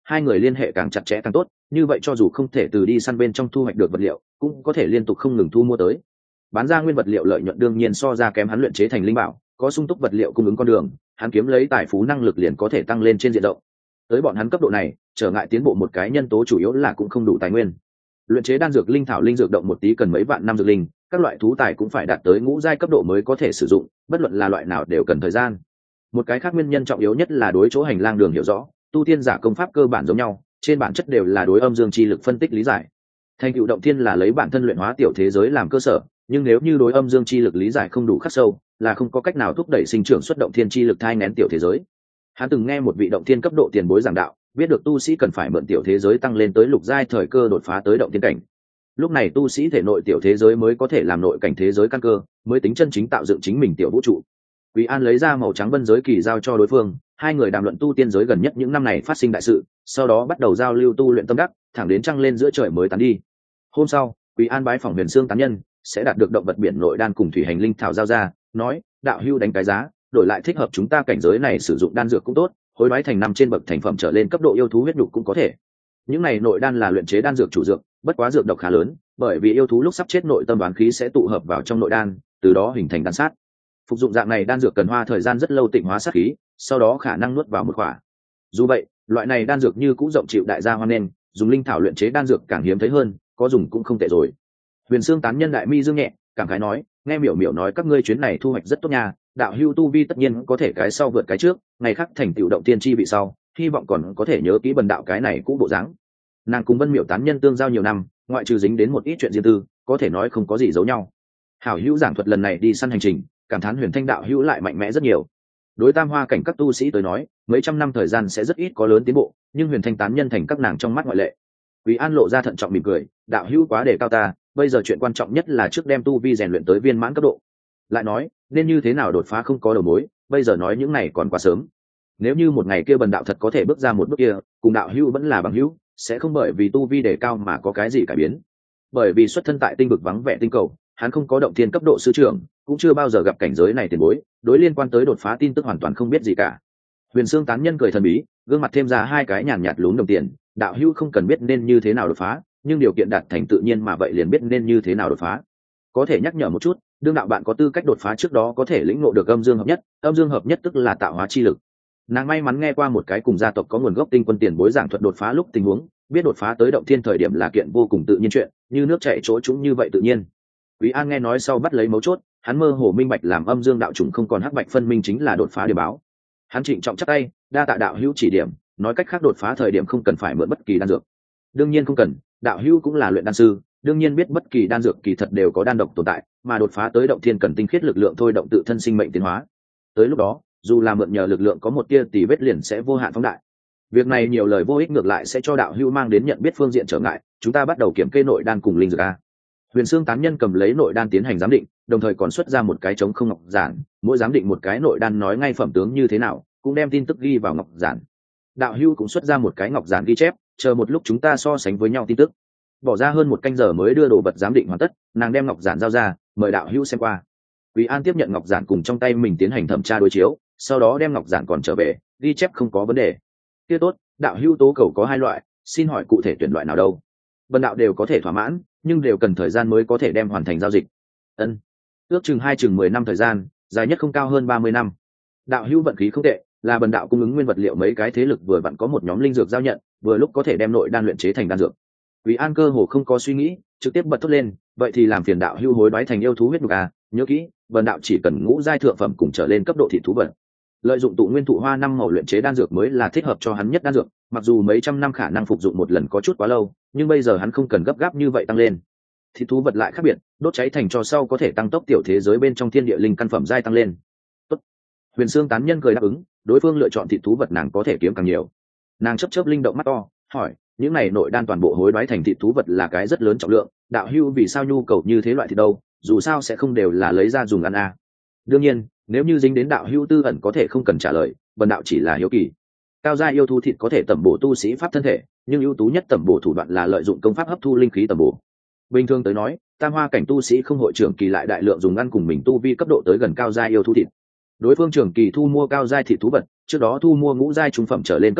hai người liên hệ càng chặt chẽ càng tốt, như vậy cho dù không thể từ đi săn bên trong thu hoạch được vật liệu, cũng có thể liên tục không ngừng thu mua tới. Bán ra nguyên vật liệu lợi nhuận đương nhiên so ra kém hắn luyện chế thành linh bảo, có sung túc vật liệu cung ứng con đường, hắn kiếm lấy tài phú năng lực liền có thể tăng lên trên diện rộng. Tới bọn hắn cấp độ này, trở ngại tiến bộ một cái nhân tố chủ yếu là cũng không đủ tài nguyên. Luyện chế đan dược linh thảo linh dược động một tí cần mấy vạn năm dược linh, các loại thú tài cũng phải đạt tới ngũ giai cấp độ mới có thể sử dụng, bất luận là loại nào đều cần thời gian. Một cái khác nguyên nhân trọng yếu nhất là đối chỗ hành lang đường hiểu rõ, tu tiên giả công pháp cơ bản giống nhau, trên bản chất đều là đối âm dương chi lực phân tích lý giải. Thành tựu động thiên là lấy bản thân luyện hóa tiểu thế giới làm cơ sở, nhưng nếu như đối âm dương chi lực lý giải không đủ khắc sâu, là không có cách nào thúc đẩy sinh trưởng xuất động thiên chi lực thai nghén tiểu thế giới. Hắn từng nghe một vị động thiên cấp độ tiền bối giảng đạo, biết được tu sĩ cần phải mượn tiểu thế giới tăng lên tới lục giai thời cơ đột phá tới động thiên cảnh. Lúc này tu sĩ thể nội tiểu thế giới mới có thể làm nội cảnh thế giới căn cơ, mới tính chân chính tạo dựng chính mình tiểu vũ trụ. Quý An lấy ra màu trắng vân giới kỳ giao cho đối phương, hai người đàm luận tu tiên giới gần nhất những năm này phát sinh đại sự, sau đó bắt đầu giao lưu tu luyện tâm đắc, thẳng đến trăng lên giữa trời mới tán đi. Hôm sau, Quý An bái phỏng Huyền Xương tán nhân, sẽ đạt được động vật biển nội đan cùng thủy hành linh thảo giao ra, nói, đạo hưu đánh cái giá, đổi lại thích hợp chúng ta cảnh giới này sử dụng đan dược cũng tốt, hối đoái thành năm trên bậc thành phẩm trở lên cấp độ yêu thú huyết nhục cũng có thể. Những này nội đan là luyện chế đan dược chủ dược, bất quá dược độc khá lớn, bởi vì yêu thú lúc sắp chết nội tâm đoán khí sẽ tụ hợp vào trong nội đan, từ đó hình thành đan sát. Phục dụng dạng này đan dược cần hoa thời gian rất lâu tịnh hóa sát khí, sau đó khả năng nuốt vào một khỏa. Dù vậy, loại này đan dược như cũng rộng chịu đại gia hoan nghênh, dùng linh thảo luyện chế đan dược càng hiếm thấy hơn, có dùng cũng không tệ rồi. Huyền Xương tán nhân đại mi dương nhẹ, cảm khái nói, nghe miểu miểu nói các ngươi chuyến này thu hoạch rất tốt nha, đạo hưu tu vi tất nhiên có thể cái sau vượt cái trước, ngày khác thành tựu động tiên chi vị sau, hy vọng còn có thể nhớ kỹ bần đạo cái này cũ bộ dáng. Nàng cùng Vân Miểu tán nhân tương giao nhiều năm, ngoại trừ dính đến một ít chuyện riêng tư, có thể nói không có gì giấu nhau. Hảo hữu giảng thuật lần này đi săn hành trình, cảm thán Huyền Thanh đạo hữu lại mạnh mẽ rất nhiều. Đối tam hoa cảnh các tu sĩ tới nói, mấy trăm năm thời gian sẽ rất ít có lớn tiến bộ, nhưng Huyền Thanh tán nhân thành các nàng trong mắt ngoại lệ. Quý An lộ ra thận trọng mỉm cười, đạo hữu quá đề cao ta, bây giờ chuyện quan trọng nhất là trước đem tu vi rèn luyện tới viên mãn cấp độ. Lại nói, nên như thế nào đột phá không có đầu mối, bây giờ nói những này còn quá sớm. Nếu như một ngày kia bần đạo thật có thể bước ra một bước kia, cùng đạo hữu vẫn là bằng hữu, sẽ không bởi vì tu vi đề cao mà có cái gì cải biến. Bởi vì xuất thân tại tinh vực vắng vẻ tinh cầu, hắn không có động thiên cấp độ sư trưởng, cũng chưa bao giờ gặp cảnh giới này tiền bối, đối liên quan tới đột phá tin tức hoàn toàn không biết gì cả. Huyền Xương tán nhân cười thần bí, gương mặt thêm ra hai cái nhàn nhạt lún đồng tiền, đạo hữu không cần biết nên như thế nào đột phá, nhưng điều kiện đạt thành tự nhiên mà vậy liền biết nên như thế nào đột phá. Có thể nhắc nhở một chút, đương đạo bạn có tư cách đột phá trước đó có thể lĩnh ngộ được âm dương hợp nhất, âm dương hợp nhất tức là tạo hóa chi lực. Nàng may mắn nghe qua một cái cùng gia tộc có nguồn gốc tinh quân tiền bối giảng thuật đột phá lúc tình huống, biết đột phá tới động thiên thời điểm là kiện vô cùng tự nhiên chuyện, như nước chảy chỗ chúng như vậy tự nhiên. Quý An nghe nói sau bắt lấy mấu chốt, hắn mơ hồ minh bạch làm âm dương đạo chủng không còn hắc bạch phân minh chính là đột phá điểm báo. Hắn trịnh trọng chắp tay, đa tạ đạo hữu chỉ điểm, nói cách khác đột phá thời điểm không cần phải mượn bất kỳ đan dược. Đương nhiên không cần, đạo hữu cũng là luyện đan sư, đương nhiên biết bất kỳ đan dược kỳ thật đều có đan độc tồn tại, mà đột phá tới động thiên cần tinh khiết lực lượng thôi động tự thân sinh mệnh tiến hóa. Tới lúc đó, dù là mượn nhờ lực lượng có một tia tì vết liền sẽ vô hạn phóng đại. Việc này nhiều lời vô ích ngược lại sẽ cho đạo hữu mang đến nhận biết phương diện trở ngại, chúng ta bắt đầu kiểm kê nội đan cùng linh dược a. Huyền Xương tán nhân cầm lấy nội đan tiến hành giám định, đồng thời còn xuất ra một cái trống không ngọc giản, mỗi giám định một cái nội đan nói ngay phẩm tướng như thế nào, cũng đem tin tức ghi vào ngọc giản. Đạo hữu cũng xuất ra một cái ngọc giản ghi chép, chờ một lúc chúng ta so sánh với nhau tin tức. Bỏ ra hơn một canh giờ mới đưa đồ vật giám định hoàn tất, nàng đem ngọc giản giao ra, mời đạo hữu xem qua. Quý An tiếp nhận ngọc giản cùng trong tay mình tiến hành thẩm tra đối chiếu, sau đó đem ngọc giản còn trở về, ghi chép không có vấn đề. Kia tốt, đạo hữu tố cầu có hai loại, xin hỏi cụ thể tuyển loại nào đâu? Vân đạo đều có thể thỏa mãn, nhưng đều cần thời gian mới có thể đem hoàn thành giao dịch. Ân, ước chừng 10 năm thời gian, dài nhất không cao hơn 30 năm. Đạo hữu vận khí không tệ, là bần đạo cung ứng nguyên vật liệu mấy cái thế lực vừa vặn có một nhóm linh dược giao nhận, vừa lúc có thể đem nội đan luyện chế thành đan dược. Quý An cơ hồ không có suy nghĩ, trực tiếp bật thốt lên, vậy thì làm phiền đạo hữu hối đoái thành yêu thú huyết nhục à, nhớ kỹ, bần đạo chỉ cần ngũ giai thượng phẩm cùng trở lên cấp độ thị thú vật. Lợi dụng tụ nguyên thụ hoa năm màu luyện chế đan dược mới là thích hợp cho hắn nhất đan dược, mặc dù mấy trăm năm khả năng phục dụng một lần có chút quá lâu, nhưng bây giờ hắn không cần gấp gáp như vậy tăng lên. Thị thú vật lại khác biệt, đốt cháy thành cho sau có thể tăng tốc tiểu thế giới bên trong thiên địa linh căn phẩm giai tăng lên. Tốt. Huyền Xương tán nhân cười đáp ứng, đối phương lựa chọn thị thú vật nàng có thể kiếm càng nhiều. Nàng chớp chớp linh động mắt to, hỏi, những này nội đan toàn bộ hối đoái thành thị thú vật là cái rất lớn trọng lượng, đạo hữu vì sao nhu cầu như thế loại thì đâu, dù sao sẽ không đều là lấy ra dùng ăn à. Đương nhiên, nếu như dính đến đạo hữu tư ẩn có thể không cần trả lời, bần đạo chỉ là hiếu kỳ. Cao gia yêu thú thịt có thể tẩm bổ tu sĩ pháp thân thể, nhưng ưu tú nhất tẩm bổ thủ đoạn là lợi dụng công pháp hấp thu linh khí tẩm bổ. Bình thường tới nói, tam hoa cảnh tu sĩ không hội trưởng kỳ lại đại lượng dùng ăn cùng mình tu vi cấp độ tới gần cao gia yêu thú thịt. Đối phương trưởng kỳ thu mua cao giai thịt thú vật, trước đó thu mua ngũ giai trung phẩm trở lên cấp độ,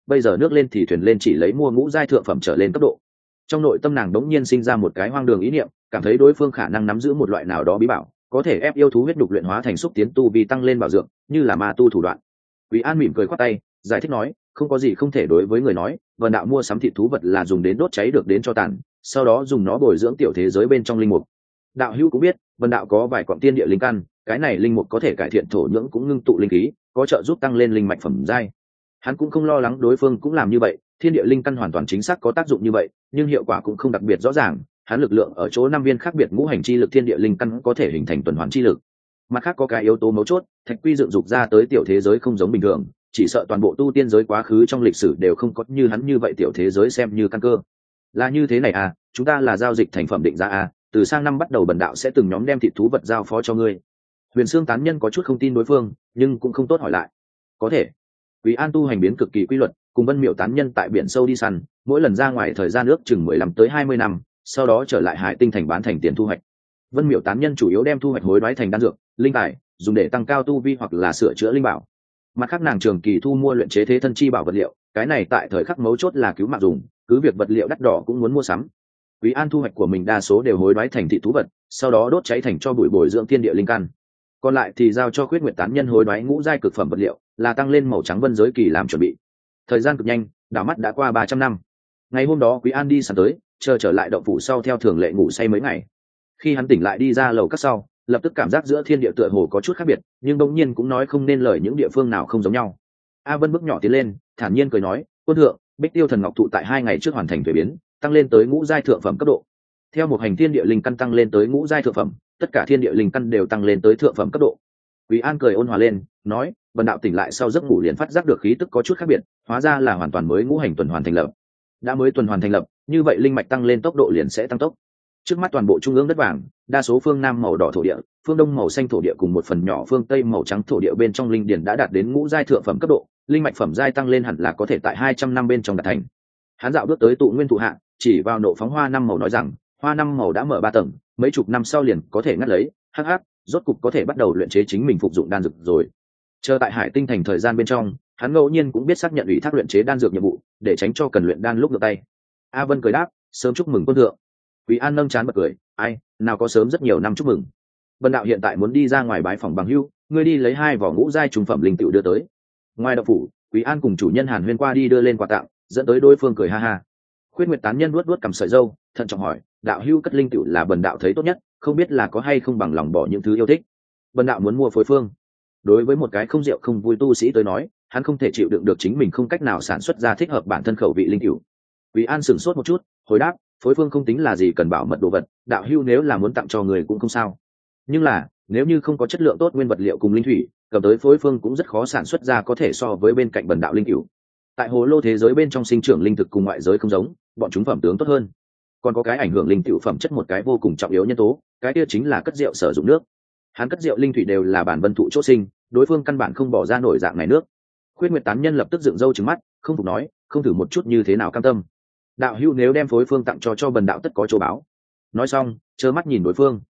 bây giờ nước lên thì thuyền lên, chỉ lấy mua ngũ giai thượng phẩm trở lên cấp độ. Trong nội tâm nàng đống nhiên sinh ra một cái hoang đường ý niệm, cảm thấy đối phương khả năng nắm giữ một loại nào đó bí bảo, có thể ép yêu thú huyết đục luyện hóa thành xúc tiến tu vi tăng lên bảo dưỡng, như là ma tu thủ đoạn. Quý An mỉm cười khoát tay, giải thích nói, không có gì không thể đối với người nói, vần đạo mua sắm thịt thú vật là dùng đến đốt cháy được đến cho tàn, sau đó dùng nó bồi dưỡng tiểu thế giới bên trong linh mục. Đạo hữu cũng biết, vần đạo có vài quặng tiên địa linh căn, cái này linh mục có thể cải thiện thổ nhưỡng cũng ngưng tụ linh khí, có trợ giúp tăng lên linh mạch phẩm giai. Hắn cũng không lo lắng đối phương cũng làm như vậy, thiên địa linh căn hoàn toàn chính xác có tác dụng như vậy, nhưng hiệu quả cũng không đặc biệt rõ ràng. Hắn lực lượng ở chỗ 5 viên khác biệt ngũ hành chi lực thiên địa linh căn có thể hình thành tuần hoàn chi lực. Mặt khác có cái yếu tố mấu chốt, thạch quy dựng dục ra tới tiểu thế giới không giống bình thường, chỉ sợ toàn bộ tu tiên giới quá khứ trong lịch sử đều không có như hắn như vậy tiểu thế giới xem như căn cơ. Là như thế này à, chúng ta là giao dịch thành phẩm định giá à, từ sang năm bắt đầu bần đạo sẽ từng nhóm đem thịt thú vật giao phó cho ngươi. Huyền Xương tán nhân có chút không tin đối phương, nhưng cũng không tốt hỏi lại. Có thể. Quý An tu hành biến cực kỳ quy luật, cùng Vân Miểu tán nhân tại biển sâu đi săn, mỗi lần ra ngoài thời gian ước chừng 15 tới 20 năm, sau đó trở lại Hải Tinh thành bán thành tiền thu hoạch. Vân Miểu tán nhân chủ yếu đem thu hoạch hối đoái thành đan dược, linh tài, dùng để tăng cao tu vi hoặc là sửa chữa linh bảo. Mặt khác nàng trường kỳ thu mua luyện chế thế thân chi bảo vật liệu, cái này tại thời khắc mấu chốt là cứu mạng dùng, cứ việc vật liệu đắt đỏ cũng muốn mua sắm. Quý An thu hoạch của mình đa số đều hối đoái thành thị thú vật, sau đó đốt cháy thành cho bụi bồi dưỡng thiên địa linh căn. Còn lại thì giao cho Khuyết Nguyệt tán nhân hối đoái ngũ giai cực phẩm vật liệu, là tăng lên màu trắng vân giới kỳ làm chuẩn bị. Thời gian cực nhanh, đảo mắt đã qua 300 năm. Ngày hôm đó Quý An đi săn tới, chờ trở lại động phủ sau theo thường lệ ngủ say mấy ngày. Khi hắn tỉnh lại đi ra lầu các sau, lập tức cảm giác giữa thiên địa tựa hồ có chút khác biệt, nhưng đột nhiên cũng nói không nên lời những địa phương nào không giống nhau. A Vân bước nhỏ tiến lên, thản nhiên cười nói, quân thượng, Bích Tiêu thần ngọc thụ tại 2 ngày trước hoàn thành thuế biến, tăng lên tới ngũ giai thượng phẩm cấp độ. Theo một hành thiên địa linh căn tăng lên tới ngũ giai thượng phẩm, tất cả thiên địa linh căn đều tăng lên tới thượng phẩm cấp độ. Quý An cười ôn hòa lên, nói, vần đạo tỉnh lại sau giấc ngủ liền phát giác được khí tức có chút khác biệt, hóa ra là hoàn toàn mới ngũ hành tuần hoàn thành lập. Đã mới tuần hoàn thành lập, như vậy linh mạch tăng lên tốc độ liền sẽ tăng tốc. Trước mắt toàn bộ trung ương đất vàng, đa số phương nam màu đỏ thổ địa, phương đông màu xanh thổ địa cùng một phần nhỏ phương tây màu trắng thổ địa bên trong linh điển đã đạt đến ngũ giai thượng phẩm cấp độ, linh mạch phẩm giai tăng lên hẳn là có thể tại 200 năm bên trong đạt thành. Hắn dạo bước tới tụ nguyên thụ hạ, chỉ vào nộ phóng hoa 5 màu nói rằng, hoa 5 màu đã mở 3 tầng, mấy chục năm sau liền có thể ngắt lấy, hắc hắc, rốt cục có thể bắt đầu luyện chế chính mình phục dụng đan dược rồi. Chờ tại Hải Tinh thành thời gian bên trong, hắn ngẫu nhiên cũng biết xác nhận ủy thác luyện chế đan dược nhiệm vụ, để tránh cho cần luyện đan lúc ngược tay. A Vân cười đáp, sớm chúc mừng quân thượng. Quý An nâng chán bật cười, ai, nào có sớm rất nhiều năm chúc mừng. Vân đạo hiện tại muốn đi ra ngoài bái phòng bằng hữu, ngươi đi lấy 2 vỏ ngũ giai trung phẩm linh tiểu đưa tới. Ngoài động phủ, Quý An cùng chủ nhân Hàn Huyên qua đi đưa lên quà tặng, dẫn tới đối phương cười ha ha. Khuyết Nguyệt tán nhân vuốt cầm sợi râu, thận trọng hỏi, đạo hữu cất linh tiểu là bần đạo thấy tốt nhất, không biết là có hay không bằng lòng bỏ những thứ yêu thích. Bần đạo muốn mua phối phương. Đối với một cái không rượu không vui tu sĩ tới nói, hắn không thể chịu đựng được chính mình không cách nào sản xuất ra thích hợp bản thân khẩu vị linh tiểu. Quý An sửng sốt một chút, hồi đáp, phối phương không tính là gì cần bảo mật đồ vật, đạo hữu nếu là muốn tặng cho người cũng không sao. Nhưng là, nếu như không có chất lượng tốt nguyên vật liệu cùng linh thủy, cầm tới phối phương cũng rất khó sản xuất ra có thể so với bên cạnh bần đạo linh cửu. Tại hồ lô thế giới bên trong sinh trưởng linh thực cùng ngoại giới không giống, bọn chúng phẩm tướng tốt hơn. Còn có cái ảnh hưởng linh cửu phẩm chất một cái vô cùng trọng yếu nhân tố, cái kia chính là cất rượu sử dụng nước. Hắn cất rượu linh thủy đều là bản vân thụ chỗ sinh, đối phương căn bản không bỏ ra nổi dạng này nước. Khuyết Nguyệt tán nhân lập tức dựng râu trừng mắt, không phục nói, không thử một chút như thế nào cam tâm. Đạo hữu nếu đem phối phương tặng cho bần đạo tất có chỗ báo. Nói xong, trơ mắt nhìn đối phương.